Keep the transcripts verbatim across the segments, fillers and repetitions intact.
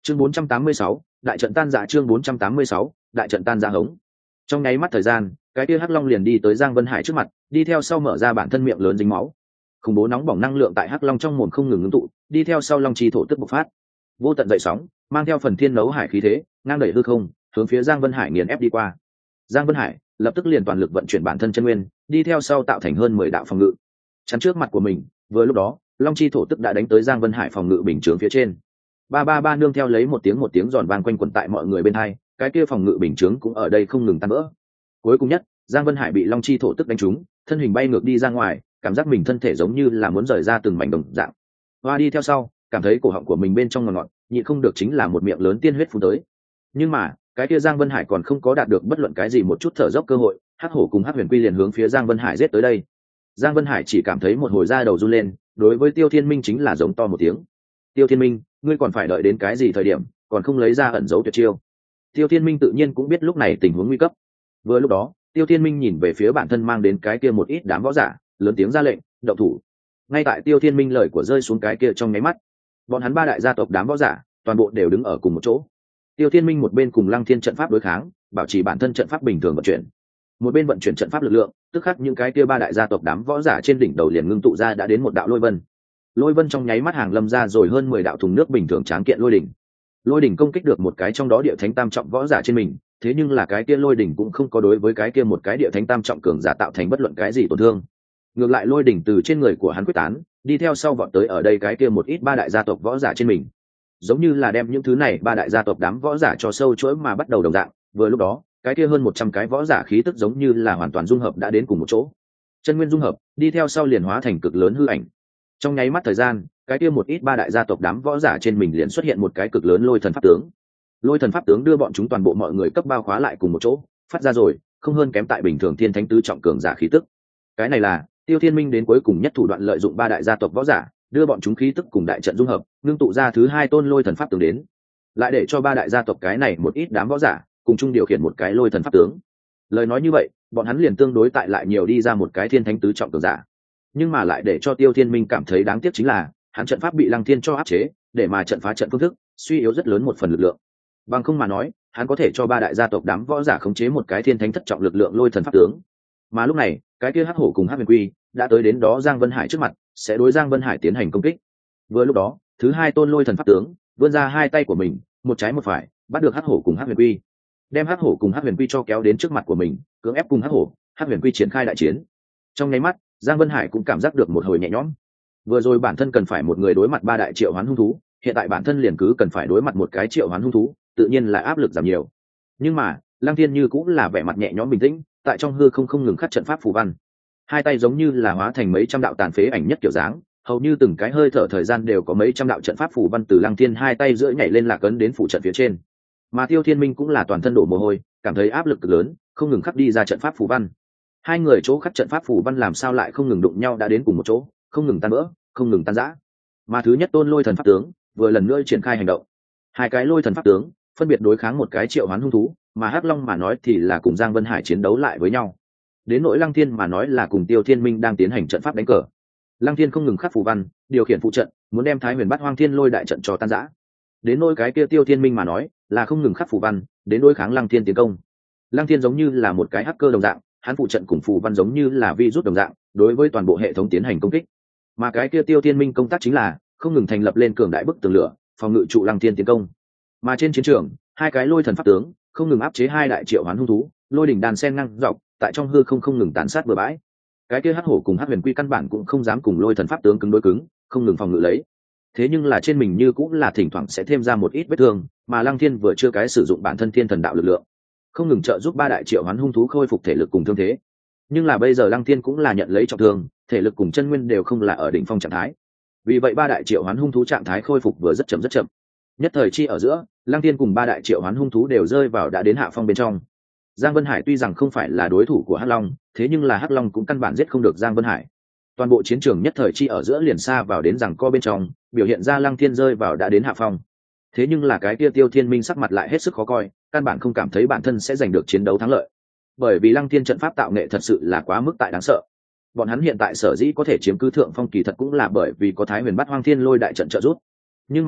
chương bốn trăm tám mươi sáu, đại trận tan rã. Chương bốn trăm tám mươi sáu, đại trận tan rã hống. Trong nháy mắt thời gian, cái kia hắc long liền đi tới Giang Vân Hải trước mặt, đi theo sau mở ra bản thân miệng lớn dính máu. Khủng bố nóng bỏng năng lượng tại hắc long trong mồm không ngừng ngưng tụ, đi theo sau long chi thổ tức bộc phát. Vô tận dậy sóng, mang theo phần thiên nấu hải khí thế, ngang đẩy hư không, hướng phía Giang Vân Hải nghiền ép đi qua. Giang Vân Hải lập tức liền toàn lực vận chuyển bản thân chân nguyên, đi theo sau tạo thành hơn mười đạo phòng ngự. Chắn trước mặt của mình, vừa lúc đó, long chi thổ tức đã đánh tới Giang Vân Hải phòng ngự bình chướng phía trên. Ba ba ba nương theo lấy một tiếng một tiếng giòn vang quanh quẩn tại mọi người bên hai, cái kia phòng ngự bình chướng cũng ở đây không ngừng tan vỡ. Cuối cùng nhất, Giang Vân Hải bị long chi thổ tức đánh trúng, thân hình bay ngược đi ra ngoài, cảm giác mình thân thể giống như là muốn rời ra từng mảnh đồng dạng. Hoa đi theo sau, cảm thấy cổ họng của mình bên trong ngọt ngọt, nhịn không được chính là một miệng lớn tiên huyết phun tới. Nhưng mà, cái kia Giang Vân Hải còn không có đạt được bất luận cái gì một chút thở dốc cơ hội, hắc hổ cùng hắc huyền quy liền hướng phía Giang Vân Hải giết tới đây. Giang Vân Hải chỉ cảm thấy một hồi da đầu run lên, đối với Tiêu Thiên Minh chính là giống to một tiếng. Tiêu Thiên Minh, ngươi còn phải đợi đến cái gì thời điểm, còn không lấy ra ẩn dấu tuyệt chiêu. Tiêu Thiên Minh tự nhiên cũng biết lúc này tình huống nguy cấp. Vừa lúc đó, Tiêu Thiên Minh nhìn về phía bản thân mang đến cái kia một ít đám võ giả, lớn tiếng ra lệnh, động thủ. Ngay tại Tiêu Thiên Minh lời của rơi xuống cái kia trong nháy mắt, bọn hắn ba đại gia tộc đám võ giả, toàn bộ đều đứng ở cùng một chỗ. Tiêu Thiên Minh một bên cùng Lăng Thiên trận pháp đối kháng, bảo trì bản thân trận pháp bình thường vận chuyển. Một bên vận chuyển trận pháp lực lượng, tức khắc những cái kia ba đại gia tộc đám võ giả trên đỉnh đầu liền ngưng tụ ra đã đến một đạo lôi vân. Lôi vân trong nháy mắt hàng lâm ra rồi hơn mười đạo thùng nước bình thường tráng kiện lôi đỉnh. Lôi đỉnh công kích được một cái trong đó địa thánh tam trọng võ giả trên mình, thế nhưng là cái kia lôi đỉnh cũng không có đối với cái kia một cái địa thánh tam trọng cường giả tạo thành bất luận cái gì tổn thương. Ngược lại lôi đỉnh từ trên người của hắn quyết tán, đi theo sau vọt tới ở đây cái kia một ít ba đại gia tộc võ giả trên mình. Giống như là đem những thứ này ba đại gia tộc đám võ giả cho sâu chuỗi mà bắt đầu đồng dạng, vừa lúc đó, cái kia hơn một trăm cái võ giả khí tức giống như là hoàn toàn dung hợp đã đến cùng một chỗ. Chân nguyên dung hợp, đi theo sau liền hóa thành cực lớn hư ảnh. Trong nháy mắt thời gian, cái kia một ít ba đại gia tộc đám võ giả trên mình liền xuất hiện một cái cực lớn lôi thần pháp tướng. Lôi thần pháp tướng đưa bọn chúng toàn bộ mọi người cấp bao khóa lại cùng một chỗ, phát ra rồi, không hơn kém tại bình thường thiên thánh tứ trọng cường giả khí tức. Cái này là Tiêu Thiên Minh đến cuối cùng nhất thủ đoạn lợi dụng ba đại gia tộc võ giả, đưa bọn chúng khí tức cùng đại trận dung hợp, ngưng tụ ra thứ hai tôn lôi thần pháp tướng đến. Lại để cho ba đại gia tộc cái này một ít đám võ giả, cùng chung điều khiển một cái lôi thần pháp tướng. Lời nói như vậy, bọn hắn liền tương đối tại lại nhiều đi ra một cái thiên thánh tứ trọng cường giả. Nhưng mà lại để cho Tiêu Thiên Minh cảm thấy đáng tiếc chính là, hắn trận pháp bị Lăng Thiên cho áp chế, để mà trận phá trận phương thức, suy yếu rất lớn một phần lực lượng. Bằng không mà nói, hắn có thể cho ba đại gia tộc đám võ giả khống chế một cái thiên thánh thất trọng lực lượng lôi thần pháp tướng. Mà lúc này, cái kia hắc hổ cùng hắc huyền quy đã tới đến đó Giang Vân Hải trước mặt, sẽ đối Giang Vân Hải tiến hành công kích. Vừa lúc đó, thứ hai tôn lôi thần pháp tướng vươn ra hai tay của mình, một trái một phải, bắt được hắc hổ cùng hắc huyền quy, đem hắc hổ cùng hắc huyền quy cho kéo đến trước mặt của mình, cưỡng ép cùng hắc hổ, hắc huyền quy triển khai đại chiến. Trong nháy mắt, Giang Vân Hải cũng cảm giác được một hồi nhẹ nhõm. Vừa rồi bản thân cần phải một người đối mặt ba đại triệu hoán hung thú, hiện tại bản thân liền cứ cần phải đối mặt một cái triệu hoán hung thú, tự nhiên là áp lực giảm nhiều. Nhưng mà, Lăng Thiên như cũng là vẻ mặt nhẹ nhõm bình tĩnh, tại trong hư không không ngừng khắc trận pháp phù văn. Hai tay giống như là hóa thành mấy trăm đạo tàn phế ảnh nhất kiểu dáng, hầu như từng cái hơi thở thời gian đều có mấy trăm đạo trận pháp phù văn từ Lăng Thiên hai tay giữa nhảy lên lạc ấn đến phủ trận phía trên. Mà Tiêu Thiên Minh cũng là toàn thân đổ mồ hôi, cảm thấy áp lực cực lớn, không ngừng khắc đi ra trận pháp phù văn. Hai người chỗ khắc trận pháp phù văn làm sao lại không ngừng đụng nhau đã đến cùng một chỗ, không ngừng tan vỡ, không ngừng tan rã. Mà thứ nhất tôn lôi thần pháp tướng vừa lần nữa triển khai hành động. Hai cái lôi thần pháp tướng phân biệt đối kháng một cái triệu hoán hung thú, mà hắc long mà nói thì là cùng Giang Vân Hải chiến đấu lại với nhau. Đến nỗi Lăng Thiên mà nói là cùng Tiêu Thiên Minh đang tiến hành trận pháp đánh cờ. Lăng Thiên không ngừng khắc phù văn, điều khiển phụ trận, muốn đem Thái Huyền Bát Hoang Thiên Lôi đại trận cho tan rã. Đến nỗi cái kia Tiêu Thiên Minh mà nói, là không ngừng khắc phù văn, đến đối kháng Lăng Thiên tiến công. Lăng Thiên giống như là một cái hacker đồng dạng, hắn phụ trận cùng phù văn giống như là virus đồng dạng, đối với toàn bộ hệ thống tiến hành công kích. Mà cái kia Tiêu Thiên Minh công tác chính là không ngừng thành lập lên cường đại bức tường lửa, phòng ngự trụ Lăng Thiên tiến công. Mà trên chiến trường, hai cái lôi thần pháp tướng không ngừng áp chế hai đại triệu hoán hung thú, lôi đỉnh đàn sen ngang dọc, tại trong hư không không ngừng tàn sát bừa bãi. Cái kia hắc hổ cùng hắc huyền quy căn bản cũng không dám cùng lôi thần pháp tướng cứng đối cứng, không ngừng phòng ngự lấy. Thế nhưng là trên mình như cũng là thỉnh thoảng sẽ thêm ra một ít vết thương, mà Lăng Thiên vừa chưa cái sử dụng bản thân thiên thần đạo lực lượng, không ngừng trợ giúp ba đại triệu hoán hung thú khôi phục thể lực cùng thương thế. Nhưng là bây giờ Lăng Thiên cũng là nhận lấy trọng thương, thể lực cùng chân nguyên đều không là ở đỉnh phong trạng thái. Vì vậy ba đại triệu hoán hung thú trạng thái khôi phục vừa rất chậm rất chậm. Nhất thời chi ở giữa, Lăng Thiên cùng ba đại triệu hoán hung thú đều rơi vào đã đến hạ phong bên trong. Giang Vân Hải tuy rằng không phải là đối thủ của Hắc Long, thế nhưng là Hắc Long cũng căn bản giết không được Giang Vân Hải. Toàn bộ chiến trường nhất thời chi ở giữa liền xa vào đến rằng co bên trong, biểu hiện ra Lăng Thiên rơi vào đã đến hạ phong. Thế nhưng là cái kia Tiêu Thiên Minh sắc mặt lại hết sức khó coi, căn bản không cảm thấy bản thân sẽ giành được chiến đấu thắng lợi. Bởi vì Lăng Thiên trận pháp tạo nghệ thật sự là quá mức tại đáng sợ. Bọn hắn hiện tại sở dĩ có thể chiếm cứ thượng phong kỳ thật cũng là bởi vì có Thái Huyền Bát Hoang Thiên Lôi đại trận trợ giúp. Nhưng mà,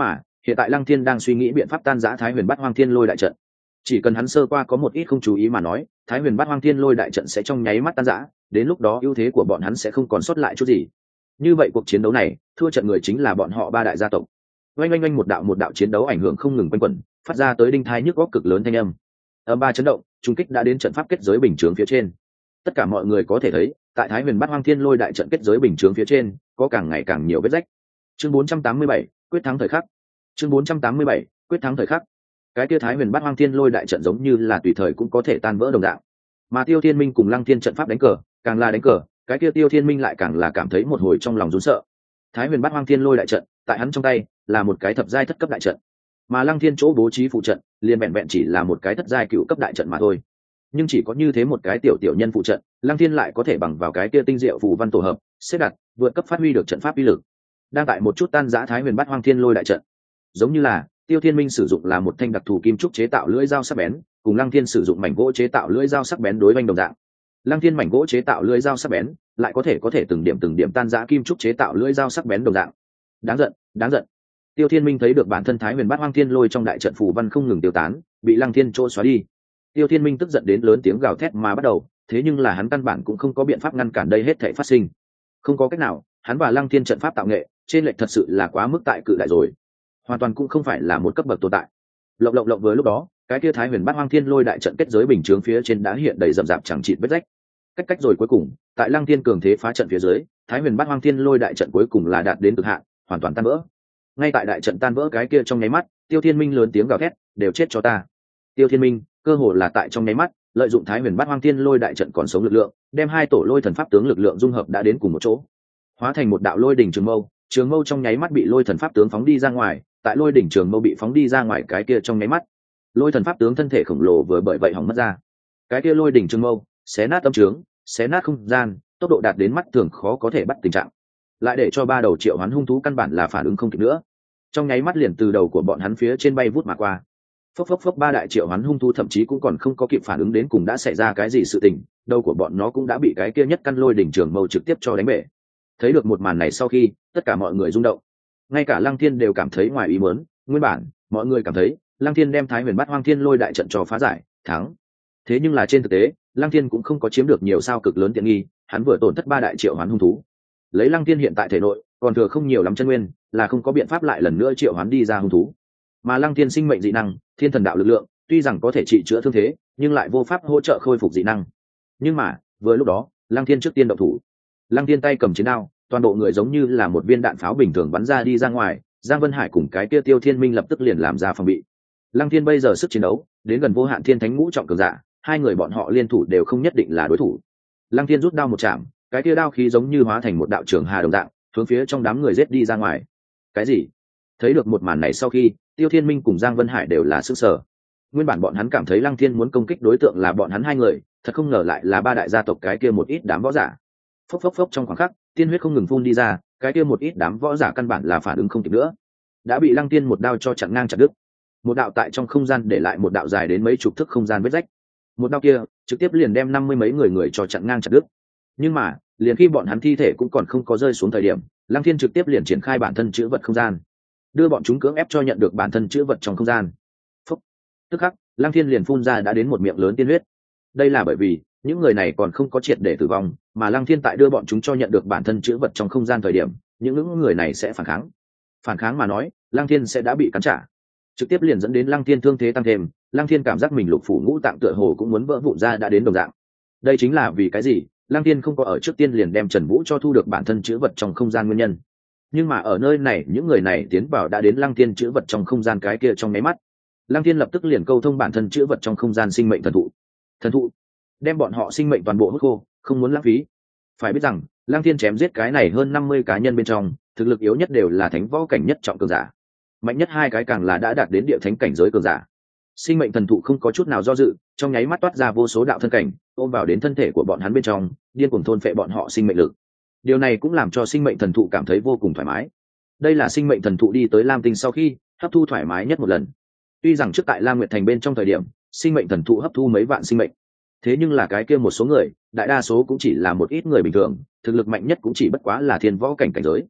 hiện tại Lăng Thiên đang suy nghĩ biện pháp tan rã Thái Huyền Bát Hoang Thiên Lôi đại trận. Chỉ cần hắn sơ qua có một ít không chú ý mà nói, Thái Huyền Bát Hoang Thiên Lôi đại trận sẽ trong nháy mắt tan rã, đến lúc đó ưu thế của bọn hắn sẽ không còn sót lại chút gì. Như vậy cuộc chiến đấu này, thua trận người chính là bọn họ ba đại gia tộc. Oanh oanh oanh, một đạo một đạo chiến đấu ảnh hưởng không ngừng quanh quẩn, phát ra tới đinh thai nhức góc cực lớn thanh âm. Âm ba chấn động, trung kích đã đến trận pháp kết giới bình chướng phía trên. Tất cả mọi người có thể thấy, tại Thái Huyền Bát Hoang Thiên Lôi đại trận kết giới bình chướng phía trên, có càng ngày càng nhiều vết rách. Chương bốn trăm tám mươi bảy, quyết thắng thời khắc. Chương bốn trăm tám mươi bảy, quyết thắng thời khắc. Cái kia Thái Huyền Bát Hoang Thiên Lôi đại trận giống như là tùy thời cũng có thể tan vỡ đồng dạng. Mà Tiêu Thiên Minh cùng Lăng Thiên trận pháp đánh cờ, càng là đánh cờ, cái kia Tiêu Thiên Minh lại càng là cảm thấy một hồi trong lòng run sợ. Thái Huyền Bát Hoang Thiên Lôi đại trận, tại hắn trong tay là một cái thập giai thất cấp đại trận, mà Lăng Thiên chỗ bố trí phụ trận, liền vẹn vẹn chỉ là một cái thất giai cựu cấp đại trận mà thôi. Nhưng chỉ có như thế một cái tiểu tiểu nhân phụ trận, Lăng Thiên lại có thể bằng vào cái kia tinh diệu phù văn tổ hợp, xếp đặt, vượt cấp phát huy được trận pháp uy lực. Đang tại một chút tan rã Thái Huyền Bát Hoang Thiên Lôi đại trận. Giống như là Tiêu Thiên Minh sử dụng là một thanh đặc thù kim trúc chế tạo lưỡi dao sắc bén, cùng Lăng Thiên sử dụng mảnh gỗ chế tạo lưỡi dao sắc bén đối vanh đồng dạng. Lăng Thiên mảnh gỗ chế tạo lưỡi dao sắc bén, lại có thể có thể từng điểm từng điểm tan rã kim trúc chế tạo lưỡi dao sắc bén đồng dạng. Đáng giận, đáng giận. Tiêu Thiên Minh thấy được bản thân Thái Huyền Bát Hoang Thiên Lôi trong đại trận phù văn không ngừng tiêu tán, bị Lăng Thiên chỗ xóa đi. Tiêu Thiên Minh tức giận đến lớn tiếng gào thét mà bắt đầu, thế nhưng là hắn căn bản cũng không có biện pháp ngăn cản đây hết thảy phát sinh. Không có cách nào, hắn và Lăng Thiên trận pháp tạo nghệ, trên lệch thật sự là quá mức tại cự đại rồi. Hoàn toàn cũng không phải là một cấp bậc tồn tại. Lộng lộng lộng, với lúc đó, cái kia Thái Huyền Bát Hoang Thiên Lôi đại trận kết giới bình chướng phía trên đã hiện đầy rậm rạp chẳng chịt vết rách. Cách cách rồi cuối cùng, tại Lăng Thiên cường thế phá trận phía dưới, Thái Huyền Bát Hoang Thiên Lôi đại trận cuối cùng là đạt đến cực hạn, hoàn toàn tan vỡ. Ngay tại đại trận tan vỡ cái kia trong nháy mắt, Tiêu Thiên Minh lớn tiếng gào thét, đều chết cho ta. Tiêu Thiên Minh, cơ hồ là tại trong nháy mắt, lợi dụng Thái Huyền Bát Hoang Thiên Lôi đại trận còn sống lực lượng, đem hai tổ lôi thần pháp tướng lực lượng dung hợp đã đến cùng một chỗ, hóa thành một đạo lôi đỉnh trường mâu. Trường mâu trong nháy mắt bị lôi thần pháp tướng phóng đi ra ngoài, tại lôi đỉnh trường mâu bị phóng đi ra ngoài cái kia trong nháy mắt, lôi thần pháp tướng thân thể khổng lồ vừa bởi vậy hỏng mất ra. Cái kia lôi đỉnh trường mâu xé nát tâm trướng, xé nát không gian, tốc độ đạt đến mắt thường khó có thể bắt tình trạng, lại để cho ba đầu triệu hoán hung thú căn bản là phản ứng không kịp nữa, trong nháy mắt liền từ đầu của bọn hắn phía trên bay vút mà qua. Phốc phốc phốc, ba đại triệu hoán hung thú thậm chí cũng còn không có kịp phản ứng đến cùng đã xảy ra cái gì sự tình, đầu của bọn nó cũng đã bị cái kia nhất căn lôi đỉnh trường mâu trực tiếp cho đánh bể. Thấy được một màn này sau khi, tất cả mọi người rung động, ngay cả Lăng Thiên đều cảm thấy ngoài ý muốn. Nguyên bản mọi người cảm thấy Lăng Thiên đem Thái Huyền Bát Hoang Thiên Lôi đại trận cho phá giải, thắng. Thế nhưng là trên thực tế, Lăng Thiên cũng không có chiếm được nhiều sao cực lớn tiện nghi, hắn vừa tổn thất ba đại triệu hoán hung thú. Lấy Lăng Thiên hiện tại thể nội còn thừa không nhiều lắm chân nguyên, là không có biện pháp lại lần nữa triệu hoán đi ra hung thú. Mà Lăng Thiên sinh mệnh dị năng, Thiên Thần Đạo lực lượng, tuy rằng có thể trị chữa thương thế, nhưng lại vô pháp hỗ trợ khôi phục dị năng. Nhưng mà, vừa lúc đó, Lăng Thiên trước tiên động thủ. Lăng Thiên tay cầm chiến đao, toàn bộ người giống như là một viên đạn pháo bình thường bắn ra đi ra ngoài. Giang Vân Hải cùng cái kia Tiêu Thiên Minh lập tức liền làm ra phòng bị. Lăng Thiên bây giờ sức chiến đấu đến gần vô hạn thiên thánh ngũ trọng cường giả, hai người bọn họ liên thủ đều không nhất định là đối thủ. Lăng Thiên rút đao một chạm, cái kia đao khí giống như hóa thành một đạo trường hà đồng dạng, hướng phía trong đám người giết đi ra ngoài. Cái gì? Thấy được một màn này sau khi, Tiêu Thiên Minh cùng Giang Vân Hải đều là sức sở. Nguyên bản bọn hắn cảm thấy Lăng Thiên muốn công kích đối tượng là bọn hắn hai người, thật không ngờ lại là ba đại gia tộc cái kia một ít đám võ giả. Phốc phốc phốc, trong khoảng khắc, tiên huyết không ngừng phun đi ra, cái kia một ít đám võ giả căn bản là phản ứng không kịp nữa, đã bị Lăng Thiên một đao cho chặn ngang chặt đứt. Một đạo tại trong không gian để lại một đạo dài đến mấy chục thước không gian vết rách. Một đao kia trực tiếp liền đem năm mươi mấy người người cho chặn ngang chặt đứt. Nhưng mà, liền khi bọn hắn thi thể cũng còn không có rơi xuống thời điểm, Lăng Thiên trực tiếp liền triển khai bản thân chữ vật không gian, đưa bọn chúng cưỡng ép cho nhận được bản thân chữ vật trong không gian. Phúc. Tức khắc, Lăng Thiên liền phun ra đã đến một miệng lớn tiên huyết. Đây là bởi vì những người này còn không có triệt để tử vong, mà Lăng Thiên tại đưa bọn chúng cho nhận được bản thân chữ vật trong không gian thời điểm, những những người này sẽ phản kháng. Phản kháng mà nói, Lăng Thiên sẽ đã bị cắn trả, trực tiếp liền dẫn đến Lăng Thiên thương thế tăng thêm. Lăng Thiên cảm giác mình lục phủ ngũ tạng tựa hồ cũng muốn vỡ vụn ra đã đến đồng dạng. Đây chính là vì cái gì Lăng Thiên không có ở trước tiên liền đem Trần Vũ cho thu được bản thân chữ vật trong không gian nguyên nhân. Nhưng mà ở nơi này, những người này tiến vào đã đến Lăng Thiên chữ vật trong không gian cái kia trong nháy mắt, Lăng Thiên lập tức liền câu thông bản thân chữ vật trong không gian sinh mệnh thần thụ. Thần thụ đem bọn họ sinh mệnh toàn bộ hút khô, không muốn lãng phí. Phải biết rằng, Lăng Thiên chém giết cái này hơn năm mươi cá nhân bên trong, thực lực yếu nhất đều là thánh võ cảnh nhất trọng cường giả, mạnh nhất hai cái càng là đã đạt đến địa thánh cảnh giới cường giả. Sinh mệnh thần thụ không có chút nào do dự, trong nháy mắt toát ra vô số đạo thân cảnh, ôm vào đến thân thể của bọn hắn bên trong, điên cuồng thôn phệ bọn họ sinh mệnh lực. Điều này cũng làm cho sinh mệnh thần thụ cảm thấy vô cùng thoải mái. Đây là sinh mệnh thần thụ đi tới Lam Tinh sau khi hấp thu thoải mái nhất một lần. Tuy rằng trước tại Lam Nguyệt Thành bên trong thời điểm, sinh mệnh thần thụ hấp thu mấy vạn sinh mệnh, thế nhưng là cái kia một số người, đại đa số cũng chỉ là một ít người bình thường, thực lực mạnh nhất cũng chỉ bất quá là thiên võ cảnh cảnh giới.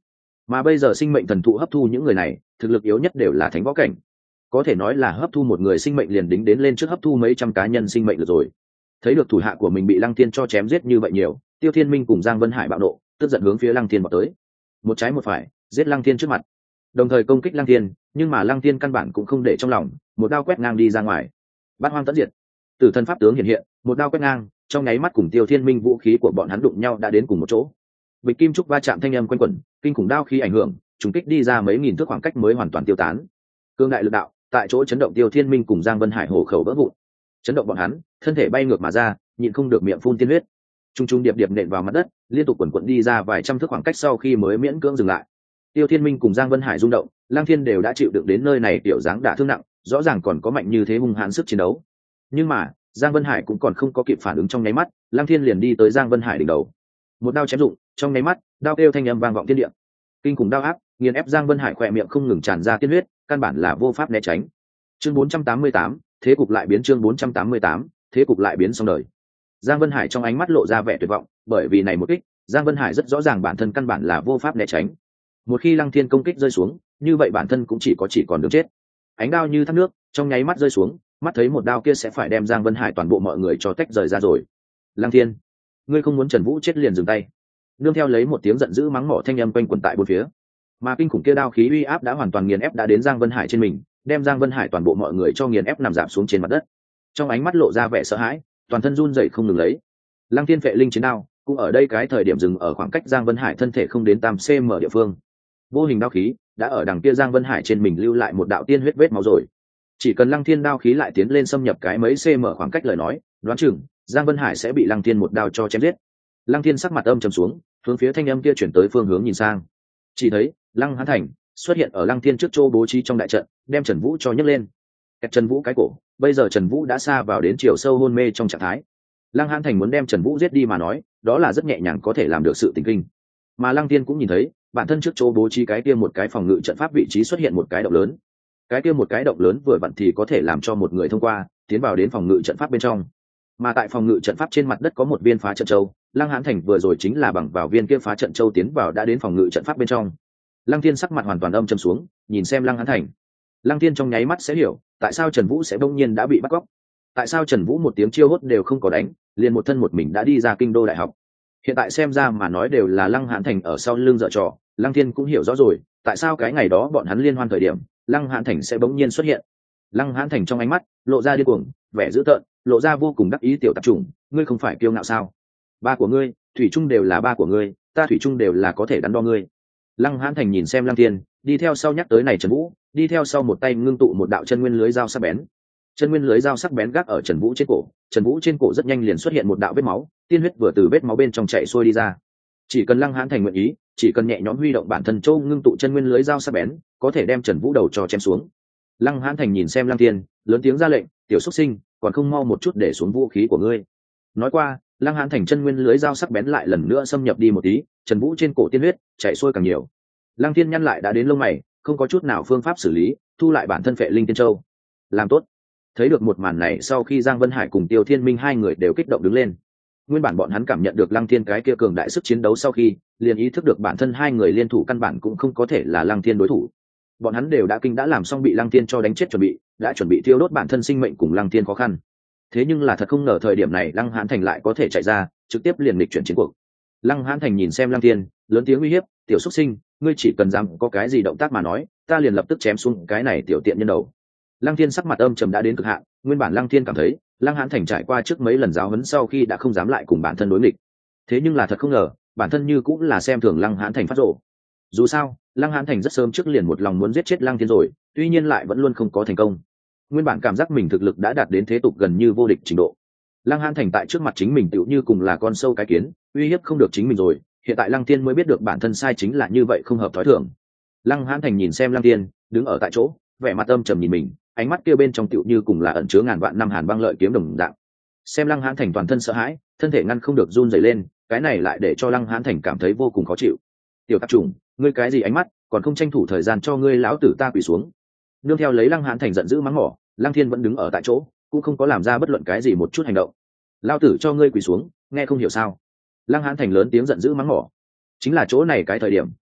mà bây giờ sinh mệnh thần thụ hấp thu những người này thực lực yếu nhất đều là thánh võ cảnh, có thể nói là hấp thu một người sinh mệnh liền đính đến lên trước hấp thu mấy trăm cá nhân sinh mệnh được rồi. Thấy được thủ hạ của mình bị Lăng Thiên cho chém giết như vậy nhiều, Tiêu Thiên Minh cùng Giang Vân Hải bạo nộ, tức giận hướng phía Lăng Thiên vào tới, một trái một phải giết Lăng Thiên trước mặt, đồng thời công kích Lăng Thiên, nhưng mà Lăng Thiên căn bản cũng không để trong lòng, một đao quét ngang đi ra ngoài. Bát hoang tận diệt, Tử Thần pháp tướng hiện hiện, một đao quét ngang, trong nháy mắt cùng Tiêu Thiên Minh vũ khí của bọn hắn đụng nhau đã đến cùng một chỗ. Bịch kim trúc va chạm thanh âm quanh quẩn, kinh khủng đao khí ảnh hưởng, trùng kích đi ra mấy nghìn thước khoảng cách mới hoàn toàn tiêu tán. Cương đại lực đạo, tại chỗ chấn động Tiêu Thiên Minh cùng Giang Vân Hải hổ khẩu vỡ vụn. Chấn động bọn hắn, thân thể bay ngược mà ra, nhịn không được miệng phun tiên huyết. Trung trung điệp điệp nện vào mặt đất, liên tục quần quật đi ra vài trăm thước khoảng cách sau khi mới miễn cưỡng dừng lại. Tiêu Thiên Minh cùng Giang Vân Hải rung động, Lang Thiên đều đã chịu đựng đến nơi này tiểu dáng đả thương nặng, rõ ràng còn có mạnh như thế hung hãn sức chiến đấu. Nhưng mà, Giang Vân Hải cũng còn không có kịp phản ứng trong nháy mắt, Lang Thiên liền đi tới Giang Vân Hải đỉnh đầu. Một đao chém dụng, trong nháy mắt, đao kêu thanh âm vang vọng thiên địa. Kinh khủng đao áp, nghiền ép Giang Vân Hải khỏe miệng không ngừng tràn ra tiên huyết, căn bản là vô pháp né tránh. Chương bốn trăm tám mươi tám, thế cục lại biến chương bốn trăm tám mươi tám, thế cục lại biến xong đời. Giang Vân Hải trong ánh mắt lộ ra vẻ tuyệt vọng, bởi vì này một kích, Giang Vân Hải rất rõ ràng bản thân căn bản là vô pháp né tránh. Một khi Lăng Thiên công kích rơi xuống, như vậy bản thân cũng chỉ có chỉ còn đường chết. Ánh đao như thác nước, trong nháy mắt rơi xuống, mắt thấy một đao kia sẽ phải đem Giang Vân Hải toàn bộ mọi người cho tách rời ra rồi. Lăng Thiên, ngươi không muốn Trần Vũ chết liền dừng tay. Nương theo lấy một tiếng giận dữ mắng mỏ thanh âm quanh quẩn tại bốn phía. Mà kinh khủng kia đao khí uy áp đã hoàn toàn nghiền ép đã đến Giang Vân Hải trên mình, đem Giang Vân Hải toàn bộ mọi người cho nghiền ép nằm rạp xuống trên mặt đất. Trong ánh mắt lộ ra vẻ sợ hãi, toàn thân run rẩy không ngừng lấy. Lăng Thiên phệ linh chiến đao, cũng ở đây cái thời điểm dừng ở khoảng cách Giang Vân Hải thân thể không đến tám xăng ti địa phương. Vô hình đao khí đã ở đằng kia Giang Vân Hải trên mình lưu lại một đạo tiên huyết vết máu rồi. Chỉ cần Lăng Thiên đao khí lại tiến lên xâm nhập cái mấy cm khoảng cách lời nói, đoán chừng Giang Vân Hải sẽ bị Lăng Thiên một đao cho chém giết. Lăng Thiên sắc mặt âm trầm xuống, hướng phía thanh âm kia chuyển tới phương hướng nhìn sang. Chỉ thấy Lăng Hán Thành xuất hiện ở Lăng Thiên trước chỗ bố trí trong đại trận, đem Trần Vũ cho nhấc lên. Kẹp Trần Vũ cái cổ, bây giờ Trần Vũ đã xa vào đến chiều sâu hôn mê trong trạng thái. Lăng Hán Thành muốn đem Trần Vũ giết đi mà nói, đó là rất nhẹ nhàng có thể làm được sự tình kinh. Mà Lăng Thiên cũng nhìn thấy, bản thân trước chỗ bố trí cái kia một cái phòng ngự trận pháp vị trí xuất hiện một cái động lớn. Cái kia một cái động lớn vừa vặn thì có thể làm cho một người thông qua, tiến vào đến phòng ngự trận pháp bên trong. Mà tại phòng ngự trận pháp trên mặt đất có một viên phá trận châu, Lăng Hán Thành vừa rồi chính là bằng vào viên kia phá trận châu tiến vào đã đến phòng ngự trận pháp bên trong. Lăng Thiên sắc mặt hoàn toàn âm trầm xuống, nhìn xem Lăng Hán Thành. Lăng Thiên trong nháy mắt sẽ hiểu, tại sao Trần Vũ sẽ bỗng nhiên đã bị bắt cóc. Tại sao Trần Vũ một tiếng chiêu hốt đều không có đánh, liền một thân một mình đã đi ra kinh đô đại học. Hiện tại xem ra mà nói đều là Lăng Hán Thành ở sau lưng dở trò, Lăng Thiên cũng hiểu rõ rồi, tại sao cái ngày đó bọn hắn liên hoan thời điểm, Lăng Hán Thành sẽ bỗng nhiên xuất hiện. Lăng Hán Thành trong ánh mắt lộ ra điên cuồng, vẻ dữ tợn, lộ ra vô cùng đắc ý tiểu tạp chủng, ngươi không phải kiêu ngạo sao? Ba của ngươi, thủy chung đều là ba của ngươi, ta thủy chung đều là có thể đắn đo ngươi. Lăng Hán Thành nhìn xem Lăng Thiên, đi theo sau nhắc tới này Trần Vũ, đi theo sau một tay ngưng tụ một đạo chân nguyên lưới dao sắc bén. Chân nguyên lưới dao sắc bén gác ở Trần Vũ trên cổ, Trần Vũ trên cổ rất nhanh liền xuất hiện một đạo vết máu, tiên huyết vừa từ vết máu bên trong chảy xuôi đi ra. Chỉ cần Lăng Hán Thành nguyện ý, chỉ cần nhẹ nhõm huy động bản thân châu ngưng tụ chân nguyên lưới dao sắc bén, có thể đem Trần Vũ đầu cho chém xuống. Lăng Hán Thành nhìn xem Lăng Thiên, lớn tiếng ra lệnh, tiểu xuất sinh, còn không mau một chút để xuống vũ khí của ngươi. Nói qua, Lăng Hán Thành chân nguyên lưới dao sắc bén lại lần nữa xâm nhập đi một tí, Trần Vũ trên cổ tiên huyết chảy xuôi càng nhiều. Lăng Thiên nhăn lại đã đến lông mày, không có chút nào phương pháp xử lý, thu lại bản thân phệ linh tiên châu. Làm tốt. Thấy được một màn này sau khi Giang Vân Hải cùng Tiêu Thiên Minh hai người đều kích động đứng lên. Nguyên bản bọn hắn cảm nhận được Lăng Thiên cái kia cường đại sức chiến đấu sau khi, liền ý thức được bản thân hai người liên thủ căn bản cũng không có thể là Lăng Thiên đối thủ. Bọn hắn đều đã kinh đã làm xong bị Lăng Thiên cho đánh chết chuẩn bị, đã chuẩn bị tiêu đốt bản thân sinh mệnh cùng Lăng Thiên khó khăn. Thế nhưng là thật không ngờ thời điểm này Lăng Hán Thành lại có thể chạy ra, trực tiếp liền nghịch chuyển chiến cuộc. Lăng Hán Thành nhìn xem Lăng Thiên, lớn tiếng uy hiếp, tiểu xuất sinh, ngươi chỉ cần dám có cái gì động tác mà nói, ta liền lập tức chém xuống cái này tiểu tiện nhân đầu. Lăng Thiên sắc mặt âm trầm đã đến cực hạn, nguyên bản Lăng Thiên cảm thấy, Lăng Hán Thành trải qua trước mấy lần giáo huấn sau khi đã không dám lại cùng bản thân đối nghịch. Thế nhưng là thật không ngờ, bản thân như cũng là xem thường Lăng Hán Thành phát rồ. Dù sao, Lăng Hán Thành rất sớm trước liền một lòng muốn giết chết Lăng Thiên rồi, tuy nhiên lại vẫn luôn không có thành công. Nguyên bản cảm giác mình thực lực đã đạt đến thế tục gần như vô địch trình độ. Lăng Hán Thành tại trước mặt chính mình tựu như cùng là con sâu cái kiến, uy hiếp không được chính mình rồi, hiện tại Lăng Thiên mới biết được bản thân sai chính là như vậy không hợp thói thường. Lăng Hán Thành nhìn xem Lăng Thiên, đứng ở tại chỗ, vẻ mặt âm trầm nhìn mình, ánh mắt kia bên trong tựu như cùng là ẩn chứa ngàn vạn năm hàn băng lợi kiếm đồng dạng. Xem Lăng Hán Thành toàn thân sợ hãi, thân thể ngăn không được run rẩy lên, cái này lại để cho Lăng Hán Thành cảm thấy vô cùng khó chịu. Tiểu tạp trùng, ngươi cái gì ánh mắt, còn không tranh thủ thời gian cho ngươi lão tử ta quỳ xuống. Nương theo lấy Lăng Hán Thành giận dữ mắng mỏ, Lăng Thiên vẫn đứng ở tại chỗ, cũng không có làm ra bất luận cái gì một chút hành động. Lão tử cho ngươi quỳ xuống, nghe không hiểu sao? Lăng Hán Thành lớn tiếng giận dữ mắng mỏ. Chính là chỗ này cái thời điểm,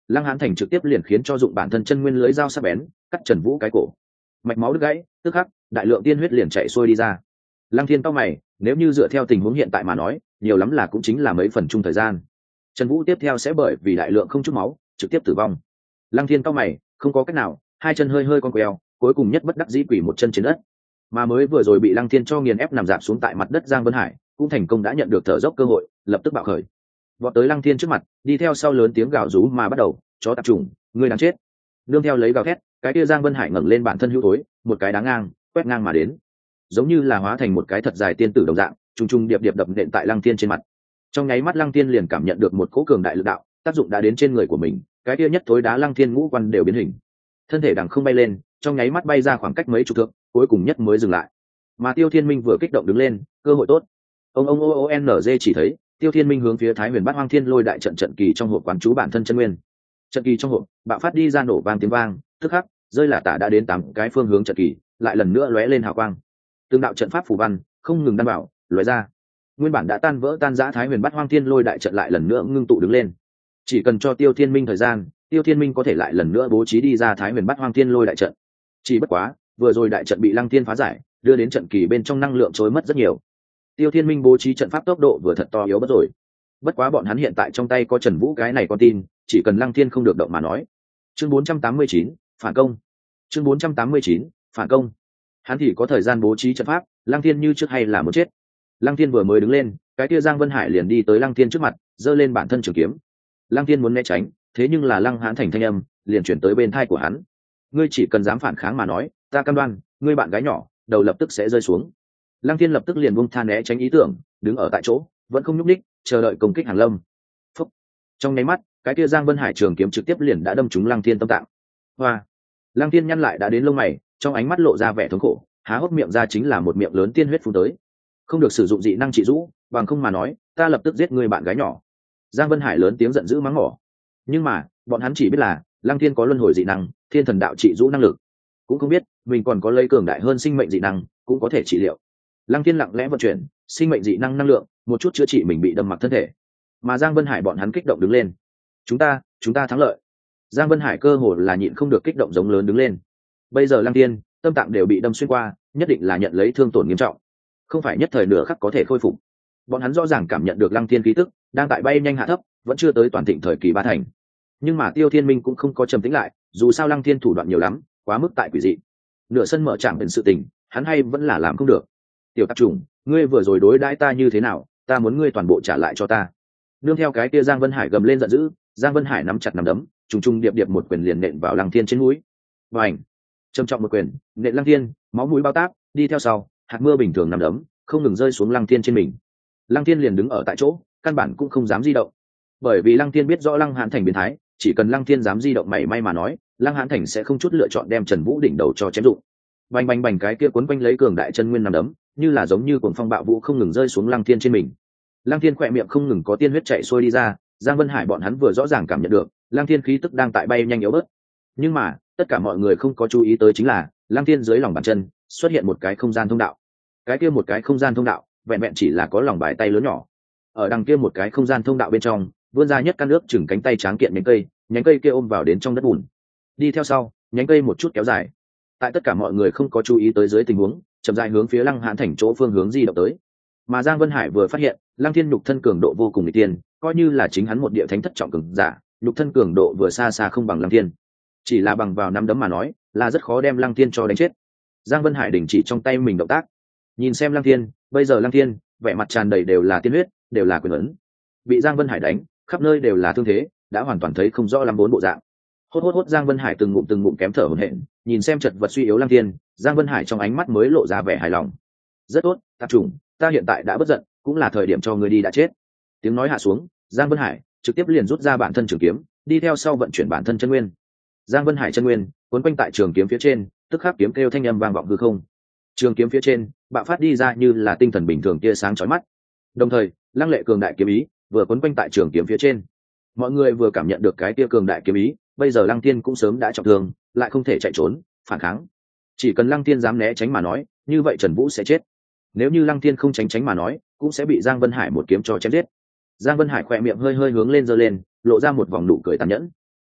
Lăng Hán Thành trực tiếp liền khiến cho dụng bản thân chân nguyên lưới dao sắc bén cắt Trần Vũ cái cổ, mạch máu đứt gãy, tức khắc đại lượng tiên huyết liền chạy xuôi đi ra. Lăng Thiên cau mày, nếu như dựa theo tình huống hiện tại mà nói, nhiều lắm là cũng chính là mấy phần chung thời gian. Trần Vũ tiếp theo sẽ bởi vì đại lượng không chút máu, trực tiếp tử vong. Lăng Thiên cau mày, không có cách nào, hai chân hơi hơi cong queo, cuối cùng nhất bất đắc dĩ quỳ một chân trên đất. Mà mới vừa rồi bị Lăng Thiên cho nghiền ép nằm dạp xuống tại mặt đất Giang Vân Hải, cũng thành công đã nhận được thở dốc cơ hội, lập tức bạo khởi. Vọt tới Lăng Thiên trước mặt, đi theo sau lớn tiếng gào rú mà bắt đầu, chó tạp chủng, ngươi đáng chết. Nương theo lấy gào thét, cái kia Giang Vân Hải ngẩng lên bản thân hữu thối, một cái đá ngang, quét ngang mà đến. Giống như là hóa thành một cái thật dài tiên tử đồng dạng, trùng trùng điệp điệp đập nện tại Lăng Thiên trên mặt. Trong nháy mắt Lăng Thiên liền cảm nhận được một cỗ cường đại lực đạo, tác dụng đã đến trên người của mình, cái kia nhất thối đá Lăng Thiên ngũ quan đều biến hình. Thân thể đằng không bay lên, trong nháy mắt bay ra khoảng cách mấy chục thước, cuối cùng nhất mới dừng lại. Mà Tiêu Thiên Minh vừa kích động đứng lên, cơ hội tốt. Ông ông o o n g chỉ thấy, Tiêu Thiên Minh hướng phía Thái Huyền Bát Hoang Thiên Lôi đại trận trận kỳ trong hộp quán chú bản thân chân nguyên. Trận kỳ trong hộp, bạo phát đi ra nổ vang tiếng vang, tức khắc, rơi là tả đã đến tám cái phương hướng trận kỳ, lại lần nữa lóe lên hào quang. Từng đạo trận pháp phù văn không ngừng đan bảo, lóe ra. Nguyên bản đã tan vỡ tan rã Thái Huyền Bát Hoang Thiên Lôi đại trận lại lần nữa ngưng tụ đứng lên. Chỉ cần cho Tiêu Thiên Minh thời gian, Tiêu Thiên Minh có thể lại lần nữa bố trí đi ra Thái Huyền Bát Hoang Thiên Lôi đại trận. Chỉ bất quá, vừa rồi đại trận bị Lăng Thiên phá giải, đưa đến trận kỳ bên trong năng lượng trôi mất rất nhiều. Tiêu Thiên Minh bố trí trận pháp tốc độ vừa thật to yếu bất rồi. Bất quá bọn hắn hiện tại trong tay có Trần Vũ cái này con tin, chỉ cần Lăng Thiên không được động mà nói. Chương bốn trăm tám mươi chín, phản công. Chương bốn trăm tám mươi chín, phản công. Hắn thì có thời gian bố trí trận pháp, Lăng Thiên như trước hay là muốn chết. Lăng Thiên vừa mới đứng lên, cái kia Giang Vân Hải liền đi tới Lăng Thiên trước mặt, giơ lên bản thân trường kiếm. Lăng Thiên muốn né tránh, thế nhưng là Lăng Hán Thành thanh âm liền chuyển tới bên tai của hắn. Ngươi chỉ cần dám phản kháng mà nói, ta cam đoan, ngươi bạn gái nhỏ, đầu lập tức sẽ rơi xuống. Lăng Thiên lập tức liền buông tha né tránh ý tưởng, đứng ở tại chỗ, vẫn không nhúc nhích, chờ đợi công kích Hàn Lâm. Phúc. Trong nháy mắt, cái kia Giang Vân Hải trường kiếm trực tiếp liền đã đâm trúng Lăng Thiên tâm tạng. Hoa. Lăng Thiên nhăn lại đã đến lông mày, trong ánh mắt lộ ra vẻ thống khổ, há hốc miệng ra chính là một miệng lớn tiên huyết phun tới. Không được sử dụng dị năng trị rũ, bằng không mà nói, ta lập tức giết ngươi bạn gái nhỏ. Giang Vân Hải lớn tiếng giận dữ mắng mỏ. Nhưng mà, bọn hắn chỉ biết là Lăng Thiên có luân hồi dị năng, thiên thần đạo trị rũ năng lực, cũng không biết mình còn có lấy cường đại hơn sinh mệnh dị năng, cũng có thể trị liệu. Lăng Thiên lặng lẽ vận chuyển sinh mệnh dị năng năng lượng, một chút chữa trị mình bị đâm mặc thân thể. Mà Giang Vân Hải bọn hắn kích động đứng lên. Chúng ta, chúng ta thắng lợi. Giang Vân Hải cơ hồ là nhịn không được kích động giống lớn đứng lên. Bây giờ Lăng Thiên, tâm tạng đều bị đâm xuyên qua, nhất định là nhận lấy thương tổn nghiêm trọng, không phải nhất thời nửa khắc có thể khôi phục. Bọn hắn rõ ràng cảm nhận được Lăng Thiên khí tức đang tại bay nhanh hạ thấp, vẫn chưa tới toàn thịnh thời kỳ ba thành. Nhưng mà Tiêu Thiên Minh cũng không có trầm tĩnh lại, dù sao Lăng Thiên thủ đoạn nhiều lắm, quá mức tại quỷ dị. Nửa sân mở trạmเป็นsự tình, hắn hay vẫn là làm không được. Tiểu tạp chủng, ngươi vừa rồi đối đãi ta như thế nào, ta muốn ngươi toàn bộ trả lại cho ta. Nương theo cái kia Giang Vân Hải gầm lên giận dữ, Giang Vân Hải nắm chặt nắm đấm, trùng trùng điệp điệp một quyền liền nện vào Lăng Thiên trên mũi. Bành! Trầm trọng một quyền, nện Lăng Thiên, máu mũi bao táp, đi theo sau, hạt mưa bình thường nằm đấm, không ngừng rơi xuống Lăng Thiên trên mình. Lăng Thiên liền đứng ở tại chỗ, căn bản cũng không dám di động. Bởi vì Lăng Thiên biết rõ Lăng Hán Thành biến thái, chỉ cần Lăng Thiên dám di động mảy may mà nói, Lăng Hán Thành sẽ không chút lựa chọn đem Trần Vũ đỉnh đầu cho chém dụng. Bành bành bành, cái kia cuốn quanh lấy cường đại chân nguyên nằm đấm, như là giống như cuồng phong bạo vũ không ngừng rơi xuống Lăng Thiên trên mình. Lăng Thiên khỏe miệng không ngừng có tiên huyết chảy xuôi đi ra, Giang Vân Hải bọn hắn vừa rõ ràng cảm nhận được, Lăng Thiên khí tức đang tại bay nhanh yếu bớt. Nhưng mà, tất cả mọi người không có chú ý tới chính là, Lăng Thiên dưới lòng bàn chân xuất hiện một cái không gian thông đạo. Cái kia một cái không gian thông đạo, vẹn vẹn chỉ là có lòng bàn tay lớn nhỏ. Ở đằng kia một cái không gian thông đạo bên trong, vươn ra nhất căn nước chừng cánh tay tráng kiện nhánh cây, nhánh cây kia ôm vào đến trong đất bùn. Đi theo sau, nhánh cây một chút kéo dài. Tại tất cả mọi người không có chú ý tới dưới tình huống, chậm rãi hướng phía Lăng Hán Thành chỗ phương hướng di động tới. Mà Giang Vân Hải vừa phát hiện, Lăng Thiên nhục thân cường độ vô cùng nguy tiên, coi như là chính hắn một địa thánh thất trọng cường giả, nhục thân cường độ vừa xa xa không bằng Lăng Thiên. Chỉ là bằng vào năm đấm mà nói, là rất khó đem Lăng Thiên cho đánh chết. Giang Vân Hải đình chỉ trong tay mình động tác, nhìn xem Lăng Thiên, bây giờ Lăng Thiên, vẻ mặt tràn đầy đều là tiên huyết, đều là quyền ấn. Bị Giang Vân Hải đánh, khắp nơi đều là thương thế, đã hoàn toàn thấy không rõ lắm bốn bộ dạng. Hốt hốt hốt, Giang Vân Hải từng ngụm từng ngụm kém thở hổn hển, nhìn xem chật vật suy yếu Lăng Thiên, Giang Vân Hải trong ánh mắt mới lộ ra vẻ hài lòng. Rất tốt, tạp chủng, ta hiện tại đã bất giận, cũng là thời điểm cho ngươi đi đã chết. Tiếng nói hạ xuống, Giang Vân Hải trực tiếp liền rút ra bản thân trường kiếm, đi theo sau vận chuyển bản thân chân nguyên. Giang Vân Hải chân nguyên cuốn quanh tại trường kiếm phía trên, tức khắc kiếm kêu thanh âm vang vọng hư không. Trường kiếm phía trên bạo phát đi ra như là tinh thần bình thường tia sáng chói mắt. Đồng thời, lăng lệ cường đại kiếm ý vừa cuốn quanh tại trường kiếm phía trên. Mọi người vừa cảm nhận được cái tia cường đại kiếm ý, bây giờ Lăng Thiên cũng sớm đã trọng thương, lại không thể chạy trốn, phản kháng. Chỉ cần Lăng Thiên dám né tránh mà nói, như vậy Trần Vũ sẽ chết. Nếu như Lăng Thiên không tránh tránh mà nói, cũng sẽ bị Giang Vân Hải một kiếm cho chém giết. Giang Vân Hải khỏe miệng hơi hơi hướng lên giơ lên, lộ ra một vòng nụ cười tàn nhẫn.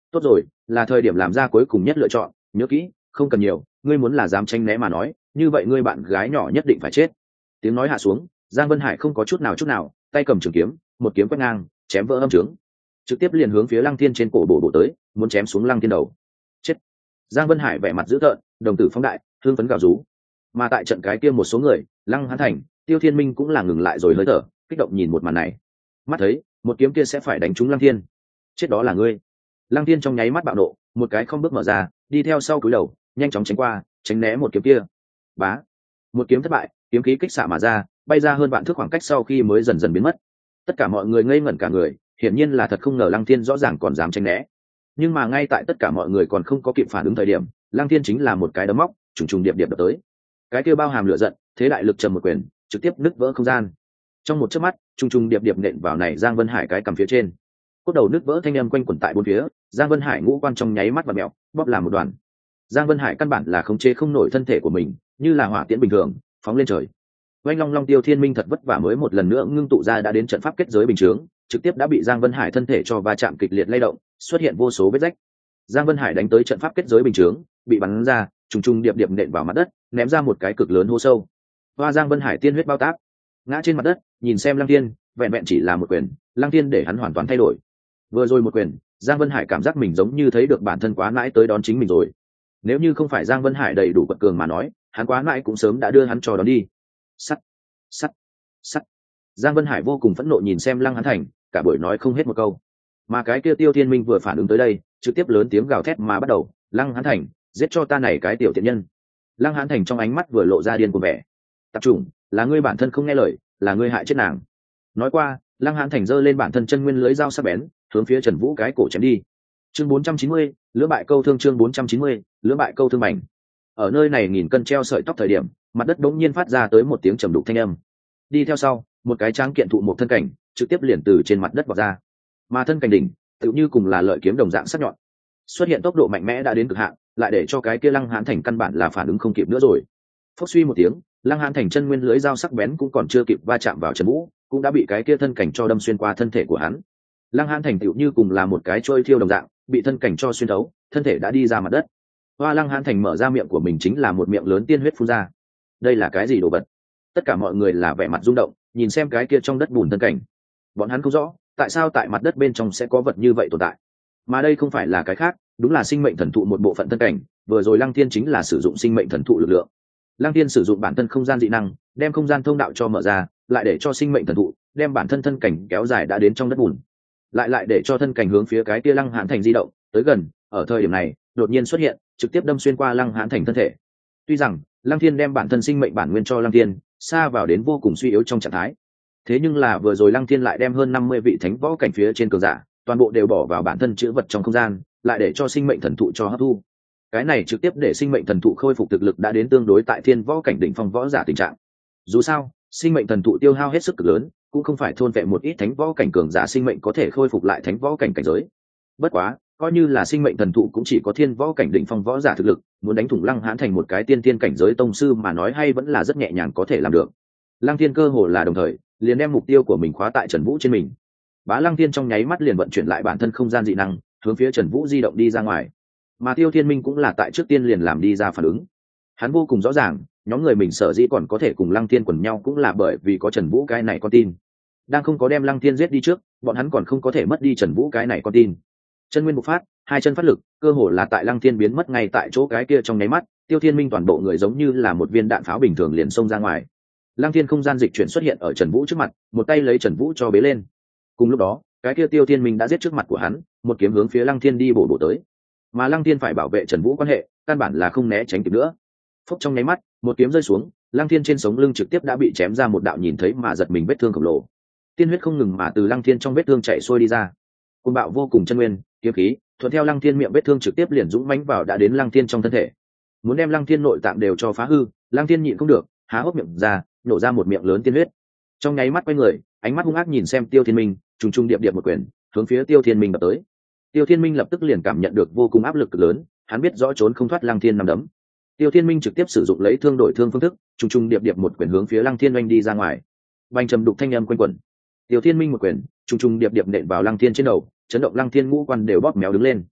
tốt rồi, là thời điểm làm ra cuối cùng nhất lựa chọn, nhớ kỹ, không cần nhiều, ngươi muốn là dám tranh né mà nói, như vậy ngươi bạn gái nhỏ nhất định phải chết. Tiếng nói hạ xuống, Giang Vân Hải không có chút nào chút nào, tay cầm trường kiếm, một kiếm quét ngang, chém vỡ âm trướng, trực tiếp liền hướng phía Lăng Thiên trên cổ bổ bổ tới, muốn chém xuống Lăng Thiên đầu. Chết! Giang Vân Hải vẻ mặt dữ tợn, đồng tử phóng đại, hương phấn gào rú. Mà tại trận cái kia một số người, Lăng Hán Thành, Tiêu Thiên Minh cũng là ngừng lại rồi hơi thở, kích động nhìn một màn này. Mắt thấy, một kiếm kia sẽ phải đánh trúng Lăng Thiên. Chết đó là ngươi. Lăng Thiên trong nháy mắt bạo nộ, một cái không bước mở ra, đi theo sau cúi đầu, nhanh chóng tránh qua, tránh né một kiếm kia. Bá! Một kiếm thất bại, kiếm khí kích xạ mà ra, bay ra hơn vạn thước khoảng cách sau khi mới dần dần biến mất. Tất cả mọi người ngây ngẩn cả người, hiển nhiên là thật không ngờ Lăng Thiên rõ ràng còn dám tránh né. Nhưng mà ngay tại tất cả mọi người còn không có kịp phản ứng thời điểm, Lăng Thiên chính là một cái đấm móc, trùng trùng điệp điệp đập tới. Cái kia bao hàm lửa giận, thế đại lực trầm một quyền, trực tiếp nứt vỡ không gian. Trong một chớp mắt, trùng trùng điệp điệp nện vào này Giang Vân Hải cái cằm phía trên. Cốt đầu nứt vỡ thanh âm quanh quẩn tại bốn phía, Giang Vân Hải ngũ quan trong nháy mắt và mèo, bóp làm một đoàn. Giang Vân Hải căn bản là khống chế không nổi thân thể của mình, như là hỏa tiễn bình thường, phóng lên trời. Oanh long long Tiêu Thiên Minh thật vất vả mới một lần nữa ngưng tụ ra đã đến trận pháp kết giới bình chướng, trực tiếp đã bị Giang Vân Hải thân thể cho va chạm kịch liệt lay động, xuất hiện vô số vết rách. Giang Vân Hải đánh tới trận pháp kết giới bình chướng, bị bắn ra, trùng trùng điệp điệp nện vào mặt đất, ném ra một cái cực lớn hố sâu. Hoa Giang Vân Hải tiên huyết bao tác, ngã trên mặt đất, nhìn xem Lăng Thiên, vẹn vẹn chỉ là một quyền, Lăng Thiên để hắn hoàn toàn thay đổi. Vừa rồi một quyền, Giang Vân Hải cảm giác mình giống như thấy được bản thân quá mãi tới đón chính mình rồi. Nếu như không phải Giang Vân Hải đầy đủ quật cường mà nói, hắn quá mãi cũng sớm đã đưa hắn cho đón đi. Sắt, sắt, sắt. Giang Vân Hải vô cùng phẫn nộ nhìn xem Lăng Hán Thành, cả buổi nói không hết một câu. Mà cái kia Tiêu Thiên Minh vừa phản ứng tới đây, trực tiếp lớn tiếng gào thét mà bắt đầu, Lăng Hán Thành, giết cho ta này cái tiểu tiện nhân. Lăng Hán Thành trong ánh mắt vừa lộ ra điên cuồng vẻ. Tập trung, là ngươi bản thân không nghe lời, là ngươi hại chết nàng. Nói qua, Lăng Hán Thành giơ lên bản thân chân nguyên lưới dao sắc bén, hướng phía Trần Vũ cái cổ chém đi. Chương bốn trăm chín mươi, lưỡng bại câu thương chương bốn trăm chín mươi, lưỡng bại câu thương mảnh. Ở nơi này nghìn cân treo sợi tóc thời điểm, mặt đất bỗng nhiên phát ra tới một tiếng trầm đục thanh âm. Đi theo sau, một cái tráng kiện thụ một thân cảnh, trực tiếp liền từ trên mặt đất vọt ra. Mà thân cảnh đỉnh, tựu như cùng là lợi kiếm đồng dạng sắc nhọn. Xuất hiện tốc độ mạnh mẽ đã đến cực hạn, lại để cho cái kia Lăng Hán Thành căn bản là phản ứng không kịp nữa rồi. Phốc suy một tiếng, Lăng Hán Thành chân nguyên lưới dao sắc bén cũng còn chưa kịp va chạm vào Trần Vũ, cũng đã bị cái kia thân cảnh cho đâm xuyên qua thân thể của hắn. Lăng Hán Thành tựu như cùng là một cái trôi thiêu đồng dạng, bị thân cảnh cho xuyên thấu, thân thể đã đi ra mặt đất. Hoa Lăng Hán Thành mở ra miệng của mình chính là một miệng lớn tiên huyết phun ra. Đây là cái gì đồ vật? Tất cả mọi người là vẻ mặt rung động, nhìn xem cái kia trong đất bùn thân cảnh. Bọn hắn không rõ, tại sao tại mặt đất bên trong sẽ có vật như vậy tồn tại. Mà đây không phải là cái khác, đúng là sinh mệnh thần thụ một bộ phận thân cảnh, vừa rồi Lăng Thiên chính là sử dụng sinh mệnh thần thụ lực lượng. Lăng Thiên sử dụng bản thân không gian dị năng, đem không gian thông đạo cho mở ra, lại để cho sinh mệnh thần thụ đem bản thân thân cảnh kéo dài đã đến trong đất bùn. Lại lại để cho thân cảnh hướng phía cái kia Lăng Hán Thành di động, tới gần, ở thời điểm này, đột nhiên xuất hiện, trực tiếp đâm xuyên qua Lăng Hán Thành thân thể. Tuy rằng, Lăng Thiên đem bản thân sinh mệnh bản nguyên cho Lăng Thiên, xa vào đến vô cùng suy yếu trong trạng thái. Thế nhưng là vừa rồi Lăng Thiên lại đem hơn năm mươi vị thánh võ cảnh phía trên cường giả, toàn bộ đều bỏ vào bản thân chữ vật trong không gian, lại để cho sinh mệnh thần thụ cho hấp thu. Cái này trực tiếp để sinh mệnh thần thụ khôi phục thực lực đã đến tương đối tại thiên võ cảnh đỉnh phong võ giả tình trạng. Dù sao, sinh mệnh thần thụ tiêu hao hết sức cực lớn, cũng không phải thôn vẹn một ít thánh võ cảnh cường giả sinh mệnh có thể khôi phục lại thánh võ cảnh cảnh giới. Bất quá, coi như là sinh mệnh thần thụ cũng chỉ có thiên võ cảnh đỉnh phong võ giả thực lực, muốn đánh thủng Lăng Hán Thành một cái tiên tiên cảnh giới tông sư mà nói hay vẫn là rất nhẹ nhàng có thể làm được. Lăng Thiên cơ hồ là đồng thời, liền đem mục tiêu của mình khóa tại Trần Vũ trên mình. Bá Lăng Thiên trong nháy mắt liền vận chuyển lại bản thân không gian dị năng, hướng phía Trần Vũ di động đi ra ngoài. Mà Tiêu Thiên Minh cũng là tại trước tiên liền làm đi ra phản ứng. Hắn vô cùng rõ ràng, nhóm người mình sở dĩ còn có thể cùng Lăng Thiên quần nhau cũng là bởi vì có Trần Vũ cái này con tin. Đang không có đem Lăng Thiên giết đi trước, bọn hắn còn không có thể mất đi Trần Vũ cái này con tin. Chân nguyên bộc phát, hai chân phát lực, cơ hồ là tại Lăng Thiên biến mất ngay tại chỗ cái kia trong nháy mắt, Tiêu Thiên Minh toàn bộ người giống như là một viên đạn pháo bình thường liền xông ra ngoài. Lăng Thiên không gian dịch chuyển xuất hiện ở Trần Vũ trước mặt, một tay lấy Trần Vũ cho bế lên. Cùng lúc đó, cái kia Tiêu Thiên Minh đã giết trước mặt của hắn, một kiếm hướng phía Lăng Thiên đi bổ bổ tới. Mà Lăng Thiên phải bảo vệ Trần Vũ quan hệ, căn bản là không né tránh kịp nữa. Phốc trong nháy mắt, một kiếm rơi xuống, Lăng Thiên trên sống lưng trực tiếp đã bị chém ra một đạo nhìn thấy mà giật mình vết thương khổng lồ. Tiên huyết không ngừng mà từ Lăng Thiên trong vết thương chảy xuôi đi ra. Côn bạo vô cùng chân nguyên, kiếm khí, thuận theo Lăng Thiên miệng vết thương trực tiếp liền dũng mãnh vào đã đến Lăng Thiên trong thân thể. Muốn đem Lăng Thiên nội tạng đều cho phá hư, Lăng Thiên nhịn không được, há hốc miệng ra, nổ ra một miệng lớn tiên huyết. Trong nháy mắt quay người, ánh mắt hung ác nhìn xem Tiêu Thiên Minh, trùng trùng điệp điệp một quyền, hướng phía Tiêu Thiên Minh đập tới. Tiêu Thiên Minh lập tức liền cảm nhận được vô cùng áp lực cực lớn, hắn biết rõ trốn không thoát Lăng Thiên nắm đấm. Tiêu Thiên Minh trực tiếp sử dụng lấy thương đổi thương phương thức, trùng trùng điệp điệp một quyền hướng phía Lăng Thiên oanh đi ra ngoài. Bành trầm đục thanh âm quanh quẩn. Tiêu Thiên Minh một quyền, trùng trùng điệp điệp nện vào Lăng Thiên trên đầu, chấn động Lăng Thiên ngũ quan đều bóp méo đứng lên.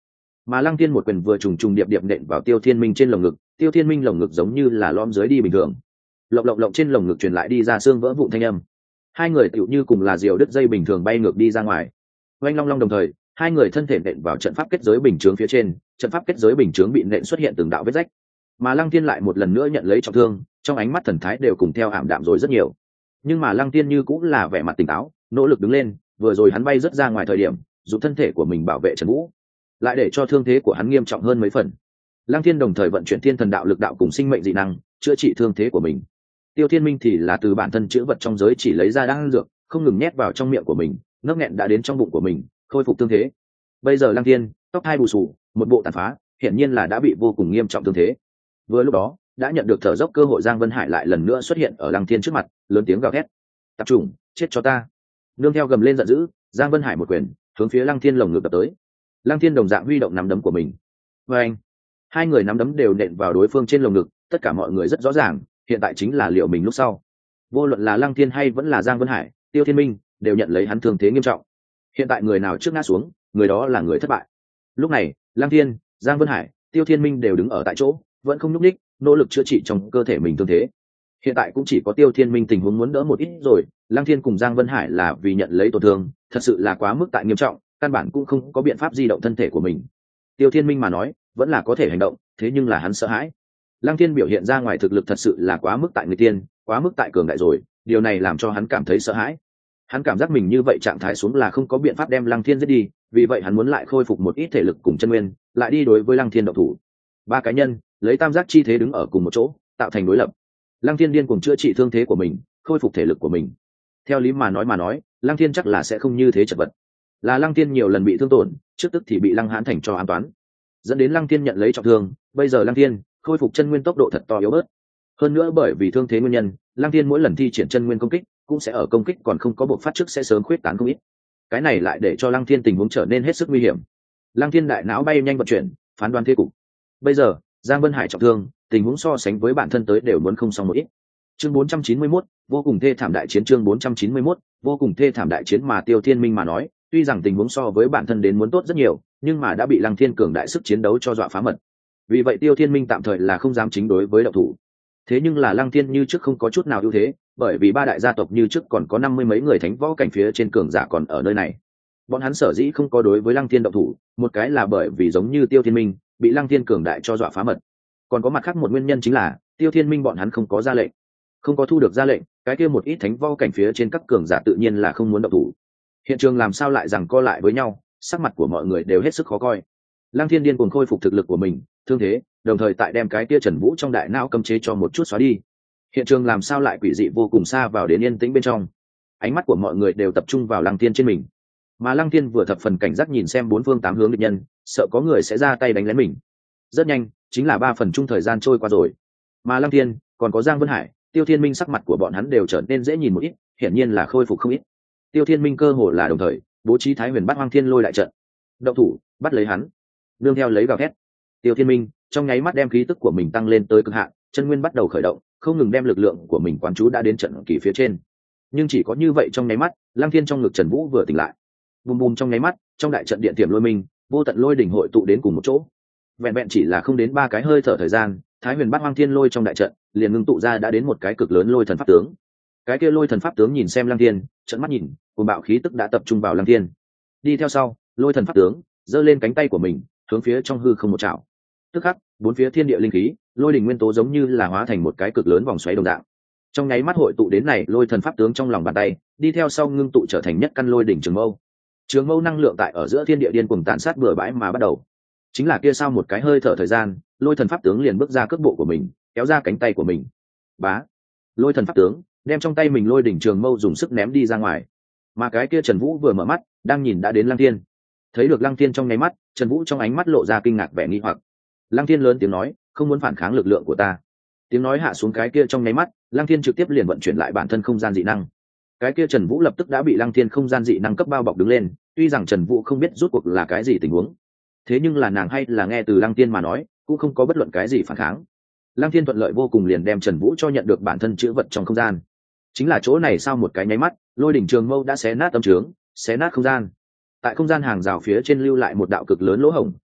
mà lăng thiên một quyền vừa trùng trùng điệp điệp nện vào tiêu thiên minh trên lồng ngực, tiêu thiên minh lồng ngực giống như là lom dưới đi bình thường, lộng lộng lộng trên lồng ngực truyền lại đi ra xương vỡ vụn thanh âm. Hai người tựu như cùng là diều đứt dây bình thường bay ngược đi ra ngoài. Oanh long long đồng thời, hai người thân thể nện vào trận pháp kết giới bình chướng phía trên, trận pháp kết giới bình chướng bị nện xuất hiện từng đạo vết rách. Mà lăng thiên lại một lần nữa nhận lấy trọng thương, trong ánh mắt thần thái đều cùng theo ảm đạm rồi rất nhiều. Nhưng mà lăng thiên như cũng là vẻ mặt tỉnh táo, nỗ lực đứng lên, vừa rồi hắn bay rất ra ngoài thời điểm dùng thân thể của mình bảo vệ Trần Vũ, lại để cho thương thế của hắn nghiêm trọng hơn mấy phần. Lăng thiên đồng thời vận chuyển thiên thần đạo lực đạo cùng sinh mệnh dị năng chữa trị thương thế của mình. Tiêu Thiên Minh thì là từ bản thân chữa vật trong giới chỉ lấy ra đan dược, không ngừng nhét vào trong miệng của mình, nấc nghẹn đã đến trong bụng của mình, khôi phục thương thế. Bây giờ Lăng Thiên tóc hai bù xù, một bộ tàn phá, hiển nhiên là đã bị vô cùng nghiêm trọng thương thế. Vừa lúc đó đã nhận được thở dốc cơ hội, Giang Vân Hải lại lần nữa xuất hiện ở Lăng Thiên trước mặt, lớn tiếng gào thét: tập trung, chết cho ta! Nương theo gầm lên giận dữ, Giang Vân Hải một quyền hướng phía Lăng Thiên lồng ngực đập tới. Lăng Thiên đồng dạng huy động nắm đấm của mình. Và anh, hai người nắm đấm đều nện vào đối phương trên lồng ngực, tất cả mọi người rất rõ ràng, hiện tại chính là liệu mình lúc sau. Vô luận là Lăng Thiên hay vẫn là Giang Vân Hải, Tiêu Thiên Minh đều nhận lấy hắn thương thế nghiêm trọng. Hiện tại người nào trước ngã xuống, người đó là người thất bại. Lúc này, Lăng Thiên, Giang Vân Hải, Tiêu Thiên Minh đều đứng ở tại chỗ, vẫn không nhúc nhích, nỗ lực chữa trị trong cơ thể mình thương thế. Hiện tại cũng chỉ có Tiêu Thiên Minh tình huống muốn đỡ một ít rồi, Lăng Thiên cùng Giang Vân Hải là vì nhận lấy tổn thương, thật sự là quá mức tại nghiêm trọng, căn bản cũng không có biện pháp di động thân thể của mình. Tiêu Thiên Minh mà nói, vẫn là có thể hành động, thế nhưng là hắn sợ hãi. Lăng Thiên biểu hiện ra ngoài thực lực thật sự là quá mức tại người tiên, quá mức tại cường đại rồi, điều này làm cho hắn cảm thấy sợ hãi. Hắn cảm giác mình như vậy trạng thái xuống là không có biện pháp đem Lăng Thiên giết đi, vì vậy hắn muốn lại khôi phục một ít thể lực cùng chân nguyên, lại đi đối với Lăng Thiên động thủ. Ba cá nhân lấy tam giác chi thế đứng ở cùng một chỗ, tạo thành đối lập. Lăng Thiên điên cuồng chữa trị thương thế của mình, khôi phục thể lực của mình. Theo lý mà nói mà nói, Lăng Thiên chắc là sẽ không như thế chật vật. Là Lăng Thiên nhiều lần bị thương tổn, trước tức thì bị Lăng Hãn Thành cho an toán, dẫn đến Lăng Thiên nhận lấy trọng thương. Bây giờ Lăng Thiên khôi phục chân nguyên tốc độ thật to yếu bớt. Hơn nữa bởi vì thương thế nguyên nhân, Lăng Thiên mỗi lần thi triển chân nguyên công kích cũng sẽ ở công kích còn không có bộc phát trước sẽ sớm khuyết tán không ít. Cái này lại để cho Lăng Thiên tình huống trở nên hết sức nguy hiểm. Lăng Thiên đại não bay nhanh vận chuyển, phán đoán thế cục. Bây giờ Giang Vân Hải trọng thương, tình huống so sánh với bản thân tới đều muốn không xong một ít. Chương bốn trăm chín mươi mốt, vô cùng thê thảm đại chiến. Chương bốn trăm chín mươi mốt, vô cùng thê thảm đại chiến. Mà Tiêu Thiên Minh mà nói, tuy rằng tình huống so với bản thân đến muốn tốt rất nhiều, nhưng mà đã bị Lăng Thiên cường đại sức chiến đấu cho dọa phá mật. Vì vậy Tiêu Thiên Minh tạm thời là không dám chính đối với động thủ. Thế nhưng là Lăng Thiên như trước không có chút nào ưu thế, bởi vì ba đại gia tộc như trước còn có năm mươi mấy người thánh võ cảnh phía trên cường giả còn ở nơi này. Bọn hắn sở dĩ không có đối với Lăng Thiên động thủ, một cái là bởi vì giống như Tiêu Thiên Minh bị Lăng Thiên cường đại cho dọa phá mật, còn có mặt khác một nguyên nhân chính là Tiêu Thiên Minh bọn hắn không có ra lệnh, không có thu được ra lệnh, cái kia một ít thánh võ cảnh phía trên các cường giả tự nhiên là không muốn động thủ. Hiện trường làm sao lại rằng co lại với nhau, sắc mặt của mọi người đều hết sức khó coi. Lăng Thiên điên cuồng khôi phục thực lực của mình, thương thế, đồng thời tại đem cái kia Trần Vũ trong đại não cấm chế cho một chút xóa đi. Hiện trường làm sao lại quỷ dị vô cùng, xa vào đến yên tĩnh bên trong. Ánh mắt của mọi người đều tập trung vào Lăng Thiên trên mình, mà Lăng Thiên vừa thập phần cảnh giác nhìn xem bốn phương tám hướng địch nhân, sợ có người sẽ ra tay đánh lén mình. Rất nhanh, chính là ba phần chung thời gian trôi qua rồi, mà Lăng Thiên còn có Giang Vân Hải, Tiêu Thiên Minh sắc mặt của bọn hắn đều trở nên dễ nhìn một ít, hiển nhiên là khôi phục không ít. Tiêu Thiên Minh cơ hồ là đồng thời bố trí Thái Huyền Bát Hoang Thiên Lôi đại trận, động thủ bắt lấy hắn. Nương theo lấy gào thét, Tiêu Thiên Minh trong nháy mắt đem khí tức của mình tăng lên tới cực hạn, chân nguyên bắt đầu khởi động, không ngừng đem lực lượng của mình quán chú đã đến trận kỳ phía trên. Nhưng chỉ có như vậy trong nháy mắt, Lăng Thiên trong ngực Trần Vũ vừa tỉnh lại, bùm bùm trong nháy mắt, trong đại trận điện tiềm lôi minh, vô tận lôi đỉnh hội tụ đến cùng một chỗ. Vẹn vẹn chỉ là không đến ba cái hơi thở thời gian, Thái Huyền Bát Hoang Thiên Lôi trong đại trận liền ngưng tụ ra đã đến một cái cực lớn lôi thần pháp tướng. Cái kia lôi thần pháp tướng nhìn xem Lăng Thiên, trợn mắt nhìn, cuồng bạo khí tức đã tập trung vào Lăng Thiên. Đi theo sau, lôi thần pháp tướng giơ lên cánh tay của mình, hướng phía trong hư không một chảo. Tức khắc, bốn phía thiên địa linh khí, lôi đỉnh nguyên tố giống như là hóa thành một cái cực lớn vòng xoáy đồng dạng. Trong nháy mắt hội tụ đến này lôi thần pháp tướng trong lòng bàn tay, đi theo sau ngưng tụ trở thành nhất căn lôi đỉnh trường mâu. Trường mâu năng lượng tại ở giữa thiên địa điên cuồng tàn sát bừa bãi mà bắt đầu. Chính là kia sau một cái hơi thở thời gian, lôi thần pháp tướng liền bước ra cước bộ của mình, kéo ra cánh tay của mình. Bá, lôi thần pháp tướng đem trong tay mình lôi đỉnh trường mâu dùng sức ném đi ra ngoài. Mà cái kia Trần Vũ vừa mở mắt, đang nhìn đã đến Lăng Thiên. Thấy được Lăng Thiên trong nháy mắt, Trần Vũ trong ánh mắt lộ ra kinh ngạc vẻ nghi hoặc. Lăng Thiên lớn tiếng nói, không muốn phản kháng lực lượng của ta. Tiếng nói hạ xuống cái kia trong nháy mắt, Lăng Thiên trực tiếp liền vận chuyển lại bản thân không gian dị năng. Cái kia Trần Vũ lập tức đã bị Lăng Thiên không gian dị năng cấp bao bọc đứng lên, tuy rằng Trần Vũ không biết rốt cuộc là cái gì tình huống, thế nhưng là nàng hay là nghe từ Lăng Thiên mà nói, cũng không có bất luận cái gì phản kháng. Lăng Thiên thuận lợi vô cùng liền đem Trần Vũ cho nhận được bản thân chữ vật trong không gian. Chính là chỗ này sau một cái nháy mắt, lôi đỉnh trường mâu đã xé nát tâm trướng, xé nát không gian. Tại không gian hàng rào phía trên lưu lại một đạo cực lớn lỗ hổng,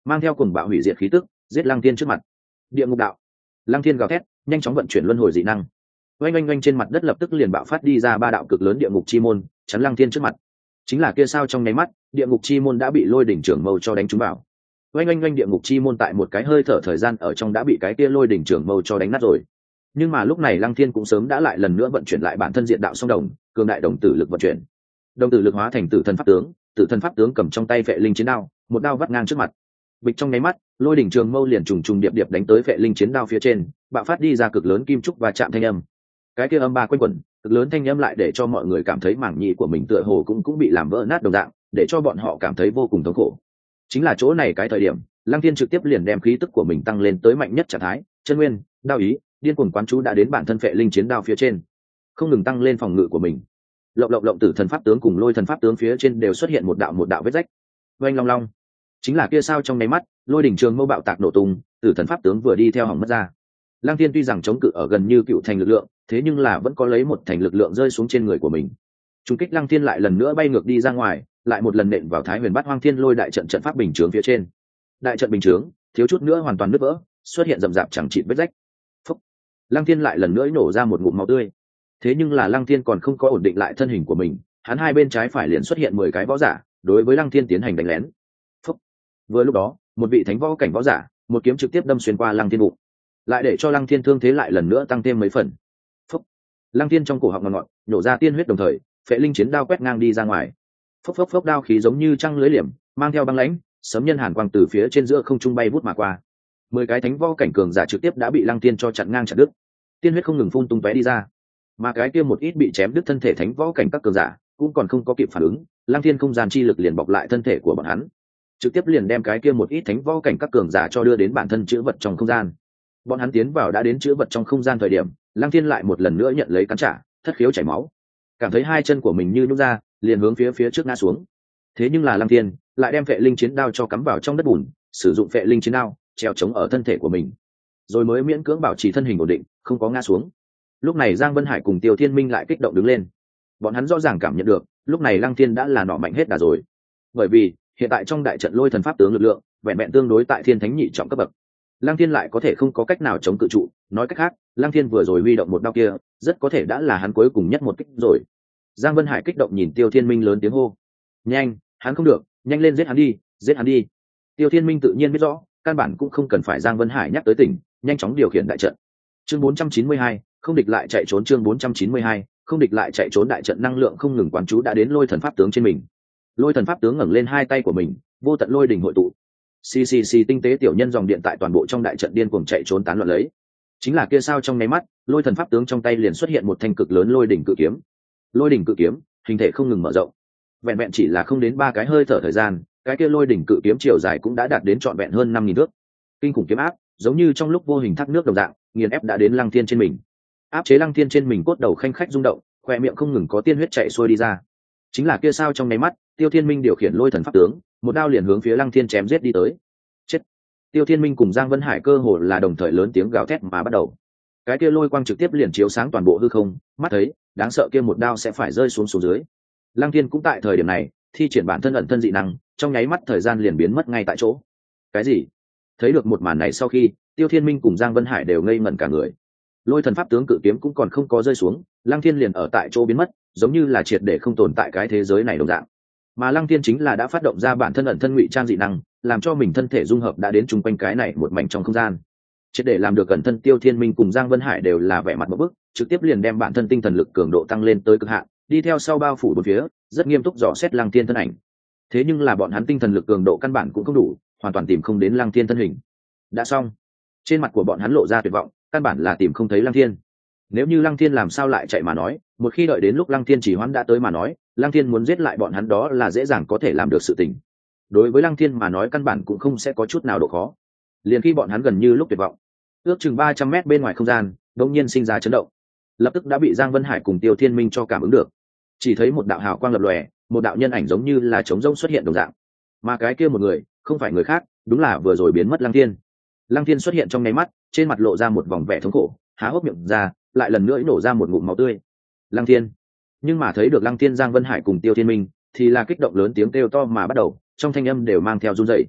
mang theo cùng bạo hủy diệt khí tức giết lăng thiên trước mặt. Địa ngục đạo. Lăng thiên gào thét nhanh chóng vận chuyển luân hồi dị năng, oanh oanh oanh trên mặt đất lập tức liền bạo phát đi ra ba đạo cực lớn địa ngục chi môn chắn lăng thiên trước mặt. Chính là kia sao trong nháy mắt địa ngục chi môn đã bị lôi đỉnh trưởng mâu cho đánh trúng vào. Oanh oanh oanh địa ngục chi môn tại một cái hơi thở thời gian ở trong đã bị cái kia lôi đỉnh trưởng mâu cho đánh nát rồi. Nhưng mà lúc này lăng thiên cũng sớm đã lại lần nữa vận chuyển lại bản thân diện đạo song đồng cường đại đồng tử lực vận chuyển, đồng tử lực hóa thành tử thần pháp tướng, tử thần pháp tướng cầm trong tay vệ linh chiến đao, một đao vắt ngang trước mặt. Bịch trong nháy mắt lôi đỉnh trường mâu liền trùng trùng điệp điệp đánh tới vệ linh chiến đao phía trên, bạo phát đi ra cực lớn kim trúc và chạm thanh âm. Cái kia âm ba quanh quẩn cực lớn thanh âm lại để cho mọi người cảm thấy mảng nhĩ của mình tựa hồ cũng cũng bị làm vỡ nát đồng dạng, để cho bọn họ cảm thấy vô cùng thống khổ. Chính là chỗ này cái thời điểm lăng thiên trực tiếp liền đem khí tức của mình tăng lên tới mạnh nhất trạng thái, chân nguyên, đao ý, điên cuồng quán chú đã đến bản thân vệ linh chiến đao phía trên, không ngừng tăng lên phòng ngự của mình. Lộng lộng lộng tử thần pháp tướng cùng lôi thần pháp tướng phía trên đều xuất hiện một đạo một đạo vết rách. Oanh long long, chính là kia sao trong nháy mắt lôi đỉnh trường mâu bạo tạc nổ tung, tử thần pháp tướng vừa đi theo hỏng mất ra. Lăng Thiên tuy rằng chống cự ở gần như cựu thành lực lượng, thế nhưng là vẫn có lấy một thành lực lượng rơi xuống trên người của mình. Trung kích Lăng Thiên lại lần nữa bay ngược đi ra ngoài, lại một lần nện vào Thái Huyền Bát Hoang Thiên Lôi đại trận trận pháp bình chướng phía trên. Đại trận bình chướng thiếu chút nữa hoàn toàn nứt vỡ, xuất hiện rậm rạp chẳng chịt vết rách. Phúc. Lăng Thiên lại lần nữa nổ ra một ngụm máu tươi. Thế nhưng là Lăng Thiên còn không có ổn định lại thân hình của mình, hắn hai bên trái phải liền xuất hiện mười cái võ giả, đối với Lăng Thiên tiến hành đánh lén. Phúc. Vừa lúc đó, một vị thánh võ cảnh võ giả, một kiếm trực tiếp đâm xuyên qua Lăng Thiên bụng, lại để cho Lăng Thiên thương thế lại lần nữa tăng thêm mấy phần. Phúc. Lăng Thiên trong cổ họng ngọt ngọt, nhổ ra tiên huyết đồng thời, phệ linh chiến đao quét ngang đi ra ngoài. Phốc phốc phốc đao khí giống như trăng lưới liềm, mang theo băng lãnh, sấm nhân hàn quang từ phía trên giữa không trung bay vút mà qua. Mười cái thánh võ cảnh cường giả trực tiếp đã bị Lăng Thiên cho chặn ngang chặt đứt, tiên huyết không ngừng phun tung tóe đi ra. Mà cái kia một ít bị chém đứt thân thể thánh võ cảnh các cường giả cũng còn không có kịp phản ứng, Lăng Thiên không gian chi lực liền bọc lại thân thể của bọn hắn, trực tiếp liền đem cái kia một ít thánh võ cảnh các cường giả cho đưa đến bản thân chữ vật trong không gian. Bọn hắn tiến vào đã đến chữ vật trong không gian thời điểm, Lăng Thiên lại một lần nữa nhận lấy cắn trả, thất khiếu chảy máu, cảm thấy hai chân của mình như nhũn ra, liền hướng phía phía trước ngã xuống. Thế nhưng là Lăng Thiên lại đem phệ linh chiến đao cho cắm vào trong đất bùn, sử dụng phệ linh chiến đao treo chống ở thân thể của mình, rồi mới miễn cưỡng bảo trì thân hình ổn định, không có ngã xuống. Lúc này Giang Vân Hải cùng Tiêu Thiên Minh lại kích động đứng lên. Bọn hắn rõ ràng cảm nhận được, lúc này Lăng Thiên đã là nỏ mạnh hết đà rồi. Bởi vì hiện tại trong đại trận lôi thần pháp tướng lực lượng vẹn vẹn tương đối tại thiên thánh nhị trọng cấp bậc, Lăng Thiên lại có thể không có cách nào chống cự trụ. Nói cách khác, Lăng Thiên vừa rồi huy động một đao kia, rất có thể đã là hắn cuối cùng nhất một kích rồi. Giang Vân Hải kích động nhìn Tiêu Thiên Minh lớn tiếng hô: "Nhanh, hắn không được, nhanh lên giết hắn đi, giết hắn đi!" Tiêu Thiên Minh tự nhiên biết rõ, căn bản cũng không cần phải Giang Vân Hải nhắc tới tỉnh, nhanh chóng điều khiển đại trận. Chương bốn trăm chín mươi hai, không địch lại chạy trốn. Chương bốn trăm chín mươi hai, không địch lại chạy trốn. Đại trận năng lượng không ngừng quán chú đã đến lôi thần pháp tướng trên mình. Lôi thần pháp tướng ngẩng lên hai tay của mình, vô tận lôi đỉnh hội tụ. Xì xì xì tinh tế tiểu nhân dòng điện tại toàn bộ trong đại trận điên cuồng chạy trốn tán loạn lấy. Chính là kia sao trong nháy mắt, lôi thần pháp tướng trong tay liền xuất hiện một thanh cực lớn lôi đỉnh cự kiếm. Lôi đỉnh cự kiếm, hình thể không ngừng mở rộng. Vẹn vẹn chỉ là không đến ba cái hơi thở thời gian, cái kia lôi đỉnh cự kiếm chiều dài cũng đã đạt đến trọn vẹn hơn năm nghìn thước. Kinh khủng kiếm áp, giống như trong lúc vô hình thác nước đồng dạng, nghiền ép đã đến Lăng Thiên trên mình. Áp chế Lăng Thiên trên mình cốt đầu khanh khách rung động, khoe miệng không ngừng có tiên huyết chảy xuôi đi ra. Chính là kia sao trong nháy mắt, Tiêu Thiên Minh điều khiển lôi thần pháp tướng, một đao liền hướng phía Lăng Thiên chém giết đi tới. Chết! Tiêu Thiên Minh cùng Giang Vân Hải cơ hồ là đồng thời lớn tiếng gào thét mà bắt đầu. Cái kia lôi quang trực tiếp liền chiếu sáng toàn bộ hư không, mắt thấy, đáng sợ kia một đao sẽ phải rơi xuống xuống dưới. Lăng Thiên cũng tại thời điểm này, thi triển bản thân ẩn thân dị năng, trong nháy mắt thời gian liền biến mất ngay tại chỗ. Cái gì? Thấy được một màn này sau khi, Tiêu Thiên Minh cùng Giang Vân Hải đều ngây ngẩn cả người. Lôi thần pháp tướng cự kiếm cũng còn không có rơi xuống, Lăng Thiên liền ở tại chỗ biến mất, giống như là triệt để không tồn tại cái thế giới này đồng dạng. Mà Lăng Thiên chính là đã phát động ra bản thân ẩn thân ngụy trang dị năng, làm cho mình thân thể dung hợp đã đến chung quanh cái này một mảnh trong không gian. Triệt để làm được ẩn thân, Tiêu Thiên Minh cùng Giang Vân Hải đều là vẻ mặt một bức, trực tiếp liền đem bản thân tinh thần lực cường độ tăng lên tới cực hạn, đi theo sau bao phủ bốn phía, rất nghiêm túc dò xét Lăng Thiên thân ảnh. Thế nhưng là bọn hắn tinh thần lực cường độ căn bản cũng không đủ, hoàn toàn tìm không đến Lăng Thiên thân hình. Đã xong. Trên mặt của bọn hắn lộ ra tuyệt vọng, căn bản là tìm không thấy Lăng Thiên. Nếu như Lăng Thiên làm sao lại chạy mà nói, một khi đợi đến lúc Lăng Thiên chỉ hoãn đã tới mà nói, Lăng Thiên muốn giết lại bọn hắn đó là dễ dàng có thể làm được sự tình. Đối với Lăng Thiên mà nói căn bản cũng không sẽ có chút nào độ khó. Liền khi bọn hắn gần như lúc tuyệt vọng, ước chừng ba trăm mét bên ngoài không gian, đột nhiên sinh ra chấn động. Lập tức đã bị Giang Vân Hải cùng Tiêu Thiên Minh cho cảm ứng được. Chỉ thấy một đạo hào quang lập lòe, một đạo nhân ảnh giống như là trống rỗng xuất hiện đồng dạng. Mà cái kia một người, không phải người khác, đúng là vừa rồi biến mất Lăng Thiên. Lăng Thiên xuất hiện trong nháy mắt, trên mặt lộ ra một vòng vẻ thống khổ, há hốc miệng ra, lại lần nữa nổ ra một ngụm máu tươi. Lăng Thiên. Nhưng mà thấy được Lăng Thiên, Giang Vân Hải cùng Tiêu Thiên Minh, thì là kích động lớn tiếng kêu to mà bắt đầu, trong thanh âm đều mang theo run rẩy.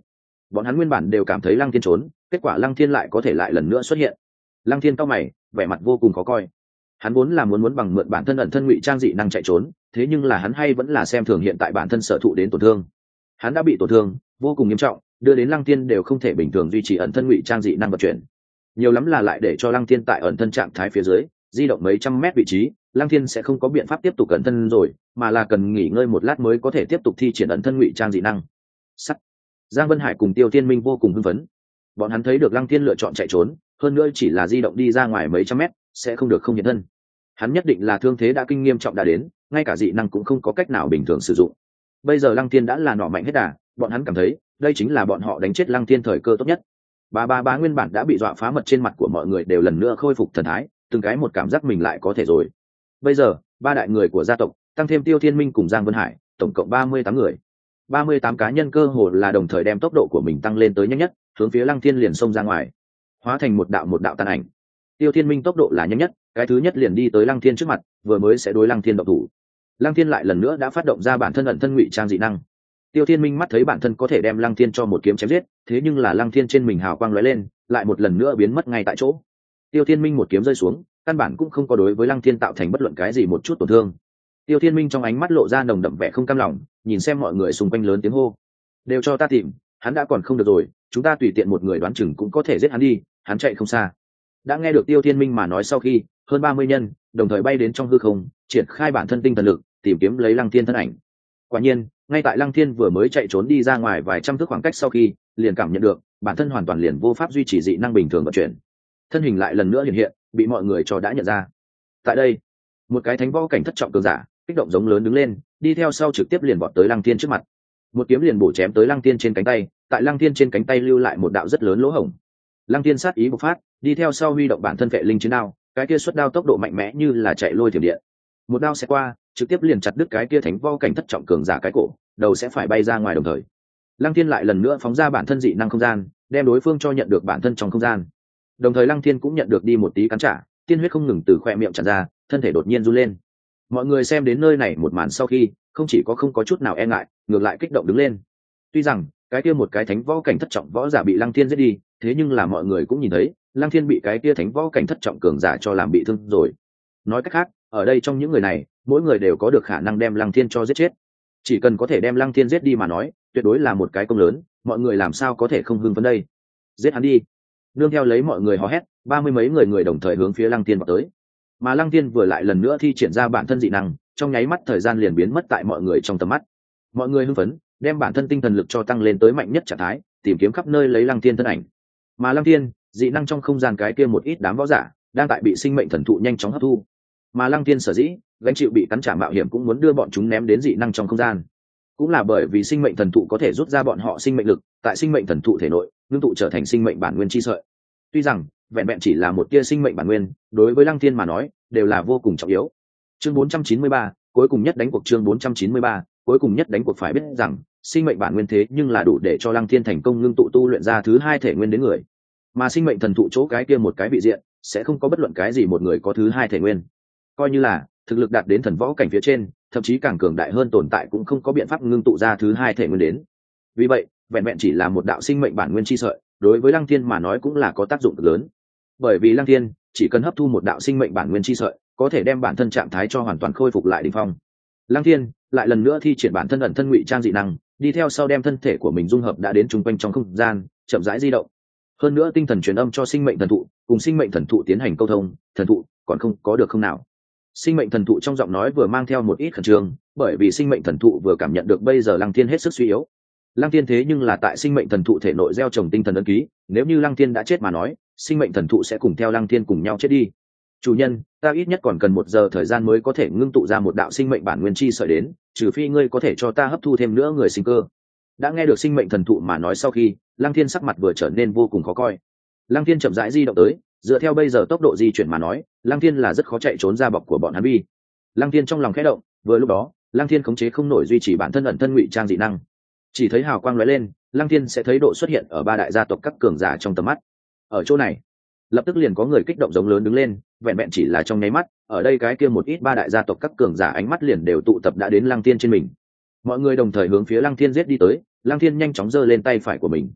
bọn hắn nguyên bản đều cảm thấy Lăng Thiên trốn, kết quả Lăng Thiên lại có thể lại lần nữa xuất hiện. Lăng Thiên cau mày, vẻ mặt vô cùng khó coi. Hắn vốn là muốn muốn bằng mượn bản thân ẩn thân ngụy trang dị năng chạy trốn, thế nhưng là hắn hay vẫn là xem thường hiện tại bản thân sở thụ đến tổn thương. Hắn đã bị tổn thương vô cùng nghiêm trọng, đưa đến Lăng Thiên đều không thể bình thường duy trì ẩn thân ngụy trang dị năng vận chuyển. Nhiều lắm là lại để cho Lăng Thiên tại ẩn thân trạng thái phía dưới, di động mấy trăm mét vị trí, Lăng Thiên sẽ không có biện pháp tiếp tục ẩn thân rồi, mà là cần nghỉ ngơi một lát mới có thể tiếp tục thi triển ẩn thân ngụy trang dị năng. Sắt. Giang Vân Hải cùng Tiêu Thiên Minh vô cùng hưng phấn. Bọn hắn thấy được Lăng Thiên lựa chọn chạy trốn, hơn nữa chỉ là di động đi ra ngoài mấy trăm mét, sẽ không được không hiện thân. Hắn nhất định là thương thế đã kinh nghiêm trọng đã đến, ngay cả dị năng cũng không có cách nào bình thường sử dụng. Bây giờ Lăng Thiên đã là nỏ mạnh hết đà, bọn hắn cảm thấy đây chính là bọn họ đánh chết Lăng Thiên thời cơ tốt nhất. Ba ba bá nguyên bản đã bị dọa phá mật trên mặt của mọi người đều lần nữa khôi phục thần thái, từng cái một cảm giác mình lại có thể rồi. Bây giờ ba đại người của gia tộc tăng thêm Tiêu Thiên Minh cùng Giang Vân Hải, tổng cộng ba mươi tám người. ba mươi tám cá nhân cơ hồ là đồng thời đem tốc độ của mình tăng lên tới nhanh nhất, hướng phía Lăng Thiên liền xông ra ngoài, hóa thành một đạo một đạo tàn ảnh. Tiêu Thiên Minh tốc độ là nhanh nhất, cái thứ nhất liền đi tới Lăng Thiên trước mặt, vừa mới sẽ đối Lăng Thiên động thủ. Lăng Thiên lại lần nữa đã phát động ra bản thân ẩn thân ngụy trang dị năng. Tiêu Thiên Minh mắt thấy bản thân có thể đem Lăng Thiên cho một kiếm chém giết, thế nhưng là Lăng Thiên trên mình hào quang lóe lên, lại một lần nữa biến mất ngay tại chỗ. Tiêu Thiên Minh một kiếm rơi xuống, căn bản cũng không có đối với Lăng Thiên tạo thành bất luận cái gì một chút tổn thương. Tiêu Thiên Minh trong ánh mắt lộ ra nồng đậm vẻ không cam lòng, nhìn xem mọi người xung quanh lớn tiếng hô: "Đều cho ta tìm, hắn đã còn không được rồi, chúng ta tùy tiện một người đoán chừng cũng có thể giết hắn đi, hắn chạy không xa." Đã nghe được Tiêu Thiên Minh mà nói sau khi, hơn ba mươi nhân đồng thời bay đến trong hư không, triển khai bản thân tinh thần lực, tìm kiếm lấy Lăng Thiên thân ảnh. Quả nhiên, ngay tại Lăng Thiên vừa mới chạy trốn đi ra ngoài vài trăm thước khoảng cách sau khi, liền cảm nhận được bản thân hoàn toàn liền vô pháp duy trì dị năng bình thường vận chuyển. Thân hình lại lần nữa hiện hiện, bị mọi người cho đã nhận ra. Tại đây, một cái thánh võ cảnh thất trọng cường giả, kích động giống lớn đứng lên, đi theo sau trực tiếp liền vọt tới Lăng Thiên trước mặt. Một kiếm liền bổ chém tới Lăng Thiên trên cánh tay, tại Lăng Thiên trên cánh tay lưu lại một đạo rất lớn lỗ hổng. Lăng Thiên sát ý bộc phát, đi theo sau huy động bản thân vệ linh chiến đao, cái kia xuất đao tốc độ mạnh mẽ như là chạy lôi thiểm điện. Một đao sẽ qua, trực tiếp liền chặt đứt cái kia thánh võ cảnh thất trọng cường giả cái cổ, đầu sẽ phải bay ra ngoài đồng thời. Lăng Thiên lại lần nữa phóng ra bản thân dị năng không gian, đem đối phương cho nhận được bản thân trong không gian. Đồng thời Lăng Thiên cũng nhận được đi một tí cắn trả, tiên huyết không ngừng từ khoe miệng tràn ra, thân thể đột nhiên run lên. Mọi người xem đến nơi này một màn sau khi, không chỉ có không có chút nào e ngại, ngược lại kích động đứng lên. Tuy rằng cái kia một cái thánh võ cảnh thất trọng võ giả bị Lăng Thiên giết đi, thế nhưng là mọi người cũng nhìn thấy, Lăng Thiên bị cái kia thánh võ cảnh thất trọng cường giả cho làm bị thương rồi. Nói cách khác, ở đây trong những người này, mỗi người đều có được khả năng đem Lăng Thiên cho giết chết. Chỉ cần có thể đem Lăng Thiên giết đi mà nói, tuyệt đối là một cái công lớn, mọi người làm sao có thể không hưng phấn đây. Giết hắn đi. Nương theo lấy mọi người hò hét, ba mươi mấy người người đồng thời hướng phía Lăng Thiên vào tới. Mà Lăng Thiên vừa lại lần nữa thi triển ra bản thân dị năng, trong nháy mắt thời gian liền biến mất tại mọi người trong tầm mắt. Mọi người hưng phấn, đem bản thân tinh thần lực cho tăng lên tới mạnh nhất trạng thái, tìm kiếm khắp nơi lấy Lăng Thiên thân ảnh. Mà Lăng Thiên, dị năng trong không gian cái kia một ít đám võ giả, đang tại bị sinh mệnh thần thụ nhanh chóng hấp thu. Mà Lăng Thiên sở dĩ gánh chịu bị cắn trả mạo hiểm cũng muốn đưa bọn chúng ném đến dị năng trong không gian, cũng là bởi vì sinh mệnh thần thụ có thể rút ra bọn họ sinh mệnh lực, tại sinh mệnh thần thụ thể nội ngưng tụ trở thành sinh mệnh bản nguyên chi sợi. Tuy rằng vẹn vẹn chỉ là một tia sinh mệnh bản nguyên, đối với Lăng Thiên mà nói đều là vô cùng trọng yếu. Chương bốn trăm chín mươi ba, cuối cùng nhất đánh cuộc. Chương bốn trăm chín mươi ba, cuối cùng nhất đánh cuộc. Phải biết rằng sinh mệnh bản nguyên thế nhưng là đủ để cho Lăng Thiên thành công ngưng tụ tu luyện ra thứ hai thể nguyên đến người, mà sinh mệnh thần thụ chỗ cái kia một cái vị diện sẽ không có bất luận cái gì một người có thứ hai thể nguyên. Coi như là thực lực đạt đến thần võ cảnh phía trên, thậm chí càng cường đại hơn tồn tại cũng không có biện pháp ngưng tụ ra thứ hai thể nguyên đến. Vì vậy vẹn vẹn chỉ là một đạo sinh mệnh bản nguyên chi sợi, đối với Lăng Thiên mà nói cũng là có tác dụng cực lớn. Bởi vì Lăng Thiên chỉ cần hấp thu một đạo sinh mệnh bản nguyên chi sợi, có thể đem bản thân trạng thái cho hoàn toàn khôi phục lại đỉnh phong. Lăng Thiên lại lần nữa thi triển bản thân ẩn thân ngụy trang dị năng, đi theo sau đem thân thể của mình dung hợp đã đến trung quanh trong không gian, chậm rãi di động. Hơn nữa tinh thần truyền âm cho sinh mệnh thần thụ, cùng sinh mệnh thần thụ tiến hành câu thông. Thần thụ còn không có được không nào? Sinh mệnh thần thụ trong giọng nói vừa mang theo một ít khẩn trương, bởi vì sinh mệnh thần thụ vừa cảm nhận được bây giờ Lăng Thiên hết sức suy yếu. Lăng Thiên thế nhưng là tại sinh mệnh thần thụ thể nội gieo trồng tinh thần ấn ký, nếu như Lăng Thiên đã chết mà nói, sinh mệnh thần thụ sẽ cùng theo Lăng Thiên cùng nhau chết đi. Chủ nhân, ta ít nhất còn cần một giờ thời gian mới có thể ngưng tụ ra một đạo sinh mệnh bản nguyên chi sợi đến, trừ phi ngươi có thể cho ta hấp thu thêm nữa người sinh cơ. Đã nghe được sinh mệnh thần thụ mà nói sau khi, Lăng Thiên sắc mặt vừa trở nên vô cùng khó coi. Lăng Thiên chậm rãi di động tới, dựa theo bây giờ tốc độ di chuyển mà nói, Lăng Thiên là rất khó chạy trốn ra bọc của bọn hắn bi. Lăng Thiên trong lòng khẽ động, vừa lúc đó, Lăng Thiên khống chế không nổi duy trì bản thân ẩn thân ngụy trang dị năng. Chỉ thấy hào quang lóe lên, Lăng Thiên sẽ thấy độ xuất hiện ở ba đại gia tộc các cường giả trong tầm mắt. Ở chỗ này, lập tức liền có người kích động giống lớn đứng lên, vẹn vẹn chỉ là trong nháy mắt, ở đây cái kia một ít ba đại gia tộc các cường giả ánh mắt liền đều tụ tập đã đến Lăng Thiên trên mình. Mọi người đồng thời hướng phía Lăng Thiên giết đi tới, Lăng Thiên nhanh chóng giơ lên tay phải của mình.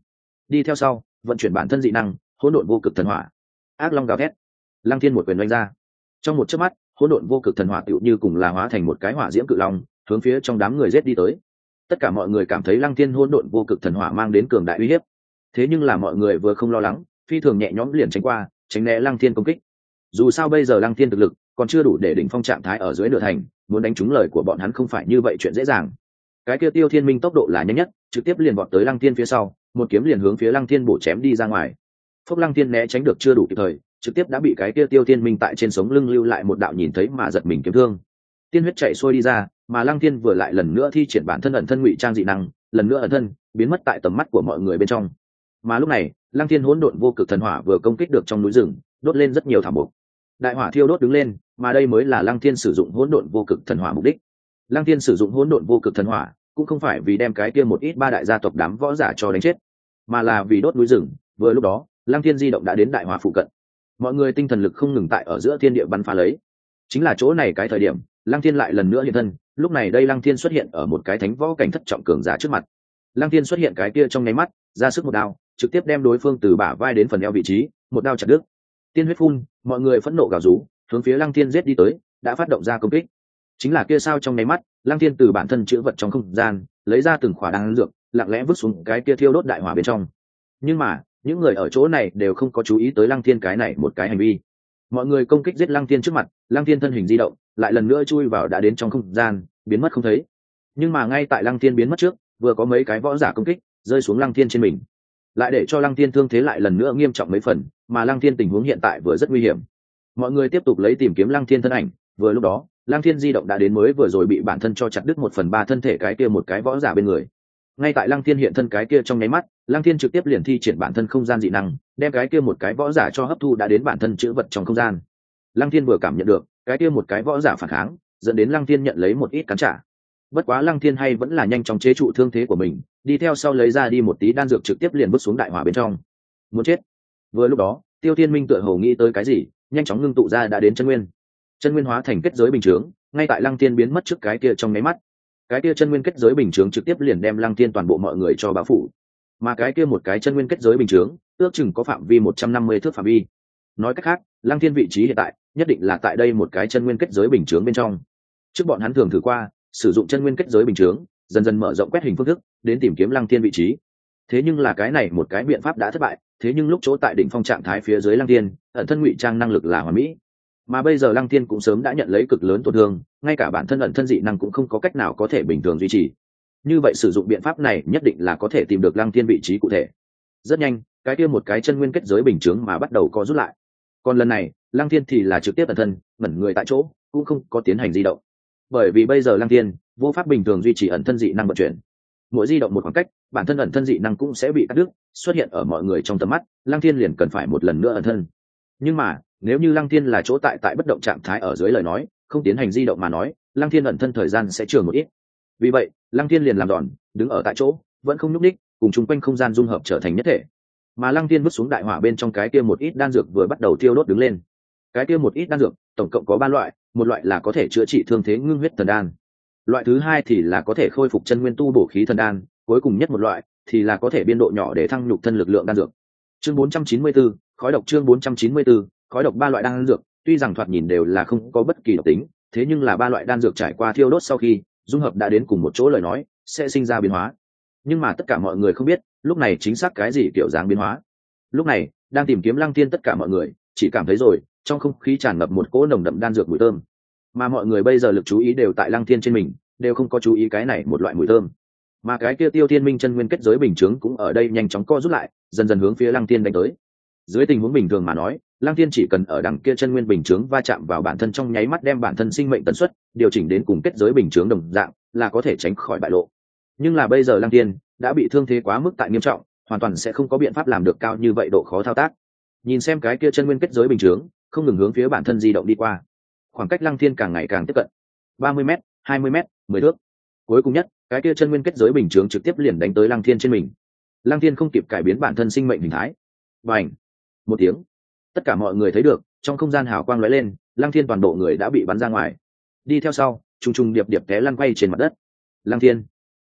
đi theo sau vận chuyển bản thân dị năng hỗn độn vô cực thần hỏa. Ác long gào thét, lăng thiên một quyền đánh ra, trong một chớp mắt hỗn độn vô cực thần hỏa tựu như cùng là hóa thành một cái hỏa diễm cự long hướng phía trong đám người giết đi tới. Tất cả mọi người cảm thấy lăng thiên hỗn độn vô cực thần hỏa mang đến cường đại uy hiếp, thế nhưng là mọi người vừa không lo lắng, phi thường nhẹ nhõm liền tránh qua, tránh né lăng thiên công kích. Dù sao bây giờ lăng thiên thực lực còn chưa đủ để đỉnh phong trạng thái ở dưới nửa thành, muốn đánh trúng lời của bọn hắn không phải như vậy chuyện dễ dàng. Cái kia Tiêu Thiên Minh tốc độ là nhanh nhất, trực tiếp liền vọt tới lăng thiên phía sau, một kiếm liền hướng phía lăng thiên bổ chém đi ra ngoài. Phốc, lăng thiên né tránh được chưa đủ kịp thời, trực tiếp đã bị cái kia Tiêu Thiên Minh tại trên sống lưng lưu lại một đạo nhìn thấy mà giật mình kiếm thương. Tiên huyết chạy xuôi đi ra, mà lăng thiên vừa lại lần nữa thi triển bản thân ẩn thân ngụy trang dị năng, lần nữa ẩn thân biến mất tại tầm mắt của mọi người bên trong. Mà lúc này lăng thiên hỗn độn vô cực thần hỏa vừa công kích được trong núi rừng, đốt lên rất nhiều thảm mục. Đại hỏa thiêu đốt đứng lên, mà đây mới là lăng thiên sử dụng hỗn độn vô cực thần hỏa mục đích. Lăng thiên sử dụng hỗn độn vô cực thần hỏa cũng không phải vì đem cái kia một ít ba đại gia tộc đám võ giả cho đánh chết, mà là vì đốt núi rừng. Vừa lúc đó lăng thiên di động đã đến đại hỏa phụ cận, mọi người tinh thần lực không ngừng tại ở giữa thiên địa bắn phá lấy. Chính là chỗ này cái thời điểm lăng thiên lại lần nữa hiện thân. Lúc này đây lăng thiên xuất hiện ở một cái thánh võ cảnh thất trọng cường giả trước mặt. Lăng thiên xuất hiện cái kia trong nháy mắt, ra sức một đao trực tiếp đem đối phương từ bả vai đến phần eo vị trí một đao chặt đứt. Tiên huyết phun, mọi người phẫn nộ gào rú hướng phía lăng thiên giết đi tới, đã phát động ra công kích. Chính là kia sao trong nháy mắt lăng thiên từ bản thân chữ vật trong không gian lấy ra từng khỏa đan dược, lặng lẽ vứt xuống cái kia thiêu đốt đại hỏa bên trong. Nhưng mà những người ở chỗ này đều không có chú ý tới lăng thiên cái này một cái hành vi. Mọi người công kích giết lăng thiên trước mặt, lăng thiên thân hình di động lại lần nữa chui vào đã đến trong không gian, biến mất không thấy. Nhưng mà ngay tại lăng thiên biến mất trước, vừa có mấy cái võ giả công kích rơi xuống lăng thiên trên mình, lại để cho lăng thiên thương thế lại lần nữa nghiêm trọng mấy phần, mà lăng thiên tình huống hiện tại vừa rất nguy hiểm. Mọi người tiếp tục lấy tìm kiếm lăng thiên thân ảnh. Vừa lúc đó lăng thiên di động đã đến mới vừa rồi bị bản thân cho chặt đứt một phần ba thân thể cái kia một cái võ giả bên người. Ngay tại lăng thiên hiện thân cái kia trong nháy mắt, lăng thiên trực tiếp liền thi triển bản thân không gian dị năng, đem cái kia một cái võ giả cho hấp thu đã đến bản thân chữ vật trong không gian. Lăng thiên vừa cảm nhận được cái kia một cái võ giả phản kháng, dẫn đến lăng thiên nhận lấy một ít cắn trả. Bất quá lăng thiên hay vẫn là nhanh chóng chế trụ thương thế của mình, đi theo sau lấy ra đi một tí đan dược trực tiếp liền bước xuống đại hỏa bên trong. Muốn chết. Vừa lúc đó Tiêu Thiên Minh tựa hồ nghĩ tới cái gì, nhanh chóng ngưng tụ ra đã đến chân nguyên. Chân nguyên hóa thành kết giới bình chướng, ngay tại lăng thiên biến mất trước cái kia trong nháy mắt, cái kia chân nguyên kết giới bình chướng trực tiếp liền đem lăng thiên toàn bộ mọi người cho bao phủ. Mà cái kia một cái chân nguyên kết giới bình chướng ước chừng có phạm vi một trăm năm mươi thước phạm vi. Nói cách khác lăng thiên vị trí hiện tại nhất định là tại đây một cái chân nguyên kết giới bình chướng bên trong. Trước bọn hắn thường thử qua sử dụng chân nguyên kết giới bình chướng, dần dần mở rộng quét hình phương thức đến tìm kiếm lăng thiên vị trí. Thế nhưng là cái này một cái biện pháp đã thất bại. Thế nhưng lúc chỗ tại đỉnh phong trạng thái phía dưới lăng thiên, ẩn thân ngụy trang năng lực là hoàn mỹ, mà bây giờ lăng thiên cũng sớm đã nhận lấy cực lớn tổn thương, ngay cả bản thân ẩn thân dị năng cũng không có cách nào có thể bình thường duy trì. Như vậy sử dụng biện pháp này nhất định là có thể tìm được lăng thiên vị trí cụ thể. Rất nhanh cái kia một cái chân nguyên kết giới bình chướng mà bắt đầu co rút lại. Còn lần này lăng thiên thì là trực tiếp ẩn thân ngẩn người tại chỗ, cũng không có tiến hành di động, bởi vì bây giờ lăng thiên vô pháp bình thường duy trì ẩn thân dị năng vận chuyển. Mỗi di động một khoảng cách, bản thân ẩn thân dị năng cũng sẽ bị cắt đứt, xuất hiện ở mọi người trong tầm mắt, lăng thiên liền cần phải một lần nữa ẩn thân. Nhưng mà nếu như lăng thiên là chỗ tại tại bất động trạng thái ở dưới lời nói, không tiến hành di động mà nói, lăng thiên ẩn thân thời gian sẽ trường một ít. Vì vậy lăng thiên liền làm đòn, đứng ở tại chỗ vẫn không nhúc nhích, cùng chung quanh không gian dung hợp trở thành nhất thể. Mà lăng thiên vứt xuống đại hỏa bên trong cái kia một ít đan dược vừa bắt đầu thiêu đốt đứng lên. Cái kia một ít đan dược tổng cộng có ba loại, một loại là có thể chữa trị thương thế ngưng huyết thần đan, loại thứ hai thì là có thể khôi phục chân nguyên tu bổ khí thần đan, cuối cùng nhất một loại thì là có thể biên độ nhỏ để thăng nhục thân lực lượng đan dược. Chương bốn trăm chín mươi tư, khói độc. Chương bốn trăm chín mươi tư, khói độc. Ba loại đan dược tuy rằng thoạt nhìn đều là không có bất kỳ độc tính, thế nhưng là ba loại đan dược trải qua thiêu đốt sau khi dung hợp đã đến cùng một chỗ lời nói sẽ sinh ra biến hóa. Nhưng mà tất cả mọi người không biết lúc này chính xác cái gì kiểu dáng biến hóa. Lúc này đang tìm kiếm lăng thiên tất cả mọi người chỉ cảm thấy rồi trong không khí tràn ngập một cỗ nồng đậm đan dược mùi thơm, mà mọi người bây giờ lực chú ý đều tại lăng thiên trên mình, đều không có chú ý cái này một loại mùi thơm. Mà cái kia Tiêu Thiên Minh chân nguyên kết giới bình chướng cũng ở đây nhanh chóng co rút lại, dần dần hướng phía lăng thiên đánh tới. Dưới tình huống bình thường mà nói, lăng thiên chỉ cần ở đằng kia chân nguyên bình chướng va chạm vào bản thân trong nháy mắt đem bản thân sinh mệnh tần suất điều chỉnh đến cùng kết giới bình chướng đồng dạng là có thể tránh khỏi bại lộ. Nhưng là bây giờ lăng thiên đã bị thương thế quá mức tại nghiêm trọng, hoàn toàn sẽ không có biện pháp làm được cao như vậy độ khó thao tác. Nhìn xem cái kia chân nguyên kết giới bình chướng không ngừng hướng phía bản thân di động đi qua, khoảng cách lăng thiên càng ngày càng tiếp cận. ba mươi mét, hai mươi mét, mười thước. Cuối cùng nhất cái kia chân nguyên kết giới bình chướng trực tiếp liền đánh tới lăng thiên trên mình. Lăng thiên không kịp cải biến bản thân sinh mệnh hình thái, và một tiếng, tất cả mọi người thấy được trong không gian hào quang lóe lên, lăng thiên toàn bộ người đã bị bắn ra ngoài, đi theo sau trùng trùng điệp điệp té lăn quay trên mặt đất. Lăng thiên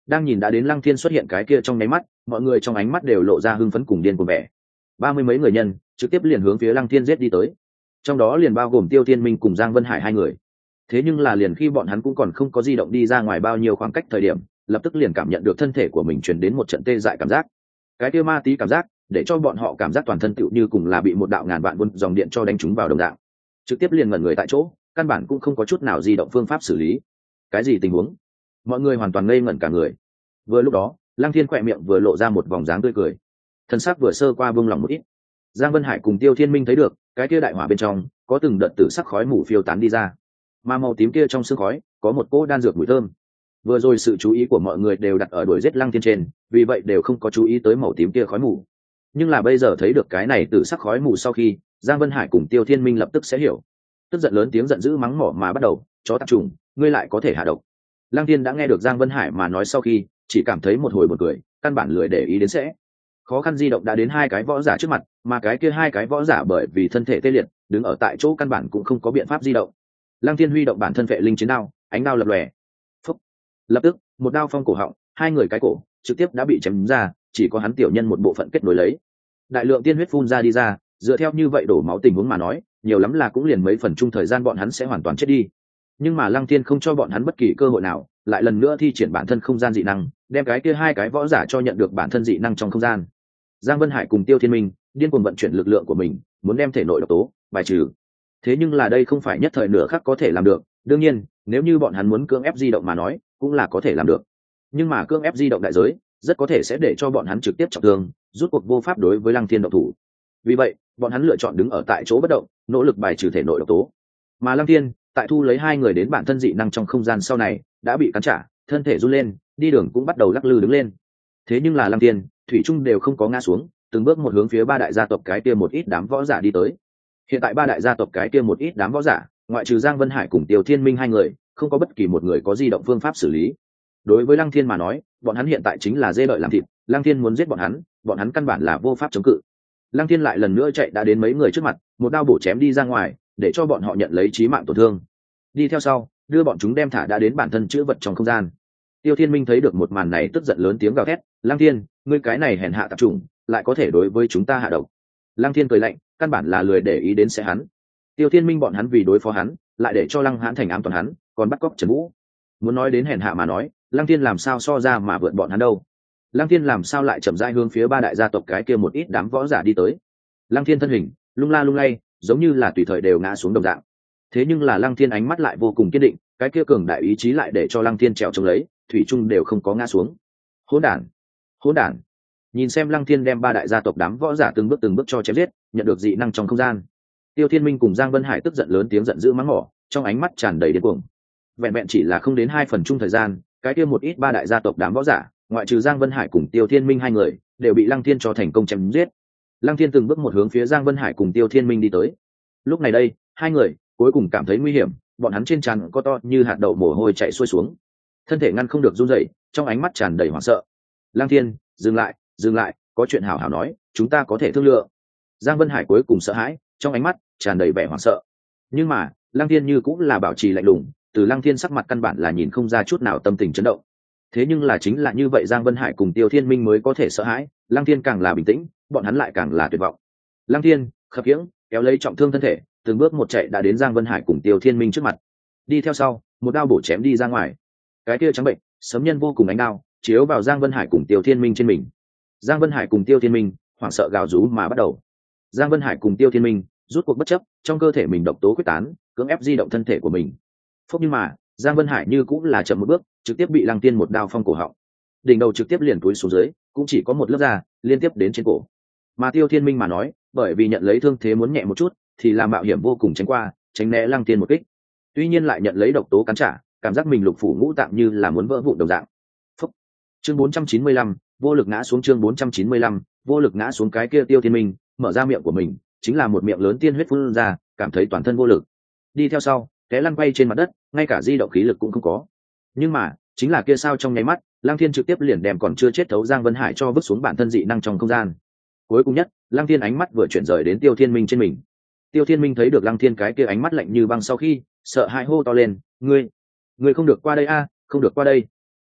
đang nhìn đã đến Lăng Thiên xuất hiện cái kia trong nháy mắt, mọi người trong ánh mắt đều lộ ra hưng phấn cùng điên cuồng vẻ. Ba mươi mấy người nhân trực tiếp liền hướng phía Lăng Thiên giết đi tới, trong đó liền bao gồm Tiêu Thiên Minh cùng Giang Vân Hải hai người. Thế nhưng là liền khi bọn hắn cũng còn không có di động đi ra ngoài bao nhiêu khoảng cách thời điểm, lập tức liền cảm nhận được thân thể của mình truyền đến một trận tê dại cảm giác. Cái kia ma tí cảm giác để cho bọn họ cảm giác toàn thân tựu như cùng là bị một đạo ngàn vạn quân dòng điện cho đánh trúng vào đồng dạng, trực tiếp liền ngẩn người tại chỗ, căn bản cũng không có chút nào di động phương pháp xử lý. Cái gì tình huống? Mọi người hoàn toàn ngây ngẩn cả người. Vừa lúc đó, Lăng Thiên khỏe miệng vừa lộ ra một vòng dáng tươi cười, thân xác vừa sơ qua buông lòng một ít. Giang Vân Hải cùng Tiêu Thiên Minh thấy được cái kia đại hỏa bên trong có từng đợt tử sắc khói mù phiêu tán đi ra, mà màu tím kia trong sương khói có một cỗ đan dược mùi thơm. Vừa rồi sự chú ý của mọi người đều đặt ở đuổi giết Lăng Thiên trên, vì vậy đều không có chú ý tới màu tím kia khói mù. Nhưng là bây giờ thấy được cái này tử sắc khói mù sau khi, Giang Vân Hải cùng Tiêu Thiên Minh lập tức sẽ hiểu. Tức giận lớn tiếng giận dữ mắng mỏ mà bắt đầu, chó tạp trùng, ngươi lại có thể hạ độc. Lăng Thiên đã nghe được Giang Vân Hải mà nói sau khi, chỉ cảm thấy một hồi buồn cười, căn bản lười để ý đến sẽ. Khó khăn di động đã đến hai cái võ giả trước mặt, mà cái kia hai cái võ giả bởi vì thân thể tê liệt, đứng ở tại chỗ căn bản cũng không có biện pháp di động. Lăng Thiên huy động bản thân vệ linh chiến đao, ánh đao lập lòe. Phúc. Lập tức, một đao phong cổ họng, hai người cái cổ trực tiếp đã bị chém ra, chỉ có hắn tiểu nhân một bộ phận kết nối lấy. Đại lượng tiên huyết phun ra đi ra, dựa theo như vậy đổ máu tình huống mà nói, nhiều lắm là cũng liền mấy phần chung thời gian bọn hắn sẽ hoàn toàn chết đi. Nhưng mà Lăng Thiên không cho bọn hắn bất kỳ cơ hội nào, lại lần nữa thi triển bản thân không gian dị năng, đem cái kia hai cái võ giả cho nhận được bản thân dị năng trong không gian. Giang Vân Hải cùng Tiêu Thiên Minh điên cuồng vận chuyển lực lượng của mình, muốn đem thể nội độc tố bài trừ. Thế nhưng là đây không phải nhất thời nửa khắc có thể làm được, đương nhiên, nếu như bọn hắn muốn cưỡng ép di động mà nói, cũng là có thể làm được. Nhưng mà cưỡng ép di động đại giới, rất có thể sẽ để cho bọn hắn trực tiếp trọng thương, rút cuộc vô pháp đối với Lăng Thiên động thủ. Vì vậy, bọn hắn lựa chọn đứng ở tại chỗ bất động, nỗ lực bài trừ thể nội độc tố. Mà Lăng Thiên, tại thu lấy hai người đến bản thân dị năng trong không gian sau này, đã bị cắn trả, thân thể run lên, đi đường cũng bắt đầu lắc lư đứng lên. Thế nhưng là Lăng Thiên, thủy trung đều không có ngã xuống, từng bước một hướng phía ba đại gia tộc cái kia một ít đám võ giả đi tới. Hiện tại ba đại gia tộc cái kia một ít đám võ giả, ngoại trừ Giang Vân Hải cùng Tiêu Thiên Minh hai người, không có bất kỳ một người có di động phương pháp xử lý. Đối với Lăng Thiên mà nói, bọn hắn hiện tại chính là dê đợi làm thịt, Lăng Thiên muốn giết bọn hắn, bọn hắn căn bản là vô pháp chống cự. Lăng Thiên lại lần nữa chạy đã đến mấy người trước mặt, một đao bổ chém đi ra ngoài, để cho bọn họ nhận lấy chí mạng tổn thương. Đi theo sau, đưa bọn chúng đem thả đã đến bản thân chữ vật trong không gian. Tiêu Thiên Minh thấy được một màn này tức giận lớn tiếng gào thét, Lăng Thiên, ngươi cái này hèn hạ tạp chủng, lại có thể đối với chúng ta hạ độc. Lăng Thiên cười lạnh, căn bản là lười để ý đến sẽ hắn. Tiêu Thiên Minh bọn hắn vì đối phó hắn, lại để cho Lăng Hãn Thành ám toàn hắn, còn bắt cóc Trần Vũ. Muốn nói đến hèn hạ mà nói, Lăng Thiên làm sao so ra mà vượt bọn hắn đâu. Lăng Thiên làm sao lại chậm rãi hướng phía ba đại gia tộc cái kia một ít đám võ giả đi tới. Lăng Thiên thân hình lung la lung lay, giống như là tùy thời đều ngã xuống đồng dạng. Thế nhưng là Lăng Thiên ánh mắt lại vô cùng kiên định, cái kia cường đại ý chí lại để cho Lăng Thiên trèo chống lấy, thủy chung đều không có ngã xuống. Hỗn đản, hỗn đản! Nhìn xem Lăng Thiên đem ba đại gia tộc đám võ giả từng bước từng bước cho chém giết, nhận được dị năng trong không gian. Tiêu Thiên Minh cùng Giang Vân Hải tức giận lớn tiếng giận dữ mắng mỏ, trong ánh mắt tràn đầy điên cuồng. Vẹn vẹn chỉ là không đến hai phần chung thời gian, cái kia một ít ba đại gia tộc đám võ giả, ngoại trừ Giang Vân Hải cùng Tiêu Thiên Minh hai người, đều bị Lăng Thiên cho thành công chém giết. Lăng Thiên từng bước một hướng phía Giang Vân Hải cùng Tiêu Thiên Minh đi tới. Lúc này đây, hai người cuối cùng cảm thấy nguy hiểm, bọn hắn trên trán có to như hạt đậu mồ hôi chảy xuôi xuống, thân thể ngăn không được run rẩy, trong ánh mắt tràn đầy hoảng sợ. Lăng Thiên, dừng lại, dừng lại, có chuyện hảo hảo nói, chúng ta có thể thương lượng. Giang Vân Hải cuối cùng sợ hãi, trong ánh mắt tràn đầy vẻ hoảng sợ. Nhưng mà, Lăng Thiên như cũng là bảo trì lạnh lùng, từ Lăng Thiên sắc mặt căn bản là nhìn không ra chút nào tâm tình chấn động. Thế nhưng là chính là như vậy Giang Vân Hải cùng Tiêu Thiên Minh mới có thể sợ hãi, Lăng Thiên càng là bình tĩnh, bọn hắn lại càng là tuyệt vọng. Lăng Thiên khập khiễng kéo lấy trọng thương thân thể, từng bước một chạy đã đến Giang Vân Hải cùng Tiêu Thiên Minh trước mặt. Đi theo sau, một đao bổ chém đi ra ngoài. Cái kia trắng bệnh, sấm nhân vô cùng ánh đao, chiếu vào Giang Vân Hải cùng Tiêu Thiên Minh trên mình. Giang Vân Hải cùng Tiêu Thiên Minh hoảng sợ gào rú mà bắt đầu. Giang Vân Hải cùng Tiêu Thiên Minh rút cuộc bất chấp, trong cơ thể mình độc tố quyết tán, cưỡng ép di động thân thể của mình. Phốc, nhưng mà, Giang Vân Hải như cũng là chậm một bước, trực tiếp bị Lăng Tiên một đao phong cổ họng. Đỉnh đầu trực tiếp liền túi xuống dưới, cũng chỉ có một lớp da liên tiếp đến trên cổ. Mà Tiêu Thiên Minh mà nói, bởi vì nhận lấy thương thế muốn nhẹ một chút, thì làm mạo hiểm vô cùng tránh qua, tránh né Lăng Tiên một kích. Tuy nhiên lại nhận lấy độc tố cắn trả, cảm giác mình lục phủ ngũ tạng như là muốn vỡ vụn đồng dạng. Phốc. Chương bốn trăm chín mươi lăm, vô lực ngã xuống. Chương bốn trăm chín mươi lăm, vô lực ngã xuống. Cái kia Tiêu Thiên Minh mở ra miệng của mình, chính là một miệng lớn tiên huyết phun ra, cảm thấy toàn thân vô lực. Đi theo sau, té lăn quay trên mặt đất, ngay cả di động khí lực cũng không có. Nhưng mà, chính là kia sao trong nháy mắt, Lăng Thiên trực tiếp liền đem còn chưa chết thấu Giang Vân Hải cho vứt xuống bản thân dị năng trong không gian. Cuối cùng nhất, Lăng Thiên ánh mắt vừa chuyển rời đến Tiêu Thiên Minh trên mình. Tiêu Thiên Minh thấy được Lăng Thiên cái kia ánh mắt lạnh như băng sau khi, sợ hãi hô to lên, "Ngươi, ngươi không được qua đây a, không được qua đây."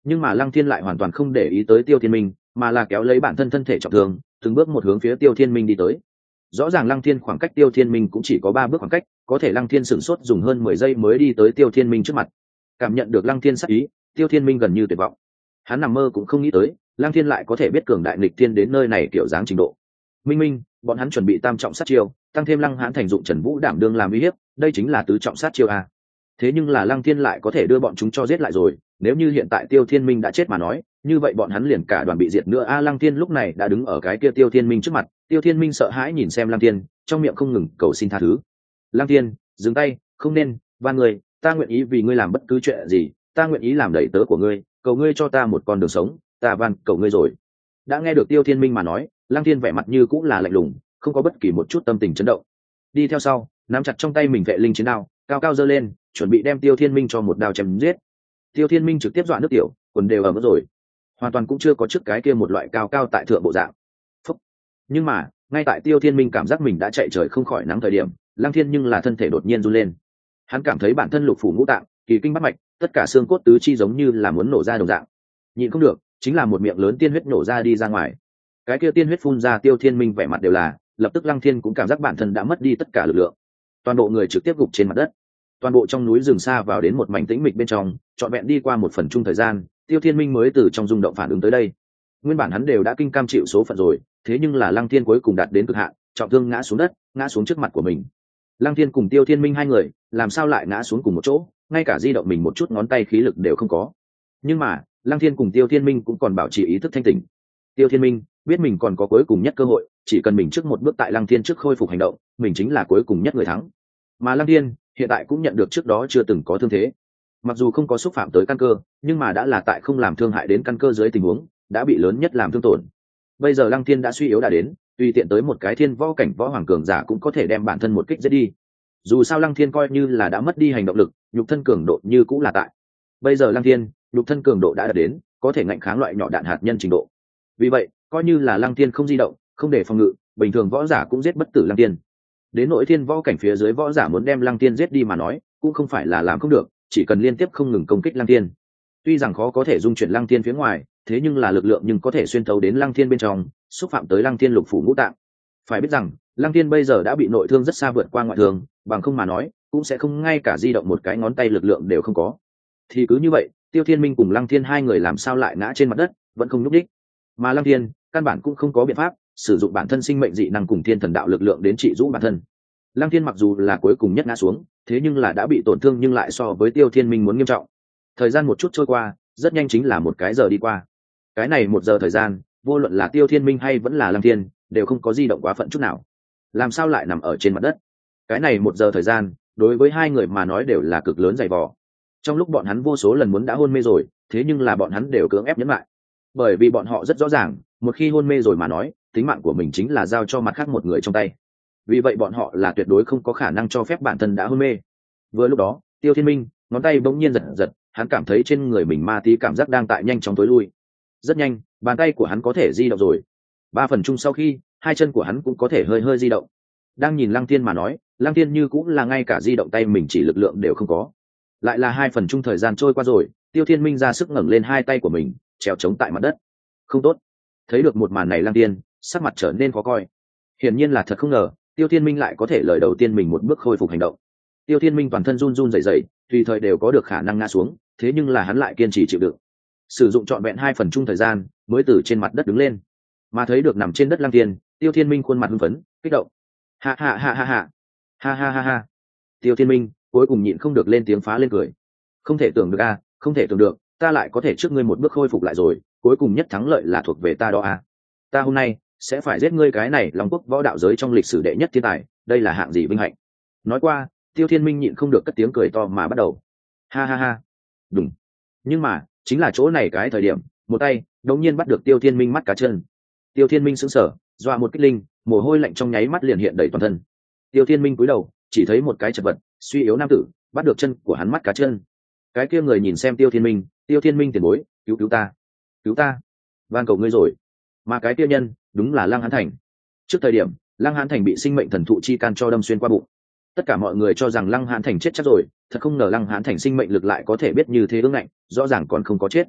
nhưng mà lăng thiên lại hoàn toàn không để ý tới tiêu thiên minh, mà là kéo lấy bản thân thân thể trọng thương, từng bước một hướng phía tiêu thiên minh đi tới. Rõ ràng lăng thiên khoảng cách tiêu thiên minh cũng chỉ có ba bước khoảng cách, có thể lăng thiên sửng sốt dùng hơn mười giây mới đi tới tiêu thiên minh trước mặt. Cảm nhận được lăng thiên sắc ý, tiêu thiên minh gần như tuyệt vọng. Hắn nằm mơ cũng không nghĩ tới lăng thiên lại có thể biết cường đại nghịch thiên đến nơi này kiểu dáng trình độ. Minh minh, bọn hắn chuẩn bị tam trọng sát chiêu, tăng thêm lăng hãn thành dụng Trần Vũ đảm đương làm uy hiếp, đây chính là tứ trọng sát chiêu a. Thế nhưng là lăng thiên lại có thể đưa bọn chúng cho giết lại rồi, nếu như hiện tại tiêu thiên minh đã chết mà nói, như vậy bọn hắn liền cả đoàn bị diệt nữa a. Lăng thiên lúc này đã đứng ở cái kia tiêu thiên minh trước mặt, tiêu thiên minh sợ hãi nhìn xem lăng thiên, trong miệng không ngừng cầu xin tha thứ. Lăng thiên, dừng tay, không nên, van người, ta nguyện ý vì ngươi làm bất cứ chuyện gì, ta nguyện ý làm đầy tớ của ngươi, cầu ngươi cho ta một con đường sống, ta van cầu ngươi rồi. Đã nghe được tiêu thiên minh mà nói, lăng thiên vẻ mặt như cũng là lạnh lùng, không có bất kỳ một chút tâm tình chấn động. Đi theo sau, nắm chặt trong tay mình vệ linh chiến đao, cao cao giơ lên, chuẩn bị đem tiêu thiên minh cho một đao chém giết. Tiêu thiên minh trực tiếp dọa nước tiểu, quần đều ở mức rồi, hoàn toàn cũng chưa có trước cái kia một loại cao cao tại thượng bộ dạng. Phúc. Nhưng mà ngay tại tiêu thiên minh cảm giác mình đã chạy trời không khỏi nắng thời điểm, lăng thiên nhưng là thân thể đột nhiên run lên. Hắn cảm thấy bản thân lục phủ ngũ tạng, kỳ kinh bát mạch, tất cả xương cốt tứ chi giống như là muốn nổ ra đồng dạng. Nhịn không được, chính là một miệng lớn tiên huyết nổ ra đi ra ngoài. Cái kia tiên huyết phun ra, tiêu thiên minh vẻ mặt đều là, lập tức lăng thiên cũng cảm giác bản thân đã mất đi tất cả lực lượng, toàn bộ người trực tiếp gục trên mặt đất. Toàn bộ trong núi rừng xa vào đến một mảnh tĩnh mịch bên trong, trọn vẹn đi qua một phần chung thời gian, tiêu thiên minh mới từ trong rung động phản ứng tới đây. Nguyên bản hắn đều đã kinh cam chịu số phận rồi, thế nhưng là lăng thiên cuối cùng đạt đến cực hạn, trọng thương ngã xuống đất, ngã xuống trước mặt của mình. Lăng thiên cùng tiêu thiên minh hai người làm sao lại ngã xuống cùng một chỗ, ngay cả di động mình một chút ngón tay khí lực đều không có. Nhưng mà lăng thiên cùng tiêu thiên minh cũng còn bảo trì ý thức thanh tỉnh. Tiêu thiên minh biết mình còn có cuối cùng nhất cơ hội, chỉ cần mình trước một bước tại lăng thiên trước khôi phục hành động, mình chính là cuối cùng nhất người thắng. Mà lăng thiên hiện tại cũng nhận được trước đó chưa từng có thương thế, mặc dù không có xúc phạm tới căn cơ, nhưng mà đã là tại không làm thương hại đến căn cơ dưới tình huống, đã bị lớn nhất làm thương tổn. Bây giờ lăng thiên đã suy yếu đã đến, tùy tiện tới một cái thiên võ cảnh võ hoàng cường giả cũng có thể đem bản thân một kích giết đi. Dù sao lăng thiên coi như là đã mất đi hành động lực, nhục thân cường độ như cũng là tại. Bây giờ lăng thiên nhục thân cường độ đã đạt đến có thể ngạnh kháng loại nhỏ đạn hạt nhân trình độ. Vì vậy coi như là lăng thiên không di động, không để phòng ngự, bình thường võ giả cũng giết bất tử lăng thiên. Đến nội thiên võ cảnh phía dưới võ giả muốn đem lăng thiên giết đi mà nói, cũng không phải là làm không được, chỉ cần liên tiếp không ngừng công kích lăng thiên. Tuy rằng khó có thể dung chuyển lăng thiên phía ngoài, thế nhưng là lực lượng nhưng có thể xuyên thấu đến lăng thiên bên trong, xúc phạm tới lăng thiên lục phủ ngũ tạng. Phải biết rằng lăng thiên bây giờ đã bị nội thương rất xa vượt qua ngoại thương, bằng không mà nói cũng sẽ không ngay cả di động một cái ngón tay lực lượng đều không có. Thì cứ như vậy, tiêu thiên minh cùng lăng thiên hai người làm sao lại ngã trên mặt đất vẫn không nhúc đích, mà lăng thiên căn bản cũng không có biện pháp sử dụng bản thân sinh mệnh dị năng cùng thiên thần đạo lực lượng đến trị rũ bản thân. Lăng thiên mặc dù là cuối cùng nhất ngã xuống, thế nhưng là đã bị tổn thương, nhưng lại so với tiêu thiên minh muốn nghiêm trọng. Thời gian một chút trôi qua, rất nhanh chính là một cái giờ đi qua. Cái này một giờ thời gian, vô luận là tiêu thiên minh hay vẫn là lăng thiên đều không có di động quá phận chút nào. Làm sao lại nằm ở trên mặt đất? Cái này một giờ thời gian đối với hai người mà nói đều là cực lớn dày vò. Trong lúc bọn hắn vô số lần muốn đã hôn mê rồi, thế nhưng là bọn hắn đều cưỡng ép nhẫn lại, bởi vì bọn họ rất rõ ràng, một khi hôn mê rồi mà nói, tính mạng của mình chính là giao cho mặt khác một người trong tay. Vì vậy bọn họ là tuyệt đối không có khả năng cho phép bản thân đã hôn mê. Vừa lúc đó tiêu thiên minh ngón tay bỗng nhiên giật giật, hắn cảm thấy trên người mình ma tí cảm giác đang tại nhanh chóng tối lui. Rất nhanh bàn tay của hắn có thể di động rồi. Ba phần chung sau khi, hai chân của hắn cũng có thể hơi hơi di động. Đang nhìn lăng thiên mà nói, lăng thiên như cũng là ngay cả di động tay mình chỉ lực lượng đều không có. Lại là hai phần chung thời gian trôi qua rồi, tiêu thiên minh ra sức ngẩng lên hai tay của mình, trèo trống tại mặt đất. Không tốt. Thấy được một màn này, lăng thiên sắc mặt trở nên khó coi. Hiển nhiên là thật không ngờ tiêu thiên minh lại có thể lời đầu tiên mình một bước khôi phục hành động. Tiêu thiên minh toàn thân run run rẩy rẩy, tùy thời đều có được khả năng ngã xuống, thế nhưng là hắn lại kiên trì chịu đựng, sử dụng trọn vẹn hai phần chung thời gian mới từ trên mặt đất đứng lên. Mà thấy được nằm trên đất lăng thiên, tiêu thiên minh khuôn mặt hưng phấn kích động, ha ha ha ha ha ha ha ha ha. Tiêu thiên minh cuối cùng nhịn không được lên tiếng phá lên cười. Không thể tưởng được a, không thể tưởng được, ta lại có thể trước ngươi một bước khôi phục lại rồi, cuối cùng nhất thắng lợi là thuộc về ta đó a. Ta hôm nay sẽ phải giết ngươi cái này long quốc võ đạo giới trong lịch sử đệ nhất thiên tài, đây là hạng gì vinh hạnh. Nói qua, tiêu thiên minh nhịn không được cất tiếng cười to mà bắt đầu, ha ha ha. Đúng. Nhưng mà chính là chỗ này cái thời điểm, một tay đột nhiên bắt được tiêu thiên minh mắt cá chân. Tiêu thiên minh sững sờ, dọa một kích linh, mồ hôi lạnh trong nháy mắt liền hiện đầy toàn thân. Tiêu thiên minh cúi đầu, chỉ thấy một cái chật vật suy yếu nam tử bắt được chân của hắn mắt cá chân. Cái kia người nhìn xem tiêu thiên minh, tiêu thiên minh tiền bối, cứu cứu ta, cứu ta, van cầu ngươi rồi. Mà cái kia nhân đúng là Lăng Hán Thành. Trước thời điểm Lăng Hán Thành bị sinh mệnh thần thụ chi can cho đâm xuyên qua bụng, tất cả mọi người cho rằng Lăng Hán Thành chết chắc rồi, thật không ngờ Lăng Hán Thành sinh mệnh lực lại có thể biết như thế ương ngạnh, rõ ràng còn không có chết.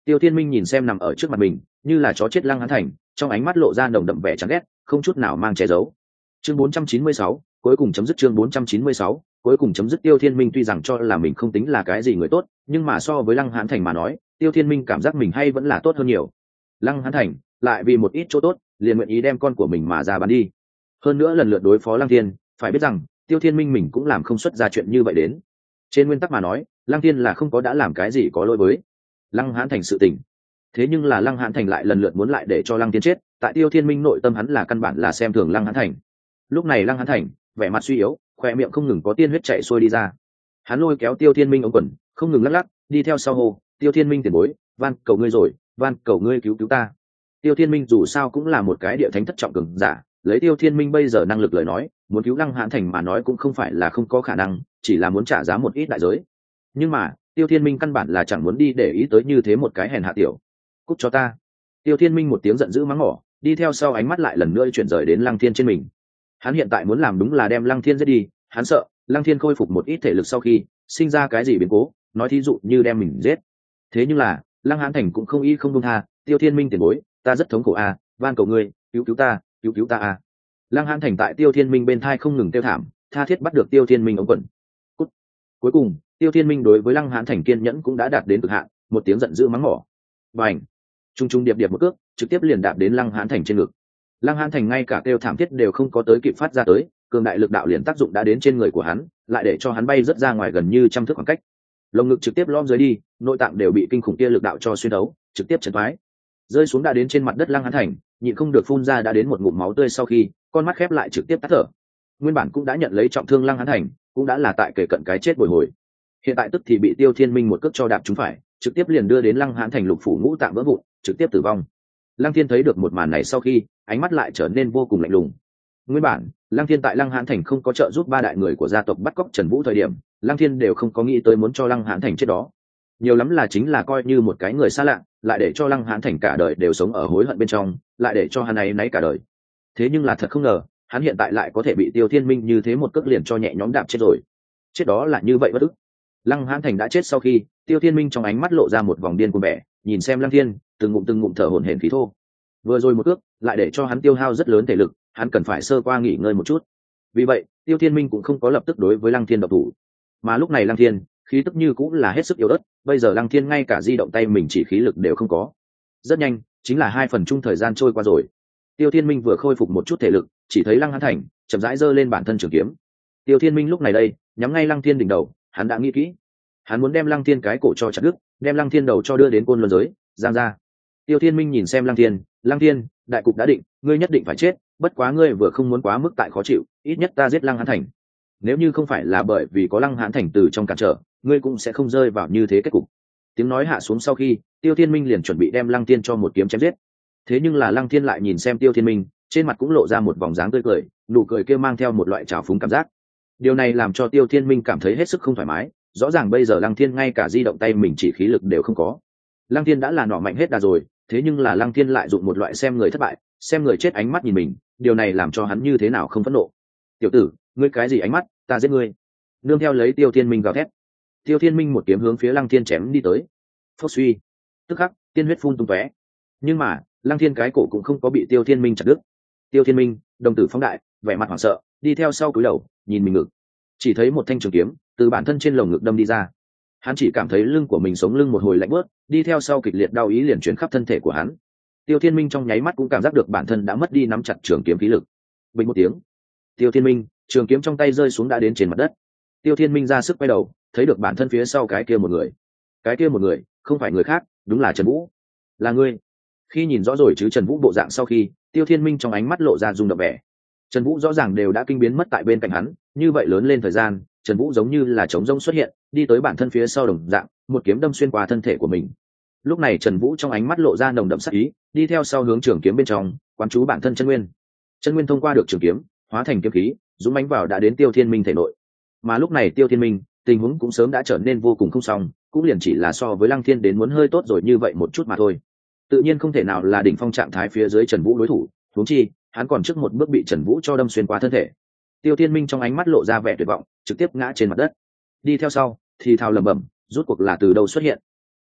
Tiêu Thiên Minh nhìn xem nằm ở trước mặt mình như là chó chết Lăng Hán Thành, trong ánh mắt lộ ra nồng đậm vẻ chán ghét, không chút nào mang che giấu. Chương bốn trăm chín mươi sáu, cuối cùng chấm dứt. Chương bốn trăm chín mươi sáu, cuối cùng chấm dứt. Tiêu Thiên Minh tuy rằng cho là mình không tính là cái gì người tốt, nhưng mà so với Lăng Hán Thành mà nói, Tiêu Thiên Minh cảm giác mình hay vẫn là tốt hơn nhiều. Lăng Hán Thành lại vì một ít chỗ tốt, liền nguyện ý đem con của mình mà ra bán đi. Hơn nữa lần lượt đối phó Lăng Thiên, phải biết rằng Tiêu Thiên Minh mình cũng làm không xuất ra chuyện như vậy đến. Trên nguyên tắc mà nói, Lăng Thiên là không có đã làm cái gì có lỗi với Lăng Hán Thành sự tình. Thế nhưng là Lăng Hán Thành lại lần lượt muốn lại để cho Lăng Thiên chết, tại Tiêu Thiên Minh nội tâm hắn là căn bản là xem thường Lăng Hán Thành. Lúc này Lăng Hán Thành vẻ mặt suy yếu, khoe miệng không ngừng có tiên huyết chảy xuôi đi ra. Hắn lôi kéo Tiêu Thiên Minh ống quần, không ngừng lắc lắc, đi theo sau hồ, Tiêu Thiên Minh tiền bối, van cầu ngươi rồi, van cầu ngươi cứu cứu ta. Tiêu Thiên Minh dù sao cũng là một cái địa thánh thất trọng cường giả, lấy Tiêu Thiên Minh bây giờ năng lực lời nói, muốn cứu Lăng Hán Thành mà nói cũng không phải là không có khả năng, chỉ là muốn trả giá một ít đại giới. Nhưng mà Tiêu Thiên Minh căn bản là chẳng muốn đi để ý tới như thế một cái hèn hạ tiểu. Cút cho ta. Tiêu Thiên Minh một tiếng giận dữ mắng mỏ, đi theo sau ánh mắt lại lần nữa chuyển rời đến Lăng Thiên trên mình. Hắn hiện tại muốn làm đúng là đem Lăng Thiên giết đi, hắn sợ Lăng Thiên khôi phục một ít thể lực sau khi sinh ra cái gì biến cố, nói thí dụ như đem mình giết. Thế nhưng là Lăng Hán Thành cũng không y không buông tha, Tiêu Thiên Minh tiền bối, ta rất thống khổ a, van cầu ngươi, cứu cứu ta, cứu cứu ta a. Lăng Hán Thành tại Tiêu Thiên Minh bên thai không ngừng kêu thảm, tha thiết bắt được Tiêu Thiên Minh ống quần. Cút. Cuối cùng Tiêu Thiên Minh đối với Lăng Hán Thành kiên nhẫn cũng đã đạt đến cực hạn, một tiếng giận dữ mắng mỏ. Bành! Trung trung điệp điệp một cước, trực tiếp liền đạp đến Lăng Hán Thành trên ngực. Lăng Hán Thành ngay cả kêu thảm thiết đều không có tới kịp phát ra tới, cường đại lực đạo liền tác dụng đã đến trên người của hắn, lại để cho hắn bay rất ra ngoài gần như trăm thước khoảng cách. Lồng ngực trực tiếp lõm dưới đi, nội tạng đều bị kinh khủng kia lực đạo cho xuyên thấu, trực tiếp chấn thoái. Rơi xuống đã đến trên mặt đất Lăng Hán Thành, nhịn không được phun ra đã đến một ngụm máu tươi sau khi, con mắt khép lại trực tiếp tắt thở. Nguyên bản cũng đã nhận lấy trọng thương Lăng Hán Thành, cũng đã là tại kề cận cái chết bồi hồi. Hiện tại tức thì bị Tiêu Thiên Minh một cước cho đạp trúng phải, trực tiếp liền đưa đến Lăng Hán Thành lục phủ ngũ tạng vỡ vụn, trực tiếp tử vong. Lăng Thiên thấy được một màn này sau khi, ánh mắt lại trở nên vô cùng lạnh lùng. Nguyên bản, Lăng Thiên tại Lăng Hán Thành không có trợ giúp ba đại người của gia tộc bắt cóc Trần Vũ thời điểm, Lăng Thiên đều không có nghĩ tới muốn cho Lăng Hán Thành chết đó. Nhiều lắm là chính là coi như một cái người xa lạ, lại để cho Lăng Hán Thành cả đời đều sống ở hối hận bên trong, lại để cho hắn ấy nấy cả đời. Thế nhưng là thật không ngờ, hắn hiện tại lại có thể bị Tiêu Thiên Minh như thế một cước liền cho nhẹ nhõm đạp chết rồi. Chết đó là như vậy bất ức. Lăng Hán Thành đã chết sau khi, Tiêu Thiên Minh trong ánh mắt lộ ra một vòng điên cuồng vẻ, nhìn xem Lăng Thiên, từng ngụm từng ngụm thở hổn hển khí thô. Vừa rồi một cước, lại để cho hắn tiêu hao rất lớn thể lực, hắn cần phải sơ qua nghỉ ngơi một chút. Vì vậy, Tiêu Thiên Minh cũng không có lập tức đối với Lăng Thiên động thủ. Mà lúc này Lăng Thiên, khí tức như cũng là hết sức yếu ớt, bây giờ Lăng Thiên ngay cả di động tay mình chỉ khí lực đều không có. Rất nhanh, chính là hai phần chung thời gian trôi qua rồi. Tiêu Thiên Minh vừa khôi phục một chút thể lực, chỉ thấy Lăng Hán Thành chậm rãi giơ lên bản thân trường kiếm. Tiêu Thiên Minh lúc này đây, nhắm ngay Lăng Thiên đỉnh đầu, hắn đã nghĩ kỹ, hắn muốn đem Lăng Thiên cái cổ cho chặt đứt, đem Lăng Thiên đầu cho đưa đến côn luân giới, giang ra. Tiêu Thiên Minh nhìn xem Lăng Thiên, Lăng Thiên, đại cục đã định, ngươi nhất định phải chết, bất quá ngươi vừa không muốn quá mức tại khó chịu, ít nhất ta giết Lăng Hán Thành. Nếu như không phải là bởi vì có Lăng Hán Thành từ trong cản trở, ngươi cũng sẽ không rơi vào như thế kết cục. Tiếng nói hạ xuống sau khi, Tiêu Thiên Minh liền chuẩn bị đem Lăng Thiên cho một kiếm chém giết. Thế nhưng là Lăng Thiên lại nhìn xem Tiêu Thiên Minh, trên mặt cũng lộ ra một vòng dáng tươi cười, nụ cười kia mang theo một loại trào phúng cảm giác. Điều này làm cho Tiêu Thiên Minh cảm thấy hết sức không thoải mái, rõ ràng bây giờ Lăng Thiên ngay cả di động tay mình chỉ khí lực đều không có. Lăng Thiên đã là nọ mạnh hết đà rồi, thế nhưng là Lăng Thiên lại dụng một loại xem người thất bại, xem người chết ánh mắt nhìn mình, điều này làm cho hắn như thế nào không phẫn nộ. Tiểu tử, ngươi cái gì ánh mắt, ta giết ngươi. Nương theo lấy Tiêu Thiên Minh gào thét. Tiêu Thiên Minh một kiếm hướng phía Lăng Thiên chém đi tới. Phốc suy, tức khắc tiên huyết phun tung tóe. Nhưng mà Lăng Thiên cái cổ cũng không có bị Tiêu Thiên Minh chặt đứt. Tiêu Thiên Minh đồng tử phóng đại, vẻ mặt hoảng sợ, đi theo sau cúi đầu nhìn mình ngực, chỉ thấy một thanh trường kiếm từ bản thân trên lồng ngực đâm đi ra. Hắn chỉ cảm thấy lưng của mình sống lưng một hồi lạnh bớt, đi theo sau kịch liệt đau ý liền chuyển khắp thân thể của hắn. Tiêu Thiên Minh trong nháy mắt cũng cảm giác được bản thân đã mất đi nắm chặt trường kiếm khí lực. Bình một tiếng, Tiêu Thiên Minh trường kiếm trong tay rơi xuống đã đến trên mặt đất. Tiêu Thiên Minh ra sức quay đầu, thấy được bản thân phía sau cái kia một người. Cái kia một người không phải người khác, đúng là Trần Vũ. Là ngươi? Khi nhìn rõ rồi chứ Trần Vũ bộ dạng sau khi, Tiêu Thiên Minh trong ánh mắt lộ ra rung động vẻ. Trần Vũ rõ ràng đều đã kinh biến mất tại bên cạnh hắn, như vậy lớn lên thời gian, Trần Vũ giống như là trống rỗng xuất hiện, đi tới bản thân phía sau đồng dạng, một kiếm đâm xuyên qua thân thể của mình. Lúc này Trần Vũ trong ánh mắt lộ ra nồng đậm sát ý, đi theo sau hướng trường kiếm bên trong, quán chú bản thân chân nguyên. Chân nguyên thông qua được trường kiếm, hóa thành kiếm khí, dũng mãnh vào đã đến Tiêu Thiên Minh thể nội. Mà lúc này Tiêu Thiên Minh, tình huống cũng sớm đã trở nên vô cùng không xong, cũng liền chỉ là so với Lăng Thiên đến muốn hơi tốt rồi như vậy một chút mà thôi. Tự nhiên không thể nào là đỉnh phong trạng thái phía dưới Trần Vũ đối thủ, huống chi, hắn còn trước một bước bị Trần Vũ cho đâm xuyên qua thân thể. Tiêu Thiên Minh trong ánh mắt lộ ra vẻ tuyệt vọng, trực tiếp ngã trên mặt đất. Đi theo sau, thì thào lẩm bẩm, rút cuộc là từ đâu xuất hiện?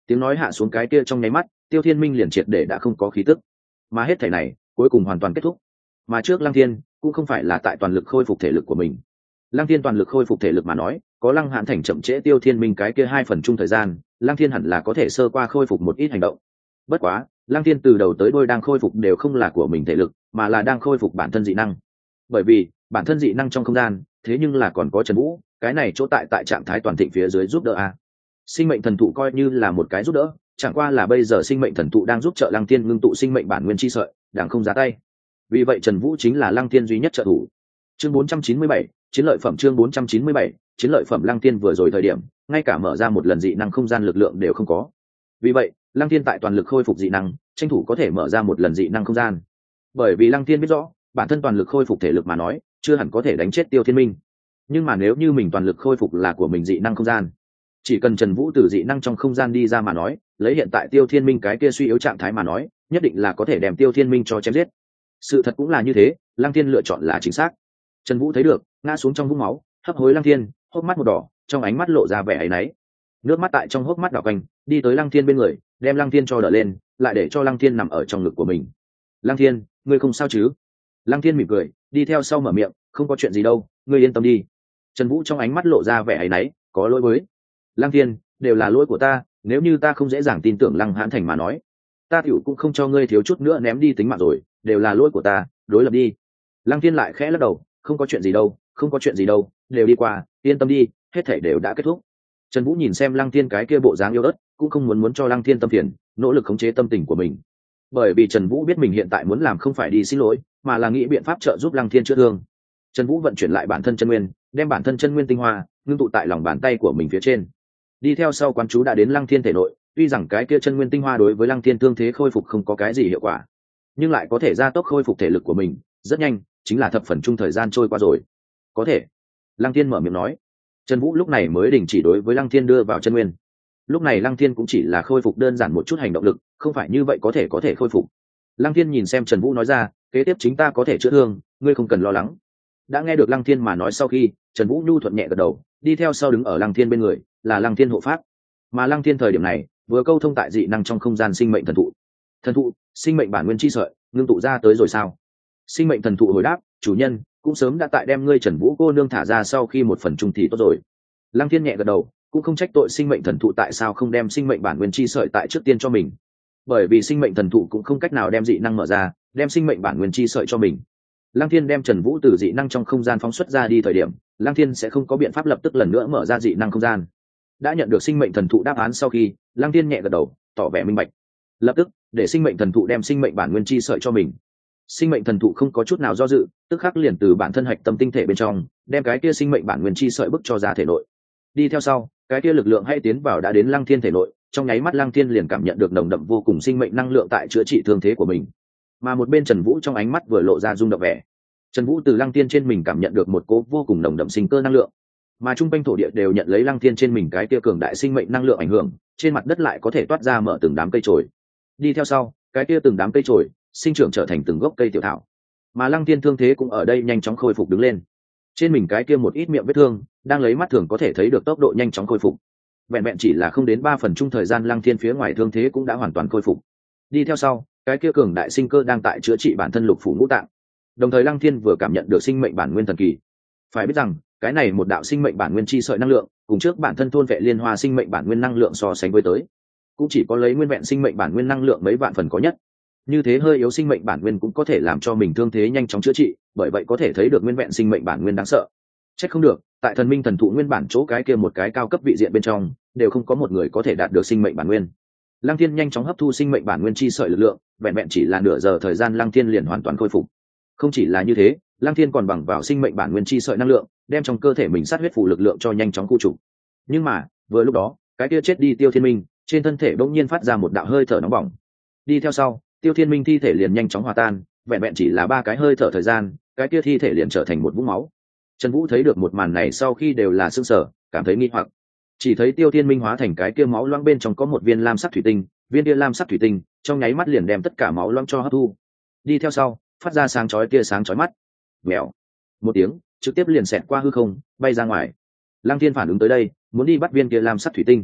tiếng nói hạ xuống cái kia trong nháy mắt, Tiêu Thiên Minh liền triệt để đã không có khí tức, mà hết thảy này cuối cùng hoàn toàn kết thúc. Mà trước Lăng Thiên cũng không phải là tại toàn lực khôi phục thể lực của mình. Lăng Thiên toàn lực khôi phục thể lực mà nói, có Lăng Hãn Thành chậm trễ Tiêu Thiên Minh cái kia hai phần chung thời gian, Lăng Thiên hẳn là có thể sơ qua khôi phục một ít hành động. Bất quá, Lăng Thiên từ đầu tới đuôi đang khôi phục đều không là của mình thể lực, mà là đang khôi phục bản thân dị năng. Bởi vì, bản thân dị năng trong không gian, thế nhưng là còn có Trần Vũ, cái này chỗ tại tại trạng thái toàn thịnh phía dưới giúp đỡ a. Sinh mệnh thần thụ coi như là một cái giúp đỡ, chẳng qua là bây giờ sinh mệnh thần thụ đang giúp trợ Lăng Thiên ngưng tụ sinh mệnh bản nguyên chi sợi, đang không ra tay. Vì vậy Trần Vũ chính là Lăng Thiên duy nhất trợ thủ. Chương bốn trăm chín mươi bảy, chiến lợi phẩm chương bốn trăm chín mươi bảy, chiến lợi phẩm Lăng Thiên vừa rồi thời điểm, ngay cả mở ra một lần dị năng không gian lực lượng đều không có. Vì vậy, Lăng Thiên tại toàn lực khôi phục dị năng, tranh thủ có thể mở ra một lần dị năng không gian. Bởi vì Lăng Thiên biết rõ, bản thân toàn lực khôi phục thể lực mà nói, chưa hẳn có thể đánh chết Tiêu Thiên Minh. Nhưng mà nếu như mình toàn lực khôi phục là của mình dị năng không gian, chỉ cần Trần Vũ từ dị năng trong không gian đi ra mà nói, lấy hiện tại Tiêu Thiên Minh cái kia suy yếu trạng thái mà nói, nhất định là có thể đem Tiêu Thiên Minh cho chém giết. Sự thật cũng là như thế, Lăng Thiên lựa chọn là chính xác. Trần Vũ thấy được, ngã xuống trong vũng máu, hấp hối Lăng Thiên, hốc mắt một đỏ, trong ánh mắt lộ ra vẻ áy náy. Nước mắt tại trong hốc mắt đỏ quanh, đi tới Lăng Thiên bên người, đem Lăng Thiên cho đỡ lên, lại để cho Lăng Thiên nằm ở trong ngực của mình. "Lăng Thiên, ngươi không sao chứ?" Lăng Thiên mỉm cười, đi theo sau mở miệng, "Không có chuyện gì đâu, ngươi yên tâm đi." Trần Vũ trong ánh mắt lộ ra vẻ áy náy, "Có lỗi với Lăng Thiên, đều là lỗi của ta, nếu như ta không dễ dàng tin tưởng Lăng Hãn Thành mà nói, ta tiểu cũng không cho ngươi thiếu chút nữa ném đi tính mạng rồi, đều là lỗi của ta, đối lập đi." Lăng Thiên lại khẽ lắc đầu, "Không có chuyện gì đâu, không có chuyện gì đâu, đều đi qua, yên tâm đi, hết thảy đều đã kết thúc." Trần Vũ nhìn xem Lăng Thiên cái kia bộ dáng yếu ớt, cũng không muốn muốn cho Lăng Thiên tâm phiền, nỗ lực khống chế tâm tình của mình. Bởi vì Trần Vũ biết mình hiện tại muốn làm không phải đi xin lỗi, mà là nghĩ biện pháp trợ giúp Lăng Thiên chữa thương. Trần Vũ vận chuyển lại bản thân chân nguyên, đem bản thân chân nguyên tinh hoa ngưng tụ tại lòng bàn tay của mình phía trên. Đi theo sau quán chú đã đến Lăng Thiên thể nội, tuy rằng cái kia chân nguyên tinh hoa đối với Lăng Thiên thương thế khôi phục không có cái gì hiệu quả, nhưng lại có thể gia tốc khôi phục thể lực của mình, rất nhanh, chính là thập phần chung thời gian trôi qua rồi. "Có thể." Lăng Thiên mở miệng nói. Trần Vũ lúc này mới đình chỉ đối với Lăng Thiên đưa vào chân nguyên. Lúc này Lăng Thiên cũng chỉ là khôi phục đơn giản một chút hành động lực, không phải như vậy có thể có thể khôi phục. Lăng Thiên nhìn xem Trần Vũ nói ra, "Kế tiếp chính ta có thể chữa thương, ngươi không cần lo lắng." Đã nghe được Lăng Thiên mà nói sau khi, Trần Vũ nhu thuận nhẹ gật đầu, đi theo sau đứng ở Lăng Thiên bên người, là Lăng Thiên hộ pháp. Mà Lăng Thiên thời điểm này, vừa câu thông tại dị năng trong không gian sinh mệnh thần thụ. "Thần thụ, sinh mệnh bản nguyên chi sợi, ngưng tụ ra tới rồi sao?" Sinh mệnh thần thụ hồi đáp, "Chủ nhân, cũng sớm đã tại đem ngươi Trần Vũ cô nương thả ra sau khi một phần trung thì tốt rồi." Lăng Thiên nhẹ gật đầu, cũng không trách tội sinh mệnh thần thụ tại sao không đem sinh mệnh bản nguyên chi sợi tại trước tiên cho mình. Bởi vì sinh mệnh thần thụ cũng không cách nào đem dị năng mở ra, đem sinh mệnh bản nguyên chi sợi cho mình. Lăng Thiên đem Trần Vũ từ dị năng trong không gian phóng xuất ra đi thời điểm, Lăng Thiên sẽ không có biện pháp lập tức lần nữa mở ra dị năng không gian. Đã nhận được sinh mệnh thần thụ đáp án sau khi, Lăng Thiên nhẹ gật đầu, tỏ vẻ minh bạch. Lập tức, để sinh mệnh thần thụ đem sinh mệnh bản nguyên chi sợi cho mình. Sinh mệnh thần thụ không có chút nào do dự, tức khắc liền từ bản thân hạch tâm tinh thể bên trong, đem cái kia sinh mệnh bản nguyên chi sợi bức cho ra thể nội. Đi theo sau, cái kia lực lượng hay tiến vào đã đến Lăng Thiên thể nội, trong nháy mắt Lăng Thiên liền cảm nhận được nồng đậm vô cùng sinh mệnh năng lượng tại chữa trị thương thế của mình. Mà một bên Trần Vũ trong ánh mắt vừa lộ ra rung động vẻ. Trần Vũ từ Lăng Thiên trên mình cảm nhận được một cỗ vô cùng nồng đậm sinh cơ năng lượng, mà trung quanh thổ địa đều nhận lấy Lăng Thiên trên mình cái kia cường đại sinh mệnh năng lượng ảnh hưởng, trên mặt đất lại có thể toát ra mở từng đám cây trồi. Đi theo sau, cái kia từng đám cây trồi sinh trưởng trở thành từng gốc cây tiểu thảo, mà Lăng Thiên thương thế cũng ở đây nhanh chóng khôi phục đứng lên. Trên mình cái kia một ít miệng vết thương đang lấy mắt thường có thể thấy được tốc độ nhanh chóng khôi phục. Vẹn vẹn chỉ là không đến ba phần chung thời gian, Lăng Thiên phía ngoài thương thế cũng đã hoàn toàn khôi phục. Đi theo sau, cái kia cường đại sinh cơ đang tại chữa trị bản thân lục phủ ngũ tạng. Đồng thời Lăng Thiên vừa cảm nhận được sinh mệnh bản nguyên thần kỳ. Phải biết rằng, cái này một đạo sinh mệnh bản nguyên chi sợi năng lượng, cùng trước bản thân thôn vệ liên hoa sinh mệnh bản nguyên năng lượng so sánh với tới, cũng chỉ có lấy nguyên vẹn sinh mệnh bản nguyên năng lượng mấy vạn phần có nhất. Như thế hơi yếu sinh mệnh bản nguyên cũng có thể làm cho mình thương thế nhanh chóng chữa trị, bởi vậy có thể thấy được nguyên vẹn sinh mệnh bản nguyên đáng sợ. Chắc không được, tại thần minh thần thụ nguyên bản chỗ cái kia một cái cao cấp vị diện bên trong, đều không có một người có thể đạt được sinh mệnh bản nguyên. Lăng Thiên nhanh chóng hấp thu sinh mệnh bản nguyên chi sợi lực lượng, vẹn vẹn chỉ là nửa giờ thời gian Lăng Thiên liền hoàn toàn khôi phục. Không chỉ là như thế, Lăng Thiên còn bằng vào sinh mệnh bản nguyên chi sợi năng lượng, đem trong cơ thể mình sát huyết phù lực lượng cho nhanh chóng khu trục. Nhưng mà, vừa lúc đó, cái kia chết đi Tiêu Thiên Minh, trên thân thể bỗng nhiên phát ra một đạo hơi thở nóng bỏng. Đi theo sau, Tiêu Thiên Minh thi thể liền nhanh chóng hòa tan, vẹn vẹn chỉ là ba cái hơi thở thời gian, cái kia thi thể liền trở thành một vũng máu. Trần Vũ thấy được một màn này sau khi đều là sửng sở, cảm thấy nghi hoặc. Chỉ thấy Tiêu Thiên Minh hóa thành cái kia máu loãng bên trong có một viên lam sắc thủy tinh, viên kia lam sắc thủy tinh, trong nháy mắt liền đem tất cả máu loãng cho hấp thu. Đi theo sau, phát ra sáng chói tia sáng chói mắt. Mèo. Một tiếng, trực tiếp liền xẹt qua hư không, bay ra ngoài. Lăng Thiên phản ứng tới đây, muốn đi bắt viên kia lam sắc thủy tinh.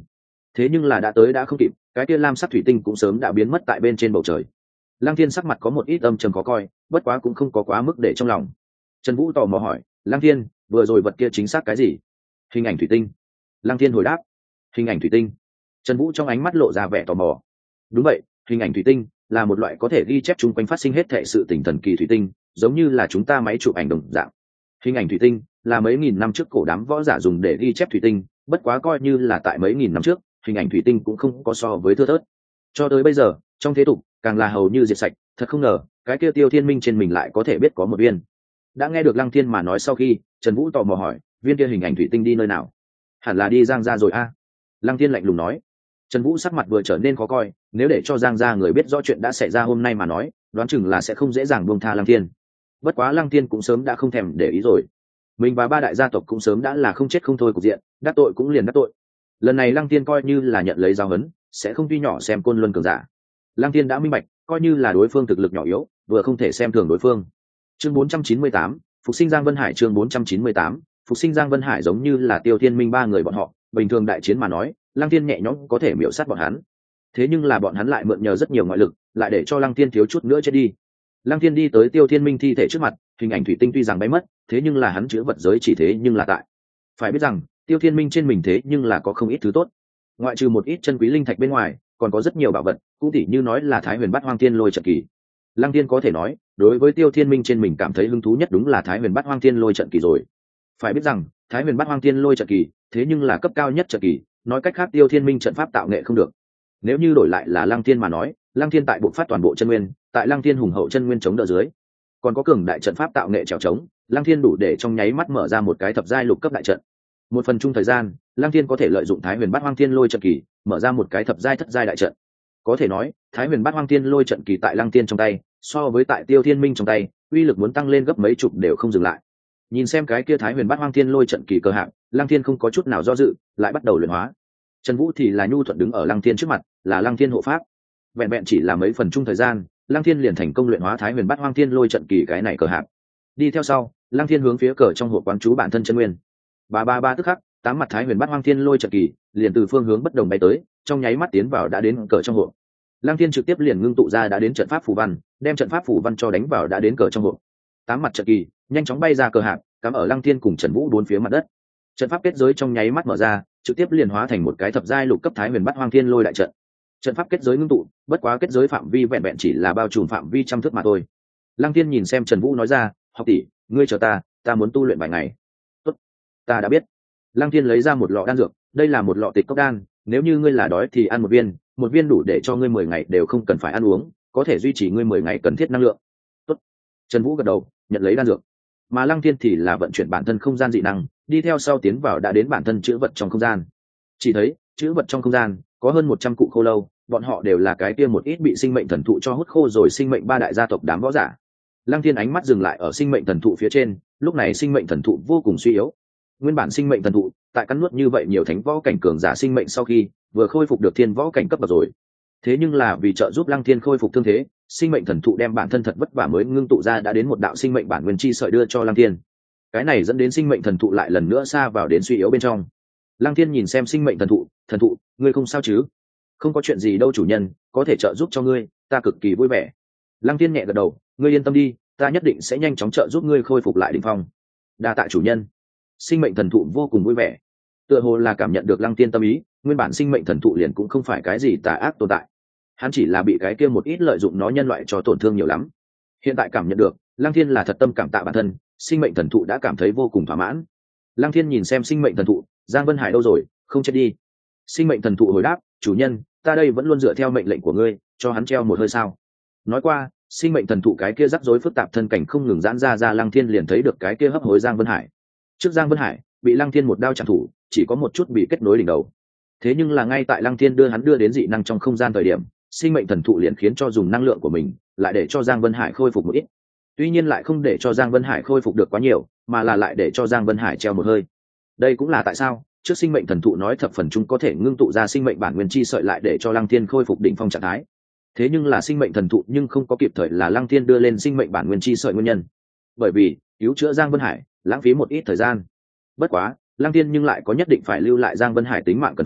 thế nhưng là đã tới đã không kịp, cái kia lam sắc thủy tinh cũng sớm đã biến mất tại bên trên bầu trời. Lăng Thiên sắc mặt có một ít âm trầm khó coi, bất quá cũng không có quá mức để trong lòng. Trần Vũ tò mò hỏi, Lăng Thiên, vừa rồi vật kia chính xác cái gì? Hình ảnh thủy tinh. Lăng Thiên hồi đáp, hình ảnh thủy tinh. Trần Vũ trong ánh mắt lộ ra vẻ tò mò. Đúng vậy, hình ảnh thủy tinh là một loại có thể ghi chép chung quanh phát sinh hết thệ sự tình thần kỳ thủy tinh, giống như là chúng ta máy chụp ảnh đồng dạng. Hình ảnh thủy tinh là mấy nghìn năm trước cổ đám võ giả dùng để ghi chép thủy tinh, bất quá coi như là tại mấy nghìn năm trước, hình ảnh thủy tinh cũng không có so với thưa thớt. Cho tới bây giờ, trong thế tục, càng là hầu như diệt sạch, thật không ngờ, cái kia Tiêu Thiên Minh trên mình lại có thể biết có một viên. Đã nghe được Lăng Thiên mà nói sau khi, Trần Vũ tò mò hỏi, viên kia hình ảnh thủy tinh đi nơi nào? Hẳn là đi Giang gia rồi a. Lăng Thiên lạnh lùng nói. Trần Vũ sắc mặt vừa trở nên khó coi, nếu để cho Giang gia người biết rõ chuyện đã xảy ra hôm nay mà nói, đoán chừng là sẽ không dễ dàng buông tha Lăng Thiên. Bất quá Lăng Thiên cũng sớm đã không thèm để ý rồi. Mình và ba đại gia tộc cũng sớm đã là không chết không thôi cục diện, đắc tội cũng liền đắc tội. Lần này Lăng Thiên coi như là nhận lấy giáo huấn, sẽ không tuy nhỏ xem Côn Luân cường giả. Lăng Thiên đã minh bạch, coi như là đối phương thực lực nhỏ yếu, vừa không thể xem thường đối phương. Chương bốn trăm chín mươi tám, phục sinh Giang Vân Hải. Chương bốn trăm chín mươi tám, phục sinh Giang Vân Hải giống như là Tiêu Thiên Minh ba người bọn họ, bình thường đại chiến mà nói, Lăng Thiên nhẹ nhõm có thể miểu sát bọn hắn. Thế nhưng là bọn hắn lại mượn nhờ rất nhiều ngoại lực, lại để cho Lăng Thiên thiếu chút nữa chết đi. Lăng Thiên đi tới Tiêu Thiên Minh thi thể trước mặt, hình ảnh thủy tinh tuy rằng bay mất, thế nhưng là hắn chứa vật giới chỉ thế nhưng là tại. Phải biết rằng, Tiêu Thiên Minh trên mình thế nhưng là có không ít thứ tốt. Ngoại trừ một ít chân quý linh thạch bên ngoài, còn có rất nhiều bảo vật, cũng tỉ như nói là Thái Huyền Bát Hoang Thiên Lôi trận kỳ. Lăng Thiên có thể nói, đối với Tiêu Thiên Minh trên mình cảm thấy hứng thú nhất đúng là Thái Huyền Bát Hoang Thiên Lôi trận kỳ rồi. Phải biết rằng, Thái Huyền Bát Hoang Thiên Lôi trận kỳ, thế nhưng là cấp cao nhất trận kỳ, nói cách khác Tiêu Thiên Minh trận pháp tạo nghệ không được. Nếu như đổi lại là Lăng Thiên mà nói, Lăng Thiên tại bộ phát toàn bộ chân nguyên, tại Lăng Thiên hùng hậu chân nguyên chống đỡ dưới, còn có cường đại trận pháp tạo nghệ trèo trống, Lăng Thiên đủ để trong nháy mắt mở ra một cái thập giai lục cấp đại trận. Một phần chung thời gian, Lăng Thiên có thể lợi dụng Thái Huyền Bát Hoang Thiên Lôi trận kỳ, mở ra một cái thập giai thất giai đại trận. Có thể nói, Thái Huyền Bát Hoang Thiên Lôi trận kỳ tại Lăng Thiên trong tay, so với tại Tiêu Thiên Minh trong tay, uy lực muốn tăng lên gấp mấy chục đều không dừng lại. Nhìn xem cái kia Thái Huyền Bát Hoang Thiên Lôi trận kỳ cơ hạng, Lăng Thiên không có chút nào do dự, lại bắt đầu luyện hóa. Trần Vũ thì là nhu thuận đứng ở Lăng Thiên trước mặt, là Lăng Thiên hộ pháp. Vẹn vẹn chỉ là mấy phần chung thời gian, Lăng Thiên liền thành công luyện hóa Thái Huyền Bát Hoang Thiên Lôi trận kỳ cái này cờ hạng. Đi theo sau, Lăng Thiên hướng phía cờ trong hộp quán chú bản thân chân nguyên. Ba ba ba tức khắc, tám mặt Thái Huyền Bát Hoang Thiên Lôi trận kỳ liền từ phương hướng bất đồng bay tới, trong nháy mắt tiến vào đã đến cờ trong hộp. Lăng Thiên trực tiếp liền ngưng tụ ra đã đến trận pháp phù văn, đem trận pháp phù văn cho đánh vào đã đến cờ trong hộp. Tám mặt trận kỳ nhanh chóng bay ra cờ hạng, cắm ở Lăng Thiên cùng Trần Vũ bốn phía mặt đất. Trận pháp kết giới trong nháy mắt mở ra, trực tiếp liền hóa thành một cái thập giai lục cấp Thái Huyền Bát Hoang Thiên Lôi đại trận. Trận pháp kết giới ngưng tụ, bất quá kết giới phạm vi vẹn vẹn chỉ là bao trùm phạm vi trăm thước mà thôi. Lăng Thiên nhìn xem Trần Vũ nói ra, "Học tỷ, ngươi chờ ta, ta muốn tu luyện vài ngày." "Tốt, ta đã biết." Lăng Thiên lấy ra một lọ đan dược, đây là một lọ tịch cốc đan, nếu như ngươi là đói thì ăn một viên, một viên đủ để cho ngươi mười ngày đều không cần phải ăn uống, có thể duy trì ngươi mười ngày cần thiết năng lượng. "Tốt." Trần Vũ gật đầu, nhận lấy đan dược. Mà Lăng Thiên thì là vận chuyển bản thân không gian dị năng, đi theo sau tiến vào đã đến bản thân chữ vật trong không gian. Chỉ thấy, chữ vật trong không gian có hơn một trăm cụ khô lâu, bọn họ đều là cái kia một ít bị sinh mệnh thần thụ cho hút khô rồi sinh mệnh ba đại gia tộc đám võ giả. Lăng Thiên ánh mắt dừng lại ở sinh mệnh thần thụ phía trên, lúc này sinh mệnh thần thụ vô cùng suy yếu. Nguyên bản sinh mệnh thần thụ, tại cắn nuốt như vậy nhiều thánh võ cảnh cường giả sinh mệnh sau khi vừa khôi phục được thiên võ cảnh cấp bậc rồi. Thế nhưng là vì trợ giúp Lăng Thiên khôi phục thương thế, sinh mệnh thần thụ đem bản thân thật vất vả mới ngưng tụ ra đã đến một đạo sinh mệnh bản nguyên chi sợi đưa cho Lăng Thiên. Cái này dẫn đến sinh mệnh thần thụ lại lần nữa sa vào đến suy yếu bên trong. Lăng Thiên nhìn xem sinh mệnh thần thụ, "Thần thụ, ngươi không sao chứ?" "Không có chuyện gì đâu chủ nhân, có thể trợ giúp cho ngươi, ta cực kỳ vui vẻ." Lăng Thiên nhẹ gật đầu, "Ngươi yên tâm đi, ta nhất định sẽ nhanh chóng trợ giúp ngươi khôi phục lại đỉnh phong." "Đa tạ chủ nhân." Sinh mệnh thần thụ vô cùng vui vẻ, tựa hồ là cảm nhận được Lăng Thiên tâm ý, nguyên bản sinh mệnh thần thụ liền cũng không phải cái gì tà ác tồn tại, hắn chỉ là bị cái kia một ít lợi dụng nó nhân loại cho tổn thương nhiều lắm. Hiện tại cảm nhận được, Lăng Thiên là thật tâm cảm tạ bản thân, sinh mệnh thần thụ đã cảm thấy vô cùng thỏa mãn. Lăng Thiên nhìn xem sinh mệnh thần thụ, "Giang Vân Hải đâu rồi, không chết đi?" Sinh mệnh thần thụ hồi đáp, "Chủ nhân, ta đây vẫn luôn dựa theo mệnh lệnh của ngươi, cho hắn treo một hơi sao." Nói qua, sinh mệnh thần thụ cái kia rắc rối phức tạp thân cảnh không ngừng giãn ra ra, Lăng Thiên liền thấy được cái kia hấp hối Giang Vân Hải. Trước Giang Vân Hải bị Lăng Thiên một đao chạm thủ, chỉ có một chút bị kết nối đỉnh đầu. Thế nhưng là ngay tại Lăng Thiên đưa hắn đưa đến dị năng trong không gian thời điểm, sinh mệnh thần thụ liền khiến cho dùng năng lượng của mình, lại để cho Giang Vân Hải khôi phục một ít. Tuy nhiên lại không để cho Giang Vân Hải khôi phục được quá nhiều, mà là lại để cho Giang Vân Hải treo một hơi. Đây cũng là tại sao trước sinh mệnh thần thụ nói thập phần chung có thể ngưng tụ ra sinh mệnh bản nguyên chi sợi lại để cho Lăng Thiên khôi phục đỉnh phong trạng thái. Thế nhưng là sinh mệnh thần thụ nhưng không có kịp thời là Lăng Thiên đưa lên sinh mệnh bản nguyên chi sợi nguyên nhân. Bởi vì cứu chữa Giang Vân Hải lãng phí một ít thời gian. Bất quá, Lăng Thiên nhưng lại có nhất định phải lưu lại Giang Vân Hải tính mạng cần phải,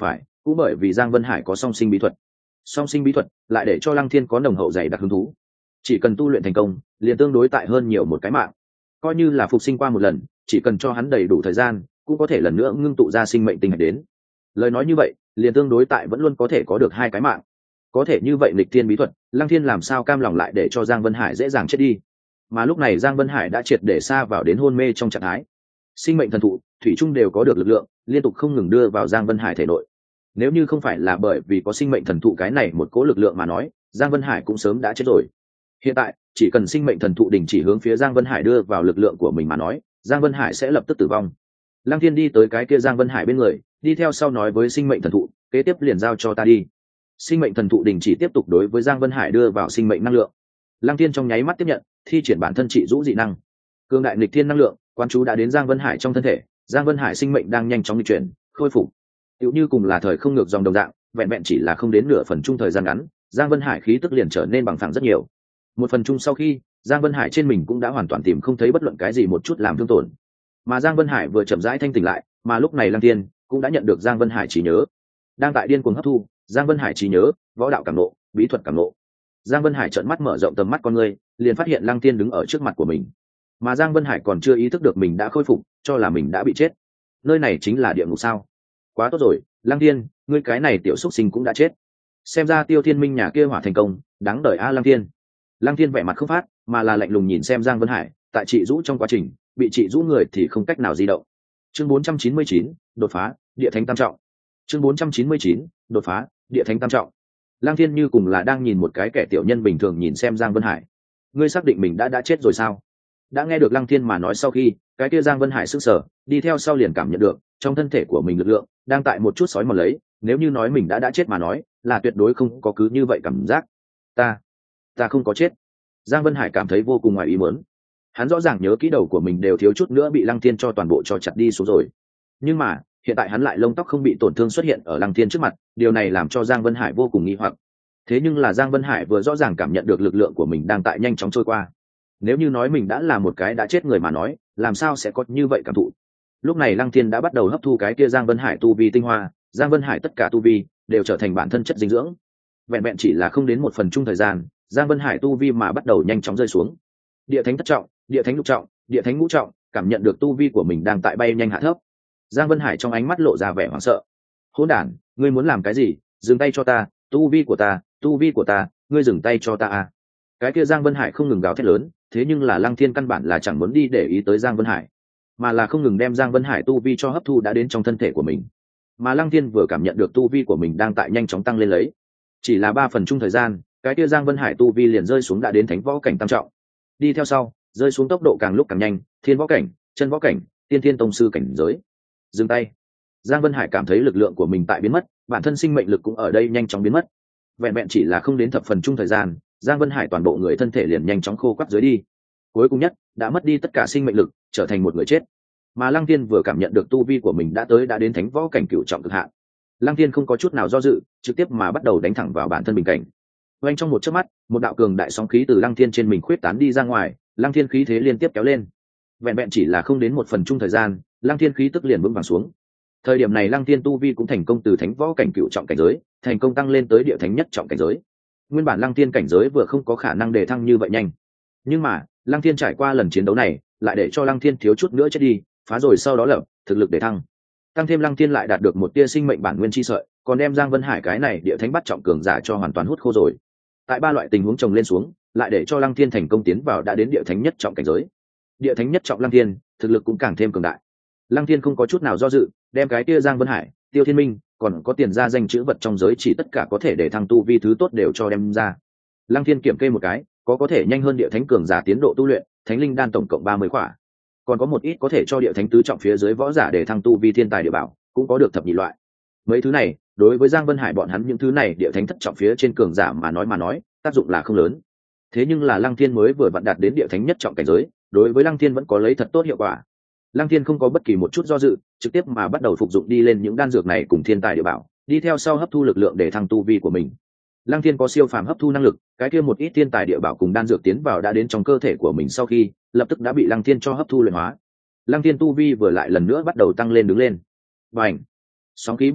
cũng bởi vì Giang Vân Hải có song sinh bí thuật. Song sinh bí thuật lại để cho Lăng Thiên có nồng hậu dày đặc hứng thú. Chỉ cần tu luyện thành công, liền tương đối tại hơn nhiều một cái mạng. Coi như là phục sinh qua một lần, chỉ cần cho hắn đầy đủ thời gian, cũng có thể lần nữa ngưng tụ ra sinh mệnh tinh hạch đến. Lời nói như vậy, liền tương đối tại vẫn luôn có thể có được hai cái mạng. Có thể như vậy nghịch thiên bí thuật, Lăng Thiên làm sao cam lòng lại để cho Giang Vân Hải dễ dàng chết đi. Mà lúc này Giang Vân Hải đã triệt để xa vào đến hôn mê trong trạng thái. Sinh mệnh thần thụ, thủy chung đều có được lực lượng, liên tục không ngừng đưa vào Giang Vân Hải thể nội. Nếu như không phải là bởi vì có sinh mệnh thần thụ cái này một cỗ lực lượng mà nói, Giang Vân Hải cũng sớm đã chết rồi. Hiện tại, chỉ cần sinh mệnh thần thụ đình chỉ hướng phía Giang Vân Hải đưa vào lực lượng của mình mà nói, Giang Vân Hải sẽ lập tức tử vong. Lăng Thiên đi tới cái kia Giang Vân Hải bên người, đi theo sau nói với sinh mệnh thần thụ, kế tiếp liền giao cho ta đi. Sinh mệnh thần thụ đình chỉ tiếp tục đối với Giang Vân Hải đưa vào sinh mệnh năng lượng. Lăng Thiên trong nháy mắt tiếp nhận, thi triển bản thân trị rũ dị năng. Cương đại nghịch thiên năng lượng, quan chú đã đến Giang Vân Hải trong thân thể, Giang Vân Hải sinh mệnh đang nhanh chóng di chuyển, khôi phục. Tựu như cùng là thời không ngược dòng đồng dạng, vẹn vẹn chỉ là không đến nửa phần chung thời gian ngắn, Giang Vân Hải khí tức liền trở nên bằng phẳng rất nhiều. Một phần chung sau khi, Giang Vân Hải trên mình cũng đã hoàn toàn tìm không thấy bất luận cái gì một chút làm thương tổn. Mà Giang Vân Hải vừa chậm rãi thanh tỉnh lại, mà lúc này Lăng Thiên cũng đã nhận được Giang Vân Hải trí nhớ, đang tại điên cuồng hấp thu Giang Vân Hải trí nhớ, võ đạo cảm ngộ, bí thuật cảm ngộ. Giang Vân Hải trợn mắt mở rộng tầm mắt con người, liền phát hiện Lăng Thiên đứng ở trước mặt của mình. Mà Giang Vân Hải còn chưa ý thức được mình đã khôi phục, cho là mình đã bị chết. Nơi này chính là địa ngục sao? Quá tốt rồi, Lăng Thiên, ngươi cái này tiểu xúc sinh cũng đã chết. Xem ra Tiêu Thiên Minh nhà kia hỏa thành công, đáng đời a Lăng Thiên. Lăng Thiên vẻ mặt không phát, mà là lạnh lùng nhìn xem Giang Vân Hải, tại trị rũ trong quá trình, bị trị rũ người thì không cách nào di động. Chương bốn trăm chín mươi chín, đột phá, địa thánh tam trọng. Chương bốn trăm chín mươi chín, đột phá, địa thánh tam trọng. Lăng Thiên như cùng là đang nhìn một cái kẻ tiểu nhân bình thường nhìn xem Giang Vân Hải. Ngươi xác định mình đã đã chết rồi sao? Đã nghe được Lăng Thiên mà nói sau khi, cái kia Giang Vân Hải sững sờ, đi theo sau liền cảm nhận được trong thân thể của mình lực lượng đang tại một chút sói mòn lấy, nếu như nói mình đã đã chết mà nói, là tuyệt đối không có cứ như vậy cảm giác. Ta, ta không có chết. Giang Vân Hải cảm thấy vô cùng ngoài ý muốn. Hắn rõ ràng nhớ kỹ đầu của mình đều thiếu chút nữa bị Lăng Thiên cho toàn bộ cho chặt đi xuống rồi. Nhưng mà, hiện tại hắn lại lông tóc không bị tổn thương xuất hiện ở Lăng Thiên trước mặt, điều này làm cho Giang Vân Hải vô cùng nghi hoặc. Thế nhưng là Giang Vân Hải vừa rõ ràng cảm nhận được lực lượng của mình đang tại nhanh chóng trôi qua. Nếu như nói mình đã là một cái đã chết người mà nói, làm sao sẽ có như vậy cảm thụ? Lúc này Lăng Thiên đã bắt đầu hấp thu cái kia Giang Vân Hải tu vi tinh hoa, Giang Vân Hải tất cả tu vi đều trở thành bản thân chất dinh dưỡng. Vẹn vẹn chỉ là không đến một phần chung thời gian, Giang Vân Hải tu vi mà bắt đầu nhanh chóng rơi xuống. Địa thánh thất trọng, địa thánh lục trọng, địa thánh ngũ trọng, cảm nhận được tu vi của mình đang tại bay nhanh hạ thấp. Giang Vân Hải trong ánh mắt lộ ra vẻ hoảng sợ. Hỗn đản, ngươi muốn làm cái gì? Dừng tay cho ta, tu vi của ta, tu vi của ta, ngươi dừng tay cho ta à? Cái kia Giang Vân Hải không ngừng gào thét lớn, thế nhưng là Lăng Thiên căn bản là chẳng muốn đi để ý tới Giang Vân Hải, mà là không ngừng đem Giang Vân Hải tu vi cho hấp thu đã đến trong thân thể của mình. Mà Lăng Thiên vừa cảm nhận được tu vi của mình đang tại nhanh chóng tăng lên lấy, chỉ là ba phần chung thời gian, cái kia Giang Vân Hải tu vi liền rơi xuống đã đến thánh võ cảnh tam trọng. Đi theo sau, rơi xuống tốc độ càng lúc càng nhanh, thiên võ cảnh, chân võ cảnh, tiên thiên tông sư cảnh giới. Dừng tay. Giang Vân Hải cảm thấy lực lượng của mình tại biến mất, bản thân sinh mệnh lực cũng ở đây nhanh chóng biến mất. Vẹn vẹn chỉ là không đến thập phần chung thời gian, Giang Vân Hải toàn bộ người thân thể liền nhanh chóng khô quắt dưới đi. Cuối cùng nhất, đã mất đi tất cả sinh mệnh lực, trở thành một người chết. Mà Lăng Thiên vừa cảm nhận được tu vi của mình đã tới đã đến thánh võ cảnh cửu trọng cực hạn. Lăng Thiên không có chút nào do dự, trực tiếp mà bắt đầu đánh thẳng vào bản thân bình cảnh. Oanh trong một chớp mắt, một đạo cường đại sóng khí từ Lăng Thiên trên mình khuyết tán đi ra ngoài, Lăng Thiên khí thế liên tiếp kéo lên. Vẹn vẹn chỉ là không đến một phần chung thời gian, Lăng Thiên khí tức liền vững vàng xuống. Thời điểm này Lăng Thiên tu vi cũng thành công từ thánh võ cảnh cửu trọng cảnh giới, thành công tăng lên tới địa thánh nhất trọng cảnh giới. Nguyên bản Lăng Thiên cảnh giới vừa không có khả năng đề thăng như vậy nhanh, nhưng mà Lăng Thiên trải qua lần chiến đấu này, lại để cho Lăng Thiên thiếu chút nữa chết đi, phá rồi sau đó lập thực lực để thăng. Tăng thêm Lăng Thiên lại đạt được một tia sinh mệnh bản nguyên chi sợi, còn đem Giang Vân Hải cái này địa thánh bắt trọng cường giả cho hoàn toàn hút khô rồi. Tại ba loại tình huống chồng lên xuống, lại để cho Lăng Thiên thành công tiến vào đã đến địa thánh nhất trọng cảnh giới. Địa thánh nhất trọng Lăng Thiên, thực lực cũng càng thêm cường đại. Lăng Thiên không có chút nào do dự, đem cái tia Giang Vân Hải, Tiêu Thiên Minh, còn có tiền ra danh chữ vật trong giới chỉ tất cả có thể để thăng tu vi thứ tốt đều cho đem ra. Lăng Thiên kiểm kê một cái, có có thể nhanh hơn địa thánh cường giả tiến độ tu luyện, thánh linh đan tổng cộng ba mươi khỏa. Còn có một ít có thể cho địa thánh tứ trọng phía dưới võ giả để thăng tu vi thiên tài địa bảo, cũng có được thập nhị loại. Mấy thứ này, đối với Giang Vân Hải bọn hắn những thứ này địa thánh thất trọng phía trên cường giả mà nói mà nói, tác dụng là không lớn. Thế nhưng là Lăng Thiên mới vừa vặn đạt đến địa thánh nhất trọng cảnh giới, đối với Lăng Thiên vẫn có lấy thật tốt hiệu quả. Lăng Thiên không có bất kỳ một chút do dự, trực tiếp mà bắt đầu phục dụng đi lên những đan dược này cùng thiên tài địa bảo, đi theo sau hấp thu lực lượng để thăng tu vi của mình. Lăng Thiên có siêu phàm hấp thu năng lực, cái kia một ít thiên tài địa bảo cùng đan dược tiến vào đã đến trong cơ thể của mình sau khi, lập tức đã bị Lăng Thiên cho hấp thu luyện hóa. Lăng Thiên tu vi vừa lại lần nữa bắt đầu tăng lên đứng lên. Bành! Sóng khí bốc lên,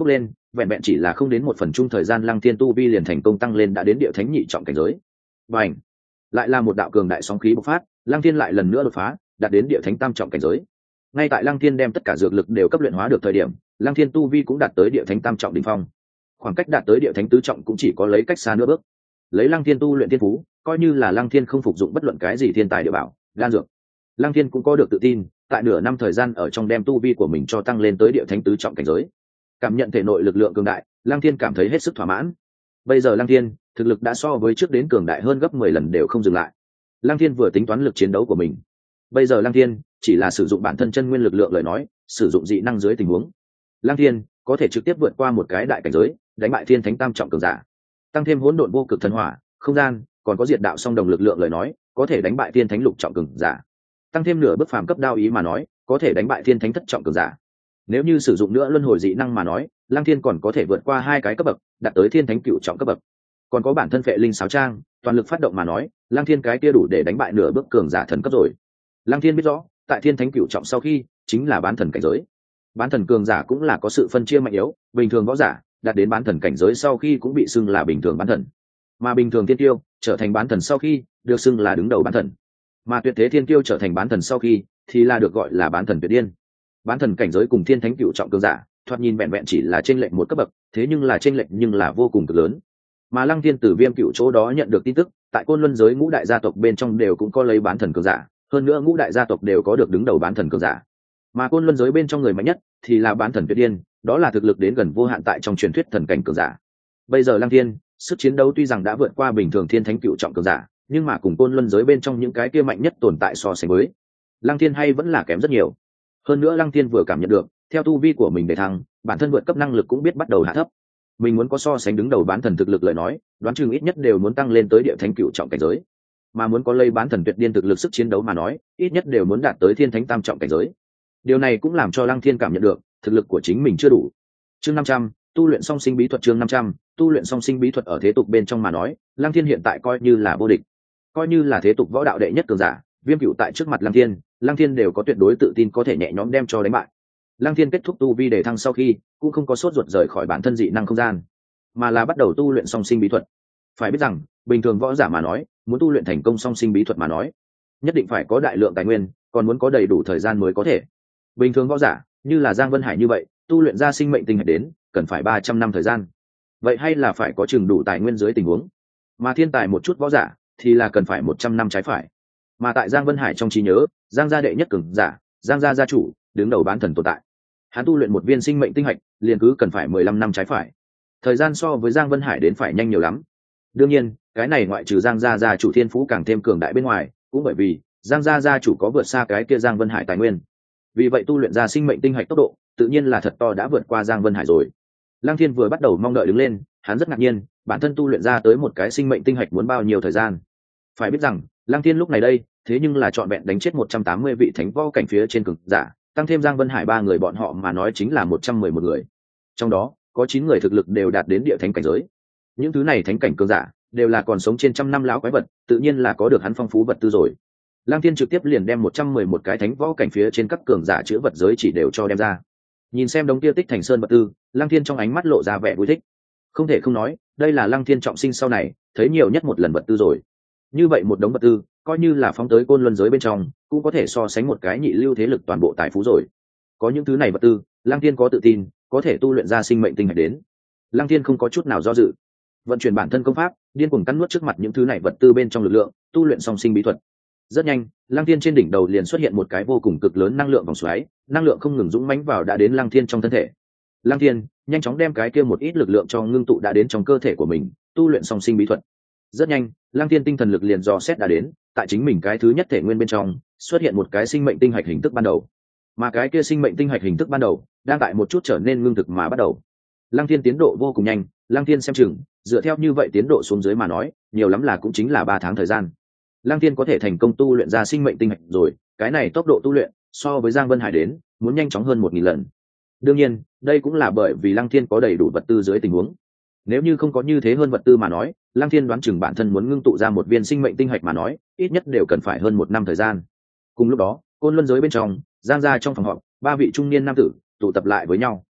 vẹn vẹn chỉ là không đến một phần chung thời gian Lăng Thiên tu vi liền thành công tăng lên đã đến địa thánh nhị trọng cảnh giới. Và ảnh lại là một đạo cường đại sóng khí bộc phát, Lăng Thiên lại lần nữa đột phá, đạt đến địa thánh tam trọng cảnh giới. Ngay tại Lăng Thiên đem tất cả dược lực đều cấp luyện hóa được thời điểm, Lăng Thiên tu vi cũng đạt tới địa thánh tam trọng đỉnh phong. Khoảng cách đạt tới địa thánh tứ trọng cũng chỉ có lấy cách xa nửa bước. Lấy Lăng Thiên tu luyện thiên phú, coi như là Lăng Thiên không phục dụng bất luận cái gì thiên tài địa bảo, đan dược, Lăng Thiên cũng có được tự tin, tại nửa năm thời gian ở trong đem tu vi của mình cho tăng lên tới địa thánh tứ trọng cảnh giới. Cảm nhận thể nội lực lượng cường đại, Lăng Thiên cảm thấy hết sức thỏa mãn. Bây giờ Lăng Thiên thực lực đã so với trước đến cường đại hơn gấp mười lần đều không dừng lại. Lăng Thiên vừa tính toán lực chiến đấu của mình. Bây giờ Lăng Thiên chỉ là sử dụng bản thân chân nguyên lực lượng lời nói, sử dụng dị năng dưới tình huống, Lăng Thiên có thể trực tiếp vượt qua một cái đại cảnh giới, đánh bại thiên thánh tam trọng cường giả. Tăng thêm hỗn độn vô cực thần hỏa, không gian, còn có diệt đạo song đồng lực lượng lời nói, có thể đánh bại thiên thánh lục trọng cường giả. Tăng thêm nửa bước phàm cấp đao ý mà nói, có thể đánh bại thiên thánh thất trọng cường giả. Nếu như sử dụng nữa luân hồi dị năng mà nói, Lăng Thiên còn có thể vượt qua hai cái cấp bậc, đạt tới thiên thánh cửu trọng cấp bậc. Còn có bản thân phệ linh sáo trang, toàn lực phát động mà nói, Lăng Thiên cái kia đủ để đánh bại nửa bước cường giả thần cấp rồi. Lăng Thiên biết rõ, tại thiên thánh cửu trọng sau khi, chính là bán thần cảnh giới. Bán thần cường giả cũng là có sự phân chia mạnh yếu, bình thường võ giả đạt đến bán thần cảnh giới sau khi cũng bị xưng là bình thường bán thần, mà bình thường thiên tiêu trở thành bán thần sau khi được xưng là đứng đầu bán thần, mà tuyệt thế thiên tiêu trở thành bán thần sau khi thì là được gọi là bán thần tuyệt điên. Bán thần cảnh giới cùng thiên thánh cửu trọng cường giả thoạt nhìn vẹn vẹn chỉ là trên lệnh một cấp bậc, thế nhưng là trên lệnh nhưng là vô cùng cực lớn. Mà Lăng Thiên từ Viêm Cựu chỗ đó nhận được tin tức, tại Côn Luân giới ngũ đại gia tộc bên trong đều cũng có lấy bán thần cường giả, hơn nữa ngũ đại gia tộc đều có được đứng đầu bán thần cường giả. Mà Côn Luân giới bên trong người mạnh nhất thì là bán thần tuyệt điên, đó là thực lực đến gần vô hạn tại trong truyền thuyết thần cảnh cường giả. Bây giờ Lăng Thiên sức chiến đấu tuy rằng đã vượt qua bình thường thiên thánh cựu trọng cường giả, nhưng mà cùng Côn Luân giới bên trong những cái kia mạnh nhất tồn tại so sánh với Lăng Thiên hay vẫn là kém rất nhiều. Hơn nữa Lăng Thiên vừa cảm nhận được, theo tu vi của mình để thăng, bản thân vượt cấp năng lực cũng biết bắt đầu hạ thấp. Mình muốn có so sánh đứng đầu bán thần thực lực lời nói, đoán chừng ít nhất đều muốn tăng lên tới địa thánh cựu trọng cảnh giới. Mà muốn có lây bán thần tuyệt điên thực lực sức chiến đấu mà nói, ít nhất đều muốn đạt tới thiên thánh tam trọng cảnh giới. Điều này cũng làm cho Lăng Thiên cảm nhận được, thực lực của chính mình chưa đủ. Chương năm trăm, tu luyện song sinh bí thuật. Chương năm trăm, tu luyện song sinh bí thuật. Ở thế tục bên trong mà nói, Lăng Thiên hiện tại coi như là vô địch, coi như là thế tục võ đạo đệ nhất cường giả, Viêm Cựu tại trước mặt Lăng Thiên, Lăng Thiên đều có tuyệt đối tự tin có thể nhẹ nhõm đem cho đánh bại. Lăng Thiên kết thúc tu vi đề thăng sau khi, cũng không có sốt ruột rời khỏi bản thân dị năng không gian, mà là bắt đầu tu luyện song sinh bí thuật. Phải biết rằng, bình thường võ giả mà nói, muốn tu luyện thành công song sinh bí thuật mà nói, nhất định phải có đại lượng tài nguyên, còn muốn có đầy đủ thời gian mới có thể. Bình thường võ giả, như là Giang Vân Hải như vậy, tu luyện ra sinh mệnh tinh hạch đến, cần phải ba trăm năm thời gian. Vậy hay là phải có chừng đủ tài nguyên dưới tình huống. Mà thiên tài một chút võ giả, thì là cần phải một trăm năm trái phải. Mà tại Giang Vân Hải trong trí nhớ, Giang gia đệ nhất cường giả, Giang gia gia chủ, đứng đầu bán thần tồn tại. Hắn tu luyện một viên sinh mệnh tinh hạch, liền cứ cần phải mười lăm năm trái phải. Thời gian so với Giang Vân Hải đến phải nhanh nhiều lắm. Đương nhiên, cái này ngoại trừ Giang gia gia chủ thiên phú càng thêm cường đại bên ngoài, cũng bởi vì Giang gia gia chủ có vượt xa cái kia Giang Vân Hải tài nguyên. Vì vậy tu luyện ra sinh mệnh tinh hạch tốc độ, tự nhiên là thật to đã vượt qua Giang Vân Hải rồi. Lăng Thiên vừa bắt đầu mong đợi đứng lên, hắn rất ngạc nhiên, bản thân tu luyện ra tới một cái sinh mệnh tinh hạch muốn bao nhiêu thời gian. Phải biết rằng, Lăng Thiên lúc này đây, thế nhưng là chọn vẹn đánh chết một trăm tám mươi vị thánh võ cảnh phía trên cường giả, tăng thêm Giang Vân Hải ba người bọn họ mà nói chính là một trăm mười một người. Trong đó, có chín người thực lực đều đạt đến địa thánh cảnh giới. Những thứ này thánh cảnh cường giả đều là còn sống trên trăm năm lão quái vật, tự nhiên là có được hắn phong phú vật tư rồi. Lăng Thiên trực tiếp liền đem một trăm mười một cái thánh võ cảnh phía trên các cường giả chữa vật giới chỉ đều cho đem ra. Nhìn xem đống kia tích thành sơn vật tư, Lăng Thiên trong ánh mắt lộ ra vẻ vui thích. Không thể không nói, đây là Lăng Thiên trọng sinh sau này thấy nhiều nhất một lần vật tư rồi. Như vậy một đống vật tư, coi như là phóng tới Côn Luân giới bên trong, cũng có thể so sánh một cái nhị lưu thế lực toàn bộ tài phú rồi. Có những thứ này vật tư, Lăng Thiên có tự tin, có thể tu luyện ra sinh mệnh tinh hạch đến. Lăng Thiên không có chút nào do dự, vận chuyển bản thân công pháp, điên cuồng cắn nuốt trước mặt những thứ này vật tư bên trong lực lượng, tu luyện song sinh bí thuật. Rất nhanh, Lăng Thiên trên đỉnh đầu liền xuất hiện một cái vô cùng cực lớn năng lượng vòng xoáy, năng lượng không ngừng dũng mãnh vào đã đến Lăng Thiên trong thân thể. Lăng Thiên nhanh chóng đem cái kia một ít lực lượng cho ngưng tụ đã đến trong cơ thể của mình, tu luyện song sinh bí thuật. Rất nhanh, Lăng Thiên tinh thần lực liền dò xét đã đến, tại chính mình cái thứ nhất thể nguyên bên trong, xuất hiện một cái sinh mệnh tinh hạch hình thức ban đầu. Mà cái kia sinh mệnh tinh hạch hình thức ban đầu, đang tại một chút trở nên ngưng thực mà bắt đầu. Lăng Thiên tiến độ vô cùng nhanh, Lăng Thiên xem chừng, dựa theo như vậy tiến độ xuống dưới mà nói, nhiều lắm là cũng chính là ba tháng thời gian. Lăng Thiên có thể thành công tu luyện ra sinh mệnh tinh hạch rồi, cái này tốc độ tu luyện so với Giang Vân Hải đến, muốn nhanh chóng hơn một nghìn lần. Đương nhiên, đây cũng là bởi vì Lăng Thiên có đầy đủ vật tư dưới tình huống. Nếu như không có như thế hơn vật tư mà nói, Lăng Thiên đoán chừng bản thân muốn ngưng tụ ra một viên sinh mệnh tinh hạch mà nói, ít nhất đều cần phải hơn một năm thời gian. Cùng lúc đó, Côn Luân giới bên trong, Giang gia trong phòng họp, ba vị trung niên nam tử tụ tập lại với nhau.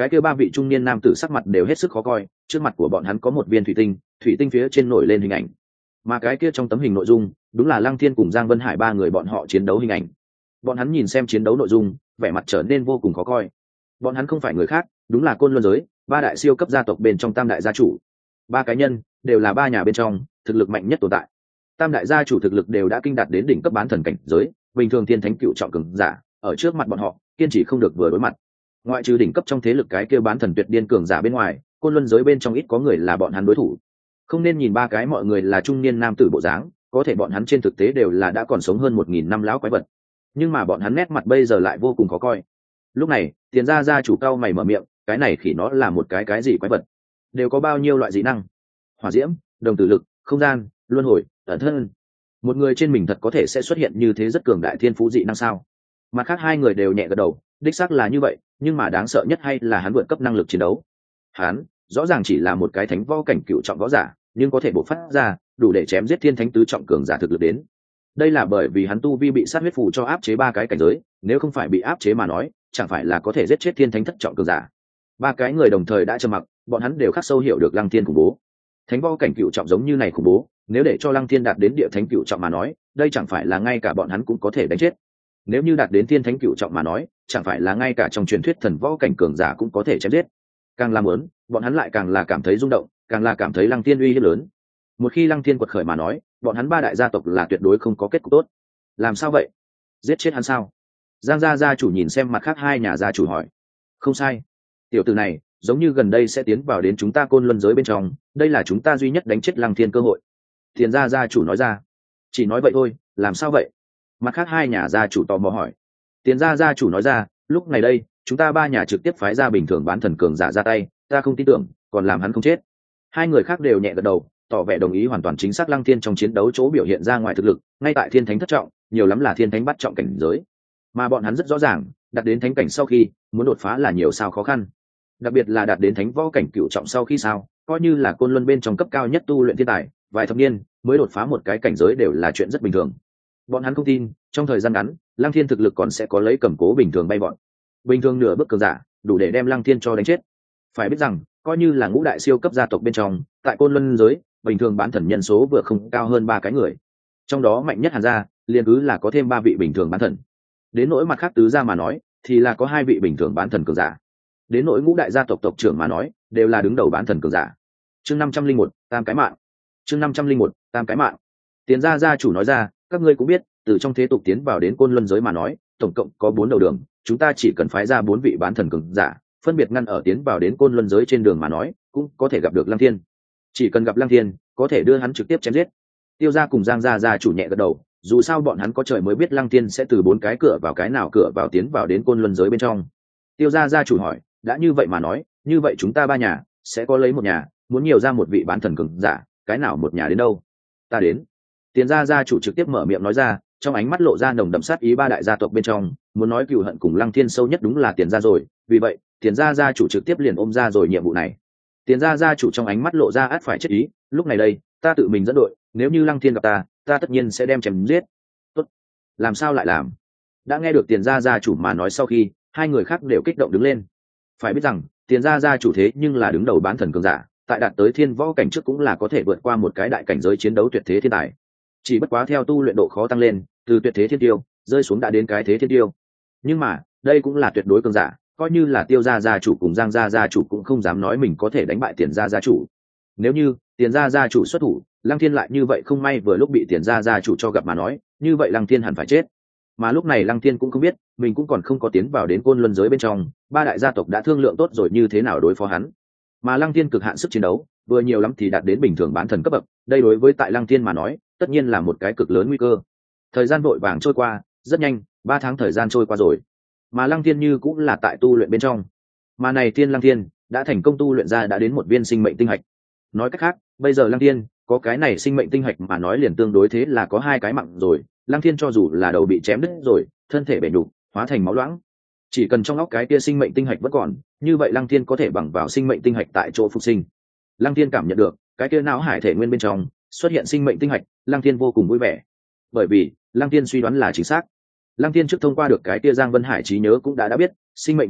cái kia ba vị trung niên nam tử sắc mặt đều hết sức khó coi, trước mặt của bọn hắn có một viên thủy tinh, thủy tinh phía trên nổi lên hình ảnh, mà cái kia trong tấm hình nội dung đúng là Lăng Thiên cùng Giang Vân Hải ba người bọn họ chiến đấu hình ảnh. Bọn hắn nhìn xem chiến đấu nội dung, vẻ mặt trở nên vô cùng khó coi. Bọn hắn không phải người khác, đúng là Côn Luân giới ba đại siêu cấp gia tộc bên trong tam đại gia chủ. Ba cá nhân đều là ba nhà bên trong thực lực mạnh nhất tồn tại. Tam đại gia chủ thực lực đều đã kinh đạt đến đỉnh cấp bán thần cảnh giới, bình thường thiên thánh cựu trọng cường giả, ở trước mặt bọn họ, kiên trì không được vừa đối mặt. Ngoại trừ đỉnh cấp trong thế lực cái kia bán thần tuyệt điên cường giả bên ngoài, Côn Luân giới bên trong ít có người là bọn hắn đối thủ. Không nên nhìn ba cái mọi người là trung niên nam tử bộ dáng, có thể bọn hắn trên thực tế đều là đã còn sống hơn một nghìn năm lão quái vật. Nhưng mà bọn hắn nét mặt bây giờ lại vô cùng khó coi. Lúc này, Tiền gia gia chủ cao mày mở miệng, cái này khỉ nó là một cái cái gì quái vật? Đều có bao nhiêu loại dị năng? Hỏa diễm, đồng tử lực, không gian, luân hồi, ẩn thân. Một người trên mình thật có thể sẽ xuất hiện như thế rất cường đại thiên phú dị năng sao? Mặt khác hai người đều nhẹ gật đầu, đích xác là như vậy, nhưng mà đáng sợ nhất hay là hắn vượt cấp năng lực chiến đấu. Hắn rõ ràng chỉ là một cái thánh võ cảnh cựu trọng võ giả, nhưng có thể bộc phát ra đủ để chém giết thiên thánh tứ trọng cường giả thực lực đến. Đây là bởi vì hắn tu vi bị sát huyết phù cho áp chế ba cái cảnh giới, nếu không phải bị áp chế mà nói, chẳng phải là có thể giết chết thiên thánh thất trọng cường giả. Ba cái người đồng thời đã trầm mặc, bọn hắn đều khắc sâu hiểu được Lăng Thiên khủng bố. Thánh võ cảnh cựu trọng giống như này khủng bố, nếu để cho Lăng Thiên đạt đến địa thánh cựu trọng mà nói, đây chẳng phải là ngay cả bọn hắn cũng có thể đánh chết. Nếu như đạt đến thiên thánh cựu trọng mà nói, chẳng phải là ngay cả trong truyền thuyết thần võ cảnh cường giả cũng có thể chém giết. Càng làm lớn, bọn hắn lại càng là cảm thấy rung động, càng là cảm thấy Lăng Thiên uy hiếp lớn. Một khi Lăng Thiên quật khởi mà nói, bọn hắn ba đại gia tộc là tuyệt đối không có kết cục tốt. Làm sao vậy? Giết chết hắn sao? Giang gia gia chủ nhìn xem mặt khác hai nhà gia chủ hỏi. Không sai, tiểu tử này giống như gần đây sẽ tiến vào đến chúng ta Côn Luân giới bên trong, đây là chúng ta duy nhất đánh chết Lăng Thiên cơ hội. Tiền gia gia chủ nói ra. Chỉ nói vậy thôi, làm sao vậy? Mặt khác hai nhà gia chủ tò mò hỏi. Tiền gia gia chủ nói ra, lúc này đây chúng ta ba nhà trực tiếp phái ra bình thường bán thần cường giả ra tay, ta không tin tưởng còn làm hắn không chết. Hai người khác đều nhẹ gật đầu, tỏ vẻ đồng ý hoàn toàn chính xác. Lăng Thiên trong chiến đấu chỗ biểu hiện ra ngoài thực lực, ngay tại thiên thánh thất trọng, nhiều lắm là thiên thánh bắt trọng cảnh giới, mà bọn hắn rất rõ ràng, đạt đến thánh cảnh sau khi muốn đột phá là nhiều sao khó khăn, đặc biệt là đạt đến thánh võ cảnh cựu trọng sau khi sao, coi như là Côn Luân bên trong cấp cao nhất tu luyện thiên tài, vài thập niên mới đột phá một cái cảnh giới đều là chuyện rất bình thường. Bọn hắn không tin trong thời gian ngắn Lăng Thiên thực lực còn sẽ có lấy cầm cố bình thường bay bọn, bình thường nửa bước cường giả đủ để đem Lăng Thiên cho đánh chết. Phải biết rằng coi như là ngũ đại siêu cấp gia tộc bên trong, tại Côn Luân giới bình thường bán thần nhân số vừa không cao hơn ba cái người, trong đó mạnh nhất Hàn gia liền cứ là có thêm ba vị bình thường bán thần. Đến nỗi mặt khác tứ gia mà nói thì là có hai vị bình thường bán thần cường giả. Đến nỗi ngũ đại gia tộc tộc trưởng mà nói đều là đứng đầu bán thần cường giả. Chương năm trăm linh một, tam cái mạng. Chương năm trăm linh một, tam cái mạng. Tiền gia gia chủ nói ra, các ngươi cũng biết, từ trong thế tục tiến vào đến Côn Luân giới mà nói, tổng cộng có bốn đầu đường, chúng ta chỉ cần phái ra bốn vị bán thần cường giả, phân biệt ngăn ở tiến vào đến Côn Luân giới trên đường mà nói, cũng có thể gặp được Lăng Thiên. Chỉ cần gặp Lăng Thiên, có thể đưa hắn trực tiếp chém giết. Tiêu gia cùng Giang gia gia chủ nhẹ gật đầu, dù sao bọn hắn có trời mới biết Lăng Thiên sẽ từ bốn cái cửa vào cái nào cửa vào tiến vào đến Côn Luân giới bên trong. Tiêu gia gia chủ hỏi, đã như vậy mà nói, như vậy chúng ta ba nhà sẽ có lấy một nhà, muốn nhiều ra một vị bán thần cường giả, cái nào một nhà đến đâu? Ta đến. Tiền gia gia chủ trực tiếp mở miệng nói ra, trong ánh mắt lộ ra nồng đậm sát ý. Ba đại gia tộc bên trong, muốn nói cừu hận cùng Lăng Thiên sâu nhất đúng là Tiền gia rồi, vì vậy, Tiền gia gia chủ trực tiếp liền ôm ra rồi nhiệm vụ này. Tiền gia gia chủ trong ánh mắt lộ ra át phải chết ý, lúc này đây, ta tự mình dẫn đội, nếu như Lăng Thiên gặp ta, ta tất nhiên sẽ đem chém giết. Tốt, làm sao lại làm? Đã nghe được Tiền gia gia chủ mà nói sau khi, hai người khác đều kích động đứng lên. Phải biết rằng, Tiền gia gia chủ thế nhưng là đứng đầu bán thần cường giả, tại đạt tới thiên võ cảnh trước cũng là có thể vượt qua một cái đại cảnh giới chiến đấu tuyệt thế thiên tài. Chỉ bất quá theo tu luyện độ khó tăng lên, từ tuyệt thế thiên tiêu rơi xuống đã đến cái thế thiên tiêu. Nhưng mà, đây cũng là tuyệt đối cường giả, coi như là Tiêu gia gia chủ cùng Giang gia gia chủ cũng không dám nói mình có thể đánh bại Tiền gia gia chủ. Nếu như Tiền gia gia chủ xuất thủ, Lăng Thiên lại như vậy không may vừa lúc bị Tiền gia gia chủ cho gặp mà nói, như vậy Lăng Thiên hẳn phải chết. Mà lúc này Lăng Thiên cũng không biết, mình cũng còn không có tiến vào đến Côn Luân giới bên trong, ba đại gia tộc đã thương lượng tốt rồi như thế nào đối phó hắn. Mà Lăng Thiên cực hạn sức chiến đấu, vừa nhiều lắm thì đạt đến bình thường bán thần cấp bậc, đây đối với tại Lăng Thiên mà nói, tất nhiên là một cái cực lớn nguy cơ. Thời gian vội vàng trôi qua, rất nhanh, ba tháng thời gian trôi qua rồi. Mà Lăng Thiên như cũng là tại tu luyện bên trong. Mà này Tiên Lăng Thiên đã thành công tu luyện ra đã đến một viên sinh mệnh tinh hạch. Nói cách khác, bây giờ Lăng Thiên có cái này sinh mệnh tinh hạch mà nói liền tương đối thế là có hai cái mạng rồi. Lăng Thiên cho dù là đầu bị chém đứt rồi, thân thể bể nhục, hóa thành máu loãng, chỉ cần trong óc cái kia sinh mệnh tinh hạch vẫn còn, như vậy Lăng Thiên có thể bằng vào sinh mệnh tinh hạch tại chỗ phục sinh. Lăng Thiên cảm nhận được cái kia não hải thể nguyên bên trong xuất hiện sinh mệnh tinh hạch, Lăng Thiên vô cùng vui vẻ, bởi vì Lăng Thiên suy đoán là chính xác. Lăng Thiên trước thông qua được cái kia Giang Vân Hải trí nhớ cũng đã đã biết, sinh mệnh tinh hạch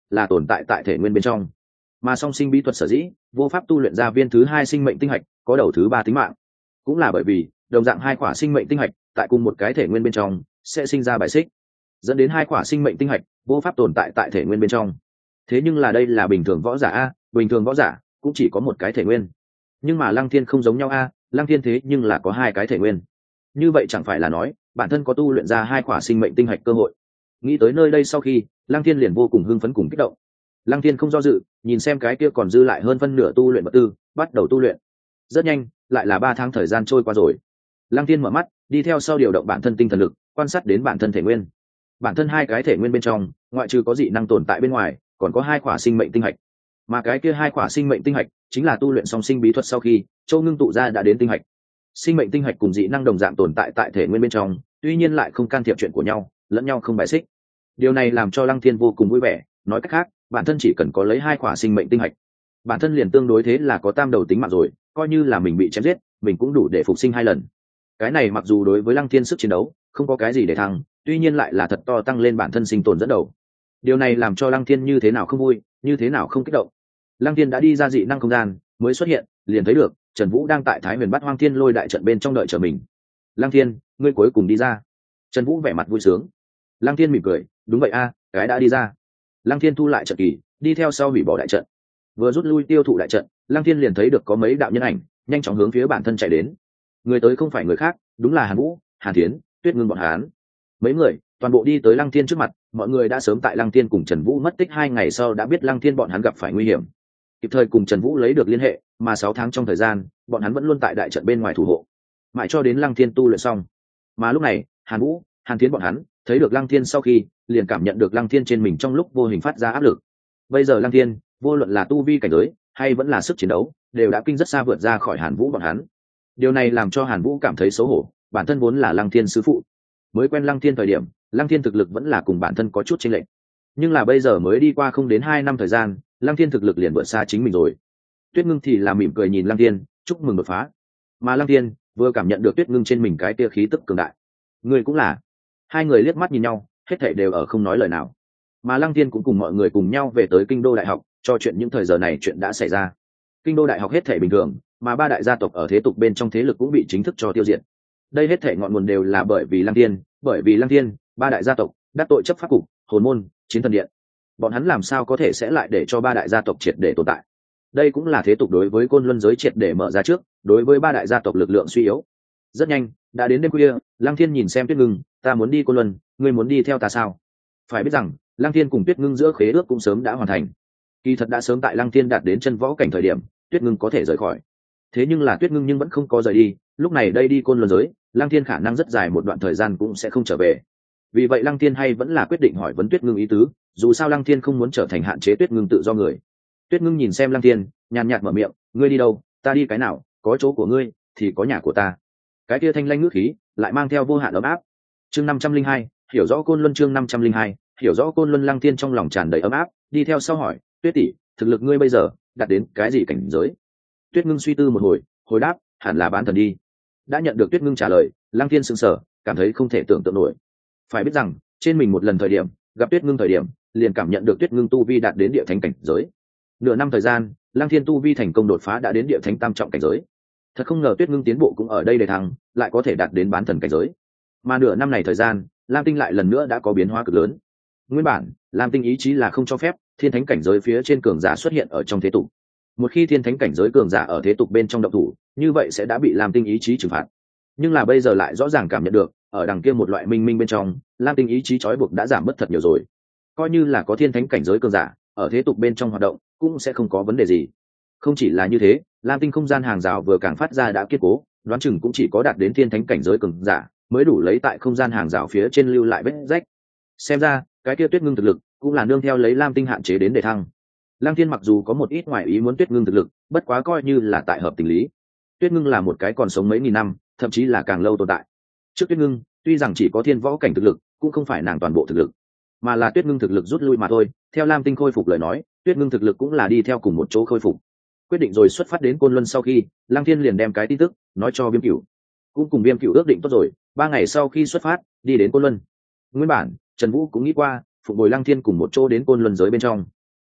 là tồn tại tại thể nguyên bên trong, mà song sinh bí thuật sở dĩ vô pháp tu luyện ra viên thứ hai sinh mệnh tinh hạch có đầu thứ ba tính mạng, cũng là bởi vì đồng dạng hai quả sinh mệnh tinh hạch tại cùng một cái thể nguyên bên trong sẽ sinh ra bài xích, dẫn đến hai quả sinh mệnh tinh hạch vô pháp tồn tại tại thể nguyên bên trong. Thế nhưng là đây là bình thường võ giả a, bình thường võ giả cũng chỉ có một cái thể nguyên, nhưng mà Lăng Thiên không giống nhau a, Lăng Thiên thế nhưng là có hai cái thể nguyên. Như vậy chẳng phải là nói bản thân có tu luyện ra hai quả sinh mệnh tinh hạch cơ hội. Nghĩ tới nơi đây sau khi, Lăng Thiên liền vô cùng hưng phấn cùng kích động. Lăng Thiên không do dự, nhìn xem cái kia còn dư lại hơn phân nửa tu luyện vật tư, bắt đầu tu luyện. Rất nhanh, lại là ba tháng thời gian trôi qua rồi. Lăng Thiên mở mắt, đi theo sau điều động bản thân tinh thần lực, quan sát đến bản thân thể nguyên. Bản thân hai cái thể nguyên bên trong, ngoại trừ có dị năng tồn tại bên ngoài, còn có hai quả sinh mệnh tinh hạch. Mà cái kia hai quả sinh mệnh tinh hạch chính là tu luyện song sinh bí thuật sau khi châu ngưng tụ ra đã đến tinh hạch. Sinh mệnh tinh hạch cùng dị năng đồng dạng tồn tại tại thể nguyên bên trong, tuy nhiên lại không can thiệp chuyện của nhau, lẫn nhau không bài xích. Điều này làm cho Lăng Thiên vô cùng vui vẻ, nói cách khác, bản thân chỉ cần có lấy hai quả sinh mệnh tinh hạch, bản thân liền tương đối thế là có tam đầu tính mạng rồi, coi như là mình bị chém giết, mình cũng đủ để phục sinh hai lần. Cái này mặc dù đối với Lăng Thiên sức chiến đấu không có cái gì để thăng, tuy nhiên lại là thật to tăng lên bản thân sinh tồn dẫn đầu. Điều này làm cho Lăng Thiên như thế nào không vui, như thế nào không kích động. Lăng Thiên đã đi ra dị năng không gian, mới xuất hiện, liền thấy được Trần Vũ đang tại Thái Huyền Bát Hoang Thiên Lôi đại trận bên trong đợi chờ mình. Lăng Thiên, ngươi cuối cùng đi ra. Trần Vũ vẻ mặt vui sướng. Lăng Thiên mỉm cười, đúng vậy a, cái đã đi ra. Lăng Thiên thu lại trận kỳ, đi theo sau hủy bỏ đại trận. Vừa rút lui tiêu thụ đại trận, Lăng Thiên liền thấy được có mấy đạo nhân ảnh nhanh chóng hướng phía bản thân chạy đến. Người tới không phải người khác, đúng là Hàn Vũ, Hàn Thiến, Tuyết Ngưng bọn hắn. Mấy người toàn bộ đi tới Lăng Thiên trước mặt, mọi người đã sớm tại Lăng Thiên cùng Trần Vũ mất tích hai ngày sau đã biết Lăng Thiên bọn hắn gặp phải nguy hiểm, kịp thời cùng Trần Vũ lấy được liên hệ, mà sáu tháng trong thời gian, bọn hắn vẫn luôn tại đại trận bên ngoài thủ hộ, mãi cho đến Lăng Thiên tu luyện xong. Mà lúc này, Hàn Vũ, Hàn Thiến bọn hắn thấy được Lăng Thiên sau khi, liền cảm nhận được Lăng Thiên trên mình trong lúc vô hình phát ra áp lực. Bây giờ Lăng Thiên, vô luận là tu vi cảnh giới hay vẫn là sức chiến đấu, đều đã kinh rất xa vượt ra khỏi Hàn Vũ bọn hắn. Điều này làm cho Hàn Vũ cảm thấy xấu hổ, bản thân vốn là Lăng Thiên sư phụ, mới quen Lăng Thiên thời điểm, Lăng Thiên thực lực vẫn là cùng bản thân có chút chênh lệch. Nhưng là bây giờ mới đi qua không đến hai năm thời gian, Lăng Thiên thực lực liền vượt xa chính mình rồi. Tuyết Ngưng thì là mỉm cười nhìn Lăng Thiên, chúc mừng đột phá. Mà Lăng Thiên vừa cảm nhận được Tuyết Ngưng trên mình cái tia khí tức cường đại. Người cũng là. Hai người liếc mắt nhìn nhau, hết thảy đều ở không nói lời nào. Mà Lăng Thiên cũng cùng mọi người cùng nhau về tới Kinh Đô Đại học, cho chuyện những thời giờ này chuyện đã xảy ra. Kinh Đô Đại học hết thảy bình thường, mà ba đại gia tộc ở thế tục bên trong thế lực cũng bị chính thức cho tiêu diệt. Đây hết thảy ngọn nguồn đều là bởi vì Lăng Thiên, bởi vì Lăng Thiên, ba đại gia tộc đắc tội chấp pháp cục, hồn môn, chiến thần điện. Bọn hắn làm sao có thể sẽ lại để cho ba đại gia tộc triệt để tồn tại? Đây cũng là thế tục đối với Côn Luân giới triệt để mở ra trước, đối với ba đại gia tộc lực lượng suy yếu. Rất nhanh, đã đến đêm khuya, Lăng Thiên nhìn xem Tuyết Ngưng, ta muốn đi Côn Luân, ngươi muốn đi theo ta sao? Phải biết rằng, Lăng Thiên cùng Tuyết Ngưng giữa khế ước cũng sớm đã hoàn thành. Kỳ thật đã sớm tại Lăng Thiên đạt đến chân võ cảnh thời điểm, Tuyết Ngưng có thể rời khỏi. Thế nhưng là Tuyết Ngưng nhưng vẫn không có rời đi, lúc này đây đi Côn Luân giới, Lăng Thiên khả năng rất dài một đoạn thời gian cũng sẽ không trở về. Vì vậy Lăng Thiên hay vẫn là quyết định hỏi vấn Tuyết Ngưng ý tứ, dù sao Lăng Thiên không muốn trở thành hạn chế Tuyết Ngưng tự do người. Tuyết Ngưng nhìn xem Lăng Thiên, nhàn nhạt mở miệng, ngươi đi đâu, ta đi cái nào, có chỗ của ngươi thì có nhà của ta. Cái kia thanh lanh ngữ khí lại mang theo vô hạn ấm áp. Chương năm trăm linh hai, hiểu rõ Côn Luân. Chương năm trăm linh hai, hiểu rõ Côn Luân. Lăng Thiên trong lòng tràn đầy ấm áp, đi theo sau hỏi, Tuyết tỷ, thực lực ngươi bây giờ đạt đến cái gì cảnh giới? Tuyết Ngưng suy tư một hồi, hồi đáp, hẳn là bán thần đi. Đã nhận được Tuyết Ngưng trả lời, Lăng Thiên sững sờ, cảm thấy không thể tưởng tượng nổi. Phải biết rằng, trên mình một lần thời điểm, gặp Tuyết Ngưng thời điểm, liền cảm nhận được Tuyết Ngưng tu vi đạt đến địa thánh cảnh giới. Nửa năm thời gian, Lăng Thiên tu vi thành công đột phá đã đến địa thánh tam trọng cảnh giới. Thật không ngờ Tuyết Ngưng tiến bộ cũng ở đây để thăng, lại có thể đạt đến bán thần cảnh giới. Mà nửa năm này thời gian, Lam Tinh lại lần nữa đã có biến hóa cực lớn. Nguyên bản, Lam Tinh ý chí là không cho phép thiên thánh cảnh giới phía trên cường giả xuất hiện ở trong thế tục. Một khi thiên thánh cảnh giới cường giả ở thế tục bên trong động thủ, như vậy sẽ đã bị Lam Tinh ý chí trừng phạt. Nhưng là bây giờ lại rõ ràng cảm nhận được, ở đằng kia một loại minh minh bên trong, Lam Tinh ý chí trói buộc đã giảm mất thật nhiều rồi. Coi như là có thiên thánh cảnh giới cường giả ở thế tục bên trong hoạt động, cũng sẽ không có vấn đề gì. Không chỉ là như thế, Lam Tinh không gian hàng rào vừa càng phát ra đã kiên cố, đoán chừng cũng chỉ có đạt đến thiên thánh cảnh giới cường giả mới đủ lấy tại không gian hàng rào phía trên lưu lại vết rách. Xem ra, cái kia Tuyết Ngưng thực lực cũng là nương theo lấy Lam Tinh hạn chế đến để thăng. Lăng Thiên mặc dù có một ít ngoài ý muốn Tuyết Ngưng thực lực, bất quá coi như là tại hợp tình lý. Tuyết Ngưng là một cái còn sống mấy nghìn năm, thậm chí là càng lâu tồn tại. Trước Tuyết Ngưng, tuy rằng chỉ có thiên võ cảnh thực lực, cũng không phải nàng toàn bộ thực lực, mà là Tuyết Ngưng thực lực rút lui mà thôi. Theo Lam Tinh khôi phục lời nói, Tuyết Ngưng thực lực cũng là đi theo cùng một chỗ khôi phục. Quyết định rồi xuất phát đến Côn Luân sau khi, Lăng Thiên liền đem cái tin tức nói cho Viêm Cửu, cũng cùng Viêm Cửu ước định tốt rồi, ba ngày sau khi xuất phát, đi đến Côn Luân. Nguyên bản, Trần Vũ cũng nghĩ qua, phục bồi Lăng Thiên cùng một chỗ đến Côn Luân giới bên trong.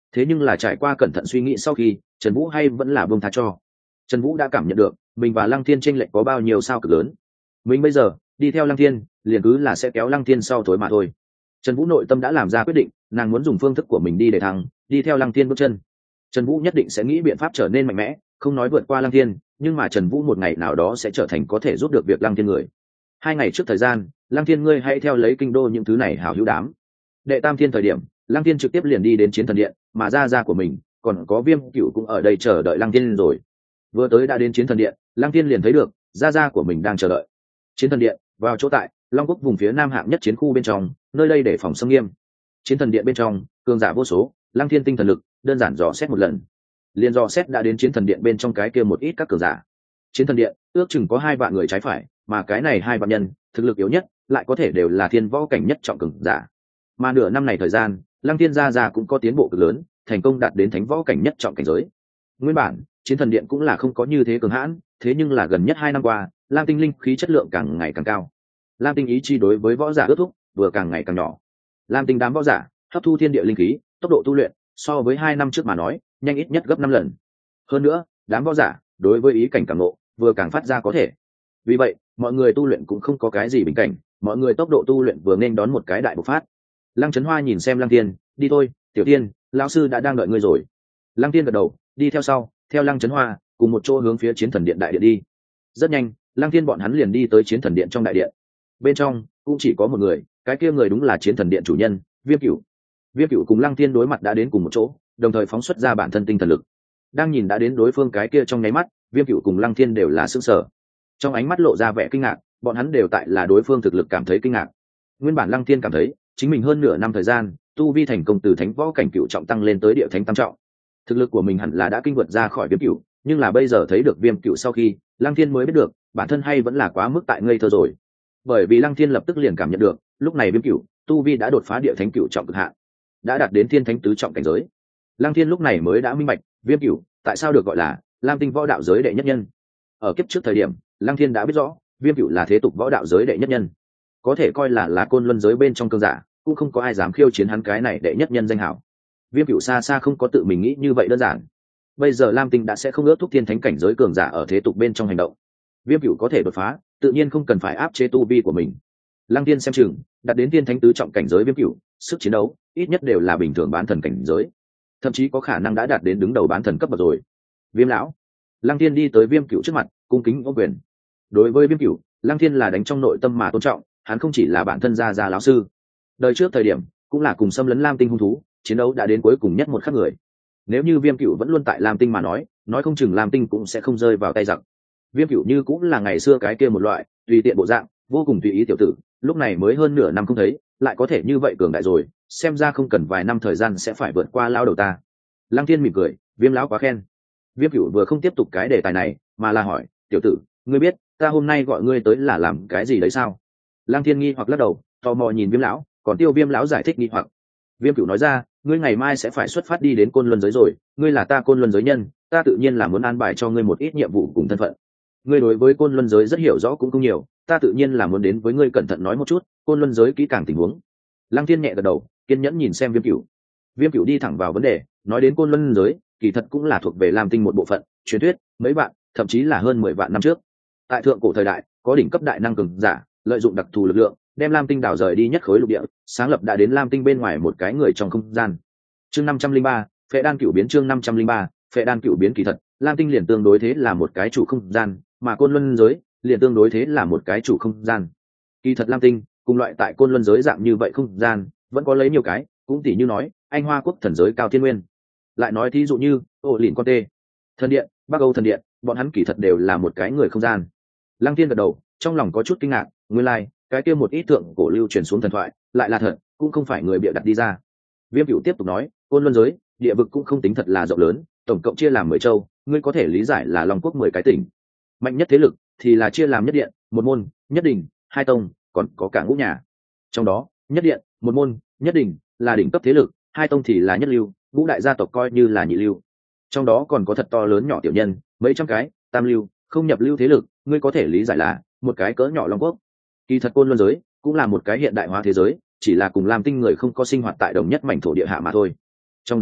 Thế nhưng là trải qua cẩn thận suy nghĩ sau khi, Trần Vũ hay vẫn là buông tha cho. Trần Vũ đã cảm nhận được mình và Lăng Thiên chênh lệch có bao nhiêu sao cực lớn. Mình bây giờ đi theo Lăng Thiên, liền cứ là sẽ kéo Lăng Thiên sau thối mà thôi. Trần Vũ nội tâm đã làm ra quyết định, nàng muốn dùng phương thức của mình đi để thắng, đi theo Lăng Thiên bước chân. Trần Vũ nhất định sẽ nghĩ biện pháp trở nên mạnh mẽ, không nói vượt qua Lăng Thiên, nhưng mà Trần Vũ một ngày nào đó sẽ trở thành có thể giúp được việc Lăng Thiên người. Hai ngày trước thời gian, Lăng Thiên ngươi hãy theo lấy kinh đô những thứ này hảo hữu đám. Đệ tam thiên thời điểm, Lăng Thiên trực tiếp liền đi đến chiến thần điện, mà gia gia của mình, còn có Viêm Cửu cũng ở đây chờ đợi Lăng Thiên rồi. Vừa tới đã đến chiến thần điện, Lăng Thiên liền thấy được gia gia của mình đang chờ đợi. Chiến thần điện, vào chỗ tại Long Quốc vùng phía nam hạng nhất chiến khu bên trong, nơi đây để phòng xâm nghiêm. Chiến thần điện bên trong, cường giả vô số, Lăng Thiên tinh thần lực đơn giản dò xét một lần, liền dò xét đã đến chiến thần điện bên trong cái kia một ít các cường giả. Chiến thần điện ước chừng có hai vạn người trái phải, mà cái này hai vạn nhân thực lực yếu nhất lại có thể đều là thiên võ cảnh nhất trọng cường giả. Mà nửa năm này thời gian, Lăng Thiên gia gia cũng có tiến bộ cực lớn, thành công đạt đến thánh võ cảnh nhất trọng cảnh giới. Nguyên bản chiến thần điện cũng là không có như thế cường hãn, thế nhưng là gần nhất hai năm qua, Lam Tinh linh khí chất lượng càng ngày càng cao. Lam Tinh ý chi đối với võ giả ước thúc vừa càng ngày càng nhỏ. Lam Tinh đám võ giả hấp thu thiên địa linh khí, tốc độ tu luyện so với hai năm trước mà nói, nhanh ít nhất gấp năm lần. Hơn nữa, đám võ giả đối với ý cảnh càng ngộ, vừa càng phát ra có thể. Vì vậy, mọi người tu luyện cũng không có cái gì bình cảnh, mọi người tốc độ tu luyện vừa nên đón một cái đại bộc phát. Lăng Chấn Hoa nhìn xem Lăng Tiên, đi thôi, tiểu tiên, lão sư đã đang đợi ngươi rồi. Lăng Tiên gật đầu, đi theo sau, theo Lăng Chấn Hoa cùng một chỗ hướng phía chiến thần điện đại điện đi. Rất nhanh, Lăng Tiên bọn hắn liền đi tới chiến thần điện trong đại điện. Bên trong cũng chỉ có một người, cái kia người đúng là chiến thần điện chủ nhân, Viêm Cửu. Viêm Cửu cùng Lăng Tiên đối mặt đã đến cùng một chỗ, đồng thời phóng xuất ra bản thân tinh thần lực. Đang nhìn đã đến đối phương cái kia trong nháy mắt, Viêm Cửu cùng Lăng Thiên đều là sửng sở. Trong ánh mắt lộ ra vẻ kinh ngạc, bọn hắn đều tại là đối phương thực lực cảm thấy kinh ngạc. Nguyên bản Lăng Thiên cảm thấy, chính mình hơn nửa năm thời gian, tu vi thành công từ thánh võ cảnh cựu trọng tăng lên tới địa thánh tam trọng. Thực lực của mình hẳn là đã kinh vượt ra khỏi Viêm Cửu, nhưng là bây giờ thấy được Viêm Cửu sau khi, Lăng Thiên mới biết được, bản thân hay vẫn là quá mức tại ngây thơ rồi. Bởi vì Lăng Thiên lập tức liền cảm nhận được, lúc này Viêm Cửu, tu vi đã đột phá địa thánh cựu trọng cực hạn, đã đạt đến thiên thánh tứ trọng cảnh giới. Lăng Thiên lúc này mới đã minh bạch, Viêm Cửu tại sao được gọi là Lam Tinh võ đạo giới đệ nhất nhân. Ở kiếp trước thời điểm, Lăng Thiên đã biết rõ, Viêm Cửu là thế tục võ đạo giới đệ nhất nhân, có thể coi là là côn luân giới bên trong cường giả, cũng không có ai dám khiêu chiến hắn cái này đệ nhất nhân danh hảo. Viêm Cửu xa xa không có tự mình nghĩ như vậy đơn giản. Bây giờ Lam Tinh đã sẽ không ước thúc thiên thánh cảnh giới cường giả ở thế tục bên trong hành động. Viêm Cửu có thể đột phá, tự nhiên không cần phải áp chế tu vi của mình. Lăng Thiên xem chừng, đạt đến thiên thánh tứ trọng cảnh giới Viêm Cửu, sức chiến đấu ít nhất đều là bình thường bán thần cảnh giới, thậm chí có khả năng đã đạt đến đứng đầu bán thần cấp bậc rồi. Viêm lão. Lăng Thiên đi tới Viêm Cửu trước mặt, cung kính ôm quyền. Đối với Viêm Cửu, Lăng Thiên là đánh trong nội tâm mà tôn trọng, hắn không chỉ là bản thân gia gia lão sư, đời trước thời điểm cũng là cùng xâm lấn Lam Tinh hung thú, chiến đấu đã đến cuối cùng nhất một khắc người. Nếu như Viêm Cửu vẫn luôn tại Lam Tinh mà nói, nói không chừng Lam Tinh cũng sẽ không rơi vào tay giặc. Viêm Cửu như cũng là ngày xưa cái kia một loại tùy tiện bộ dạng, vô cùng tùy ý tiểu tử, lúc này mới hơn nửa năm không thấy, lại có thể như vậy cường đại rồi, xem ra không cần vài năm thời gian sẽ phải vượt qua lão đầu ta. Lăng Thiên mỉm cười, Viêm lão quá khen. Viêm Cửu vừa không tiếp tục cái đề tài này, mà là hỏi, tiểu tử, ngươi biết ta hôm nay gọi ngươi tới là làm cái gì đấy sao? Lăng Thiên nghi hoặc lắc đầu, tò mò nhìn Viêm lão, còn Tiêu Viêm lão giải thích nghi hoặc. Viêm Cửu nói ra, ngươi ngày mai sẽ phải xuất phát đi đến côn luân giới rồi, ngươi là ta côn luân giới nhân, ta tự nhiên là muốn an bài cho ngươi một ít nhiệm vụ cùng thân phận. Ngươi đối với côn luân giới rất hiểu rõ cũng không nhiều, ta tự nhiên là muốn đến với ngươi cẩn thận nói một chút côn luân giới kỹ càng tình huống. Lăng Thiên nhẹ gật đầu, kiên nhẫn nhìn xem Viêm Cửu. Viêm Cửu đi thẳng vào vấn đề, nói đến côn luân giới, kỳ thật cũng là thuộc về Lam Tinh một bộ phận, truyền thuyết mấy vạn, thậm chí là hơn mười vạn năm trước. Tại thượng cổ thời đại, có đỉnh cấp đại năng cường giả, lợi dụng đặc thù lực lượng, đem Lam Tinh đảo rời đi nhất khối lục địa, sáng lập đã đến Lam Tinh bên ngoài một cái người trong không gian. Chương năm trăm linh ba, Phệ Đan Cửu biến chương năm trăm linh ba, Phệ Đan Cửu biến kỳ thật, Lam Tinh liền tương đối thế là một cái chủ không gian, mà côn luân giới liền tương đối thế là một cái chủ không gian. Kỳ thật Lam Tinh cùng loại tại côn luân giới dạng như vậy không gian, vẫn có lấy nhiều cái, cũng tỉ như nói, Anh Hoa quốc thần giới Cao Thiên Nguyên. Lại nói thí dụ như, Ô Lìn Con Tê, Thần Điện, Bắc Âu Thần Điện, bọn hắn kỳ thật đều là một cái người không gian. Lăng Thiên gật đầu, trong lòng có chút kinh ngạc, nguyên lai, like, cái kia một ý tưởng cổ lưu truyền xuống thần thoại, lại là thật, cũng không phải người bịa đặt đi ra. Viêm Cửu tiếp tục nói, côn luân giới, địa vực cũng không tính thật là rộng lớn, tổng cộng chia làm mười châu, ngươi có thể lý giải là Long quốc mười cái tỉnh. Mạnh nhất thế lực thì là chia làm nhất điện, một môn, nhất đình, hai tông, còn có cả ngũ nhà. Trong đó, nhất điện, một môn, nhất đình là đỉnh cấp thế lực, hai tông thì là nhất lưu, ngũ đại gia tộc coi như là nhị lưu. Trong đó còn có thật to lớn nhỏ tiểu nhân, mấy trăm cái, tam lưu, không nhập lưu thế lực, ngươi có thể lý giải là một cái cỡ nhỏ Long quốc. Kỳ thật côn luân giới cũng là một cái hiện đại hóa thế giới, chỉ là cùng Lam Tinh người không có sinh hoạt tại đồng nhất mảnh thổ địa hạ mà thôi. Trong đó,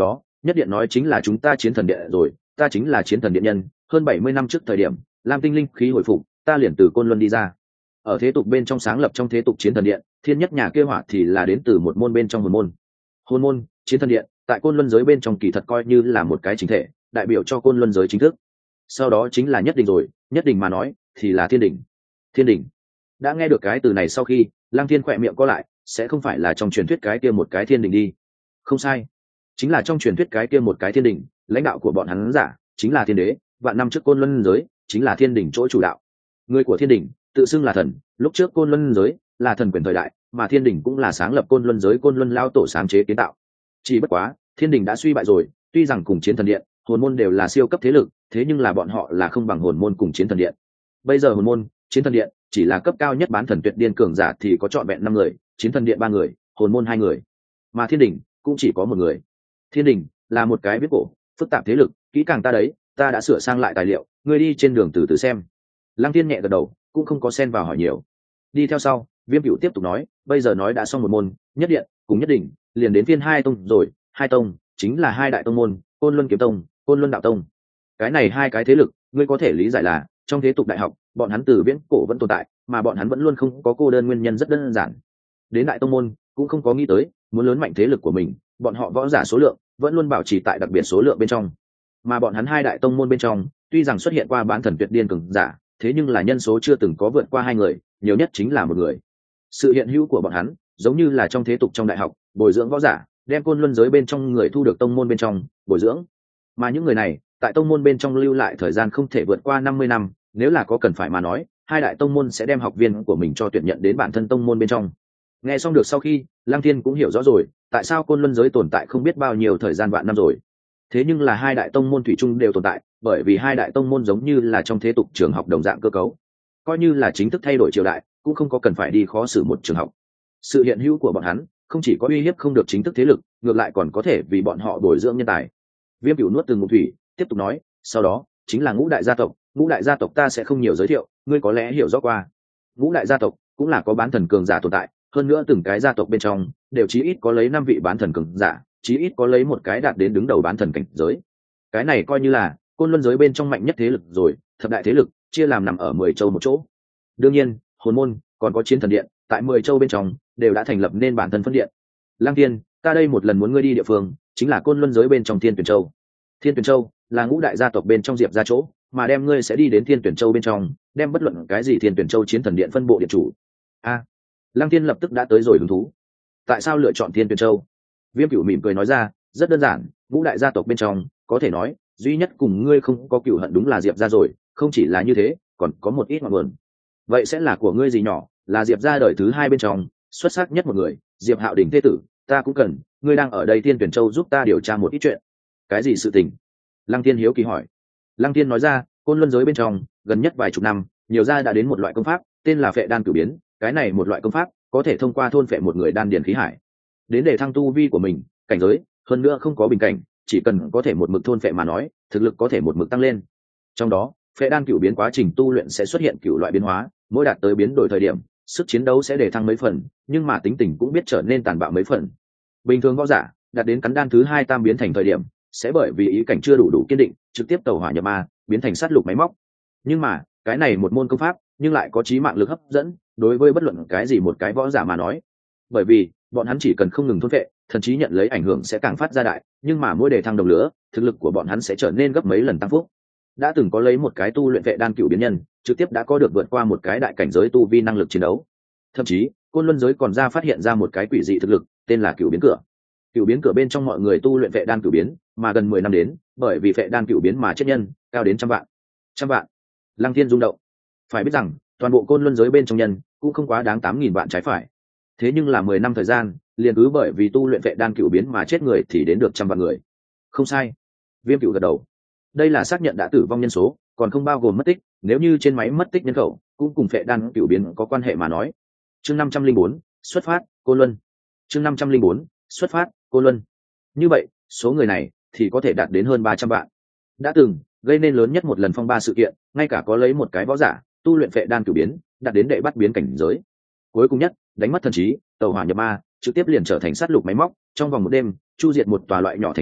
Nhất Điện nói chính là chúng ta Chiến Thần Điện rồi, ta chính là Chiến Thần Điện nhân, hơn bảy mươi năm trước thời điểm lam tinh linh khí hồi phục, ta liền từ Côn Luân đi ra, ở thế tục bên trong sáng lập trong thế tục Chiến Thần Điện. Thiên nhất nhà kia hỏa thì là đến từ một môn bên trong hồn môn. Hồn môn Chiến Thần Điện tại Côn Luân giới bên trong kỳ thật coi như là một cái chính thể, đại biểu cho Côn Luân giới chính thức. Sau đó chính là Nhất Đình rồi, Nhất Đình mà nói thì là Thiên Đình. Thiên Đình. Đã nghe được cái từ này sau khi Lăng Thiên khỏe miệng có lại, sẽ không phải là trong truyền thuyết cái kia một cái thiên đình đi. Không sai, chính là trong truyền thuyết cái kia một cái thiên đình, lãnh đạo của bọn hắn giả chính là thiên đế, vạn năm trước Côn Luân giới chính là thiên đình chỗ chủ đạo. Người của thiên đình tự xưng là thần, lúc trước Côn Luân giới là thần quyền thời đại, mà thiên đình cũng là sáng lập Côn Luân giới Côn Luân lao tổ sáng chế kiến tạo. Chỉ bất quá thiên đình đã suy bại rồi, tuy rằng cùng Chiến Thần Điện hồn môn đều là siêu cấp thế lực, thế nhưng là bọn họ là không bằng hồn môn cùng Chiến Thần Điện. Bây giờ hồn môn Chiến Thần Điện chỉ là cấp cao nhất bán thần tuyệt điên cường giả thì có trọn vẹn năm người, Chiến Thần Điện ba người, hồn môn hai người, mà thiên đình cũng chỉ có một người. Thiên đình là một cái viết cổ phức tạp thế lực, kỹ càng ta đấy, ta đã sửa sang lại tài liệu, ngươi đi trên đường từ từ xem. Lăng Thiên nhẹ gật đầu, cũng không có xen vào hỏi nhiều. Đi theo sau, Viêm Cửu tiếp tục nói, bây giờ nói đã xong một môn, Nhất Điện cùng Nhất Đình, liền đến phiên hai tông rồi, hai tông chính là hai đại tông môn, Côn Luân Kiếm Tông, Côn Luân Đạo Tông. Cái này hai cái thế lực, ngươi có thể lý giải là trong thế tục đại học, bọn hắn từ viễn cổ vẫn tồn tại, mà bọn hắn vẫn luôn không có cô đơn, nguyên nhân rất đơn giản. Đến đại tông môn cũng không có nghĩ tới muốn lớn mạnh thế lực của mình, bọn họ võ giả số lượng vẫn luôn bảo trì tại đặc biệt số lượng bên trong. Mà bọn hắn hai đại tông môn bên trong, tuy rằng xuất hiện qua bán thần tuyệt điên cường giả, thế nhưng là nhân số chưa từng có vượt qua hai người, nhiều nhất chính là một người. Sự hiện hữu của bọn hắn giống như là trong thế tục trong đại học bồi dưỡng võ giả, đem Côn Luân giới bên trong người thu được tông môn bên trong bồi dưỡng. Mà những người này tại tông môn bên trong lưu lại thời gian không thể vượt qua năm mươi năm, nếu là có cần phải mà nói, hai đại tông môn sẽ đem học viên của mình cho tuyển nhận đến bản thân tông môn bên trong. Nghe xong được sau khi, Lăng Thiên cũng hiểu rõ rồi tại sao Côn Luân giới tồn tại không biết bao nhiêu thời gian vạn năm rồi. Thế nhưng là hai đại tông môn thủy chung đều tồn tại, bởi vì hai đại tông môn giống như là trong thế tục trường học đồng dạng cơ cấu, coi như là chính thức thay đổi triều đại cũng không có cần phải đi khó xử một trường học. Sự hiện hữu của bọn hắn không chỉ có uy hiếp không được chính thức thế lực, ngược lại còn có thể vì bọn họ bồi dưỡng nhân tài. Viêm Cửu nuốt từng ngụm thủy, tiếp tục nói, sau đó chính là ngũ đại gia tộc. Ngũ đại gia tộc ta sẽ không nhiều giới thiệu, ngươi có lẽ hiểu rõ qua. Ngũ đại gia tộc cũng là có bán thần cường giả tồn tại, hơn nữa từng cái gia tộc bên trong đều chí ít có lấy năm vị bán thần cường giả, chí ít có lấy một cái đạt đến đứng đầu bán thần cảnh giới. Cái này coi như là Côn Luân giới bên trong mạnh nhất thế lực rồi, thập đại thế lực chia làm nằm ở mười châu một chỗ. Đương nhiên, hồn môn còn có Chiến Thần Điện, tại mười châu bên trong đều đã thành lập nên bản thân phân điện. Lăng Tiên, ta đây một lần muốn ngươi đi địa phương, chính là Côn Luân giới bên trong Thiên Tuyển Châu. Thiên Tuyển Châu là ngũ đại gia tộc bên trong Diệp gia chỗ, mà đem ngươi sẽ đi đến Thiên Tuyển Châu bên trong, đem bất luận cái gì Thiên Tuyển Châu Chiến Thần Điện phân bộ điện chủ. A, Lăng Tiên lập tức đã tới rồi hứng thú. Tại sao lựa chọn Thiên Tuyển Châu? Viêm Cửu mỉm cười nói ra, rất đơn giản, ngũ đại gia tộc bên trong có thể nói duy nhất cùng ngươi không có cửu hận đúng là Diệp gia rồi, không chỉ là như thế, còn có một ít ngọn nguồn. Vậy sẽ là của ngươi gì nhỏ, là Diệp gia đời thứ hai bên trong xuất sắc nhất một người, Diệp Hạo Đình thế tử, ta cũng cần, ngươi đang ở đây Thiên Tuyển Châu giúp ta điều tra một ít chuyện. Cái gì sự tình? Lăng Tiên hiếu kỳ hỏi. Lăng Tiên nói ra, Côn Luân giới bên trong gần nhất vài chục năm, nhiều gia đã đến một loại công pháp, tên là Phệ Đan Cửu Biến. Cái này một loại công pháp có thể thông qua thôn phệ một người đan điền khí hải, đến để thăng tu vi của mình, cảnh giới, hơn nữa không có bình cảnh, chỉ cần có thể một mực thôn phệ mà nói, thực lực có thể một mực tăng lên. Trong đó, Phệ Đan Cửu Biến quá trình tu luyện sẽ xuất hiện cửu loại biến hóa, mỗi đạt tới biến đổi thời điểm, sức chiến đấu sẽ để thăng mấy phần, nhưng mà tính tình cũng biết trở nên tàn bạo mấy phần. Bình thường võ giả đạt đến cắn đan thứ hai tam biến thành thời điểm, sẽ bởi vì ý cảnh chưa đủ đủ kiên định, trực tiếp tẩu hỏa nhập ma, biến thành sát lục máy móc. Nhưng mà, cái này một môn công pháp, nhưng lại có chí mạng lực hấp dẫn đối với bất luận cái gì một cái võ giả mà nói. Bởi vì, bọn hắn chỉ cần không ngừng thôn phệ, thậm chí nhận lấy ảnh hưởng sẽ càng phát ra đại, nhưng mà mỗi đề thăng đồng lửa, thực lực của bọn hắn sẽ trở nên gấp mấy lần tăng phúc. Đã từng có lấy một cái tu luyện Phệ Đan Cửu Biến nhân, trực tiếp đã có được vượt qua một cái đại cảnh giới tu vi năng lực chiến đấu. Thậm chí, Côn Luân giới còn ra phát hiện ra một cái quỷ dị thực lực, tên là Cửu Biến Cửa. Cửu Biến Cửa bên trong mọi người tu luyện Phệ Đan Cửu Biến, mà gần mười năm đến, bởi vì Phệ Đan Cửu Biến mà chết nhân, cao đến trăm vạn. Trăm vạn. Lăng Thiên rung động. Phải biết rằng, toàn bộ Côn Luân giới bên trong nhân, cũng không quá đáng tám nghìn vạn trái phải. Thế nhưng là mười năm thời gian, liền cứ bởi vì tu luyện Phệ Đan Cửu Biến mà chết người thì đến được trăm vạn người. Không sai. Viêm Cửu gật đầu. Đây là xác nhận đã tử vong nhân số, còn không bao gồm mất tích, nếu như trên máy mất tích nhân khẩu cũng cùng Phệ Đan Cửu Biến có quan hệ mà nói. Chương năm trăm linh bốn, xuất phát, Côn Luân. Chương năm trăm linh bốn, xuất phát, Côn Luân. Như vậy, số người này thì có thể đạt đến hơn ba trăm vạn. Đã từng gây nên lớn nhất một lần phong ba sự kiện, ngay cả có lấy một cái võ giả tu luyện Phệ Đan Cửu Biến, đạt đến đệ bắt biến cảnh giới. Cuối cùng nhất, đánh mất thần trí, tẩu hỏa nhập ma, trực tiếp liền trở thành sát lục máy móc, trong vòng một đêm chu diệt một tòa loại nhỏ thành thị,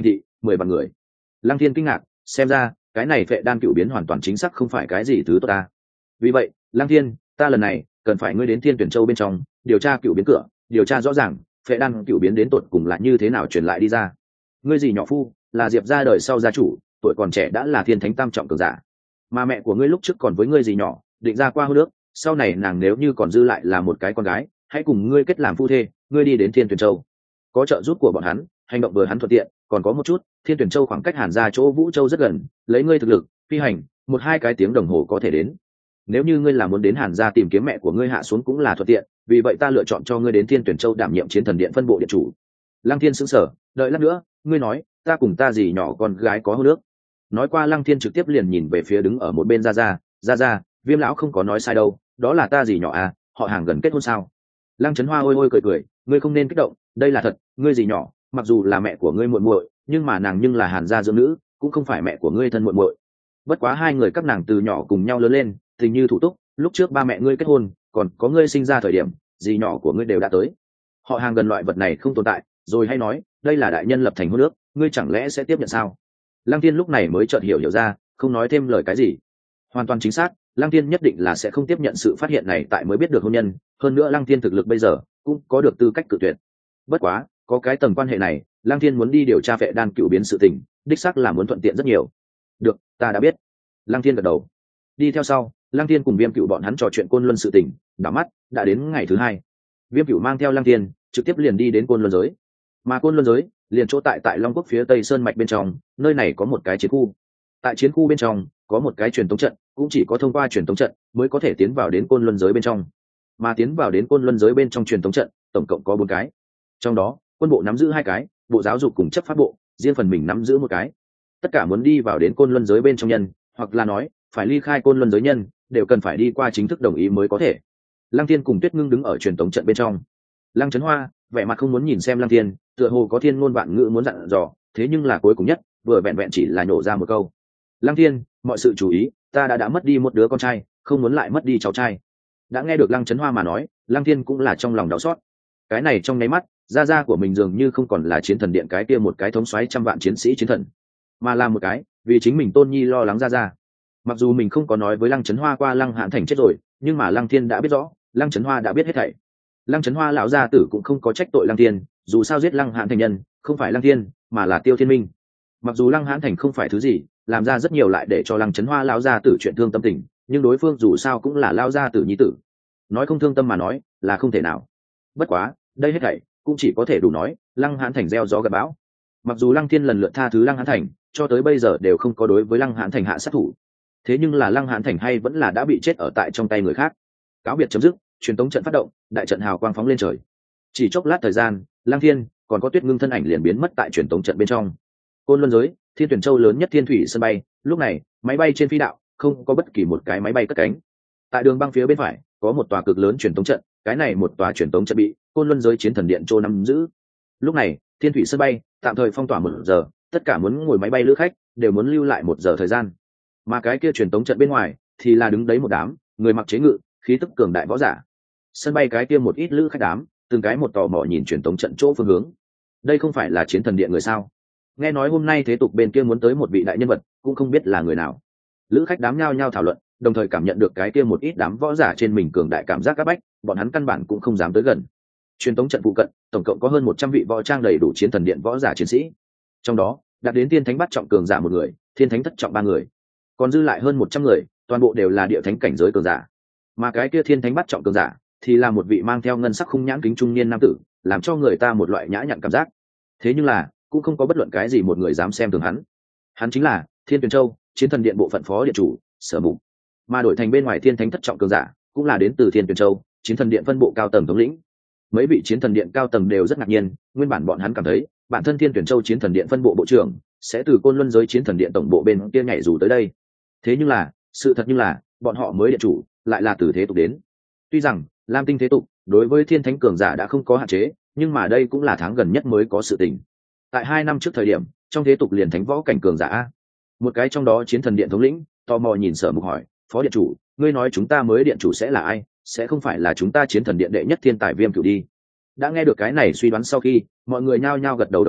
mười vạn người. Lăng Thiên kinh ngạc, xem ra cái này Phệ Đan cựu biến hoàn toàn chính xác không phải cái gì thứ tốt ta. Vì vậy, Lăng Thiên, ta lần này cần phải ngươi đến Thiên Tuyển Châu bên trong điều tra cựu biến cửa, điều tra rõ ràng Phệ Đan cựu biến đến tột cùng là như thế nào truyền lại đi ra. Ngươi gì nhỏ phu, là Diệp gia đời sau gia chủ, tuổi còn trẻ đã là thiên thánh tam trọng cường giả, mà mẹ của ngươi lúc trước còn với ngươi gì nhỏ định ra qua hôn nước, sau này nàng nếu như còn dư lại là một cái con gái, hãy cùng ngươi kết làm phu thê. Ngươi đi đến Thiên Tuyển Châu, có trợ giúp của bọn hắn, hành động vừa hắn thuận tiện, còn có một chút, Thiên Tuyển Châu khoảng cách Hàn gia chỗ Vũ Châu rất gần, lấy ngươi thực lực phi hành một hai cái tiếng đồng hồ có thể đến. Nếu như ngươi là muốn đến Hàn gia tìm kiếm mẹ của ngươi hạ xuống cũng là thuận tiện, vì vậy ta lựa chọn cho ngươi đến Thiên Tuyển Châu đảm nhiệm Chiến Thần Điện phân bộ điện chủ. Lăng Thiên sững sờ, đợi lát nữa, ngươi nói, ta cùng ta gì nhỏ con gái có hôn nước. Nói qua, Lăng Thiên trực tiếp liền nhìn về phía đứng ở một bên Gia Gia, Gia Gia, Viêm lão không có nói sai đâu, đó là ta gì nhỏ à, họ Hàng gần kết hôn sao? Lăng Chấn Hoa ôi ôi cười cười, ngươi không nên kích động, đây là thật, ngươi gì nhỏ, mặc dù là mẹ của ngươi muội muội, nhưng mà nàng nhưng là Hàn gia dưỡng nữ, cũng không phải mẹ của ngươi thân muội muội. Bất quá hai người các nàng từ nhỏ cùng nhau lớn lên, tình như thủ túc, lúc trước ba mẹ ngươi kết hôn, còn có ngươi sinh ra thời điểm, dì nhỏ của ngươi đều đã tới. Họ Hàng gần loại vật này không tồn tại, rồi hay nói, đây là đại nhân lập thành hôn ước, ngươi chẳng lẽ sẽ tiếp nhận sao? Lăng Thiên lúc này mới chợt hiểu hiểu ra, không nói thêm lời cái gì. Hoàn toàn chính xác, Lăng Thiên nhất định là sẽ không tiếp nhận sự phát hiện này, tại mới biết được hôn nhân, hơn nữa Lăng Thiên thực lực bây giờ cũng có được tư cách cự tuyệt. Bất quá, có cái tầng quan hệ này, Lăng Thiên muốn đi điều tra Phệ Đan cựu biến sự tình, đích xác là muốn thuận tiện rất nhiều. Được, ta đã biết. Lăng Thiên gật đầu. Đi theo sau, Lăng Thiên cùng Viêm Cựu bọn hắn trò chuyện Côn Luân sự tình, đảo mắt đã đến ngày thứ hai. Viêm Cựu mang theo Lăng Thiên trực tiếp liền đi đến Côn Luân giới, mà Côn Luân giới liền chỗ tại tại Long Quốc phía tây sơn mạch bên trong, nơi này có một cái chiến khu. Tại chiến khu bên trong có một cái truyền tống trận, cũng chỉ có thông qua truyền tống trận mới có thể tiến vào đến Côn Luân giới bên trong. Mà tiến vào đến Côn Luân giới bên trong truyền tống trận, tổng cộng có bốn cái. Trong đó, quân bộ nắm giữ hai cái, bộ giáo dục cùng chấp pháp bộ riêng phần mình nắm giữ một cái. Tất cả muốn đi vào đến Côn Luân giới bên trong nhân, hoặc là nói phải ly khai Côn Luân giới nhân, đều cần phải đi qua chính thức đồng ý mới có thể. Lăng Thiên cùng Tuyết Ngưng đứng ở truyền tống trận bên trong. Lăng Chấn Hoa vẻ mặt không muốn nhìn xem Lăng Thiên, tựa hồ có thiên ngôn vạn ngữ muốn dặn dò, thế nhưng là cuối cùng nhất vừa vẹn vẹn chỉ là nhổ ra một câu: Lăng Thiên, mọi sự chú ý, ta đã đã mất đi một đứa con trai, không muốn lại mất đi cháu trai. Đã nghe được Lăng Chấn Hoa mà nói, Lăng Thiên cũng là trong lòng đau xót. Cái này trong nháy mắt, gia gia của mình dường như không còn là Chiến Thần Điện cái kia một cái thống soái trăm vạn chiến sĩ chiến thần, mà là một cái vì chính mình tôn nhi lo lắng gia gia. Mặc dù mình không có nói với Lăng Chấn Hoa qua Lăng Hãn Thành chết rồi, nhưng mà Lăng Thiên đã biết rõ, Lăng Chấn Hoa đã biết hết thảy. Lăng Chấn Hoa lão gia tử cũng không có trách tội Lăng Thiên, dù sao giết Lăng Hãn Thành nhân không phải Lăng Thiên, mà là Tiêu Thiên Minh. Mặc dù Lăng Hãn Thành không phải thứ gì, làm ra rất nhiều lại để cho Lăng Chấn Hoa lão gia tử chuyện thương tâm tình, nhưng đối phương dù sao cũng là lão gia tử nhi tử, nói không thương tâm mà nói là không thể nào. Bất quá, đây hết thảy cũng chỉ có thể đủ nói Lăng Hãn Thành gieo gió gặt bão. Mặc dù Lăng Thiên lần lượt tha thứ Lăng Hãn Thành, cho tới bây giờ đều không có đối với Lăng Hãn Thành hạ sát thủ, thế nhưng là Lăng Hãn Thành hay vẫn là đã bị chết ở tại trong tay người khác. Cáo biệt chấm dứt, truyền tống trận phát động, đại trận hào quang phóng lên trời. Chỉ chốc lát thời gian, Lăng Thiên còn có Tuyết Ngưng thân ảnh liền biến mất tại truyền tống trận bên trong. Côn Luân giới, Thiên Tuyển Châu lớn nhất thiên thủy sân bay, lúc này máy bay trên phi đạo không có bất kỳ một cái máy bay cất cánh. Tại đường băng phía bên phải có một tòa cực lớn truyền tống trận, cái này một tòa truyền tống trận bị Côn Luân giới Chiến Thần Điện trô nắm giữ. Lúc này thiên thủy sân bay tạm thời phong tỏa một giờ, tất cả muốn ngồi máy bay lữ khách đều muốn lưu lại một giờ thời gian. Mà cái kia truyền tống trận bên ngoài thì là đứng đấy một đám người mặc chế ngự, khí tức cường đại võ giả. Sân bay cái kia một ít lữ khách đám, từng cái một tò mò nhìn truyền tống trận chỗ phương hướng. Đây không phải là Chiến Thần Điện người sao? Nghe nói hôm nay thế tục bên kia muốn tới một vị đại nhân vật, cũng không biết là người nào. Lữ khách đám nhao nhao thảo luận, đồng thời cảm nhận được cái kia một ít đám võ giả trên mình cường đại cảm giác áp bách, bọn hắn căn bản cũng không dám tới gần. Truyền tống trận phụ cận tổng cộng có hơn một trăm vị võ trang đầy đủ Chiến Thần Điện võ giả chiến sĩ, trong đó đạt đến thiên thánh bắt trọng cường giả một người, thiên thánh thất trọng ba người, còn dư lại hơn một trăm người, toàn bộ đều là địa thánh cảnh giới cường giả. Mà cái kia thiên thánh bắt trọng cường giả thì là một vị mang theo ngân sắc khung nhãn kính trung niên nam tử, làm cho người ta một loại nhã nhặn cảm giác. Thế nhưng là cũng không có bất luận cái gì một người dám xem thường hắn. Hắn chính là Thiên Tuyển Châu Chiến Thần Điện bộ phận phó điện chủ Sở Mục, mà đổi thành bên ngoài thiên thánh thất trọng cường giả cũng là đến từ Thiên Tuyển Châu Chiến Thần Điện phân bộ cao tầng thống lĩnh. Mấy vị Chiến Thần Điện cao tầng đều rất ngạc nhiên, nguyên bản bọn hắn cảm thấy bản thân Thiên Tuyển Châu Chiến Thần Điện phân bộ bộ trưởng sẽ từ Côn Luân giới Chiến Thần Điện tổng bộ bên kia nhảy dù tới đây. Thế nhưng là sự thật như là bọn họ mới điện chủ lại là từ thế tục đến. Tuy rằng Lam Tinh thế tục đối với thiên thánh cường giả đã không có hạn chế, nhưng mà đây cũng là tháng gần nhất mới có sự tình. Tại hai năm trước thời điểm, trong thế tục liền thánh võ cảnh cường giả a. Một cái trong đó Chiến Thần Điện thống lĩnh tò mò nhìn Sở Mục hỏi: phó điện chủ, ngươi nói chúng ta mới điện chủ sẽ là ai? Sẽ không phải là chúng ta Chiến Thần Điện đệ nhất thiên tài Viêm Cửu đi? Đã nghe được cái này suy đoán sau khi, mọi người nhao nhao gật đầu đồng ý,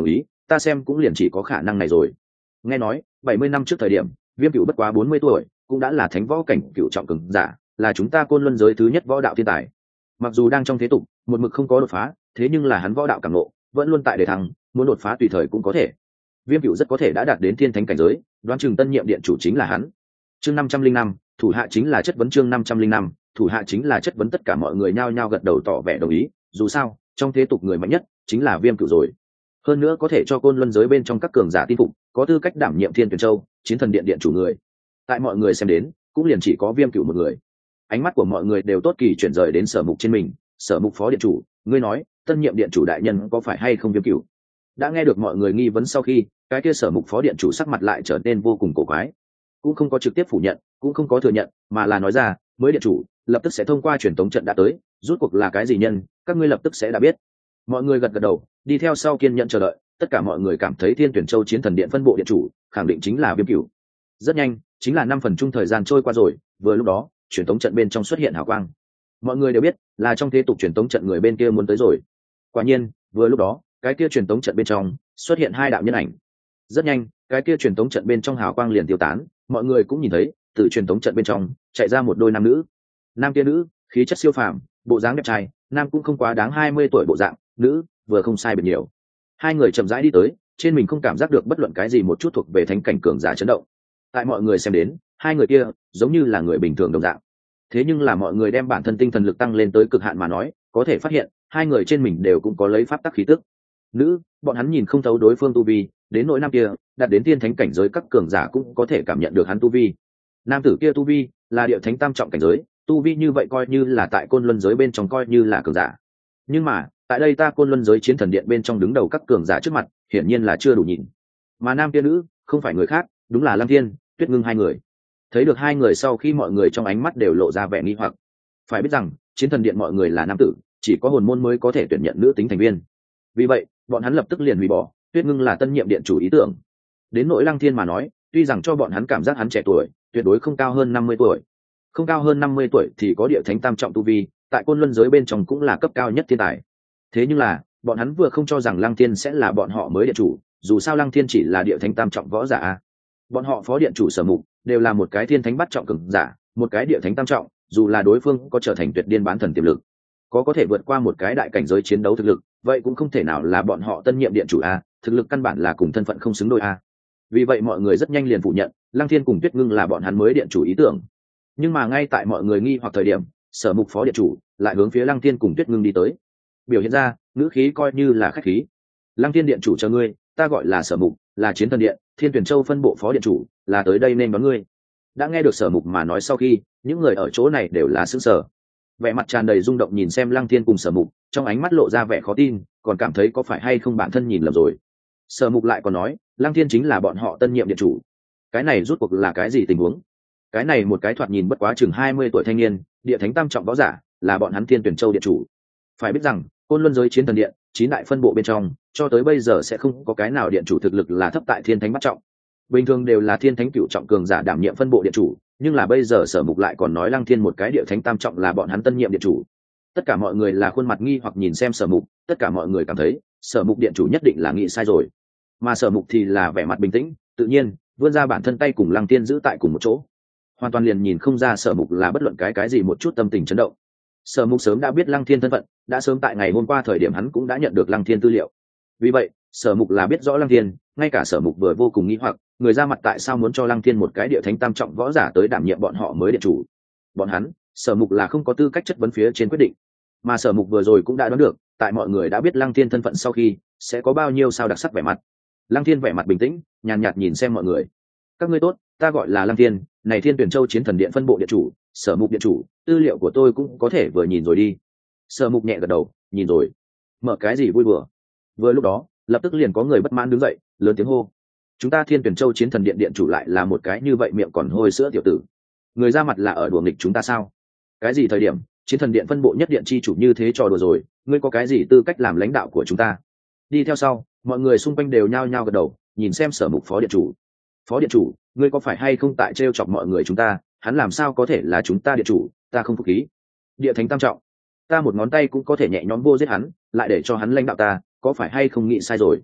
ta xem cũng liền chỉ có khả năng này rồi. Nghe nói bảy mươi năm trước thời điểm Viêm Cửu bất quá bốn mươi tuổi, cũng đã là thánh võ cảnh cửu trọng cường giả, là chúng ta Côn Luân giới thứ nhất võ đạo thiên tài. Mặc dù đang trong thế tục một mực không có đột phá, thế nhưng là hắn võ đạo cảm ngộ vẫn luôn tại đề thăng, muốn đột phá tùy thời cũng có thể. Viêm Cửu rất có thể đã đạt đến thiên thánh cảnh giới, đoán chừng tân nhiệm điện chủ chính là hắn. Chương năm trăm linh năm, thủ hạ chính là chất vấn. Chương năm trăm linh năm, thủ hạ chính là chất vấn. Tất cả mọi người nhao nhao gật đầu tỏ vẻ đồng ý, dù sao trong thế tục người mạnh nhất chính là Viêm Cửu rồi. Hơn nữa có thể cho Côn Luân giới bên trong các cường giả tin phục, có tư cách đảm nhiệm Thiên Tuyển Châu Chiến Thần Điện điện chủ người. Tại mọi người xem đến, cũng liền chỉ có Viêm Cửu một người. Ánh mắt của mọi người đều tốt kỳ chuyển rời đến Sở Mục trên mình. Sở Mục phó điện chủ, ngươi nói tân nhiệm điện chủ đại nhân có phải hay không Viêm Cửu? Đã nghe được mọi người nghi vấn sau khi, cái kia Sở Mục phó điện chủ sắc mặt lại trở nên vô cùng cổ quái, cũng không có trực tiếp phủ nhận, cũng không có thừa nhận, mà là nói ra, mới điện chủ lập tức sẽ thông qua truyền tống trận đã tới, rút cuộc là cái gì nhân, các ngươi lập tức sẽ đã biết. Mọi người gật gật đầu, đi theo sau kiên nhẫn chờ đợi. Tất cả mọi người cảm thấy Thiên Tuyển Châu Chiến Thần Điện phân bộ điện chủ khẳng định chính là Viêm Cửu. Rất nhanh, chính là năm phần chung thời gian trôi qua rồi, vừa lúc đó truyền tống trận bên trong xuất hiện hào quang. Mọi người đều biết là trong thế tục truyền tống trận người bên kia muốn tới rồi. Quả nhiên vừa lúc đó cái kia truyền tống trận bên trong xuất hiện hai đạo nhân ảnh. Rất nhanh cái kia truyền tống trận bên trong hào quang liền tiêu tán, mọi người cũng nhìn thấy từ truyền tống trận bên trong chạy ra một đôi nam nữ. Nam kia nữ khí chất siêu phàm, bộ dáng đẹp trai, nam cũng không quá đáng hai mươi tuổi bộ dạng, nữ vừa không sai biệt nhiều. Hai người chậm rãi đi tới, trên mình không cảm giác được bất luận cái gì một chút thuộc về thánh cảnh cường giả chấn động. Tại mọi người xem đến, hai người kia giống như là người bình thường đồng dạng. Thế nhưng là mọi người đem bản thân tinh thần lực tăng lên tới cực hạn mà nói, có thể phát hiện hai người trên mình đều cũng có lấy pháp tắc khí tức. Nữ, bọn hắn nhìn không thấu đối phương tu vi, đến nỗi nam kia, đạt đến tiên thánh cảnh giới các cường giả cũng có thể cảm nhận được hắn tu vi. Nam tử kia tu vi là địa thánh tam trọng cảnh giới, tu vi như vậy coi như là tại Côn Luân giới bên trong coi như là cường giả. Nhưng mà, tại đây ta Côn Luân giới Chiến Thần Điện bên trong đứng đầu các cường giả trước mặt, hiển nhiên là chưa đủ nhìn. Mà nam kia nữ, không phải người khác, đúng là Lăng Thiên, Tuyết Ngưng hai người. Thấy được hai người sau khi mọi người trong ánh mắt đều lộ ra vẻ nghi hoặc. Phải biết rằng, Chiến Thần Điện mọi người là nam tử, chỉ có hồn môn mới có thể tuyển nhận nữ tính thành viên. Vì vậy, bọn hắn lập tức liền hủy bỏ Tuyết Ngưng là tân nhiệm điện chủ ý tưởng. Đến nỗi Lăng Thiên mà nói, tuy rằng cho bọn hắn cảm giác hắn trẻ tuổi, tuyệt đối không cao hơn năm mươi tuổi. Không cao hơn năm mươi tuổi thì có địa thánh tam trọng tu vi, tại Côn Luân giới bên trong cũng là cấp cao nhất thiên tài. Thế nhưng là, bọn hắn vừa không cho rằng Lăng Thiên sẽ là bọn họ mới điện chủ, dù sao Lăng Thiên chỉ là địa thánh tam trọng võ giả. Bọn họ phó điện chủ Sở Mục đều là một cái thiên thánh bắt trọng cường giả, một cái địa thánh tam trọng, dù là đối phương có trở thành tuyệt điên bán thần tiềm lực, có có thể vượt qua một cái đại cảnh giới chiến đấu thực lực, vậy cũng không thể nào là bọn họ tân nhiệm điện chủ a, thực lực căn bản là cùng thân phận không xứng đôi a. Vì vậy mọi người rất nhanh liền phủ nhận, Lăng Thiên cùng Tuyết Ngưng là bọn hắn mới điện chủ ý tưởng. Nhưng mà ngay tại mọi người nghi hoặc thời điểm, Sở Mục phó điện chủ lại hướng phía Lăng Thiên cùng Tuyết Ngưng đi tới, biểu hiện ra ngữ khí coi như là khách khí. Lăng Thiên điện chủ chờ ngươi, ta gọi là Sở Mục, là Chiến Thần Điện Thiên Tuyển Châu phân bộ phó điện chủ, là tới đây nên đón ngươi. Đã nghe được Sở Mục mà nói sau khi, những người ở chỗ này đều là sững sờ, vẻ mặt tràn đầy rung động nhìn xem Lăng Thiên cùng Sở Mục, trong ánh mắt lộ ra vẻ khó tin, còn cảm thấy có phải hay không bản thân nhìn lầm rồi. Sở Mục lại còn nói, Lăng Thiên chính là bọn họ tân nhiệm điện chủ. Cái này rút cuộc là cái gì tình huống? Cái này một cái thoạt nhìn bất quá chừng hai mươi tuổi thanh niên, địa thánh tam trọng võ giả, là bọn hắn Thiên Tuyển Châu điện chủ. Phải biết rằng, Côn Luân giới Chiến Thần Điện, chín đại phân bộ bên trong, cho tới bây giờ sẽ không có cái nào điện chủ thực lực là thấp tại thiên thánh bắt trọng. Bình thường đều là thiên thánh cửu trọng cường giả đảm nhiệm phân bộ điện chủ, nhưng là bây giờ Sở Mục lại còn nói Lăng Thiên một cái địa thánh tam trọng là bọn hắn tân nhiệm điện chủ. Tất cả mọi người là khuôn mặt nghi hoặc nhìn xem Sở Mục, tất cả mọi người cảm thấy Sở Mục điện chủ nhất định là nghĩ sai rồi, mà Sở Mục thì là vẻ mặt bình tĩnh, tự nhiên vươn ra bản thân tay cùng Lăng Thiên giữ tại cùng một chỗ, hoàn toàn liền nhìn không ra Sở Mục là bất luận cái cái gì một chút tâm tình chấn động. Sở Mục sớm đã biết Lăng Thiên thân phận, đã sớm tại ngày hôm qua thời điểm hắn cũng đã nhận được Lăng Thiên tư liệu. Vì vậy, Sở Mục là biết rõ Lăng Thiên, ngay cả Sở Mục vừa vô cùng nghi hoặc, người ra mặt tại sao muốn cho Lăng Thiên một cái địa thánh tam trọng võ giả tới đảm nhiệm bọn họ mới điện chủ. Bọn hắn, Sở Mục là không có tư cách chất vấn phía trên quyết định. Mà Sở Mục vừa rồi cũng đã đoán được, tại mọi người đã biết Lăng Thiên thân phận sau khi, sẽ có bao nhiêu sao đặc sắc vẻ mặt. Lăng Thiên vẻ mặt bình tĩnh, nhàn nhạt nhìn xem mọi người. Các ngươi tốt, ta gọi là Lăng Thiên, này Thiên Tuyển Châu Chiến Thần Điện phân bộ điện chủ, Sở Mục điện chủ, tư liệu của tôi cũng có thể vừa nhìn rồi đi. Sở Mục nhẹ gật đầu, nhìn rồi. Mở cái gì vui bừa. Vừa lúc đó, lập tức liền có người bất mãn đứng dậy, lớn tiếng hô: chúng ta Thiên Tuyển Châu Chiến Thần Điện điện chủ lại là một cái như vậy miệng còn hôi sữa tiểu tử. Người ra mặt là ở đùa nghịch chúng ta sao? Cái gì thời điểm Chiến Thần Điện phân bộ nhất điện chi chủ như thế trò đùa rồi, ngươi có cái gì tư cách làm lãnh đạo của chúng ta? Đi theo sau, mọi người xung quanh đều nhao nhao gật đầu, nhìn xem Sở Mục phó điện chủ. Phó điện chủ, ngươi có phải hay không tại trêu chọc mọi người chúng ta, hắn làm sao có thể là chúng ta điện chủ, ta không phục khí. Địa thánh tam trọng, ta một ngón tay cũng có thể nhẹ nhõm vô giết hắn, lại để cho hắn lãnh đạo ta, có phải hay không nghĩ sai rồi?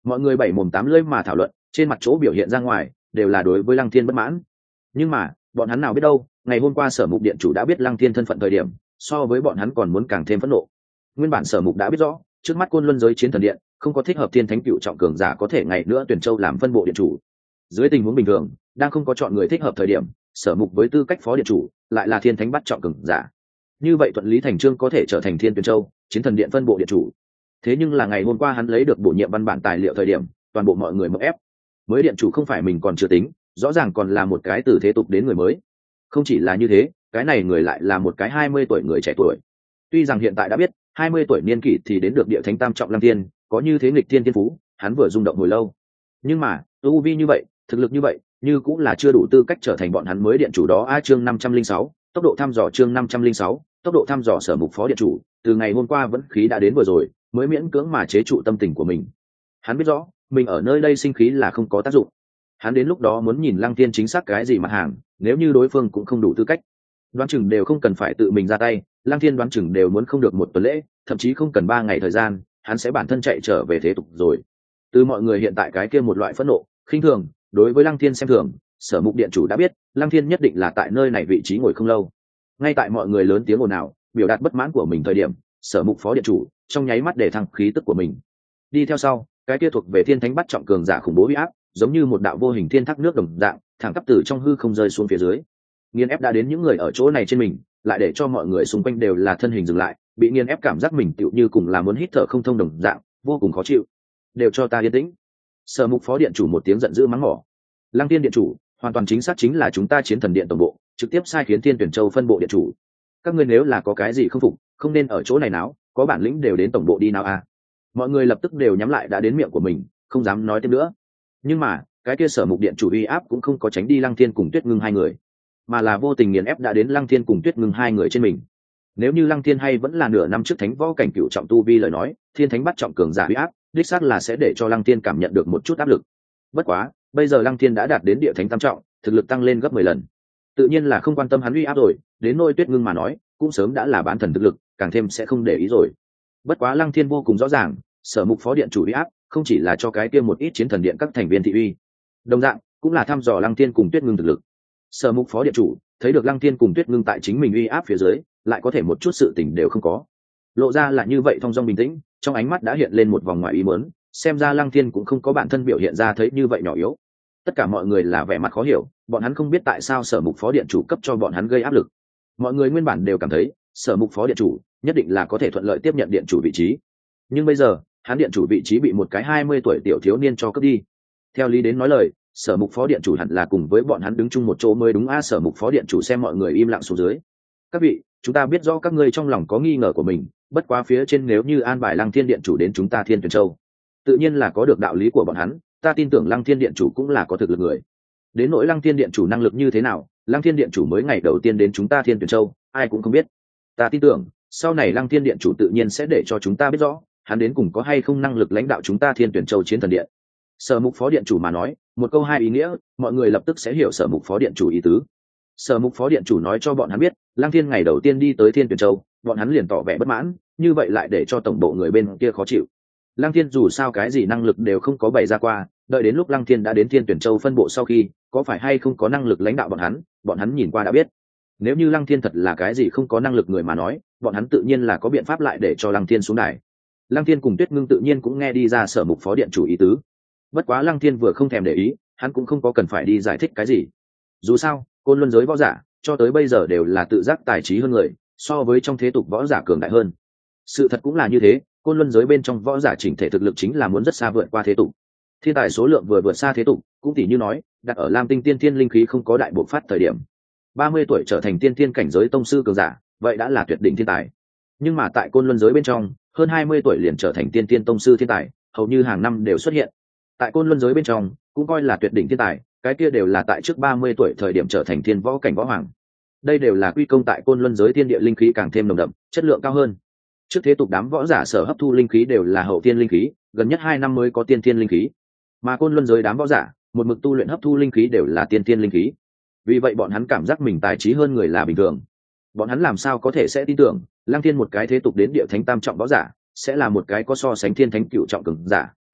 Mọi người bảy mồm tám lưỡi mà thảo luận, trên mặt chỗ biểu hiện ra ngoài đều là đối với Lăng Thiên bất mãn. Nhưng mà bọn hắn nào biết đâu, ngày hôm qua Sở Mục điện chủ đã biết Lăng Thiên thân phận thời điểm, so với bọn hắn còn muốn càng thêm phẫn nộ. Nguyên bản Sở Mục đã biết rõ, trước mắt Côn Luân giới chiến thần điện không có thích hợp thiên thánh cựu trọng cường giả có thể ngày nữa tuyển châu làm phân bộ điện chủ. Dưới tình huống bình thường, đang không có chọn người thích hợp thời điểm, Sở Mục với tư cách phó điện chủ lại là thiên thánh bắt trọng cường giả, như vậy thuận lý thành trương có thể trở thành thiên tuyển châu chiến thần điện phân bộ điện chủ. Thế nhưng là ngày hôm qua hắn lấy được bổ nhiệm văn bản tài liệu thời điểm, toàn bộ mọi người mộng ép. Mới điện chủ không phải mình còn chưa tính, rõ ràng còn là một cái từ thế tục đến người mới. Không chỉ là như thế, cái này người lại là một cái hai mươi tuổi người trẻ tuổi. Tuy rằng hiện tại đã biết hai mươi tuổi niên kỷ thì đến được địa thánh tam trọng Lăng Thiên, có như thế nghịch thiên thiên phú, hắn vừa rung động hồi lâu. Nhưng mà, tu vi như vậy, thực lực như vậy, như cũng là chưa đủ tư cách trở thành bọn hắn mới điện chủ đó. A chương năm trăm linh sáu, tốc độ thăm dò chương năm trăm linh sáu, tốc độ thăm dò Sở Mục phó điện chủ, từ ngày hôm qua vẫn khí đã đến vừa rồi, mới miễn cưỡng mà chế trụ tâm tình của mình. Hắn biết rõ, mình ở nơi đây sinh khí là không có tác dụng. Hắn đến lúc đó muốn nhìn Lăng Thiên chính xác cái gì mặt hàng, nếu như đối phương cũng không đủ tư cách, đoán chừng đều không cần phải tự mình ra tay, Lăng Thiên đoán chừng đều muốn không được một tuần lễ, thậm chí không cần ba ngày thời gian, hắn sẽ bản thân chạy trở về thế tục rồi. Từ mọi người hiện tại cái kia một loại phẫn nộ, khinh thường, đối với Lăng Thiên xem thường, Sở Mục điện chủ đã biết, Lăng Thiên nhất định là tại nơi này vị trí ngồi không lâu. Ngay tại mọi người lớn tiếng ồn ào, biểu đạt bất mãn của mình thời điểm, Sở Mục phó điện chủ trong nháy mắt để thăng khí tức của mình. Đi theo sau, cái kia thuộc về thiên thánh bắt trọng cường giả khủng bố uy áp, giống như một đạo vô hình thiên thác nước đồng dạng, thẳng tắp từ trong hư không rơi xuống phía dưới. Nghiền ép đã đến những người ở chỗ này trên mình, lại để cho mọi người xung quanh đều là thân hình dừng lại, bị nghiền ép cảm giác mình tựu như cùng là muốn hít thở không thông đồng dạng, vô cùng khó chịu. Đều cho ta yên tĩnh. Sở Mục phó điện chủ một tiếng giận dữ mắng mỏ. Lăng Tiên điện chủ, hoàn toàn chính xác chính là chúng ta chiến thần điện tổng bộ, trực tiếp sai khiến Thiên Tuyển Châu phân bộ điện chủ. Các ngươi nếu là có cái gì không phục, không nên ở chỗ này náo, có bản lĩnh đều đến tổng bộ đi nào a. Mọi người lập tức đều nhắm lại đã đến miệng của mình, không dám nói thêm nữa. Nhưng mà, cái kia Sở Mục điện chủ uy áp cũng không có tránh đi Lăng Thiên cùng Tuyết Ngưng hai người, mà là vô tình nghiền ép đã đến Lăng Thiên cùng Tuyết Ngưng hai người trên mình. Nếu như Lăng Thiên hay vẫn là nửa năm trước thánh võ cảnh cựu trọng tu vi lời nói, thiên thánh bắt trọng cường giả uy áp, đích xác là sẽ để cho Lăng Thiên cảm nhận được một chút áp lực. Bất quá, bây giờ Lăng Thiên đã đạt đến địa thánh tam trọng, thực lực tăng lên gấp mười lần. Tự nhiên là không quan tâm hắn uy áp rồi, đến nôi Tuyết Ngưng mà nói, cũng sớm đã là bán thần thực lực, càng thêm sẽ không để ý rồi. Bất quá Lăng Thiên vô cùng rõ ràng, Sở Mục phó điện chủ uy áp, không chỉ là cho cái kia một ít chiến thần điện các thành viên thị uy, đồng dạng cũng là thăm dò Lăng Thiên cùng Tuyết Ngưng thực lực. Sở Mục phó điện chủ thấy được Lăng Thiên cùng Tuyết Ngưng tại chính mình uy áp phía dưới, lại có thể một chút sự tình đều không có, lộ ra là như vậy thong dong bình tĩnh, trong ánh mắt đã hiện lên một vòng ngoài ý muốn, xem ra Lăng Thiên cũng không có bản thân biểu hiện ra thấy như vậy nhỏ yếu. Tất cả mọi người là vẻ mặt khó hiểu, bọn hắn không biết tại sao Sở Mục phó điện chủ cấp cho bọn hắn gây áp lực. Mọi người nguyên bản đều cảm thấy Sở Mục phó điện chủ nhất định là có thể thuận lợi tiếp nhận điện chủ vị trí, nhưng bây giờ hắn điện chủ vị trí bị một cái hai mươi tuổi tiểu thiếu niên cho cướp đi. Theo lý đến nói lời, Sở Mục phó điện chủ hẳn là cùng với bọn hắn đứng chung một chỗ mới đúng a. Sở Mục phó điện chủ xem mọi người im lặng xuống dưới. Các vị, chúng ta biết rõ các ngươi trong lòng có nghi ngờ của mình, bất quá phía trên nếu như an bài Lăng Thiên điện chủ đến chúng ta Thiên Tuyển Châu, tự nhiên là có được đạo lý của bọn hắn, ta tin tưởng Lăng Thiên điện chủ cũng là có thực lực người. Đến nỗi Lăng Thiên điện chủ năng lực như thế nào, Lăng Thiên điện chủ mới ngày đầu tiên đến chúng ta Thiên Tuyển Châu, ai cũng không biết. Ta tin tưởng, sau này Lăng Thiên điện chủ tự nhiên sẽ để cho chúng ta biết rõ, hắn đến cùng có hay không năng lực lãnh đạo chúng ta Thiên Tuyển Châu chiến thần điện. Sở Mục phó điện chủ mà nói, một câu hai ý nghĩa, mọi người lập tức sẽ hiểu Sở Mục phó điện chủ ý tứ. Sở Mục phó điện chủ nói cho bọn hắn biết, Lăng Thiên ngày đầu tiên đi tới Thiên Tuyển Châu, bọn hắn liền tỏ vẻ bất mãn, như vậy lại để cho tổng bộ người bên kia khó chịu. Lăng Thiên dù sao cái gì năng lực đều không có bày ra qua, đợi đến lúc Lăng Thiên đã đến Thiên Tuyển Châu phân bộ sau khi, có phải hay không có năng lực lãnh đạo bọn hắn, bọn hắn nhìn qua đã biết. Nếu như Lăng Thiên thật là cái gì không có năng lực người mà nói, bọn hắn tự nhiên là có biện pháp lại để cho Lăng Thiên xuống đài. Lăng Thiên cùng Tuyết Ngưng tự nhiên cũng nghe đi ra Sở Mục phó điện chủ ý tứ. Bất quá Lăng Thiên vừa không thèm để ý, hắn cũng không có cần phải đi giải thích cái gì. Dù sao, Côn Luân giới võ giả cho tới bây giờ đều là tự giác tài trí hơn người, so với trong thế tục võ giả cường đại hơn. Sự thật cũng là như thế, Côn Luân giới bên trong võ giả chỉnh thể thực lực chính là muốn rất xa vượt qua thế tục. Thiên tài số lượng vừa vượt xa thế tục, cũng tỷ như nói, đặt ở Lam Tinh tiên thiên linh khí không có đại bộc phát thời điểm, ba mươi tuổi trở thành tiên thiên cảnh giới tông sư cường giả, vậy đã là tuyệt đỉnh thiên tài. Nhưng mà tại Côn Luân giới bên trong, hơn hai mươi tuổi liền trở thành tiên thiên tông sư thiên tài, hầu như hàng năm đều xuất hiện. Tại Côn Luân giới bên trong, cũng coi là tuyệt đỉnh thiên tài, cái kia đều là tại trước ba mươi tuổi thời điểm trở thành thiên võ cảnh võ hoàng. Đây đều là quy công tại Côn Luân giới thiên địa linh khí càng thêm nồng đậm, chất lượng cao hơn. Trước thế tục đám võ giả sở hấp thu linh khí đều là hậu thiên linh khí, gần nhất hai năm mới có tiên thiên linh khí. Mà Côn Luân giới đám võ giả, một mực tu luyện hấp thu linh khí đều là tiên thiên linh khí. Vì vậy bọn hắn cảm giác mình tài trí hơn người là bình thường. Bọn hắn làm sao có thể sẽ tin tưởng, Lăng Thiên một cái thế tục đến địa thánh tam trọng võ giả, sẽ là một cái có so sánh thiên thánh cửu trọng cường giả,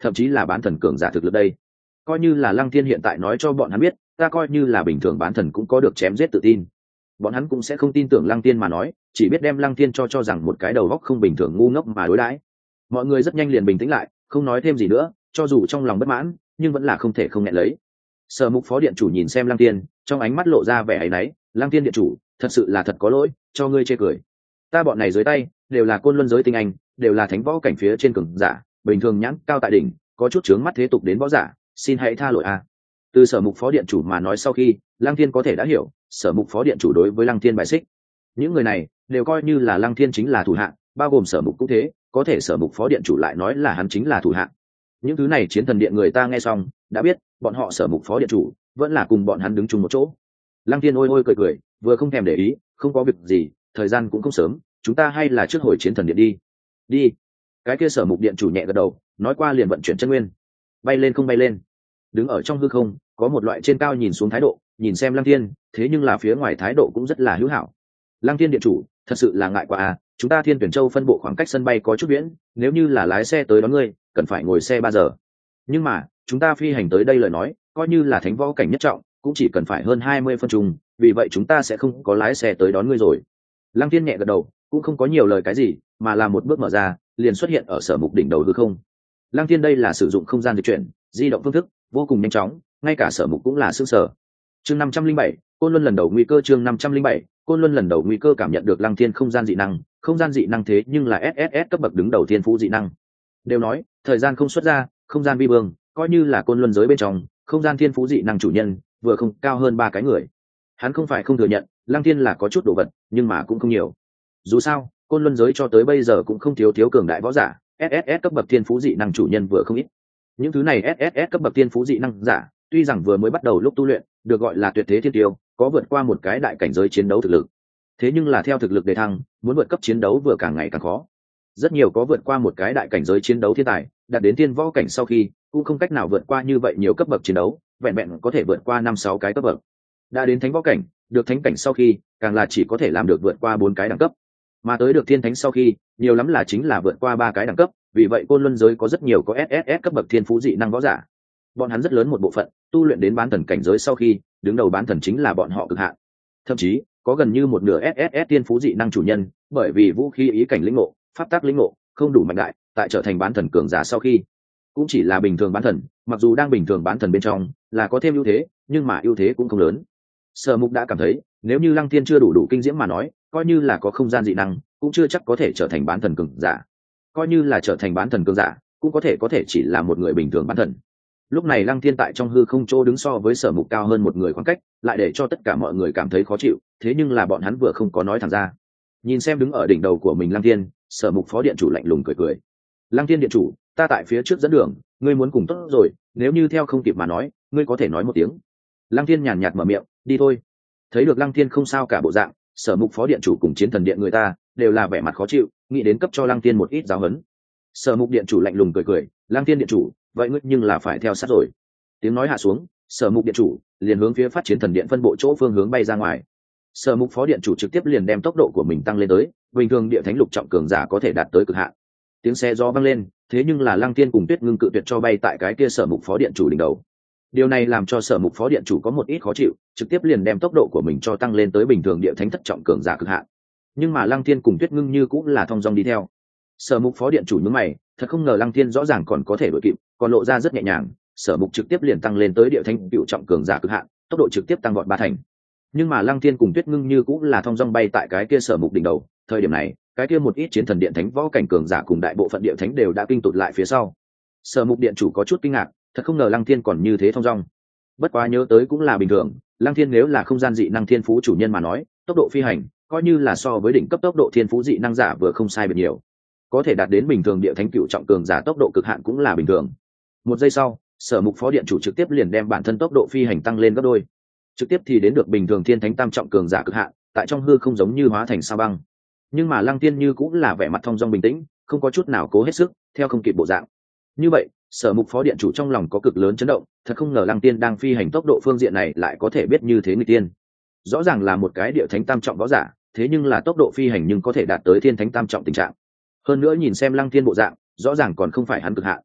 thậm chí là bán thần cường giả thực lực đây. Coi như là Lăng Thiên hiện tại nói cho bọn hắn biết, ta coi như là bình thường bán thần cũng có được chém giết tự tin, bọn hắn cũng sẽ không tin tưởng Lăng Thiên mà nói, chỉ biết đem Lăng Thiên cho cho rằng một cái đầu óc không bình thường ngu ngốc mà đối đãi. Mọi người rất nhanh liền bình tĩnh lại, không nói thêm gì nữa, cho dù trong lòng bất mãn nhưng vẫn là không thể không nhận lấy. Sở Mục phó điện chủ nhìn xem Lăng Thiên, trong ánh mắt lộ ra vẻ áy náy. Lăng Thiên điện chủ, thật sự là thật có lỗi, cho ngươi chê cười. Ta bọn này dưới tay đều là côn luân giới tinh anh, đều là thánh võ cảnh phía trên cường giả, bình thường nhãn cao tại đỉnh, có chút chướng mắt thế tục đến võ giả, xin hãy tha lỗi a. Từ Sở Mục phó điện chủ mà nói sau khi, Lăng Thiên có thể đã hiểu, Sở Mục phó điện chủ đối với Lăng Thiên bài xích. Những người này đều coi như là Lăng Thiên chính là thủ hạ, bao gồm Sở Mục cũng thế, có thể Sở Mục phó điện chủ lại nói là hắn chính là thủ hạ. Những thứ này chiến thần điện người ta nghe xong, đã biết, bọn họ Sở Mục phó điện chủ vẫn là cùng bọn hắn đứng chung một chỗ. Lăng Thiên ôi ôi cười cười, vừa không thèm để ý, không có việc gì, thời gian cũng không sớm, chúng ta hay là trước hồi chiến thần điện đi. Đi. Cái kia Sở Mục điện chủ nhẹ gật đầu, nói qua liền vận chuyển chân nguyên. Bay lên không bay lên. Đứng ở trong hư không, có một loại trên cao nhìn xuống thái độ, nhìn xem Lăng Thiên, thế nhưng là phía ngoài thái độ cũng rất là hữu hảo. Lăng Thiên điện chủ, thật sự là ngại quá à, chúng ta Thiên Tuyển Châu phân bộ khoảng cách sân bay có chút viễn, nếu như là lái xe tới đón ngươi, cần phải ngồi xe ba giờ. Nhưng mà, chúng ta phi hành tới đây lời nói, coi như là thánh võ cảnh nhất trọng, cũng chỉ cần phải hơn hai mươi phân chung, vì vậy chúng ta sẽ không có lái xe tới đón ngươi rồi. Lăng Thiên nhẹ gật đầu, cũng không có nhiều lời cái gì, mà là một bước mở ra, liền xuất hiện ở Sở Mục đỉnh đầu hư không. Lăng Thiên đây là sử dụng không gian di chuyển, di động phương thức, vô cùng nhanh chóng, ngay cả Sở Mục cũng là sửng sở. Chương năm trăm linh bảy, Côn Luân lần đầu nguy cơ chương năm trăm linh bảy, Côn Luân lần đầu nguy cơ cảm nhận được Lăng Thiên không gian dị năng, không gian dị năng thế nhưng là ét ét ét cấp bậc đứng đầu thiên phú dị năng. Đều nói, thời gian không xuất ra, không gian vi vương, coi như là Côn Luân giới bên trong, không gian thiên phú dị năng chủ nhân, vừa không cao hơn ba cái người. Hắn không phải không thừa nhận, Lăng Thiên là có chút đồ vật, nhưng mà cũng không nhiều. Dù sao, Côn Luân giới cho tới bây giờ cũng không thiếu thiếu cường đại võ giả, ét ét ét cấp bậc thiên phú dị năng chủ nhân vừa không ít. Những thứ này ét ét ét cấp bậc thiên phú dị năng giả, tuy rằng vừa mới bắt đầu lúc tu luyện, được gọi là tuyệt thế thiên tiêu, có vượt qua một cái đại cảnh giới chiến đấu thực lực. Thế nhưng là theo thực lực đề thăng, muốn vượt cấp chiến đấu vừa càng ngày càng khó. Rất nhiều có vượt qua một cái đại cảnh giới chiến đấu thiên tài, đạt đến thiên võ cảnh sau khi, cũng không cách nào vượt qua như vậy nhiều cấp bậc chiến đấu, vẹn vẹn có thể vượt qua năm sáu cái cấp bậc. Đã đến thánh võ cảnh, được thánh cảnh sau khi, càng là chỉ có thể làm được vượt qua bốn cái đẳng cấp. Mà tới được thiên thánh sau khi, nhiều lắm là chính là vượt qua ba cái đẳng cấp, vì vậy Côn Luân giới có rất nhiều có ét ét ét cấp bậc thiên phú dị năng võ giả. Bọn hắn rất lớn một bộ phận, tu luyện đến bán thần cảnh giới sau khi, đứng đầu bán thần chính là bọn họ cực hạn. Thậm chí, có gần như một nửa ét ét ét thiên phú dị năng chủ nhân, bởi vì vũ khí ý cảnh lĩnh ngộ, pháp tắc lĩnh ngộ không đủ mạnh đại, tại trở thành bán thần cường giả sau khi, cũng chỉ là bình thường bán thần, mặc dù đang bình thường bán thần bên trong là có thêm ưu thế, nhưng mà ưu thế cũng không lớn. Sở Mục đã cảm thấy, nếu như Lăng Thiên chưa đủ đủ kinh diễm mà nói, coi như là có không gian dị năng, cũng chưa chắc có thể trở thành bán thần cường giả. Coi như là trở thành bán thần cường giả, cũng có thể có thể chỉ là một người bình thường bán thần. Lúc này Lăng Thiên tại trong hư không chỗ đứng so với Sở Mục cao hơn một người khoảng cách, lại để cho tất cả mọi người cảm thấy khó chịu, thế nhưng là bọn hắn vừa không có nói thẳng ra. Nhìn xem đứng ở đỉnh đầu của mình Lăng Thiên, Sở Mục phó điện chủ lạnh lùng cười cười. Lăng Thiên điện chủ, ta tại phía trước dẫn đường, ngươi muốn cùng tốt rồi, nếu như theo không kịp mà nói, ngươi có thể nói một tiếng. Lăng Thiên nhàn nhạt mở miệng, đi thôi. Thấy được Lăng Thiên không sao cả bộ dạng, Sở Mục phó điện chủ cùng chiến thần điện người ta đều là vẻ mặt khó chịu, nghĩ đến cấp cho Lăng Thiên một ít giáo huấn. Sở Mục điện chủ lạnh lùng cười cười, Lăng Thiên điện chủ, vậy ngươi nhưng là phải theo sát rồi. Tiếng nói hạ xuống, Sở Mục điện chủ liền hướng phía phát chiến thần điện phân bộ chỗ phương hướng bay ra ngoài. Sở Mục phó điện chủ trực tiếp liền đem tốc độ của mình tăng lên tới, bình thường địa thánh lục trọng cường giả có thể đạt tới cực hạn. Tiếng xe gió vang lên, thế nhưng là Lăng Thiên cùng Tuyết Ngưng cự tuyệt cho bay tại cái kia Sở Mục phó điện chủ đỉnh đầu. Điều này làm cho Sở Mục phó điện chủ có một ít khó chịu, trực tiếp liền đem tốc độ của mình cho tăng lên tới bình thường địa thánh thất trọng cường giả cực hạn. Nhưng mà Lăng Thiên cùng Tuyết Ngưng như cũng là thong dong đi theo. Sở Mục phó điện chủ nhướng mày, thật không ngờ Lăng Thiên rõ ràng còn có thể đuổi kịp, còn lộ ra rất nhẹ nhàng, Sở Mục trực tiếp liền tăng lên tới địa thánh cựu trọng cường giả cực hạn, tốc độ trực tiếp tăng vọt ba thành. Nhưng mà Lăng Thiên cùng Tuyết Ngưng như cũng là thong dong bay tại cái kia Sở Mục đỉnh đầu, thời điểm này, cái kia một ít chiến thần điện thánh võ cảnh cường giả cùng đại bộ phận địa thánh đều đã kinh tụt lại phía sau. Sở Mục điện chủ có chút kinh ngạc, thật không ngờ Lăng Thiên còn như thế thong dong. Bất quá nhớ tới cũng là bình thường, Lăng Thiên nếu là không gian dị năng thiên phú chủ nhân mà nói, tốc độ phi hành coi như là so với đỉnh cấp tốc độ thiên phú dị năng giả vừa không sai biệt nhiều, có thể đạt đến bình thường địa thánh cựu trọng cường giả tốc độ cực hạn cũng là bình thường. Một giây sau, Sở Mục phó điện chủ trực tiếp liền đem bản thân tốc độ phi hành tăng lên gấp đôi, trực tiếp thì đến được bình thường thiên thánh tam trọng cường giả cực hạn, tại trong hư không giống như hóa thành sao băng. Nhưng mà Lăng Thiên như cũng là vẻ mặt thong dong bình tĩnh, không có chút nào cố hết sức, theo không kịp bộ dạng. Như vậy, Sở Mục phó điện chủ trong lòng có cực lớn chấn động, thật không ngờ Lăng Thiên đang phi hành tốc độ phương diện này lại có thể biết như thế người tiên. Rõ ràng là một cái địa thánh tam trọng võ giả, thế nhưng là tốc độ phi hành nhưng có thể đạt tới thiên thánh tam trọng tình trạng. Hơn nữa nhìn xem Lăng Thiên bộ dạng, rõ ràng còn không phải hắn cực hạn.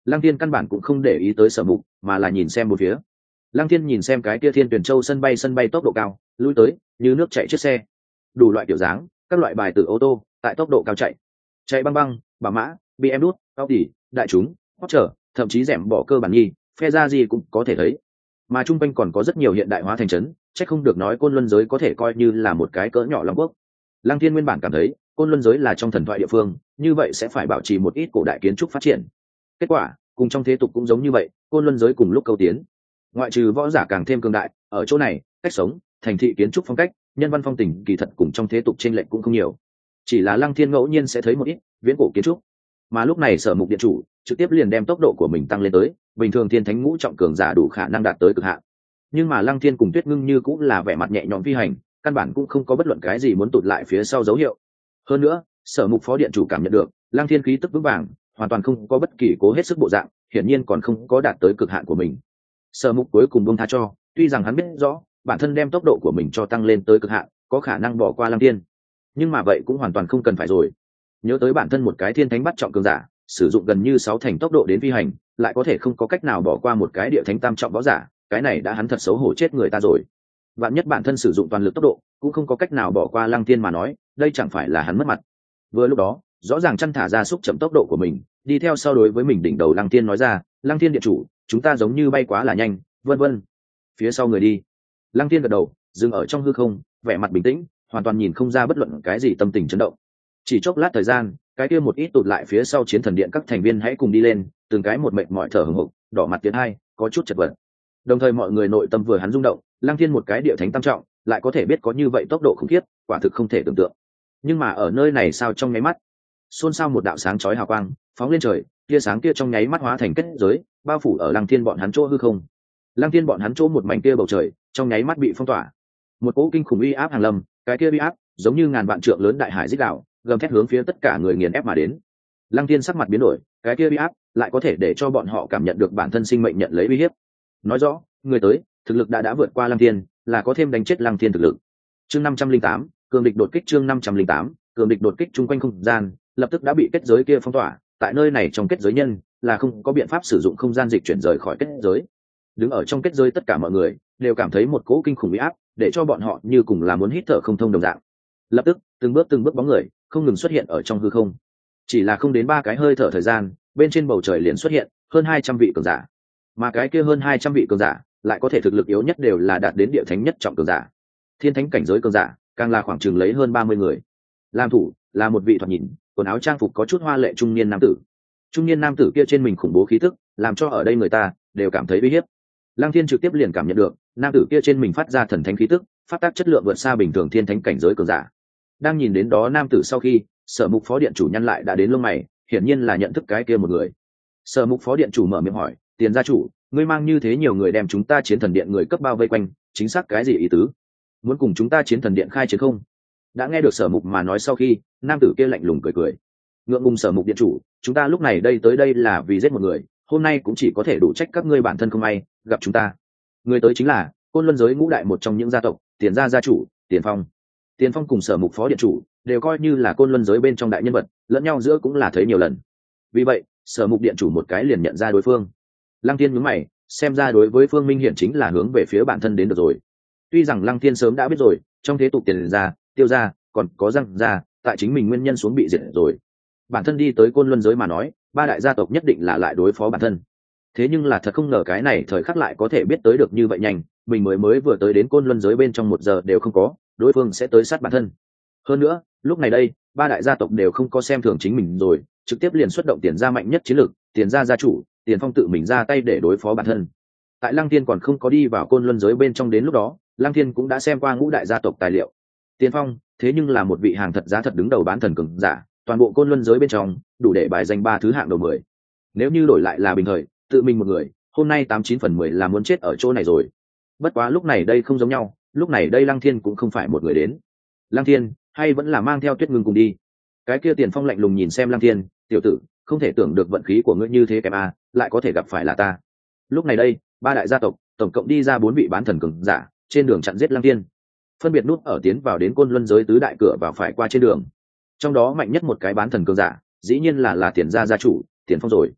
Lăng Thiên căn bản cũng không để ý tới Sở Mục, mà là nhìn xem một phía. Lăng Thiên nhìn xem cái kia Thiên Tuyển Châu sân bay sân bay tốc độ cao, lui tới như nước chạy chiếc xe, đủ loại kiểu dáng, các loại bài tử ô tô tại tốc độ cao chạy, chạy băng băng, bà mã, bê em đút, Audi, đại chúng, Porsche, thậm chí rẻm bỏ cơ bản nhi, phe ra gì cũng có thể thấy. Mà trung quanh còn có rất nhiều hiện đại hóa thành trấn, chắc không được nói Côn Luân giới có thể coi như là một cái cỡ nhỏ Long Quốc. Lăng Thiên nguyên bản cảm thấy Côn Luân giới là trong thần thoại địa phương, như vậy sẽ phải bảo trì một ít cổ đại kiến trúc phát triển. Kết quả cùng trong thế tục cũng giống như vậy, Côn Luân giới cùng lúc câu tiến, ngoại trừ võ giả càng thêm cường đại, ở chỗ này cách sống, thành thị kiến trúc phong cách, nhân văn phong tình kỳ thật cùng trong thế tục trên lệnh cũng không nhiều, chỉ là Lăng Thiên ngẫu nhiên sẽ thấy một ít viễn cổ kiến trúc. Mà lúc này Sở Mục điện chủ trực tiếp liền đem tốc độ của mình tăng lên tới bình thường thiên thánh ngũ trọng cường giả đủ khả năng đạt tới cực hạn. Nhưng mà Lăng Thiên cùng Tuyết Ngưng như cũng là vẻ mặt nhẹ nhõm phi hành, căn bản cũng không có bất luận cái gì muốn tụt lại phía sau dấu hiệu. Hơn nữa, Sở Mục phó điện chủ cảm nhận được Lăng Thiên khí tức vững vàng, hoàn toàn không có bất kỳ cố hết sức bộ dạng, hiển nhiên còn không có đạt tới cực hạn của mình. Sở Mục cuối cùng buông tha cho, tuy rằng hắn biết rõ bản thân đem tốc độ của mình cho tăng lên tới cực hạn, có khả năng bỏ qua Lăng Thiên, nhưng mà vậy cũng hoàn toàn không cần phải rồi. Nhớ tới bản thân một cái thiên thánh bắt trọng cường giả, sử dụng gần như sáu thành tốc độ đến phi hành, lại có thể không có cách nào bỏ qua một cái địa thánh tam trọng võ giả, cái này đã hắn thật xấu hổ chết người ta rồi. Vạn nhất bản thân sử dụng toàn lực tốc độ, cũng không có cách nào bỏ qua Lăng Thiên mà nói, đây chẳng phải là hắn mất mặt. Vừa lúc đó, rõ ràng chăn thả ra xúc chậm tốc độ của mình, đi theo sau đối với mình đỉnh đầu Lăng Thiên nói ra, Lăng Thiên điện chủ, chúng ta giống như bay quá là nhanh, vân vân. Phía sau người đi. Lăng Thiên gật đầu, dừng ở trong hư không, vẻ mặt bình tĩnh, hoàn toàn nhìn không ra bất luận cái gì tâm tình chấn động. Chỉ chốc lát thời gian, cái kia một ít tụt lại phía sau chiến thần điện các thành viên hãy cùng đi lên, từng cái một mệt mỏi thở hổn hộc, đỏ mặt tiến hai, có chút chật vật. Đồng thời mọi người nội tâm vừa hắn rung động, Lăng Thiên một cái địa thánh tam trọng, lại có thể biết có như vậy tốc độ khủng khiếp, quả thực không thể tưởng tượng. Nhưng mà ở nơi này sao trong nháy mắt, xôn xao một đạo sáng chói hào quang, phóng lên trời, tia sáng kia trong nháy mắt hóa thành kết giới, bao phủ ở Lăng Thiên bọn hắn chỗ hư không. Lăng Thiên bọn hắn chỗ một mảnh kia bầu trời, trong nháy mắt bị phong tỏa. Một cỗ kinh khủng uy áp hàng lâm, cái kia uy áp, giống như ngàn vạn trượng lớn đại hải rít đảo, gầm thét hướng phía tất cả người nghiền ép mà đến. Lăng Thiên sắc mặt biến đổi, cái kia uy áp lại có thể để cho bọn họ cảm nhận được bản thân sinh mệnh nhận lấy uy hiếp. Nói rõ, người tới, thực lực đã đã vượt qua Lăng Thiên, là có thêm đánh chết Lăng Thiên thực lực. Chương năm trăm linh tám, cường địch đột kích chương năm trăm linh tám, cường địch đột kích chung quanh không gian, lập tức đã bị kết giới kia phong tỏa, tại nơi này trong kết giới nhân, là không có biện pháp sử dụng không gian dịch chuyển rời khỏi kết giới. Đứng ở trong kết giới tất cả mọi người đều cảm thấy một cỗ kinh khủng uy áp, để cho bọn họ như cùng là muốn hít thở không thông đồng dạng. Lập tức, từng bước từng bước bóng người không ngừng xuất hiện ở trong hư không. Chỉ là không đến ba cái hơi thở thời gian, bên trên bầu trời liền xuất hiện hơn hai trăm vị cường giả. Mà cái kia hơn hai trăm vị cường giả, lại có thể thực lực yếu nhất đều là đạt đến địa thánh nhất trọng cường giả. Thiên thánh cảnh giới cường giả, càng là khoảng chừng lấy hơn ba mươi người. Làm thủ là một vị thoạt nhìn, quần áo trang phục có chút hoa lệ trung niên nam tử. Trung niên nam tử kia trên mình khủng bố khí tức, làm cho ở đây người ta đều cảm thấy uy hiếp. Lăng Thiên trực tiếp liền cảm nhận được, nam tử kia trên mình phát ra thần thánh khí tức, phát tác chất lượng vượt xa bình thường thiên thánh cảnh giới cường giả. Đang nhìn đến đó nam tử sau khi, Sở Mục phó điện chủ nhăn lại đã đến lông mày, hiển nhiên là nhận thức cái kia một người. Sở Mục phó điện chủ mở miệng hỏi, tiền gia chủ, ngươi mang như thế nhiều người đem chúng ta chiến thần điện người cấp bao vây quanh, chính xác cái gì ý tứ? Muốn cùng chúng ta chiến thần điện khai chiến không? Đã nghe được Sở Mục mà nói sau khi, nam tử kia lạnh lùng cười cười. Ngượng ngùng Sở Mục điện chủ, chúng ta lúc này đây tới đây là vì giết một người, hôm nay cũng chỉ có thể đủ trách các ngươi bản thân không may gặp chúng ta. Người tới chính là Côn Luân giới ngũ đại một trong những gia tộc, Tiền gia gia chủ, Tiền Phong. Tiền Phong cùng Sở Mục phó điện chủ đều coi như là Côn Luân giới bên trong đại nhân vật, lẫn nhau giữa cũng là thấy nhiều lần. Vì vậy, Sở Mục điện chủ một cái liền nhận ra đối phương. Lăng Thiên nhướng mày, xem ra đối với Phương Minh Hiển chính là hướng về phía bản thân đến được rồi. Tuy rằng Lăng Thiên sớm đã biết rồi, trong thế tục Tiền gia, Tiêu gia, còn có Giang gia, tại chính mình nguyên nhân xuống bị diệt rồi. Bản thân đi tới Côn Luân giới mà nói, ba đại gia tộc nhất định là lại đối phó bản thân. Thế nhưng là thật không ngờ cái này thời khắc lại có thể biết tới được như vậy nhanh, mình mới mới vừa tới đến Côn Luân giới bên trong một giờ đều không có, đối phương sẽ tới sát bản thân. Hơn nữa, lúc này đây, ba đại gia tộc đều không có xem thường chính mình rồi, trực tiếp liền xuất động Tiền gia mạnh nhất chiến lược, Tiền gia gia chủ, Tiền Phong tự mình ra tay để đối phó bản thân. Tại Lăng Thiên còn không có đi vào Côn Luân giới bên trong đến lúc đó, Lăng Thiên cũng đã xem qua ngũ đại gia tộc tài liệu. Tiền Phong, thế nhưng là một vị hàng thật giá thật đứng đầu bán thần cường giả, toàn bộ Côn Luân giới bên trong, đủ để bài danh ba thứ hạng đầu mười. Nếu như đổi lại là bình thời, tự mình một người, hôm nay tám chín phần mười là muốn chết ở chỗ này rồi. Bất quá lúc này đây không giống nhau, lúc này đây Lăng Thiên cũng không phải một người đến. Lăng Thiên, hay vẫn là mang theo Tuyết Ngưng cùng đi. Cái kia Tiền Phong lạnh lùng nhìn xem Lăng Thiên, tiểu tử, không thể tưởng được vận khí của ngươi như thế kém a, lại có thể gặp phải là ta. Lúc này đây, ba đại gia tộc, tổng cộng đi ra bốn vị bán thần cường giả, trên đường chặn giết Lăng Thiên. Phân biệt nút ở tiến vào đến Côn Luân giới tứ đại cửa vào phải qua trên đường. Trong đó mạnh nhất một cái bán thần cường giả, dĩ nhiên là là Tiền gia gia chủ, Tiền Phong rồi.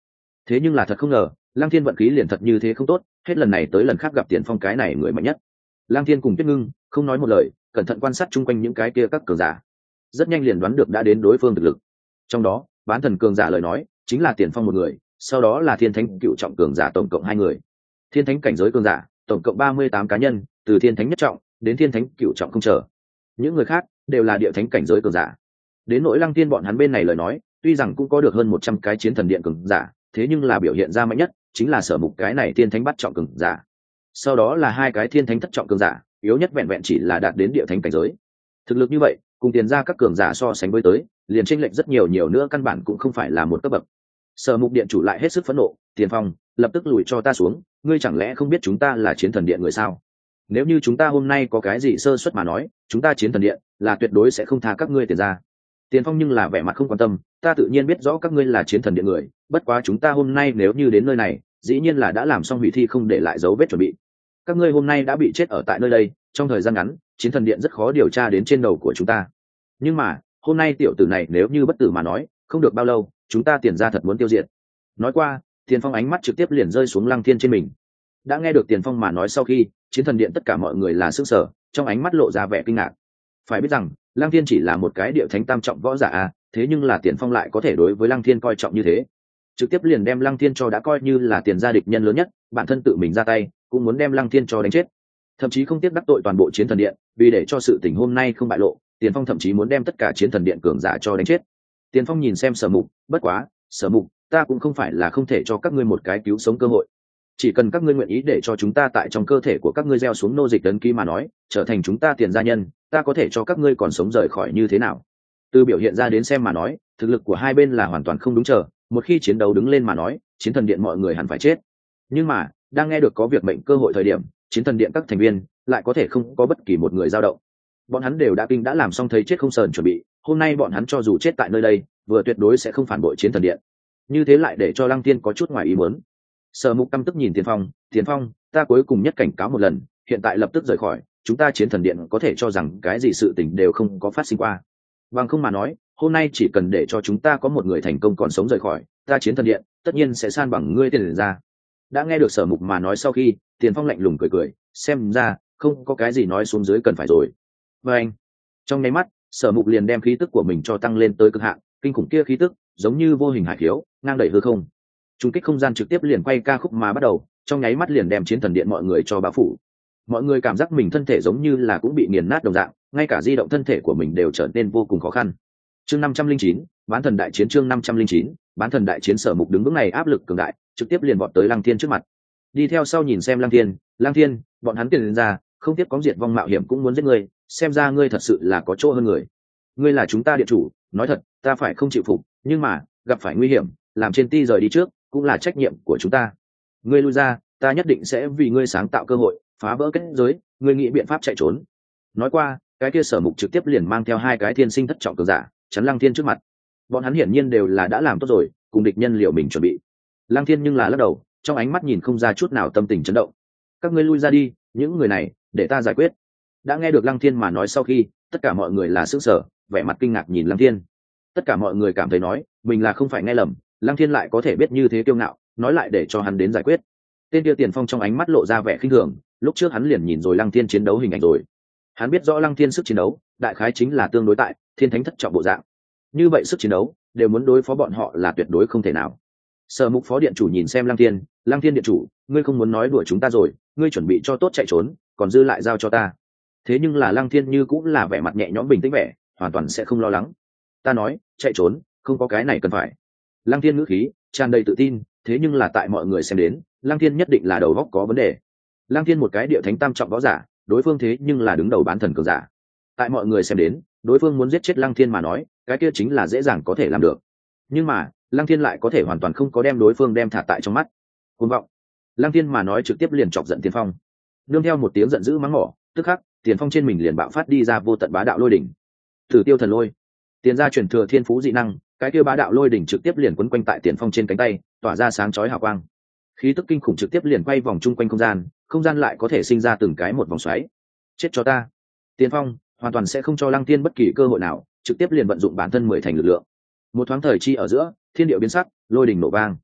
Thế nhưng là thật không ngờ, Lăng Thiên vận khí liền thật như thế không tốt, hết lần này tới lần khác gặp Tiền Phong cái này người mạnh nhất. Lăng Thiên cùng Tuyết Ngưng không nói một lời, cẩn thận quan sát chung quanh những cái kia các cường giả, rất nhanh liền đoán được đã đến đối phương thực lực. Trong đó, bán thần cường giả lời nói chính là Tiền Phong một người, sau đó là Thiên Thánh cựu trọng cường giả tổng cộng hai người. Thiên Thánh cảnh giới cường giả tổng cộng ba mươi tám cá nhân, từ Thiên Thánh nhất trọng đến Thiên Thánh cựu trọng không chờ. Những người khác đều là địa thánh cảnh giới cường giả. Đến nỗi Lăng Thiên bọn hắn bên này lời nói, tuy rằng cũng có được hơn một trăm cái chiến thần điện cường giả, thế nhưng là biểu hiện ra mạnh nhất chính là Sở Mục cái này Thiên Thánh bắt trọng cường giả. Sau đó là hai cái Thiên Thánh thất trọng cường giả, yếu nhất vẹn vẹn chỉ là đạt đến địa thánh cảnh giới. Thực lực như vậy, cùng Tiền gia các cường giả so sánh với tới, liền chênh lệch rất nhiều nhiều nữa, căn bản cũng không phải là một cấp bậc. Sở Mục điện chủ lại hết sức phẫn nộ, Tiền Phong, lập tức lùi cho ta xuống, ngươi chẳng lẽ không biết chúng ta là chiến thần điện người sao? Nếu như chúng ta hôm nay có cái gì sơ suất mà nói, chúng ta chiến thần điện là tuyệt đối sẽ không tha các ngươi Tiền gia. Tiền Phong nhưng là vẻ mặt không quan tâm, ta tự nhiên biết rõ các ngươi là chiến thần điện người, bất quá chúng ta hôm nay nếu như đến nơi này, dĩ nhiên là đã làm xong hủy thi không để lại dấu vết chuẩn bị. Các ngươi hôm nay đã bị chết ở tại nơi đây, trong thời gian ngắn, chiến thần điện rất khó điều tra đến trên đầu của chúng ta. Nhưng mà, hôm nay tiểu tử này nếu như bất tử mà nói, không được bao lâu, chúng ta Tiền gia thật muốn tiêu diệt. Nói qua, Tiền Phong ánh mắt trực tiếp liền rơi xuống Lăng Thiên trên mình. Đã nghe được Tiền Phong mà nói sau khi, chiến thần điện tất cả mọi người là sửng sở, trong ánh mắt lộ ra vẻ kinh ngạc. Phải biết rằng, Lăng Thiên chỉ là một cái địa thánh tam trọng võ giả à, thế nhưng là Tiền Phong lại có thể đối với Lăng Thiên coi trọng như thế, trực tiếp liền đem Lăng Thiên cho đã coi như là Tiền gia địch nhân lớn nhất, bản thân tự mình ra tay, cũng muốn đem Lăng Thiên cho đánh chết. Thậm chí không tiếc đắc tội toàn bộ chiến thần điện, vì để cho sự tình hôm nay không bại lộ, Tiền Phong thậm chí muốn đem tất cả chiến thần điện cường giả cho đánh chết. Tiền Phong nhìn xem Sở Mục, bất quá, Sở Mục, ta cũng không phải là không thể cho các ngươi một cái cứu sống cơ hội. Chỉ cần các ngươi nguyện ý để cho chúng ta tại trong cơ thể của các ngươi gieo xuống nô dịch ấn ký mà nói, trở thành chúng ta Tiền gia nhân, ta có thể cho các ngươi còn sống rời khỏi như thế nào? Từ biểu hiện ra đến xem mà nói, thực lực của hai bên là hoàn toàn không đúng chờ, một khi chiến đấu đứng lên mà nói, chiến thần điện mọi người hẳn phải chết. Nhưng mà, đang nghe được có việc mệnh cơ hội thời điểm, chiến thần điện các thành viên lại có thể không có bất kỳ một người dao động. Bọn hắn đều đã kinh đã làm xong thấy chết không sờn chuẩn bị, hôm nay bọn hắn cho dù chết tại nơi đây, vừa tuyệt đối sẽ không phản bội chiến thần điện. Như thế lại để cho Lăng Thiên có chút ngoài ý muốn. Sở Mục căm tức nhìn Tiền Phong, Tiền Phong, ta cuối cùng nhất cảnh cáo một lần, hiện tại lập tức rời khỏi, chúng ta chiến thần điện có thể cho rằng cái gì sự tình đều không có phát sinh qua. Bằng không mà nói, hôm nay chỉ cần để cho chúng ta có một người thành công còn sống rời khỏi, ta chiến thần điện tất nhiên sẽ san bằng ngươi Tiền ra. Đã nghe được Sở Mục mà nói sau khi, Tiền Phong lạnh lùng cười cười, xem ra không có cái gì nói xuống dưới cần phải rồi. Và anh, trong nháy mắt, Sở Mục liền đem khí tức của mình cho tăng lên tới cực hạn, kinh khủng kia khí tức giống như vô hình hải khiếu, ngang đẩy hư không. Trung kích không gian trực tiếp liền quay ca khúc mà bắt đầu, trong nháy mắt liền đem chiến thần điện mọi người cho bao phủ. Mọi người cảm giác mình thân thể giống như là cũng bị nghiền nát đồng dạng, ngay cả di động thân thể của mình đều trở nên vô cùng khó khăn. Chương năm trăm linh chín, bán thần đại chiến. Chương năm trăm linh chín, bán thần đại chiến. Sở Mục đứng vững này áp lực cường đại, trực tiếp liền vọt tới Lăng Thiên trước mặt. Đi theo sau nhìn xem Lăng Thiên, Lăng Thiên, bọn hắn tiền ra, không tiếp có diệt vong mạo hiểm cũng muốn giết ngươi, xem ra ngươi thật sự là có chỗ hơn người. Ngươi là chúng ta điện chủ, nói thật, ta phải không chịu phục, nhưng mà, gặp phải nguy hiểm, làm trên ti rời đi trước, cũng là trách nhiệm của chúng ta. Ngươi lui ra, ta nhất định sẽ vì ngươi sáng tạo cơ hội, phá vỡ kết giới, ngươi nghĩ biện pháp chạy trốn. Nói qua, cái kia Sở Mục trực tiếp liền mang theo hai cái thiên sinh thất trọng cường giả, chắn Lăng Thiên trước mặt. Bọn hắn hiển nhiên đều là đã làm tốt rồi, cùng địch nhân liệu mình chuẩn bị. Lăng Thiên nhưng là lắc đầu, trong ánh mắt nhìn không ra chút nào tâm tình chấn động. Các ngươi lui ra đi, những người này, để ta giải quyết. Đã nghe được Lăng Thiên mà nói sau khi, tất cả mọi người là sửng sở, vẻ mặt kinh ngạc nhìn Lăng Thiên. Tất cả mọi người cảm thấy nói, mình là không phải nghe lầm, Lăng Thiên lại có thể biết như thế kiêu ngạo, nói lại để cho hắn đến giải quyết. Tên kia Tiền Phong trong ánh mắt lộ ra vẻ khinh thường, lúc trước hắn liền nhìn rồi Lăng Thiên chiến đấu hình ảnh rồi. Hắn biết rõ Lăng Thiên sức chiến đấu, đại khái chính là tương đối tại thiên thánh thất trọng bộ dạng. Như vậy sức chiến đấu, đều muốn đối phó bọn họ là tuyệt đối không thể nào. Sở Mục phó điện chủ nhìn xem Lăng Thiên, Lăng Thiên điện chủ, ngươi không muốn nói đuổi chúng ta rồi, ngươi chuẩn bị cho tốt chạy trốn, còn dư lại giao cho ta. Thế nhưng là Lăng Thiên như cũng là vẻ mặt nhẹ nhõm bình tĩnh vẻ, hoàn toàn sẽ không lo lắng. Ta nói, chạy trốn, không có cái này cần phải. Lăng Thiên ngữ khí tràn đầy tự tin, thế nhưng là tại mọi người xem đến, Lăng Thiên nhất định là đầu óc có vấn đề. Lăng Thiên một cái địa thánh tam trọng võ giả, đối phương thế nhưng là đứng đầu bán thần cường giả. Tại mọi người xem đến, đối phương muốn giết chết Lăng Thiên mà nói, cái kia chính là dễ dàng có thể làm được. Nhưng mà, Lăng Thiên lại có thể hoàn toàn không có đem đối phương đem thả tại trong mắt. Cuồng vọng. Lăng Thiên mà nói trực tiếp liền chọc giận Tiền Phong. Nương theo một tiếng giận dữ mắng mỏ, tức khắc, Tiền Phong trên mình liền bạo phát đi ra vô tận bá đạo lôi đỉnh. Thử Tiêu Thần Lôi. Tiền gia truyền thừa thiên phú dị năng, cái kia bá đạo lôi đỉnh trực tiếp liền quấn quanh tại Tiền Phong trên cánh tay, tỏa ra sáng chói hào quang. Khí tức kinh khủng trực tiếp liền quay vòng chung quanh không gian, không gian lại có thể sinh ra từng cái một vòng xoáy. Chết cho ta. Tiền Phong hoàn toàn sẽ không cho Lăng Thiên bất kỳ cơ hội nào, trực tiếp liền vận dụng bản thân mười thành lực lượng. Một thoáng thời chi ở giữa, thiên địa biến sắc, lôi đỉnh nổ vang.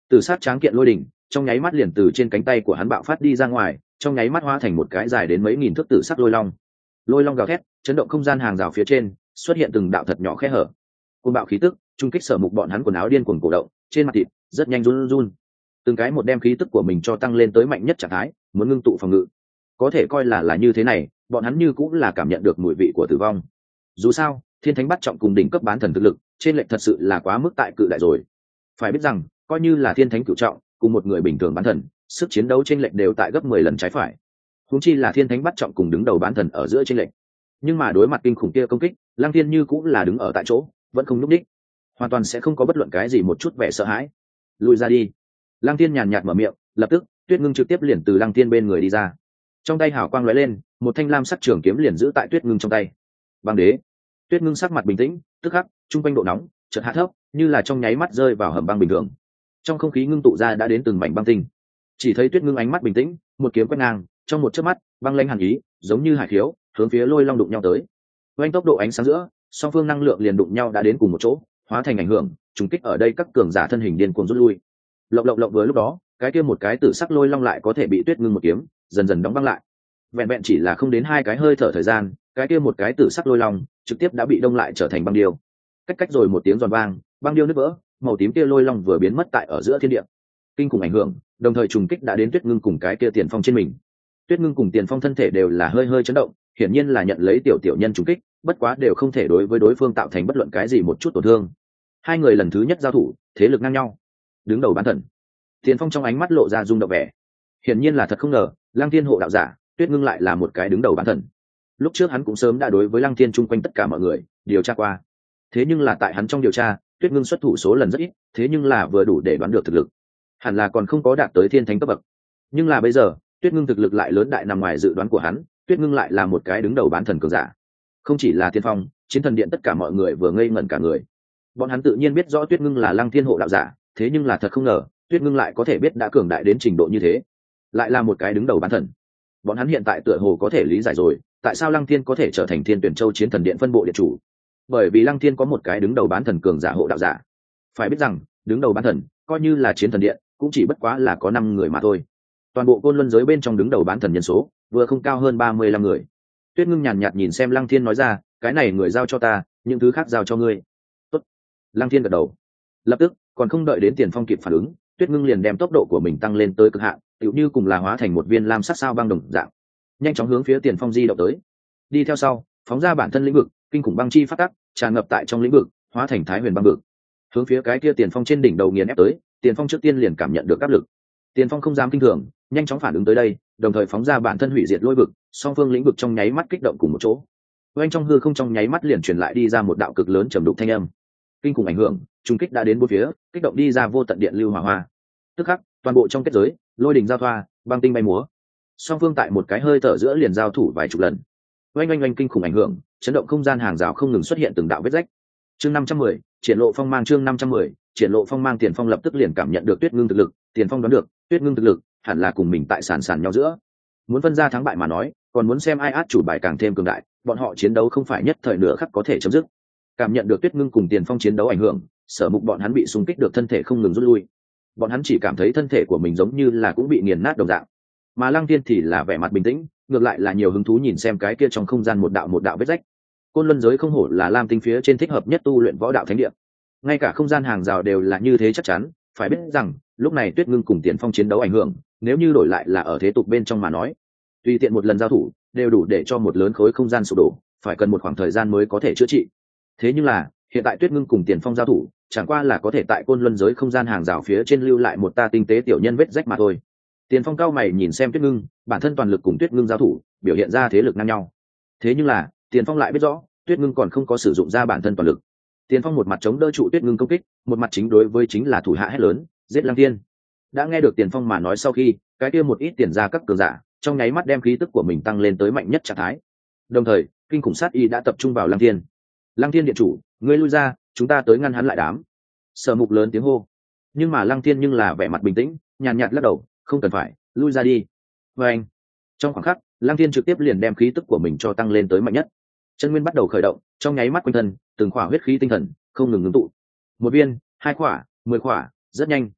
Từ sát tráng kiện lôi đỉnh trong nháy mắt liền từ trên cánh tay của hắn bạo phát đi ra ngoài, trong nháy mắt hóa thành một cái dài đến mấy nghìn thước tử sắc lôi long. Lôi long gào thét, chấn động không gian hàng rào phía trên, xuất hiện từng đạo thật nhỏ khe hở. Cơn bạo khí tức, trung kích Sở Mục bọn hắn quần áo điên cuồng cổ động, trên mặt thịt rất nhanh run run. Từng cái một đem khí tức của mình cho tăng lên tới mạnh nhất trạng thái, muốn ngưng tụ phòng ngự. Có thể coi là là như thế này, bọn hắn như cũng là cảm nhận được mùi vị của tử vong. Dù sao, thiên thánh bắt trọng cùng đỉnh cấp bán thần thực lực, trên lệch thật sự là quá mức tại cự đại rồi. Phải biết rằng, coi như là thiên thánh cửu trọng, cùng một người bình thường bán thần, sức chiến đấu trên lệch đều tại gấp mười lần trái phải. Huống chi là thiên thánh bắt trọng cùng đứng đầu bán thần ở giữa trên lệch. Nhưng mà đối mặt kinh khủng kia công kích, Lăng Thiên như cũng là đứng ở tại chỗ, vẫn không nhúc nhích, hoàn toàn sẽ không có bất luận cái gì một chút vẻ sợ hãi. Lùi ra đi. Lăng Thiên nhàn nhạt mở miệng, lập tức, Tuyết Ngưng trực tiếp liền từ Lăng Thiên bên người đi ra. Trong tay hào quang lóe lên, một thanh lam sắc trường kiếm liền giữ tại Tuyết Ngưng trong tay. Băng đế. Tuyết Ngưng sắc mặt bình tĩnh, tức khắc, trung quanh độ nóng chợt hạ thấp, như là trong nháy mắt rơi vào hầm băng bình thường. Trong không khí ngưng tụ ra đã đến từng mảnh băng tinh. Chỉ thấy Tuyết Ngưng ánh mắt bình tĩnh, một kiếm quét ngang, trong một chớp mắt, băng lãnh hàn ý, giống như hải khiếu, hướng phía lôi long đụng nhau tới. Với tốc độ ánh sáng giữa, song phương năng lượng liền đụng nhau đã đến cùng một chỗ, hóa thành ảnh hưởng, trùng kích ở đây các cường giả thân hình điên cuồng rút lui. Lộc lộc lộc, vừa lúc đó, cái kia một cái tử sắc lôi long lại có thể bị Tuyết Ngưng một kiếm dần dần đóng băng lại. Vẹn vẹn chỉ là không đến hai cái hơi thở thời gian, cái kia một cái tử sắc lôi long trực tiếp đã bị đông lại trở thành băng điêu. Cách cách rồi một tiếng giòn vang, băng điêu nứt vỡ, màu tím kia lôi long vừa biến mất tại ở giữa thiên địa. Kinh khủng ảnh hưởng, đồng thời trùng kích đã đến Tuyết Ngưng cùng cái kia Tiền Phong trên mình. Tuyết Ngưng cùng Tiền Phong thân thể đều là hơi hơi chấn động, hiển nhiên là nhận lấy tiểu tiểu nhân trùng kích, bất quá đều không thể đối với đối phương tạo thành bất luận cái gì một chút tổn thương. Hai người lần thứ nhất giao thủ, thế lực ngang nhau. Đứng đầu bán thần, Tiền Phong trong ánh mắt lộ ra rung động vẻ. Hiển nhiên là thật không ngờ, Lăng Thiên hộ đạo giả, Tuyết Ngưng lại là một cái đứng đầu bán thần. Lúc trước hắn cũng sớm đã đối với Lăng Thiên chung quanh tất cả mọi người điều tra qua. Thế nhưng là tại hắn trong điều tra, Tuyết Ngưng xuất thủ số lần rất ít, thế nhưng là vừa đủ để đoán được thực lực. Hẳn là còn không có đạt tới thiên thánh cấp bậc. Nhưng là bây giờ, Tuyết Ngưng thực lực lại lớn đại nằm ngoài dự đoán của hắn, Tuyết Ngưng lại là một cái đứng đầu bán thần cường giả. Không chỉ là Thiên Phong, Chiến Thần Điện tất cả mọi người vừa ngây ngẩn cả người. Bọn hắn tự nhiên biết rõ Tuyết Ngưng là Lăng Thiên hộ đạo giả, thế nhưng là thật không ngờ, Tuyết Ngưng lại có thể biết đã cường đại đến trình độ như thế, lại là một cái đứng đầu bán thần. Bọn hắn hiện tại tựa hồ có thể lý giải rồi, tại sao Lăng Thiên có thể trở thành Thiên Tuyển Châu Chiến Thần Điện phân bộ điện chủ. Bởi vì Lăng Thiên có một cái đứng đầu bán thần cường giả hộ đạo giả. Phải biết rằng, đứng đầu bán thần, coi như là Chiến Thần Điện, cũng chỉ bất quá là có năm người mà thôi. Toàn bộ côn luân giới bên trong đứng đầu bán thần nhân số, vừa không cao hơn ba mươi lăm người. Tuyết Ngưng nhàn nhạt nhìn xem Lăng Thiên nói ra, cái này người giao cho ta, những thứ khác giao cho ngươi. Tốt. Lăng Thiên gật đầu. Lập tức, còn không đợi đến Tiền Phong kịp phản ứng, Tuyết Ngưng liền đem tốc độ của mình tăng lên tới cực hạn, tựu như cùng là hóa thành một viên lam sắc sao băng đồng dạng, nhanh chóng hướng phía Tiền Phong di động tới. Đi theo sau, phóng ra bản thân lĩnh vực, kinh khủng băng chi phát tắc, tràn ngập tại trong lĩnh vực, hóa thành Thái Huyền băng vực. Hướng phía cái kia Tiền Phong trên đỉnh đầu nghiền ép tới, Tiền Phong trước tiên liền cảm nhận được áp lực. Tiền Phong không dám kinh thường, nhanh chóng phản ứng tới đây, đồng thời phóng ra bản thân hủy diệt lôi vực, song phương lĩnh vực trong nháy mắt kích động cùng một chỗ. Oanh trong hư không trong nháy mắt liền truyền lại đi ra một đạo cực lớn trầm đục thanh âm. Kinh khủng ảnh hưởng, trung kích đã đến bốn phía, kích động đi ra vô tận điện lưu hỏa hoa. Tức khắc, toàn bộ trong kết giới, lôi đỉnh giao thoa, băng tinh bay múa. Song phương tại một cái hơi thở giữa liền giao thủ vài chục lần. Oanh oanh oanh, kinh khủng ảnh hưởng, chấn động không gian hàng rào không ngừng xuất hiện từng đạo vết rách. Chương năm trăm mười, triển lộ phong mang. Chương năm trăm mười, triển lộ phong mang. Tiền Phong lập tức liền cảm nhận được Tuyết Ngưng thực lực, Tiền Phong đoán được, Tuyết Ngưng thực lực hẳn là cùng mình tại sàn sàn nhau giữa. Muốn phân ra thắng bại mà nói, còn muốn xem ai át chủ bài càng thêm cường đại, bọn họ chiến đấu không phải nhất thời nửa khắc có thể chấm dứt. Cảm nhận được Tuyết Ngưng cùng Tiền Phong chiến đấu ảnh hưởng, Sở Mục bọn hắn bị xung kích được thân thể không ngừng rút lui. Bọn hắn chỉ cảm thấy thân thể của mình giống như là cũng bị nghiền nát đồng dạng. Mà Lăng Thiên thì là vẻ mặt bình tĩnh, ngược lại là nhiều hứng thú nhìn xem cái kia trong không gian một đạo một đạo vết rách. Côn luân giới không hổ là lam tinh phía trên thích hợp nhất tu luyện võ đạo thánh địa. Ngay cả không gian hàng rào đều là như thế chắc chắn, phải biết rằng, lúc này Tuyết Ngưng cùng Tiền Phong chiến đấu ảnh hưởng, nếu như đổi lại là ở thế tục bên trong mà nói, tùy tiện một lần giao thủ, đều đủ để cho một lớn khối không gian sụp đổ, phải cần một khoảng thời gian mới có thể chữa trị. Thế nhưng là, hiện tại Tuyết Ngưng cùng Tiền Phong giao thủ, chẳng qua là có thể tại côn luân giới không gian hàng rào phía trên lưu lại một ta tinh tế tiểu nhân vết rách mà thôi. Tiền Phong cao mày nhìn xem Tuyết Ngưng, bản thân toàn lực cùng Tuyết Ngưng giao thủ, biểu hiện ra thế lực ngang nhau. Thế nhưng là, Tiền Phong lại biết rõ, Tuyết Ngưng còn không có sử dụng ra bản thân toàn lực. Tiền Phong một mặt chống đỡ trụ Tuyết Ngưng công kích, một mặt chính đối với chính là thủ hạ hét lớn, giết Lăng Thiên. Đã nghe được Tiền Phong mà nói sau khi, cái kia một ít tiền ra các cường giả, trong nháy mắt đem khí tức của mình tăng lên tới mạnh nhất trạng thái. Đồng thời, kinh khủng sát y đã tập trung vào Lăng Thiên. Lăng Thiên điện chủ, ngươi lui ra, chúng ta tới ngăn hắn lại đám. Sở Mục lớn tiếng hô. Nhưng mà Lăng Thiên nhưng là vẻ mặt bình tĩnh, nhàn nhạt lắc đầu, không cần phải, lui ra đi. Và anh, trong khoảng khắc, Lăng Thiên trực tiếp liền đem khí tức của mình cho tăng lên tới mạnh nhất. Chân nguyên bắt đầu khởi động, trong nháy mắt quanh thân, từng khỏa huyết khí tinh thần không ngừng ngưng tụ. Một viên, hai khỏa, mười khỏa, rất nhanh,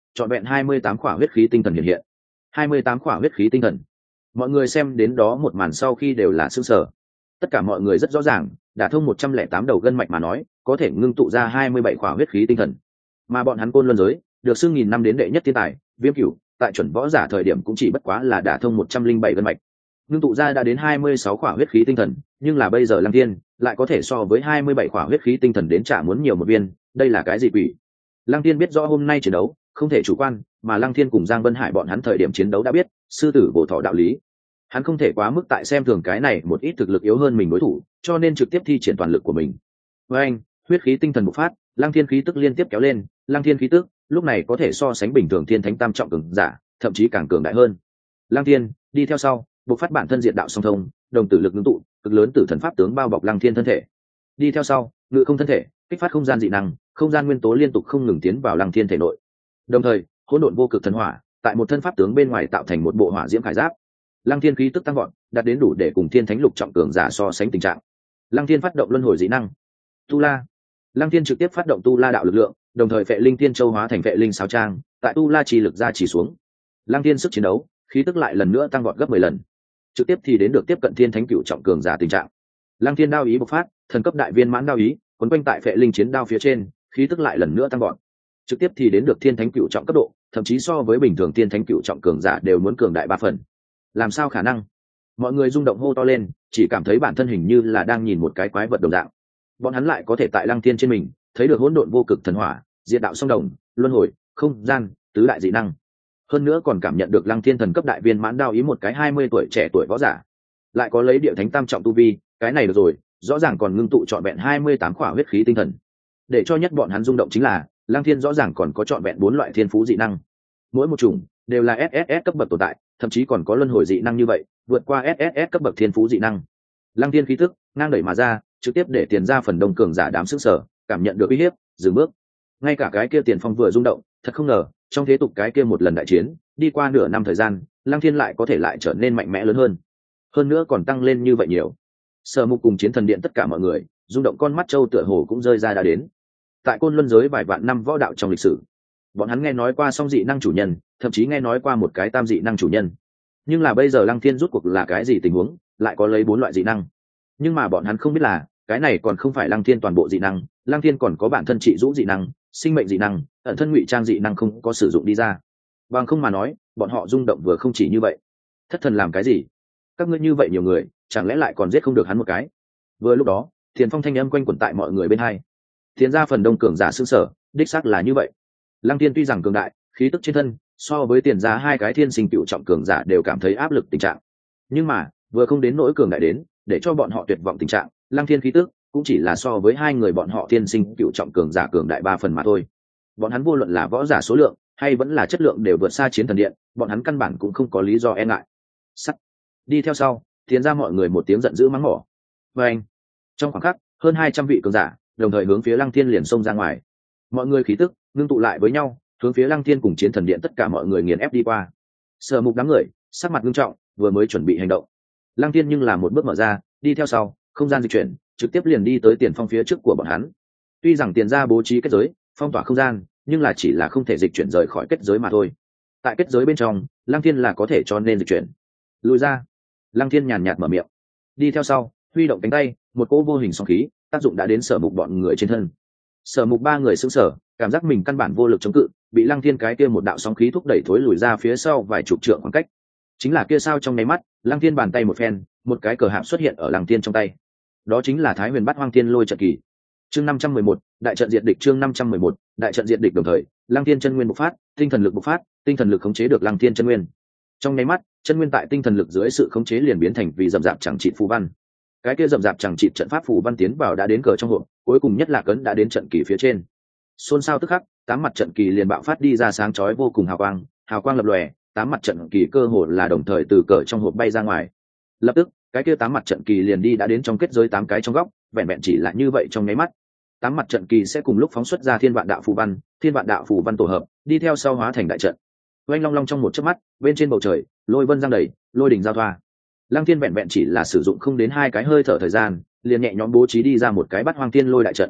trọn vẹn hai mươi tám khỏa huyết khí tinh thần hiện hiện. hai mươi tám khỏa huyết khí tinh thần. Mọi người xem đến đó một màn sau khi đều là sửng sở. Tất cả mọi người rất rõ ràng, đả thông một trăm lẻ tám đầu gân mạch mà nói, có thể ngưng tụ ra hai mươi bảy khỏa huyết khí tinh thần. Mà bọn hắn Côn Luân giới, được xưng nghìn năm đến đệ nhất thiên tài, Viêm Cửu, tại chuẩn võ giả thời điểm cũng chỉ bất quá là đả thông một trăm linh bảy gân mạch. Ngưng tụ ra đã đến hai mươi sáu khỏa huyết khí tinh thần, nhưng là bây giờ Lăng Thiên lại có thể so với hai mươi bảy khỏa huyết khí tinh thần đến trả muốn nhiều một viên, đây là cái gì quỷ? Lăng Thiên biết rõ hôm nay chiến đấu không thể chủ quan, mà Lăng Thiên cùng Giang Vân Hải bọn hắn thời điểm chiến đấu đã biết, sư tử bổ thọ đạo lý. Hắn không thể quá mức tại xem thường cái này một ít thực lực yếu hơn mình đối thủ, cho nên trực tiếp thi triển toàn lực của mình. Với anh, huyết khí tinh thần bộc phát, Lăng Thiên khí tức liên tiếp kéo lên, Lăng Thiên khí tức lúc này có thể so sánh bình thường thiên thánh tam trọng cường giả, thậm chí càng cường đại hơn. Lăng Thiên đi theo sau, bộc phát bản thân diệt đạo song thông, đồng tử lực ngưng tụ, cực lớn tử thần pháp tướng bao bọc Lăng Thiên thân thể. Đi theo sau, ngự không thân thể, kích phát không gian dị năng, không gian nguyên tố liên tục không ngừng tiến vào Lăng Thiên thể nội. Đồng thời, hỗn độn vô cực thần hỏa, tại một thân pháp tướng bên ngoài tạo thành một bộ hỏa diễm khải giáp. Lăng Thiên khí tức tăng vọt, đạt đến đủ để cùng thiên thánh lục trọng cường giả so sánh tình trạng. Lăng Thiên phát động luân hồi dị năng. Tu La. Lăng Thiên trực tiếp phát động Tu La đạo lực lượng, đồng thời Phệ Linh Thiên Châu hóa thành Phệ Linh Sáo Trang, tại Tu La chi lực ra chỉ xuống. Lăng Thiên sức chiến đấu, khí tức lại lần nữa tăng vọt gấp mười lần. Trực tiếp thì đến được tiếp cận thiên thánh cửu trọng cường giả tình trạng. Lăng Thiên đao ý bộc phát, thần cấp đại viên mãn đao ý, quấn quanh tại Phệ Linh chiến đao phía trên, khí tức lại lần nữa tăng vọt. Trực tiếp thì đến được thiên thánh cửu trọng cấp độ, thậm chí so với bình thường thiên thánh cửu trọng cường giả đều muốn cường đại ba phần. Làm sao khả năng? Mọi người rung động hô to lên, chỉ cảm thấy bản thân hình như là đang nhìn một cái quái vật đồng dạng. Bọn hắn lại có thể tại Lăng Thiên trên mình thấy được hỗn độn vô cực thần hỏa, diệt đạo song đồng, luân hồi, không gian, tứ đại dị năng. Hơn nữa còn cảm nhận được Lăng Thiên thần cấp đại viên mãn đao ý một cái hai mươi tuổi trẻ tuổi võ giả, lại có lấy địa thánh tam trọng tu vi, cái này được rồi, rõ ràng còn ngưng tụ trọn vẹn hai mươi tám khỏa huyết khí tinh thần. Để cho nhất bọn hắn rung động chính là, Lăng Thiên rõ ràng còn có trọn vẹn bốn loại thiên phú dị năng. Mỗi một chủng đều là ét ét ét cấp bậc tồn tại, thậm chí còn có luân hồi dị năng như vậy, vượt qua ét ét ét cấp bậc thiên phú dị năng. Lăng Thiên khí tức ngang đẩy mà ra, trực tiếp để tiền ra phần đông cường giả đám sức sở, cảm nhận được uy hiếp, dừng bước. Ngay cả cái kia Tiền Phong vừa rung động, thật không ngờ, trong thế tục cái kia một lần đại chiến, đi qua nửa năm thời gian, Lăng Thiên lại có thể lại trở nên mạnh mẽ lớn hơn. Hơn nữa còn tăng lên như vậy nhiều. Sở Mục cùng Chiến Thần Điện tất cả mọi người, rung động con mắt châu tựa hồ cũng rơi ra đã đến. Tại Côn Luân giới vài vạn năm võ đạo trong lịch sử, bọn hắn nghe nói qua song dị năng chủ nhân, thậm chí nghe nói qua một cái tam dị năng chủ nhân. Nhưng là bây giờ Lăng Thiên rút cuộc là cái gì tình huống, lại có lấy bốn loại dị năng. Nhưng mà bọn hắn không biết là, cái này còn không phải Lăng Thiên toàn bộ dị năng, Lăng Thiên còn có bản thân trị rũ dị năng, sinh mệnh dị năng, ẩn thân ngụy trang dị năng không có sử dụng đi ra. Bằng không mà nói, bọn họ rung động vừa không chỉ như vậy. Thất thần làm cái gì? Các ngươi như vậy nhiều người, chẳng lẽ lại còn giết không được hắn một cái? Vừa lúc đó, Tiền Phong thanh âm quanh quẩn tại mọi người bên hai. Tiến ra phần đông cường giả sương sở, đích xác là như vậy. Lăng Thiên tuy rằng cường đại, khí tức trên thân so với tiền ra hai cái thiên sinh cựu trọng cường giả đều cảm thấy áp lực tình trạng. Nhưng mà, vừa không đến nỗi cường đại đến, để cho bọn họ tuyệt vọng tình trạng, Lăng Thiên khí tức cũng chỉ là so với hai người bọn họ thiên sinh cựu trọng cường giả cường đại ba phần mà thôi. Bọn hắn vô luận là võ giả số lượng hay vẫn là chất lượng đều vượt xa Chiến Thần Điện, bọn hắn căn bản cũng không có lý do e ngại. Sắt. Đi theo sau, tiến ra mọi người một tiếng giận dữ mắng mỏ. Và anh, trong khoảng khắc, hơn hai trăm vị cường giả đồng thời hướng phía Lăng Thiên liền xông ra ngoài. Mọi người khí tức ngưng tụ lại với nhau, hướng phía Lăng Thiên cùng Chiến Thần Điện tất cả mọi người nghiền ép đi qua. Sở Mục đám người sắc mặt nghiêm trọng, vừa mới chuẩn bị hành động. Lăng Thiên nhưng là một bước mở ra, đi theo sau, không gian dịch chuyển, trực tiếp liền đi tới Tiền Phong phía trước của bọn hắn. Tuy rằng tiền ra bố trí kết giới, phong tỏa không gian, nhưng là chỉ là không thể dịch chuyển rời khỏi kết giới mà thôi. Tại kết giới bên trong, Lăng Thiên là có thể cho nên dịch chuyển. Lùi ra. Lăng Thiên nhàn nhạt mở miệng. Đi theo sau, huy động cánh tay, một cỗ vô hình sóng khí, tác dụng đã đến Sở Mục bọn người trên thân. Sở Mục ba người sững sờ, cảm giác mình căn bản vô lực chống cự, bị Lăng Thiên cái kia một đạo sóng khí thúc đẩy thối lùi ra phía sau vài chục trượng khoảng cách. Chính là kia sao trong nháy mắt, Lăng Thiên bàn tay một phen, một cái cờ hạm xuất hiện ở Lăng Thiên trong tay. Đó chính là Thái Huyền Bát Hoang Thiên Lôi trận kỳ. Chương năm trăm mười một, đại trận diệt địch chương năm trăm mười một, đại trận diệt địch đồng thời, Lăng Thiên chân nguyên bộc phát, tinh thần lực bộc phát, tinh thần lực khống chế được Lăng Thiên chân nguyên. Trong nháy mắt, chân nguyên tại tinh thần lực dưới sự khống chế liền biến thành vì rậm rạp chẳng trị phù văn. Cái kia rậm rạp chẳng trị trận pháp phù văn tiến vào đã đến cờ trong hộp, cuối cùng nhất là cấn đã đến trận kỳ phía trên. Xôn xao tức khắc, tám mặt trận kỳ liền bạo phát đi ra sáng chói vô cùng hào quang, hào quang lập lòe, tám mặt trận kỳ cơ hồ là đồng thời từ cờ trong hộp bay ra ngoài. Lập tức, cái kia tám mặt trận kỳ liền đi đã đến trong kết giới tám cái trong góc, vẹn vẹn chỉ là như vậy trong nháy mắt. Tám mặt trận kỳ sẽ cùng lúc phóng xuất ra thiên vạn đạo phù văn, thiên vạn đạo phù văn tổ hợp, đi theo sau hóa thành đại trận. Oanh long long trong một chớp mắt, bên trên bầu trời, lôi vân giăng đầy, lôi đỉnh giao thoa. Lăng Thiên vẹn vẹn chỉ là sử dụng không đến hai cái hơi thở thời gian, liền nhẹ nhõm bố trí đi ra một cái Bát Hoang Thiên Lôi đại trận.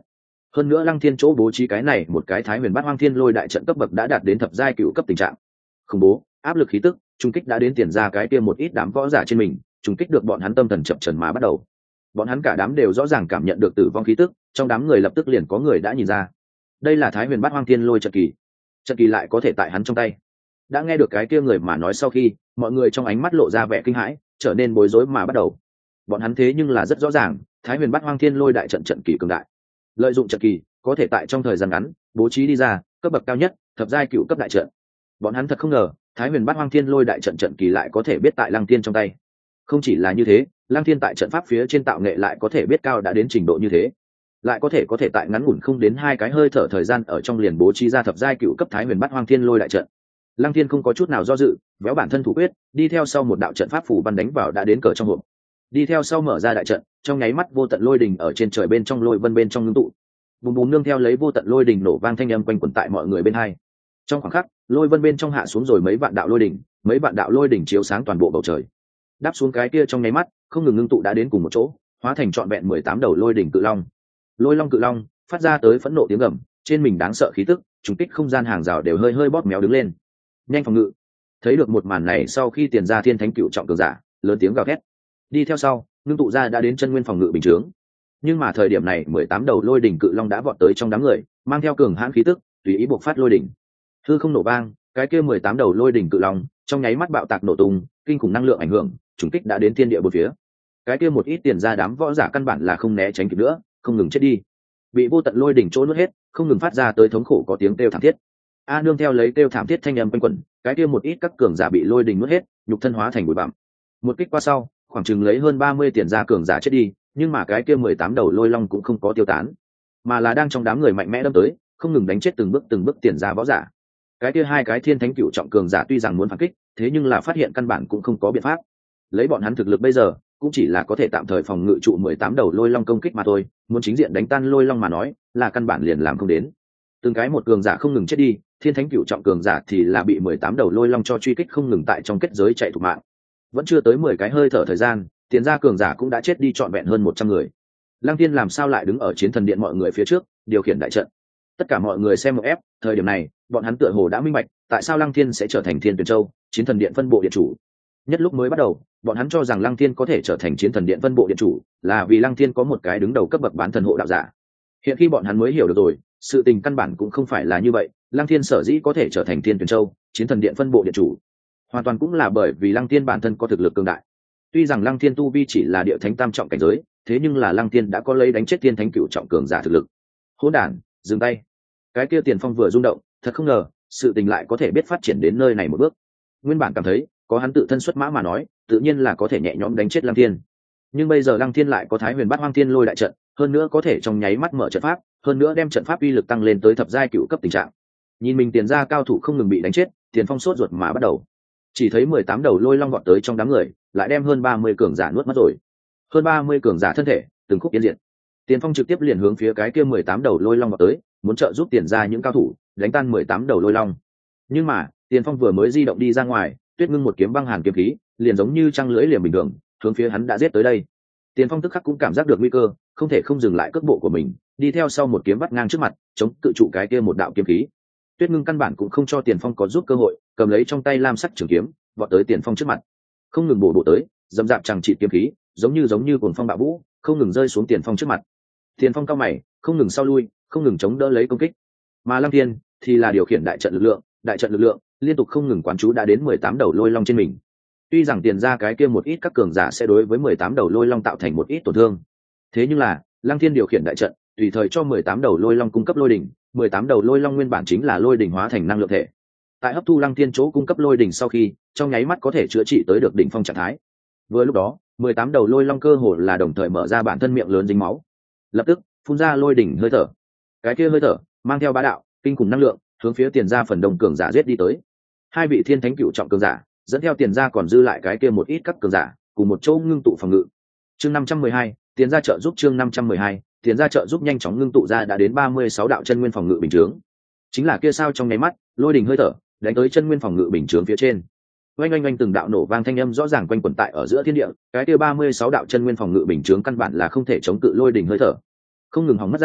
hơn nữa lăng thiên chỗ bố trí cái này một cái thái huyền bát hoang thiên lôi đại trận cấp bậc đã đạt đến thập giai cựu cấp tình trạng khủng bố, áp lực khí tức trung kích đã đến tiền ra cái kia một ít đám võ giả trên mình, trung kích được bọn hắn tâm thần chập trần mà bắt đầu. Bọn hắn cả đám đều rõ ràng cảm nhận được tử vong khí tức, trong đám người lập tức liền có người đã nhìn ra đây là thái huyền bát hoang thiên lôi trận kỳ. Trận kỳ lại có thể tại hắn trong tay. Đã nghe được cái kia người mà nói sau khi, mọi người trong ánh mắt lộ ra vẻ kinh hãi, trở nên bối rối mà bắt đầu. Bọn hắn thế nhưng là rất rõ ràng, thái huyền bát hoang thiên lôi đại trận trận kỳ cường đại. Lợi dụng trận kỳ, có thể tại trong thời gian ngắn bố trí đi ra cấp bậc cao nhất, thập giai cựu cấp đại trận. Bọn hắn thật không ngờ, thái huyền bát hoang thiên lôi đại trận trận kỳ lại có thể biết tại lăng tiên trong tay. Không chỉ là như thế, lăng thiên tại trận pháp phía trên tạo nghệ lại có thể biết cao đã đến trình độ như thế, lại có thể có thể tại ngắn ngủn không đến hai cái hơi thở thời gian ở trong liền bố trí ra thập giai cựu cấp thái huyền bát hoang thiên lôi đại trận. Lăng thiên không có chút nào do dự, véo bản thân thủ quyết, đi theo sau một đạo trận pháp phủ văn đánh vào đã đến cờ trong hộp. Đi theo sau mở ra đại trận, trong nháy mắt vô tận lôi đình ở trên trời bên trong lôi vân bên trong ngưng tụ. Bùm bùm nương theo lấy vô tận lôi đình nổ vang thanh âm quanh quẩn tại mọi người bên hai. Trong khoảng khắc, lôi vân bên trong hạ xuống rồi mấy vạn đạo lôi đỉnh, mấy vạn đạo lôi đỉnh chiếu sáng toàn bộ bầu trời. Đáp xuống cái kia trong nháy mắt, không ngừng ngưng tụ đã đến cùng một chỗ, hóa thành trọn vẹn mười tám đầu lôi đỉnh cự long. Lôi long cự long phát ra tới phẫn nộ tiếng gầm, trên mình đáng sợ khí tức, trùng kích không gian hàng rào đều hơi hơi bóp méo đứng lên. Nhanh phòng ngự. Thấy được một màn này sau khi tiền ra thiên thánh cựu trọng cường giả, lớn tiếng gào thét. Đi theo sau, ngưng tụ ra đã đến chân nguyên phòng ngự bình chướng. Nhưng mà thời điểm này mười tám đầu lôi đỉnh cự long đã vọt tới trong đám người, mang theo cường hãn khí tức, tùy ý bộc phát lôi đỉnh. Hư không nổ vang, cái kia mười tám đầu lôi đỉnh cự long, trong nháy mắt bạo tạc nổ tung, kinh khủng năng lượng ảnh hưởng, trùng kích đã đến thiên địa bốn phía. Cái kia một ít tiền ra đám võ giả căn bản là không né tránh kịp nữa, không ngừng chết đi. Bị vô tận lôi đỉnh chỗ nuốt hết, không ngừng phát ra tới thống khổ có tiếng kêu thảm thiết. A nương theo lấy kêu thảm thiết thanh âm quanh quẩn, cái kia một ít các cường giả bị lôi đỉnh nuốt hết, nhục thân hóa thành bụi bặm. Một kích qua sau, khoảng chừng lấy hơn ba mươi tiền ra cường giả chết đi, nhưng mà cái kia mười tám đầu lôi long cũng không có tiêu tán, mà là đang trong đám người mạnh mẽ đâm tới, không ngừng đánh chết từng bước từng bước tiền ra võ giả. Cái kia hai cái thiên thánh cựu trọng cường giả tuy rằng muốn phản kích, thế nhưng là phát hiện căn bản cũng không có biện pháp. Lấy bọn hắn thực lực bây giờ, cũng chỉ là có thể tạm thời phòng ngự trụ mười tám đầu lôi long công kích mà thôi, muốn chính diện đánh tan lôi long mà nói, là căn bản liền làm không đến. Từng cái một cường giả không ngừng chết đi, thiên thánh cựu trọng cường giả thì là bị mười tám đầu lôi long cho truy kích không ngừng tại trong kết giới chạy thục mạng. Vẫn chưa tới mười cái hơi thở thời gian, tiền gia cường giả cũng đã chết đi trọn vẹn hơn một trăm người. Lăng Tiên làm sao lại đứng ở chiến thần điện mọi người phía trước, điều khiển đại trận. Tất cả mọi người xem một ép, thời điểm này, bọn hắn tựa hồ đã minh bạch, tại sao Lăng Thiên sẽ trở thành Thiên Tuyển Châu, chiến thần điện phân bộ điện chủ. Nhất lúc mới bắt đầu, bọn hắn cho rằng Lăng Thiên có thể trở thành chiến thần điện phân bộ điện chủ, là vì Lăng Thiên có một cái đứng đầu cấp bậc bán thần hộ đạo giả. Hiện khi bọn hắn mới hiểu được rồi, sự tình căn bản cũng không phải là như vậy, Lăng Thiên sở dĩ có thể trở thành Thiên Tuyển Châu, chiến thần điện phân bộ điện chủ, hoàn toàn cũng là bởi vì Lăng Thiên bản thân có thực lực cường đại. Tuy rằng Lăng Thiên tu vi chỉ là địa thánh tam trọng cảnh giới, thế nhưng là Lăng Thiên đã có lấy đánh chết thiên thánh cửu trọng cường giả thực lực. Hỗn đản, dừng tay! Cái kia Tiền Phong vừa rung động, thật không ngờ, sự tình lại có thể biết phát triển đến nơi này một bước. Nguyên bản cảm thấy, có hắn tự thân xuất mã mà nói, tự nhiên là có thể nhẹ nhõm đánh chết Lăng Thiên. Nhưng bây giờ Lăng Thiên lại có Thái Huyền Bát Hoang Thiên Lôi đại trận, hơn nữa có thể trong nháy mắt mở trận pháp, hơn nữa đem trận pháp uy lực tăng lên tới thập giai cửu cấp tình trạng. Nhìn mình Tiền gia cao thủ không ngừng bị đánh chết, Tiền Phong sốt ruột mà bắt đầu. Chỉ thấy mười tám đầu lôi long vọt tới trong đám người, lại đem hơn ba mươi cường giả nuốt mất rồi. Hơn ba mươi cường giả thân thể, từng khúc biến diện. Tiền Phong trực tiếp liền hướng phía cái kia mười tám đầu lôi long vọt tới, muốn trợ giúp Tiền gia những cao thủ đánh tan mười tám đầu lôi long. Nhưng mà, Tiền Phong vừa mới di động đi ra ngoài, Tuyết Ngưng một kiếm băng hàn kiếm khí, liền giống như trăng lưỡi liềm bình thường, hướng phía hắn đã giết tới đây. Tiền Phong tức khắc cũng cảm giác được nguy cơ, không thể không dừng lại cước bộ của mình, đi theo sau một kiếm vắt ngang trước mặt, chống cự trụ cái kia một đạo kiếm khí. Tuyết Ngưng căn bản cũng không cho Tiền Phong có giúp cơ hội, cầm lấy trong tay lam sắc trường kiếm, vọt tới Tiền Phong trước mặt, không ngừng bổ bổ tới, dầm dạp chẳng trị kiếm khí, giống như giống như cuồng phong bạo vũ, không ngừng rơi xuống Tiền Phong trước mặt. Tiền Phong cao mày, không ngừng sau lui, không ngừng chống đỡ lấy công kích. Mà Lăng Thiên thì là điều khiển đại trận lực lượng, đại trận lực lượng liên tục không ngừng quán chú đã đến mười tám đầu lôi long trên mình. Tuy rằng Tiền gia cái kia một ít các cường giả sẽ đối với mười tám đầu lôi long tạo thành một ít tổn thương, thế nhưng là Lăng Thiên điều khiển đại trận, tùy thời cho mười tám đầu lôi long cung cấp lôi đỉnh, mười tám đầu lôi long nguyên bản chính là lôi đỉnh hóa thành năng lượng thể. Tại hấp thu Lăng Thiên chỗ cung cấp lôi đỉnh sau khi, trong nháy mắt có thể chữa trị tới được đỉnh phong trạng thái. Vừa lúc đó, mười tám đầu lôi long cơ hồ là đồng thời mở ra bản thân miệng lớn dính máu, lập tức phun ra lôi đỉnh hơi thở. Cái kia hơi thở mang theo bá đạo, kinh khủng năng lượng, hướng phía Tiền gia phần đông cường giả giết đi tới. Hai vị thiên thánh cửu trọng cường giả, dẫn theo Tiền gia còn dư lại cái kia một ít các cường giả, cùng một chỗ ngưng tụ phòng ngự. Chương năm trăm mười hai, Tiền gia trợ giúp chương năm trăm mười hai, Tiền gia trợ giúp nhanh chóng ngưng tụ ra đã đến ba mươi sáu đạo chân nguyên phòng ngự bình chướng. Chính là kia sao trong nháy mắt, lôi đỉnh hơi thở đánh tới chân nguyên phòng ngự bình chướng phía trên. Oanh oanh oanh từng đạo nổ vang thanh âm rõ ràng quanh quẩn tại ở giữa thiên địa, cái kia ba mươi sáu đạo chân nguyên phòng ngự bình chướng căn bản là không thể chống cự lôi đỉnh hơi thở. Không ngừng hỏng mất ra,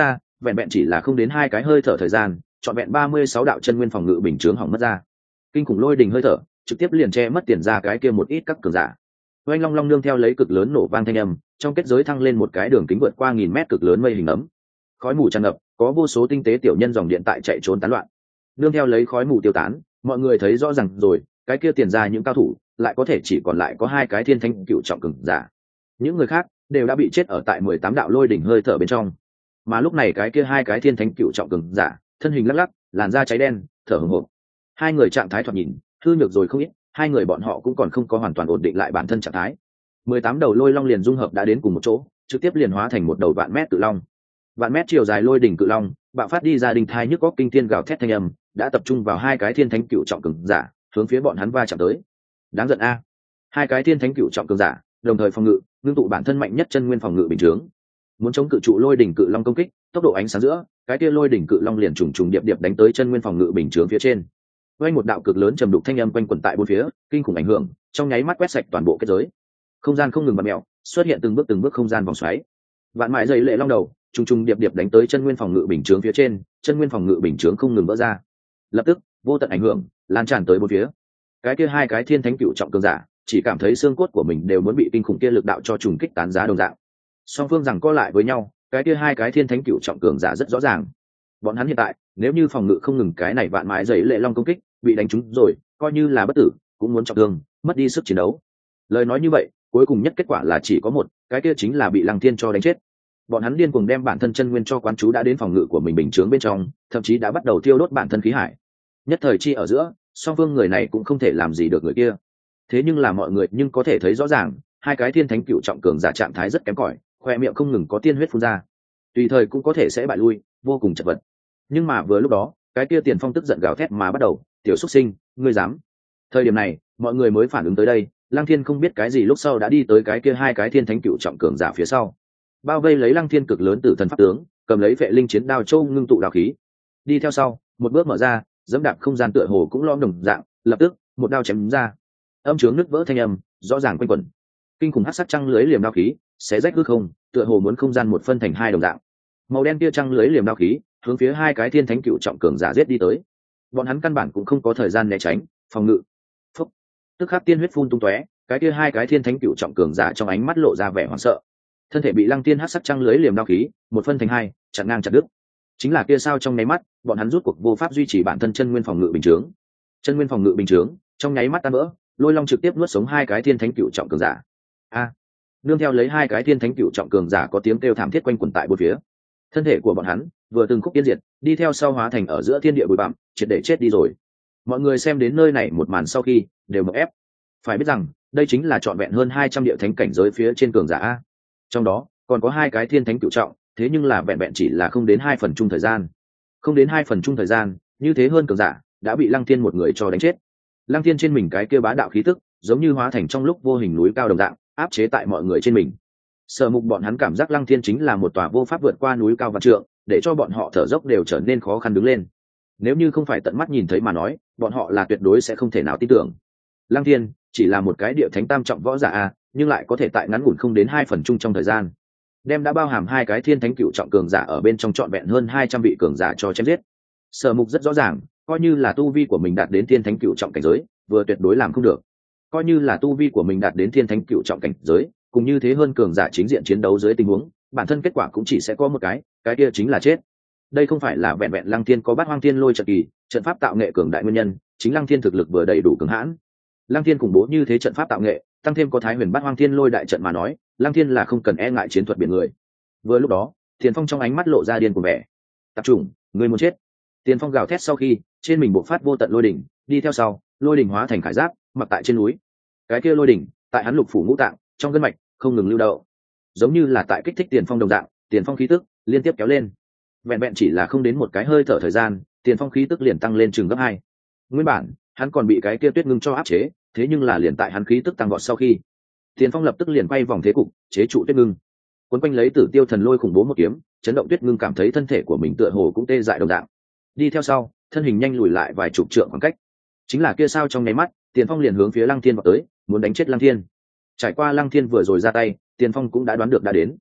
vẹn vẹn chỉ là không đến hai cái hơi thở thời gian, trọn vẹn ba mươi sáu đạo chân nguyên phòng ngự bình chướng hỏng mất ra. Kinh khủng lôi đình hơi thở trực tiếp liền che mất tiền ra cái kia một ít các cường giả. Oanh long long nương theo lấy cực lớn nổ vang thanh âm, trong kết giới thăng lên một cái đường kính vượt qua nghìn mét cực lớn mây hình ấm. Khói mù tràn ngập, có vô số tinh tế tiểu nhân dòng điện tại chạy trốn tán loạn. Nương theo lấy khói mù tiêu tán, mọi người thấy rõ ràng rồi, cái kia tiền ra những cao thủ, lại có thể chỉ còn lại có hai cái thiên thanh cựu trọng cường giả. Những người khác đều đã bị chết ở tại mười tám đạo lôi đỉnh hơi thở bên trong. Mà lúc này cái kia hai cái thiên thanh cựu trọng cường giả, thân hình lắc lắc, làn da cháy đen, thở hổn hển. Hai người trạng thái thoạt nhìn hư nhược rồi không ít, hai người bọn họ cũng còn không có hoàn toàn ổn định lại bản thân trạng thái. Mười tám đầu lôi long liền dung hợp đã đến cùng một chỗ, trực tiếp liền hóa thành một đầu vạn mét cự long. Vạn mét chiều dài lôi đỉnh cự long, bạo phát đi ra đình thai nhức góc kinh thiên gào thét thanh âm, đã tập trung vào hai cái thiên thánh cựu trọng cường giả, hướng phía bọn hắn va chạm tới. Đáng giận a! Hai cái thiên thánh cựu trọng cường giả, đồng thời phòng ngự, ngưng tụ bản thân mạnh nhất chân nguyên phòng ngự bình chướng. Muốn chống cự trụ lôi đỉnh cự long công kích, tốc độ ánh sáng giữa, cái kia lôi đỉnh cự long liền trùng trùng điệp điệp đánh tới chân nguyên phòng ngự bình chướng phía trên. Quanh một đạo cực lớn trầm đục thanh âm quanh quẩn tại bốn phía, kinh khủng ảnh hưởng, trong nháy mắt quét sạch toàn bộ kết giới. Không gian không ngừng bật mèo, xuất hiện từng bước từng bước không gian vòng xoáy. Vạn mại dày lệ long đầu, trùng trùng điệp điệp đánh tới chân nguyên phòng ngự bình chướng phía trên, chân nguyên phòng ngự bình chướng không ngừng vỡ ra. Lập tức, vô tận ảnh hưởng lan tràn tới bốn phía. Cái kia hai cái thiên thánh cựu trọng cường giả, chỉ cảm thấy xương cốt của mình đều muốn bị kinh khủng kia lực đạo cho trùng kích tán giá đồng dạng. Song phương rằng co lại với nhau, cái kia hai cái thiên thánh cựu trọng cường giả rất rõ ràng. Bọn hắn hiện tại, nếu như phòng ngự không ngừng cái này vạn mại dày lệ long công kích, bị đánh trúng rồi, coi như là bất tử, cũng muốn trọng thương, mất đi sức chiến đấu. Lời nói như vậy, cuối cùng nhất kết quả là chỉ có một, cái kia chính là bị Lăng Thiên cho đánh chết. Bọn hắn điên cuồng đem bản thân chân nguyên cho quán chú đã đến phòng ngự của mình bình chướng bên trong, thậm chí đã bắt đầu thiêu đốt bản thân khí hải. Nhất thời chi ở giữa, song phương người này cũng không thể làm gì được người kia. Thế nhưng là mọi người nhưng có thể thấy rõ ràng, hai cái thiên thánh cựu trọng cường giả trạng thái rất kém cỏi, khoe miệng không ngừng có tiên huyết phun ra, tùy thời cũng có thể sẽ bại lui, vô cùng chật vật. Nhưng mà vừa lúc đó, cái kia Tiền Phong tức giận gào thét mà bắt đầu, "Tiểu xuất sinh, ngươi dám!" Thời điểm này, mọi người mới phản ứng tới đây, Lăng Thiên không biết cái gì lúc sau đã đi tới cái kia hai cái thiên thánh cựu trọng cường giả phía sau, bao vây lấy Lăng Thiên cực lớn tử thần pháp tướng, cầm lấy vệ linh chiến đao châu ngưng tụ đao khí. Đi theo sau, một bước mở ra, dẫm đạp không gian tựa hồ cũng lõm đồng dạng, lập tức, một đao chém ra. Âm chướng nứt vỡ thanh âm, rõ ràng quanh quẩn. Kinh khủng hắc sắc trăng lưới liềm đao khí, xé rách hư không, tựa hồ muốn không gian một phân thành hai đồng dạng. Màu đen kia trăng lưới liềm đao khí, hướng phía hai cái thiên thánh cựu trọng cường giả giết đi tới. Bọn hắn căn bản cũng không có thời gian né tránh, phòng ngự. Phốc. Tức khắc tiên huyết phun tung tóe, cái kia hai cái thiên thánh cựu trọng cường giả trong ánh mắt lộ ra vẻ hoảng sợ. Thân thể bị Lăng Tiên hắc sắc trăng lưới liềm đao khí, một phân thành hai, chặn ngang chặt đứt. Chính là kia sao trong nháy mắt, bọn hắn rút cuộc vô pháp duy trì bản thân chân nguyên phòng ngự bình chướng. Chân nguyên phòng ngự bình chướng, trong nháy mắt tan vỡ, Lôi Long trực tiếp nuốt sống hai cái thiên thánh cựu trọng cường giả. A! Nương theo lấy hai cái thiên thánh cựu trọng cường giả có tiếng kêu thảm thiết quanh quẩn tại bốn phía. Thân thể của bọn hắn vừa từng khúc yên diệt, đi theo sau hóa thành ở giữa thiên địa bụi bặm, triệt để chết đi rồi. Mọi người xem đến nơi này một màn sau khi, đều mở ép. Phải biết rằng, đây chính là trọn vẹn hơn hai trăm địa thánh cảnh giới phía trên cường giả a. Trong đó, còn có hai cái thiên thánh cựu trọng, thế nhưng là vẹn vẹn chỉ là không đến hai phần chung thời gian. Không đến hai phần chung thời gian, như thế hơn cường giả, đã bị Lăng Thiên một người cho đánh chết. Lăng Thiên trên mình cái kia bá đạo khí tức, giống như hóa thành trong lúc vô hình núi cao đồng dạng, áp chế tại mọi người trên mình. Sở Mục bọn hắn cảm giác Lăng Thiên chính là một tòa vô pháp vượt qua núi cao vạn trượng, để cho bọn họ thở dốc đều trở nên khó khăn đứng lên. Nếu như không phải tận mắt nhìn thấy mà nói, bọn họ là tuyệt đối sẽ không thể nào tin tưởng. Lăng Thiên chỉ là một cái địa thánh tam trọng võ giả a, nhưng lại có thể tại ngắn ngủn không đến hai phần chung trong thời gian, đem đã bao hàm hai cái thiên thánh cựu trọng cường giả ở bên trong trọn vẹn hơn hai trăm vị cường giả cho chém giết. Sở Mục rất rõ ràng, coi như là tu vi của mình đạt đến thiên thánh cựu trọng cảnh giới, vừa tuyệt đối làm không được. Coi như là tu vi của mình đạt đến thiên thánh cựu trọng cảnh giới, cùng như thế hơn cường giả chính diện chiến đấu dưới tình huống, bản thân kết quả cũng chỉ sẽ có một cái, cái kia chính là chết. Đây không phải là vẹn vẹn Lăng Thiên có Bát Hoang Thiên Lôi trận kỳ, trận pháp tạo nghệ cường đại nguyên nhân, chính Lăng Thiên thực lực vừa đầy đủ cường hãn. Lăng Thiên khủng bố như thế trận pháp tạo nghệ, tăng thêm có Thái Huyền Bát Hoang Thiên Lôi đại trận mà nói, Lăng Thiên là không cần e ngại chiến thuật biển người. Vừa lúc đó, Tiền Phong trong ánh mắt lộ ra điên cuồng vẻ. Tập trung, người muốn chết. Tiền Phong gào thét sau khi, trên mình bộc phát vô tận lôi đỉnh, đi theo sau, lôi đỉnh hóa thành khải giáp, mặc tại trên núi. Cái kia lôi đỉnh, tại hắn lục phủ ngũ tạng, trong gân mạch, không ngừng lưu động. Giống như là tại kích thích Tiền Phong đồng dạng, Tiền Phong khí tức liên tiếp kéo lên. Vẹn vẹn chỉ là không đến một cái hơi thở thời gian, Tiền Phong khí tức liền tăng lên chừng gấp hai. Nguyên bản, hắn còn bị cái kia tuyết ngưng cho áp chế, thế nhưng là liền tại hắn khí tức tăng vọt sau khi, Tiền Phong lập tức liền quay vòng thế cục, chế trụ tuyết ngưng. Cuốn quanh lấy Tử Tiêu Thần Lôi khủng bố một kiếm, chấn động tuyết ngưng cảm thấy thân thể của mình tựa hồ cũng tê dại đồng dạng. Đi theo sau, thân hình nhanh lùi lại vài chục trượng khoảng cách. Chính là kia sao trong nháy mắt, Tiền Phong liền hướng phía Lăng Thiên vọt tới, muốn đánh chết Lăng Thiên. Trải qua Lăng Thiên vừa rồi ra tay, Tiền Phong cũng đã đoán được đã đến.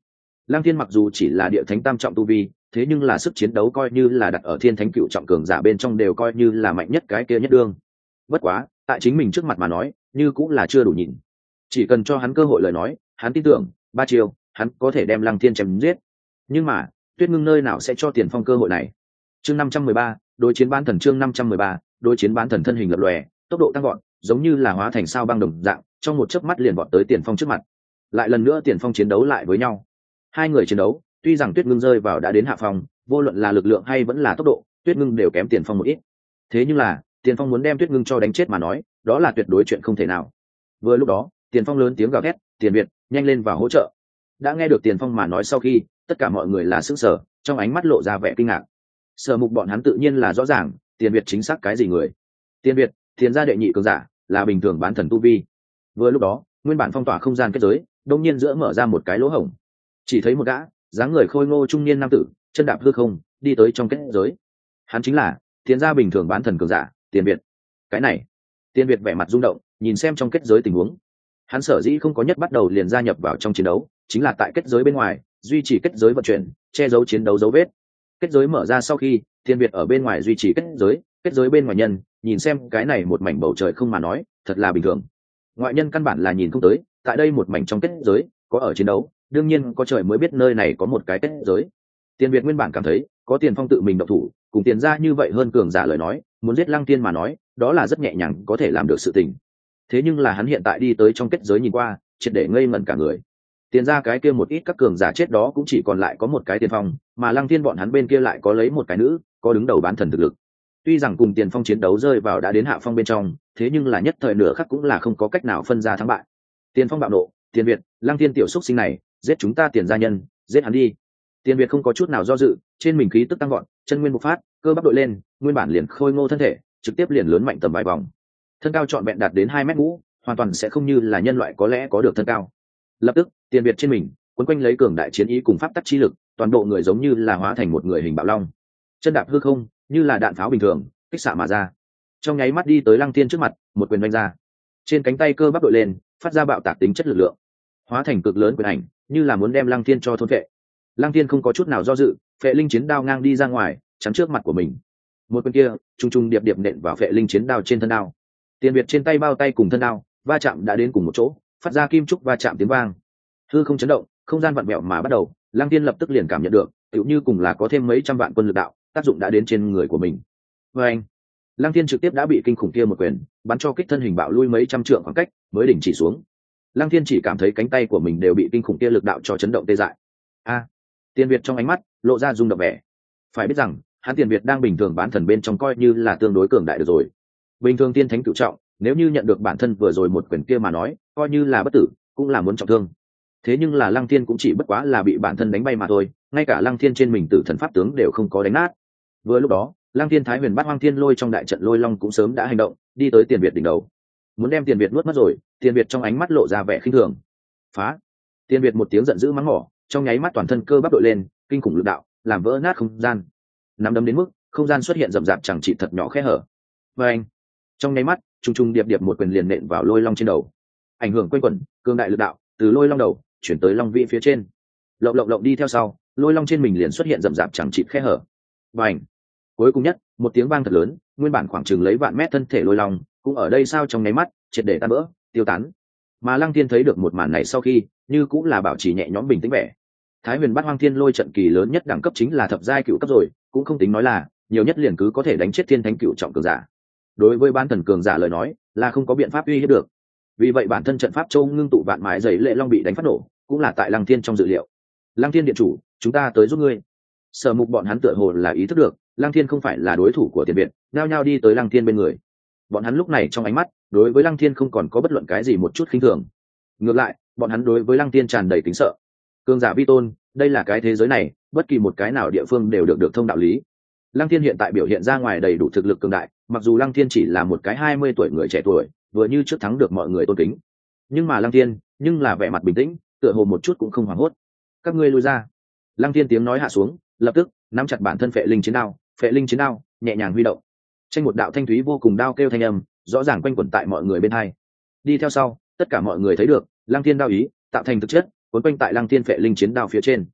Lăng Thiên mặc dù chỉ là địa thánh tam trọng tu vi, thế nhưng là sức chiến đấu coi như là đặt ở thiên thánh cựu trọng cường giả bên trong đều coi như là mạnh nhất cái kia nhất đương. Bất quá, tại chính mình trước mặt mà nói, như cũng là chưa đủ nhìn. Chỉ cần cho hắn cơ hội lời nói, hắn tin tưởng, ba chiêu, hắn có thể đem Lăng Thiên chém giết. Nhưng mà, Tuyết Ngưng nơi nào sẽ cho Tiền Phong cơ hội này? Chương năm trăm mười ba, đối chiến bán thần chương năm trăm mười ba, đối chiến bán thần thân hình lập lòe, tốc độ tăng vọt, giống như là hóa thành sao băng đồng dạng, trong một chớp mắt liền vọt tới Tiền Phong trước mặt. Lại lần nữa Tiền Phong chiến đấu lại với nhau. Hai người chiến đấu, tuy rằng Tuyết Ngưng rơi vào đã đến hạ phong, vô luận là lực lượng hay vẫn là tốc độ, Tuyết Ngưng đều kém Tiền Phong một ít. Thế nhưng là, Tiền Phong muốn đem Tuyết Ngưng cho đánh chết mà nói, đó là tuyệt đối chuyện không thể nào. Vừa lúc đó, Tiền Phong lớn tiếng gào thét, "Tiền Việt, nhanh lên vào hỗ trợ!" Đã nghe được Tiền Phong mà nói sau khi, tất cả mọi người là sững sờ, trong ánh mắt lộ ra vẻ kinh ngạc. Sở Mục bọn hắn tự nhiên là rõ ràng, Tiền Việt chính xác cái gì người. Tiền Việt, Tiền gia đệ nhị cường giả, là bình thường bán thần tu vi. Vừa lúc đó, nguyên bản phong tỏa không gian kết giới, đột nhiên giữa mở ra một cái lỗ hổng. Chỉ thấy một gã, dáng người khôi ngô trung niên nam tử, chân đạp hư không, đi tới trong kết giới. Hắn chính là Tiền gia bình thường bán thần cường giả, Tiền Việt. Cái này, Tiền Việt vẻ mặt rung động, nhìn xem trong kết giới tình huống. Hắn sở dĩ không có nhất bắt đầu liền gia nhập vào trong chiến đấu, chính là tại kết giới bên ngoài, duy trì kết giới vận chuyển, che giấu chiến đấu dấu vết. Kết giới mở ra sau khi, Tiền Việt ở bên ngoài duy trì kết giới, kết giới bên ngoài nhân, nhìn xem cái này một mảnh bầu trời không mà nói, thật là bình thường. Ngoại nhân căn bản là nhìn không tới, tại đây một mảnh trong kết giới, có ở chiến đấu, đương nhiên có trời mới biết nơi này có một cái kết giới. Tiền Việt nguyên bản cảm thấy, có Tiền Phong tự mình động thủ, cùng Tiền gia như vậy hơn cường giả lời nói, muốn giết Lăng Tiên mà nói, đó là rất nhẹ nhàng có thể làm được sự tình. Thế nhưng là hắn hiện tại đi tới trong kết giới nhìn qua, triệt để ngây ngẩn cả người. Tiền ra cái kia một ít các cường giả chết đó cũng chỉ còn lại có một cái Tiền Phong, mà Lăng Thiên bọn hắn bên kia lại có lấy một cái nữ, có đứng đầu bán thần thực lực. Tuy rằng cùng Tiền Phong chiến đấu rơi vào đã đến hạ phong bên trong, thế nhưng là nhất thời nửa khắc cũng là không có cách nào phân ra thắng bại. Tiền Phong bạo nộ, "Tiền Việt, Lăng Thiên tiểu xúc sinh này, giết chúng ta Tiền gia nhân, giết hắn đi." Tiền Việt không có chút nào do dự, trên mình khí tức tăng vọt, chân nguyên bộc phát, cơ bắp đội lên, nguyên bản liền khôi ngô thân thể, trực tiếp liền lớn mạnh tầm vài vòng. Thân cao trọn vẹn đạt đến hai mét ngũ, hoàn toàn sẽ không như là nhân loại có lẽ có được thân cao. Lập tức, Tiền Việt trên mình quấn quanh lấy cường đại chiến ý cùng pháp tắc chi lực, toàn bộ người giống như là hóa thành một người hình bạo long, chân đạp hư không, như là đạn pháo bình thường kích xạ mà ra, trong nháy mắt đi tới Lăng Thiên trước mặt, một quyền đánh ra. Trên cánh tay cơ bắp đội lên, phát ra bạo tạc tính chất lực lượng, hóa thành cực lớn quyền ảnh, như là muốn đem Lăng Thiên cho thôn phệ. Lăng Thiên không có chút nào do dự, phệ linh chiến đao ngang đi ra ngoài, chắn trước mặt của mình. Một quyền kia, trung trung điệp điệp nện vào phệ linh chiến đao trên thân đao. Tiền Việt trên tay bao tay cùng thân đao va chạm đã đến cùng một chỗ, phát ra kim trúc va chạm tiếng vang. Hư không chấn động, không gian vặn vẹo mà bắt đầu, Lăng Thiên lập tức liền cảm nhận được, tựu như cùng là có thêm mấy trăm vạn quân lực đạo, tác dụng đã đến trên người của mình. Và anh, Lăng Thiên trực tiếp đã bị kinh khủng kia một quyền bắn cho kích thân hình bạo lui mấy trăm trượng khoảng cách, mới đình chỉ xuống. Lăng Thiên chỉ cảm thấy cánh tay của mình đều bị kinh khủng kia lực đạo cho chấn động tê dại. A, à, Tiền Việt trong ánh mắt lộ ra rung động vẻ. Phải biết rằng, hắn Tiền Việt đang bình thường bán thần bên trong coi như là tương đối cường đại được rồi. Bình thường tiên thánh cửu trọng, nếu như nhận được bản thân vừa rồi một quyền kia mà nói, coi như là bất tử, cũng là muốn trọng thương. Thế nhưng là Lăng Thiên cũng chỉ bất quá là bị bản thân đánh bay mà thôi, ngay cả Lăng Thiên trên mình tử thần pháp tướng đều không có đánh nát. Vừa lúc đó, Lăng Thiên Thái Huyền Bát Hoang Thiên Lôi trong đại trận Lôi Long cũng sớm đã hành động, đi tới Tiền Việt đỉnh đầu, muốn đem Tiền Việt nuốt mất rồi. Tiền Việt trong ánh mắt lộ ra vẻ khinh thường. Phá! Tiền Việt một tiếng giận dữ mắng mỏ, trong nháy mắt toàn thân cơ bắp đội lên, kinh khủng lực đạo, làm vỡ nát không gian. Nắm đấm đến mức, không gian xuất hiện rậm rạp chẳng chỉ thật nhỏ khe hở. Và anh, trong nháy mắt, trung trung điệp điệp một quyền liền nện vào Lôi Long trên đầu. Ảnh hưởng quanh quẩn, cường đại lực đạo, từ Lôi Long đầu chuyển tới Long Vĩ phía trên. Lộng lộng lộng đi theo sau, Lôi Long trên mình liền xuất hiện rậm rạp chẳng chỉ khe hở. Và anh, cuối cùng nhất, một tiếng vang thật lớn, nguyên bản khoảng chừng lấy vạn mét thân thể Lôi Long, cũng ở đây sao trong nháy mắt, triệt để tan vỡ, tiêu tán. Mà Lăng Thiên thấy được một màn này sau khi, như cũng là bảo trì nhẹ nhõm bình tĩnh vẻ. Thái Huyền Bát Hoang Thiên Lôi trận kỳ lớn nhất đẳng cấp chính là thập giai cựu cấp rồi, cũng không tính nói là nhiều nhất liền cứ có thể đánh chết thiên thánh cựu trọng cường giả. Đối với bán thần cường giả lời nói, là không có biện pháp uy hiếp được. Vì vậy bản thân trận pháp châu ngưng tụ vạn mái dày lệ long bị đánh phát nổ, cũng là tại Lăng Thiên trong dự liệu. Lăng Thiên điện chủ, chúng ta tới giúp ngươi. Sở Mục bọn hắn tựa hồ là ý thức được, Lăng Thiên không phải là đối thủ của Tiền Việt, nhao nhao đi tới Lăng Thiên bên người. Bọn hắn lúc này trong ánh mắt, đối với Lăng Thiên không còn có bất luận cái gì một chút khinh thường. Ngược lại, bọn hắn đối với Lăng Thiên tràn đầy kính sợ. Cường giả vi tôn, đây là cái thế giới này, bất kỳ một cái nào địa phương đều được được thông đạo lý. Lăng Thiên hiện tại biểu hiện ra ngoài đầy đủ thực lực cường đại, mặc dù Lăng Thiên chỉ là một cái hai mươi tuổi người trẻ tuổi, vừa như trước thắng được mọi người tôn kính. Nhưng mà Lăng Thiên, nhưng là vẻ mặt bình tĩnh, tựa hồ một chút cũng không hoảng hốt. Các ngươi lui ra. Lăng Thiên tiếng nói hạ xuống, lập tức nắm chặt bản thân phệ linh chiến đao, phệ linh chiến đao nhẹ nhàng huy động. Tranh một đạo thanh thúy vô cùng đao kêu thanh âm, rõ ràng quanh quẩn tại mọi người bên hai. Đi theo sau, tất cả mọi người thấy được, Lăng Thiên đao ý tạo thành thực chất, cuốn quanh tại Lăng Thiên phệ linh chiến đao phía trên.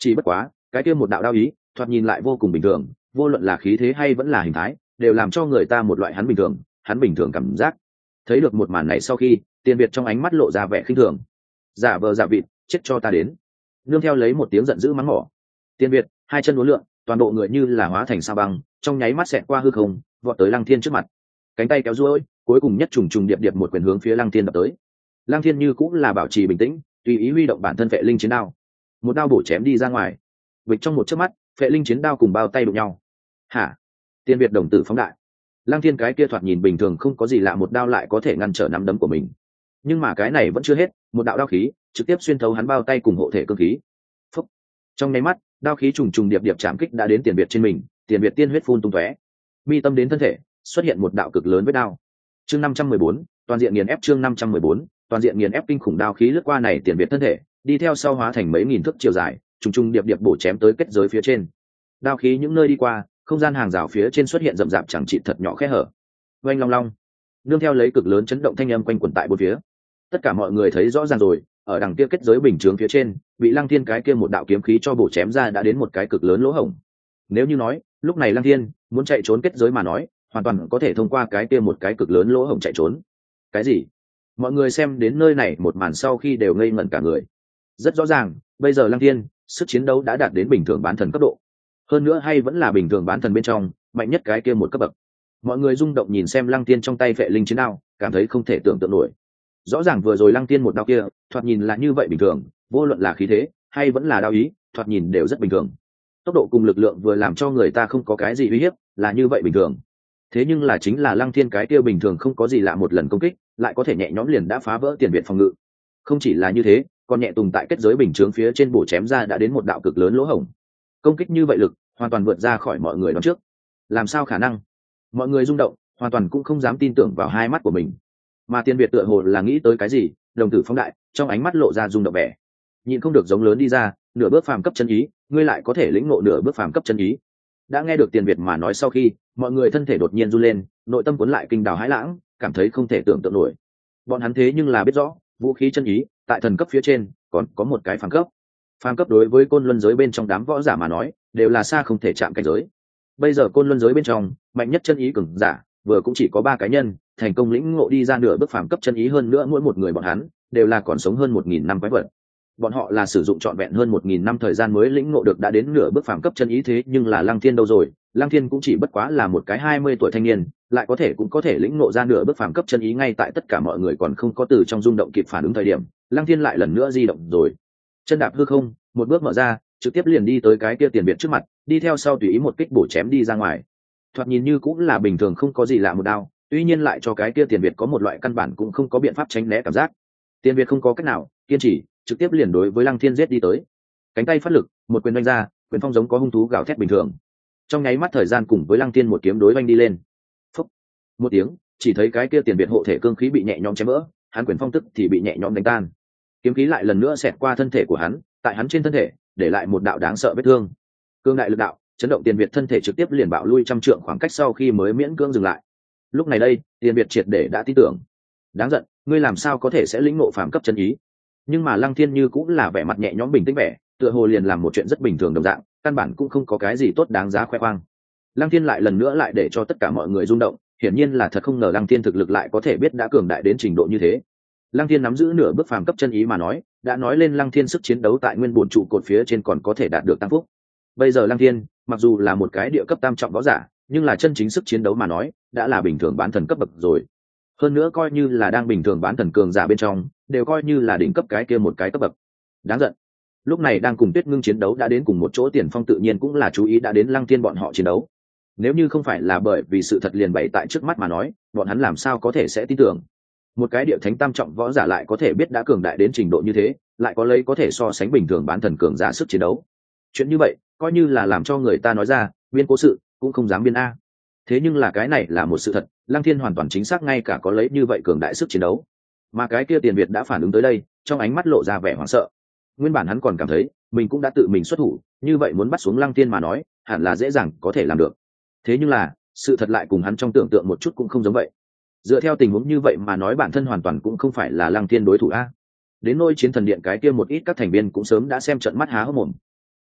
Chỉ bất quá cái kia một đạo đao ý thoạt nhìn lại vô cùng bình thường, vô luận là khí thế hay vẫn là hình thái đều làm cho người ta một loại hắn bình thường hắn bình thường cảm giác. Thấy được một màn này sau khi, Tiền Việt trong ánh mắt lộ ra vẻ khinh thường. Giả vờ giả vịt, chết cho ta đến. Nương theo lấy một tiếng giận dữ mắng mỏ, Tiền Việt hai chân uốn lượn, toàn bộ người như là hóa thành sao băng, trong nháy mắt xẹt qua hư không, vọt tới Lăng Thiên trước mặt. Cánh tay kéo duỗi, cuối cùng nhất trùng trùng điệp điệp một quyền hướng phía Lăng Thiên đập tới. Lăng Thiên như cũng là bảo trì bình tĩnh, tùy ý huy động bản thân vệ linh chiến đao, một đao bổ chém đi ra ngoài. Bịch trong một chớp mắt, vệ linh chiến đao cùng bao tay đụng nhau. Hả? Tiền Việt đồng tử phóng đại. Lăng Thiên cái kia thoạt nhìn bình thường không có gì lạ, một đao lại có thể ngăn trở nắm đấm của mình. Nhưng mà cái này vẫn chưa hết, một đạo đao khí trực tiếp xuyên thấu hắn bao tay cùng hộ thể cương khí. Phúc. Trong nháy mắt, đao khí trùng trùng điệp điệp chạm kích đã đến Tiền Việt trên mình, Tiền Việt tiên huyết phun tung tóe. Mi tâm đến thân thể, xuất hiện một đạo cực lớn vết đao. Chương năm trăm mười bốn, toàn diện nghiền ép. Chương năm trăm mười bốn, toàn diện nghiền ép. Kinh khủng đao khí lướt qua này Tiền Việt thân thể, đi theo sau hóa thành mấy nghìn thước chiều dài, trùng trùng điệp điệp bổ chém tới kết giới phía trên. Đao khí những nơi đi qua, không gian hàng rào phía trên xuất hiện rậm rạp chẳng trị thật nhỏ khe hở. Oanh long long, nương theo lấy cực lớn chấn động thanh âm quanh quẩn tại bốn phía. Tất cả mọi người thấy rõ ràng rồi, ở đằng kia kết giới bình chướng phía trên, bị Lăng Thiên cái kia một đạo kiếm khí cho bổ chém ra đã đến một cái cực lớn lỗ hổng. Nếu như nói, lúc này Lăng Thiên muốn chạy trốn kết giới mà nói, hoàn toàn có thể thông qua cái kia một cái cực lớn lỗ hổng chạy trốn. Cái gì? Mọi người xem đến nơi này một màn sau khi đều ngây ngẩn cả người. Rất rõ ràng, bây giờ Lăng Thiên, sức chiến đấu đã đạt đến bình thường bán thần cấp độ. Hơn nữa hay vẫn là bình thường bán thần bên trong, mạnh nhất cái kia một cấp bậc. Mọi người rung động nhìn xem Lăng Thiên trong tay vệ linh chiến đao, cảm thấy không thể tưởng tượng nổi. Rõ ràng vừa rồi Lăng Thiên một đao kia, thoạt nhìn là như vậy bình thường, vô luận là khí thế hay vẫn là đao ý, thoạt nhìn đều rất bình thường. Tốc độ cùng lực lượng vừa làm cho người ta không có cái gì uy hiếp, là như vậy bình thường. Thế nhưng là chính là Lăng Thiên cái kia bình thường không có gì lạ, một lần công kích, lại có thể nhẹ nhõm liền đã phá vỡ Tiền Việt phòng ngự. Không chỉ là như thế, còn nhẹ tùng tại kết giới bình chướng phía trên bổ chém ra đã đến một đạo cực lớn lỗ hổng. Công kích như vậy lực, hoàn toàn vượt ra khỏi mọi người đoán trước. Làm sao khả năng? Mọi người rung động, hoàn toàn cũng không dám tin tưởng vào hai mắt của mình. Mà Tiền Việt tựa hồ là nghĩ tới cái gì, đồng tử phóng đại, trong ánh mắt lộ ra rung động vẻ. Nhịn không được giống lớn đi ra, nửa bước phàm cấp chân ý, ngươi lại có thể lĩnh ngộ nửa bước phàm cấp chân ý. Đã nghe được Tiền Việt mà nói sau khi, mọi người thân thể đột nhiên run lên, nội tâm cuốn lại kinh đào hãi lãng, cảm thấy không thể tưởng tượng nổi. Bọn hắn thế nhưng là biết rõ, vũ khí chân ý, tại thần cấp phía trên, còn có một cái phàm cấp. Phàm cấp đối với côn luân giới bên trong đám võ giả mà nói, đều là xa không thể chạm cảnh giới. Bây giờ côn luân giới bên trong, mạnh nhất chân ý cường giả, vừa cũng chỉ có ba cá nhân, thành công lĩnh ngộ đi ra nửa bước phàm cấp chân ý, hơn nữa mỗi một người bọn hắn đều là còn sống hơn một nghìn năm quái vật. Bọn họ là sử dụng trọn vẹn hơn một nghìn năm thời gian mới lĩnh ngộ được đã đến nửa bước phàm cấp chân ý, thế nhưng là Lăng Thiên đâu rồi? Lăng Thiên cũng chỉ bất quá là một cái hai mươi tuổi thanh niên, lại có thể cũng có thể lĩnh ngộ ra nửa bước phàm cấp chân ý. Ngay tại tất cả mọi người còn không có từ trong rung động kịp phản ứng thời điểm, Lăng Thiên lại lần nữa di động rồi. Chân đạp hư không, một bước mở ra, trực tiếp liền đi tới cái kia Tiền Việt trước mặt, đi theo sau tùy ý một kích bổ chém đi ra ngoài. Thoạt nhìn như cũng là bình thường không có gì lạ một đao, tuy nhiên lại cho cái kia Tiền Việt có một loại căn bản cũng không có biện pháp tránh né cảm giác. Tiền Việt không có cách nào, kiên trì, trực tiếp liền đối với Lăng Thiên giết đi tới. Cánh tay phát lực, một quyền đánh ra, quyền phong giống có hung thú gào thét bình thường. Trong nháy mắt thời gian cùng với Lăng Thiên một kiếm đối oanh đi lên. Phúc, một tiếng, chỉ thấy cái kia Tiền Việt hộ thể cương khí bị nhẹ nhõm chém vỡ, hắn quyền phong tức thì bị nhẹ nhõm đánh tan. Kiếm khí lại lần nữa xẹt qua thân thể của hắn, tại hắn trên thân thể để lại một đạo đáng sợ vết thương. Cương đại lực đạo chấn động Tiền Việt thân thể trực tiếp liền bạo lui trăm trượng khoảng cách, sau khi mới miễn cưỡng dừng lại. Lúc này đây, Tiền Việt triệt để đã tin tưởng. Đáng giận, ngươi làm sao có thể sẽ lĩnh ngộ phàm cấp chân ý? Nhưng mà Lăng Thiên như cũng là vẻ mặt nhẹ nhõm bình tĩnh vẻ, tựa hồ liền làm một chuyện rất bình thường đồng dạng, căn bản cũng không có cái gì tốt đáng giá khoe khoang. Lăng Thiên lại lần nữa lại để cho tất cả mọi người rung động, hiển nhiên là thật không ngờ Lăng Thiên thực lực lại có thể biết đã cường đại đến trình độ như thế. Lăng Thiên nắm giữ nửa bước phàm cấp chân ý mà nói, đã nói lên Lăng Thiên sức chiến đấu tại nguyên bổn trụ cột phía trên còn có thể đạt được tăng phúc. Bây giờ Lăng Thiên, mặc dù là một cái địa cấp tam trọng võ giả, nhưng là chân chính sức chiến đấu mà nói, đã là bình thường bán thần cấp bậc rồi. Hơn nữa coi như là đang bình thường bán thần cường giả bên trong, đều coi như là đỉnh cấp cái kia một cái cấp bậc. Đáng giận. Lúc này đang cùng Tuyết Ngưng chiến đấu đã đến cùng một chỗ, Tiền Phong tự nhiên cũng là chú ý đã đến Lăng Thiên bọn họ chiến đấu. Nếu như không phải là bởi vì sự thật liền bày tại trước mắt mà nói, bọn hắn làm sao có thể sẽ tin tưởng. Một cái địa thánh tam trọng võ giả lại có thể biết đã cường đại đến trình độ như thế, lại có lấy có thể so sánh bình thường bán thần cường giả sức chiến đấu. Chuyện như vậy, coi như là làm cho người ta nói ra, biên cố sự, cũng không dám biên a. Thế nhưng là cái này là một sự thật, Lăng Thiên hoàn toàn chính xác ngay cả có lấy như vậy cường đại sức chiến đấu. Mà cái kia Tiền Việt đã phản ứng tới đây, trong ánh mắt lộ ra vẻ hoảng sợ. Nguyên bản hắn còn cảm thấy, mình cũng đã tự mình xuất thủ, như vậy muốn bắt xuống Lăng Thiên mà nói, hẳn là dễ dàng có thể làm được. Thế nhưng là, sự thật lại cùng hắn trong tưởng tượng một chút cũng không giống vậy. Dựa theo tình huống như vậy mà nói, bản thân hoàn toàn cũng không phải là Lăng Thiên đối thủ a. Đến nôi chiến thần điện cái kia một ít các thành viên cũng sớm đã xem trận mắt há hốc mồm.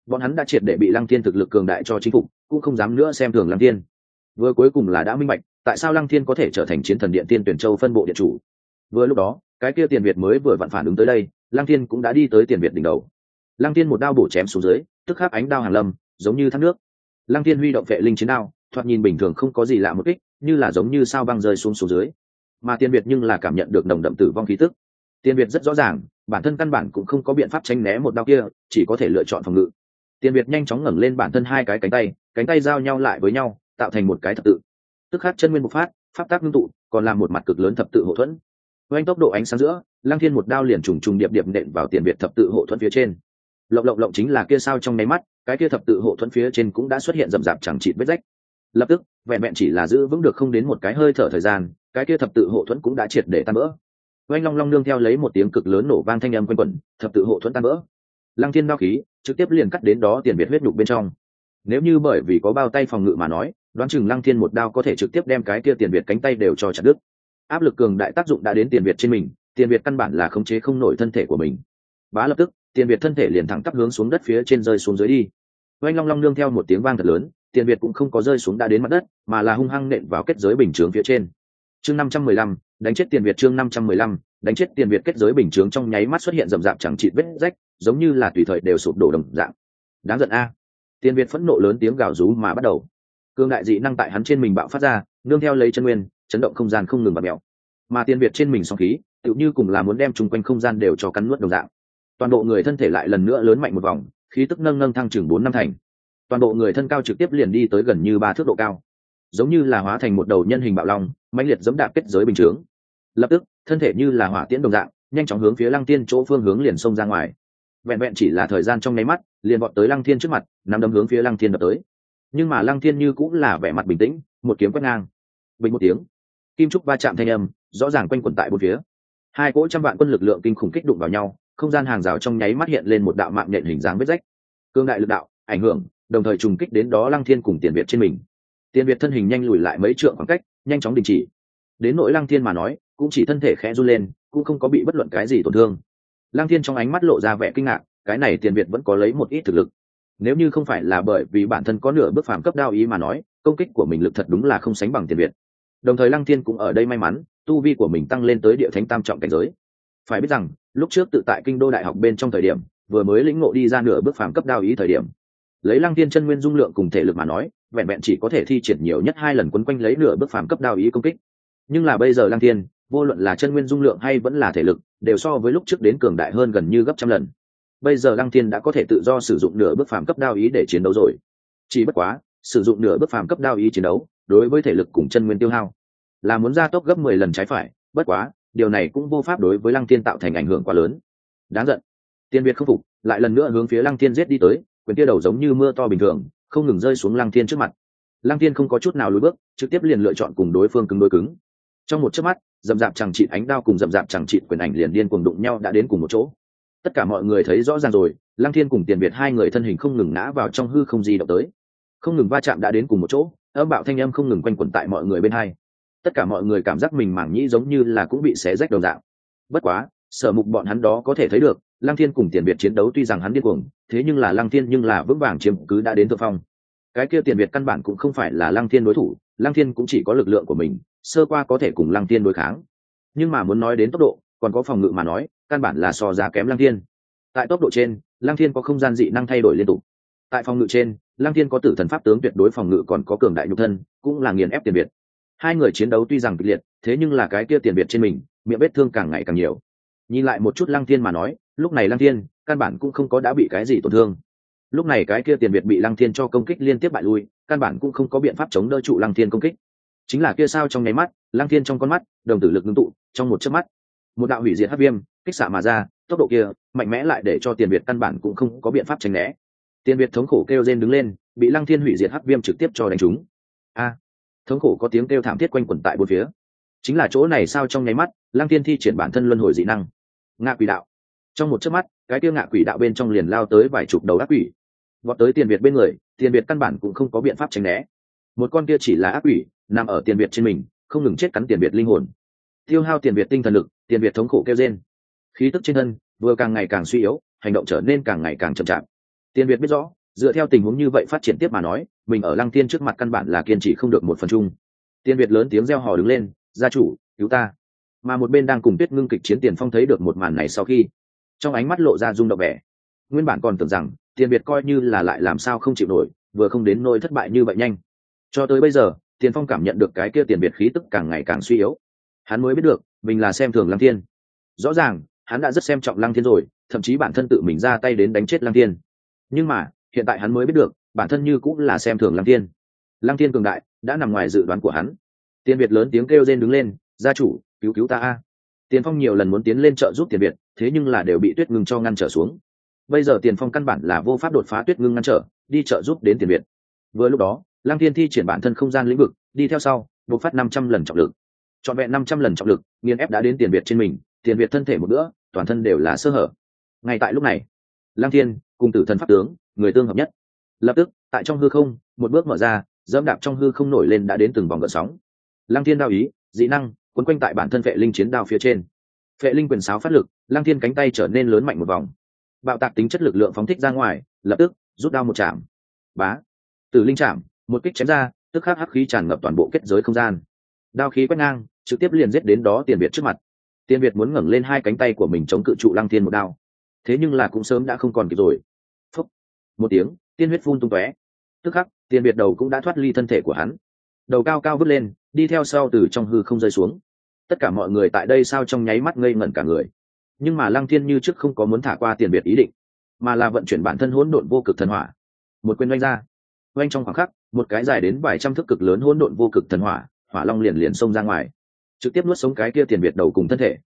bọn hắn đã triệt để bị Lăng Thiên thực lực cường đại cho chính phục, cũng không dám nữa xem thường Lăng Thiên. Vừa cuối cùng là đã minh bạch tại sao Lăng Thiên có thể trở thành chiến thần điện tiên tuyển châu phân bộ điện chủ. Vừa lúc đó cái kia Tiền Việt mới vừa vặn phản ứng tới đây, Lăng Thiên cũng đã đi tới Tiền Việt đỉnh đầu. Lăng Thiên một đao bổ chém xuống dưới, tức khắc ánh đao hàn lâm giống như thác nước. Lăng Thiên huy động vệ linh chiến đao, thoạt nhìn bình thường không có gì lạ một kích, như là giống như sao băng rơi xuống xuống dưới. Mà Tiền Việt nhưng là cảm nhận được nồng đậm tử vong khí tức. Tiền Việt rất rõ ràng, bản thân căn bản cũng không có biện pháp tránh né một đao kia, chỉ có thể lựa chọn phòng ngự. Tiền Việt nhanh chóng ngẩng lên bản thân hai cái cánh tay, cánh tay giao nhau lại với nhau, tạo thành một cái thập tự. Tức khắc chân nguyên bộc phát, pháp tác ngưng tụ, còn làm một mặt cực lớn thập tự hộ thuẫn. Với tốc độ ánh sáng giữa, Lăng Thiên một đao liền trùng trùng điệp điệp nện vào Tiền Việt thập tự hộ thuẫn phía trên. Lộng lộng lộng chính là kia sao trong nháy mắt, cái kia thập tự hộ thuẫn phía trên cũng đã xuất hiện rậm rạp chẳng chịt vết rách. Lập tức, vẹn vẹn chỉ là giữ vững được không đến một cái hơi thở thời gian, cái kia thập tự hộ thuẫn cũng đã triệt để tan vỡ. Oanh long long nương theo lấy một tiếng cực lớn nổ vang thanh âm quanh quẩn, thập tự hộ thuẫn tan vỡ. Lăng Thiên đao khí trực tiếp liền cắt đến đó Tiền Việt huyết nhục bên trong. Nếu như bởi vì có bao tay phòng ngự mà nói, đoán chừng Lăng Thiên một đao có thể trực tiếp đem cái kia Tiền Việt cánh tay đều cho chặt đứt. Áp lực cường đại tác dụng đã đến Tiền Việt trên mình, Tiền Việt căn bản là khống chế không nổi thân thể của mình. Bá lập tức, Tiền Việt thân thể liền thẳng tắp hướng xuống đất phía trên rơi xuống dưới đi. Oanh long long nương theo một tiếng vang thật lớn, Tiền Việt cũng không có rơi xuống đã đến mặt đất, mà là hung hăng nện vào kết giới bình chướng phía trên. Chương năm trăm mười lăm, đánh chết Tiền Việt. Chương năm trăm mười lăm, đánh chết Tiền Việt. Kết giới bình chướng trong nháy mắt xuất hiện rậm rạp chẳng chịt vết rách, giống như là tùy thời đều sụp đổ đồng dạng. Đáng giận a! Tiền Việt phẫn nộ lớn tiếng gào rú mà bắt đầu. Cương đại dị năng tại hắn trên mình bạo phát ra, nương theo lấy chân nguyên, chấn động không gian không ngừng bật mèo. Mà Tiền Việt trên mình sóng khí, tựu như cùng là muốn đem chung quanh không gian đều cho cắn nuốt đồng dạng. Toàn bộ người thân thể lại lần nữa lớn mạnh một vòng, khí tức nâng nâng thăng chừng bốn năm thành. Toàn bộ người thân cao trực tiếp liền đi tới gần như ba thước độ cao, giống như là hóa thành một đầu nhân hình bạo long, mãnh liệt giẫm đạp kết giới bình chướng. Lập tức, thân thể như là hỏa tiễn đồng dạng, nhanh chóng hướng phía Lăng Thiên chỗ phương hướng liền xông ra ngoài. Vẹn vẹn chỉ là thời gian trong nháy mắt, liền vọt tới Lăng Thiên trước mặt, nắm đấm hướng phía Lăng Thiên đập tới. Nhưng mà Lăng Thiên như cũng là vẻ mặt bình tĩnh, một kiếm quét ngang. Bình một tiếng, kim trúc va chạm thanh âm, rõ ràng quanh quẩn tại bốn phía. Hai cỗ trăm vạn quân lực lượng kinh khủng kích đụng vào nhau, không gian hàng rào trong nháy mắt hiện lên một đạo mạng nhện hình dáng vết rách. Cương đại lực đạo, ảnh hưởng, đồng thời trùng kích đến đó Lăng Thiên cùng Tiền Việt trên mình. Tiền Việt thân hình nhanh lùi lại mấy trượng khoảng cách, nhanh chóng đình chỉ. Đến nỗi Lăng Thiên mà nói, cũng chỉ thân thể khẽ run lên, cũng không có bị bất luận cái gì tổn thương. Lăng Thiên trong ánh mắt lộ ra vẻ kinh ngạc, cái này Tiền Việt vẫn có lấy một ít thực lực. Nếu như không phải là bởi vì bản thân có nửa bước phàm cấp đao ý mà nói, công kích của mình lực thật đúng là không sánh bằng Tiền Việt. Đồng thời Lăng Thiên cũng ở đây may mắn, tu vi của mình tăng lên tới địa thánh tam trọng cảnh giới. Phải biết rằng, lúc trước tự tại Kinh Đô đại học bên trong thời điểm, vừa mới lĩnh ngộ đi ra nửa bước phàm cấp đao ý thời điểm, lấy Lăng Thiên chân nguyên dung lượng cùng thể lực mà nói, vẹn vẹn chỉ có thể thi triển nhiều nhất hai lần quấn quanh lấy nửa bước phàm cấp đao ý công kích. Nhưng là bây giờ Lăng Thiên, vô luận là chân nguyên dung lượng hay vẫn là thể lực, đều so với lúc trước đến cường đại hơn gần như gấp trăm lần. Bây giờ Lăng Thiên đã có thể tự do sử dụng nửa bước phàm cấp đao ý để chiến đấu rồi. Chỉ bất quá, sử dụng nửa bước phàm cấp đao ý chiến đấu, đối với thể lực cùng chân nguyên tiêu hao, là muốn gia tốc gấp mười lần trái phải, bất quá, điều này cũng vô pháp đối với Lăng Thiên tạo thành ảnh hưởng quá lớn. Đáng giận. Tiền Việt không phục, lại lần nữa hướng phía Lăng Thiên giết đi tới, quyền tia đầu giống như mưa to bình thường, không ngừng rơi xuống Lăng Thiên trước mặt. Lăng Thiên không có chút nào lùi bước, trực tiếp liền lựa chọn cùng đối phương cứng đối cứng. Trong một chớp mắt, dầm dạp chẳng chịt ánh đao cùng dầm dạp chẳng chịt quyền ảnh liền điên cuồng đụng nhau đã đến cùng một chỗ. Tất cả mọi người thấy rõ ràng rồi, Lăng Thiên cùng Tiền Việt hai người thân hình không ngừng ngã vào trong hư không di động tới, không ngừng va chạm đã đến cùng một chỗ, âm bạo thanh âm không ngừng quanh quẩn tại mọi người bên hai. Tất cả mọi người cảm giác mình mảng nhĩ giống như là cũng bị xé rách đồng dạng. Bất quá, Sở Mục bọn hắn đó có thể thấy được, Lăng Thiên cùng Tiền Việt chiến đấu tuy rằng hắn điên cuồng, thế nhưng là Lăng Thiên nhưng là vững vàng chiếm cứ đã đến thượng phong. Cái kia Tiền Việt căn bản cũng không phải là Lăng Thiên đối thủ, Lăng Thiên cũng chỉ có lực lượng của mình, sơ qua có thể cùng Lăng Thiên đối kháng. Nhưng mà muốn nói đến tốc độ, còn có phòng ngự mà nói, căn bản là so giá kém Lăng Thiên. Tại tốc độ trên, Lăng Thiên có không gian dị năng thay đổi liên tục. Tại phòng ngự trên, Lăng Thiên có tử thần pháp tướng tuyệt đối phòng ngự còn có cường đại nhục thân, cũng là nghiền ép Tiền Việt. Hai người chiến đấu tuy rằng kịch liệt, thế nhưng là cái kia Tiền Việt trên mình, miệng vết thương càng ngày càng nhiều. Nhìn lại một chút Lăng Thiên mà nói, lúc này Lăng Thiên căn bản cũng không có đã bị cái gì tổn thương. Lúc này cái kia Tiền Việt bị Lăng Thiên cho công kích liên tiếp bại lui, căn bản cũng không có biện pháp chống đỡ trụ Lăng Thiên công kích. Chính là kia sao trong nháy mắt, Lăng Thiên trong con mắt, đồng tử lực ngưng tụ, trong một chớp mắt, một đạo hủy diệt hắc viêm kích xạ mà ra, tốc độ kia mạnh mẽ lại để cho Tiền Việt căn bản cũng không có biện pháp tránh né. Tiền Việt thống khổ kêu rên đứng lên, bị Lăng Thiên hủy diệt hắc viêm trực tiếp cho đánh trúng. A! Thống khổ có tiếng kêu thảm thiết quanh quẩn tại bốn phía. Chính là chỗ này sao trong nháy mắt, Lăng Thiên thi triển bản thân luân hồi dị năng, ngạ quỷ đạo. Trong một chớp mắt, cái kia ngạ quỷ đạo bên trong liền lao tới vài chục đầu ác quỷ, vọt tới Tiền Việt bên người. Tiền Việt căn bản cũng không có biện pháp tránh né. Một con kia chỉ là ác quỷ, nằm ở Tiền Việt trên mình, không ngừng chết cắn Tiền Việt linh hồn, tiêu hao Tiền Việt tinh thần lực. Tiền Việt thống khổ kêu rên, khí tức trên thân vừa càng ngày càng suy yếu, hành động trở nên càng ngày càng chậm chạp. Tiền Việt biết rõ, dựa theo tình huống như vậy phát triển tiếp mà nói, mình ở Lăng Thiên trước mặt căn bản là kiên trì không được một phần chung. Tiền Việt lớn tiếng reo hò đứng lên, gia chủ, cứu ta. Mà một bên đang cùng Tuyết Ngưng kịch chiến Tiền Phong thấy được một màn này sau khi, trong ánh mắt lộ ra rung động vẻ. Nguyên bản còn tưởng rằng Tiền Việt coi như là lại làm sao không chịu nổi, vừa không đến nỗi thất bại như vậy nhanh. Cho tới bây giờ, Tiền Phong cảm nhận được cái kia Tiền Việt khí tức càng ngày càng suy yếu. Hắn mới biết được, mình là xem thường Lăng Thiên. Rõ ràng, hắn đã rất xem trọng Lăng Thiên rồi, thậm chí bản thân tự mình ra tay đến đánh chết Lăng Thiên. Nhưng mà, hiện tại hắn mới biết được, bản thân như cũng là xem thường Lăng Thiên. Lăng Thiên cường đại, đã nằm ngoài dự đoán của hắn. Tiền Việt lớn tiếng kêu rên đứng lên, gia chủ, cứu cứu ta a. Tiền Phong nhiều lần muốn tiến lên trợ giúp Tiền Việt, thế nhưng là đều bị Tuyết Ngưng cho ngăn trở xuống. Bây giờ Tiền Phong căn bản là vô pháp đột phá Tuyết Ngưng ngăn trở, đi trợ giúp đến Tiền Việt. Vừa lúc đó, Lăng Thiên thi triển bản thân không gian lĩnh vực, đi theo sau, bộc phát năm trăm lần trọng lực. Trọn vẹn năm trăm lần trọng lực, nghiền ép đã đến Tiền Việt trên mình, Tiền Việt thân thể một nữa, toàn thân đều là sơ hở. Ngay tại lúc này, Lăng Thiên cùng Tử Thần pháp tướng, người tương hợp nhất. Lập tức, tại trong hư không, một bước mở ra, dẫm đạp trong hư không nổi lên đã đến từng vòng gợn sóng. Lăng Thiên đao ý, dị năng, quấn quanh tại bản thân Phệ Linh chiến đao phía trên. Phệ Linh quyền sáo phát lực, Lăng Thiên cánh tay trở nên lớn mạnh một vòng. Bạo tạc tính chất lực lượng phóng thích ra ngoài, lập tức rút đao một chạm. Bá, Tử Linh chạm, một kích chém ra, tức khắc hắc khí tràn ngập toàn bộ kết giới không gian. Đao khí quét ngang, trực tiếp liền giết đến đó Tiền Việt trước mặt. Tiền Việt muốn ngẩng lên hai cánh tay của mình chống cự trụ Lăng Thiên một đao, thế nhưng là cũng sớm đã không còn kịp rồi. Phốc, một tiếng, tiên huyết phun tung tóe. Tức khắc, Tiền Việt đầu cũng đã thoát ly thân thể của hắn, đầu cao cao vút lên, đi theo sau từ trong hư không rơi xuống. Tất cả mọi người tại đây sao trong nháy mắt ngây ngẩn cả người. Nhưng mà Lăng Thiên như trước không có muốn thả qua Tiền Việt ý định, mà là vận chuyển bản thân hỗn độn vô cực thần hỏa, một quyền oanh ra. Oanh trong khoảng khắc, một cái dài đến vài trăm thước cực lớn hỗn độn vô cực thần hỏa, hỏa long liền liền xông ra ngoài, trực tiếp nuốt sống cái kia Tiền Việt đầu cùng thân thể.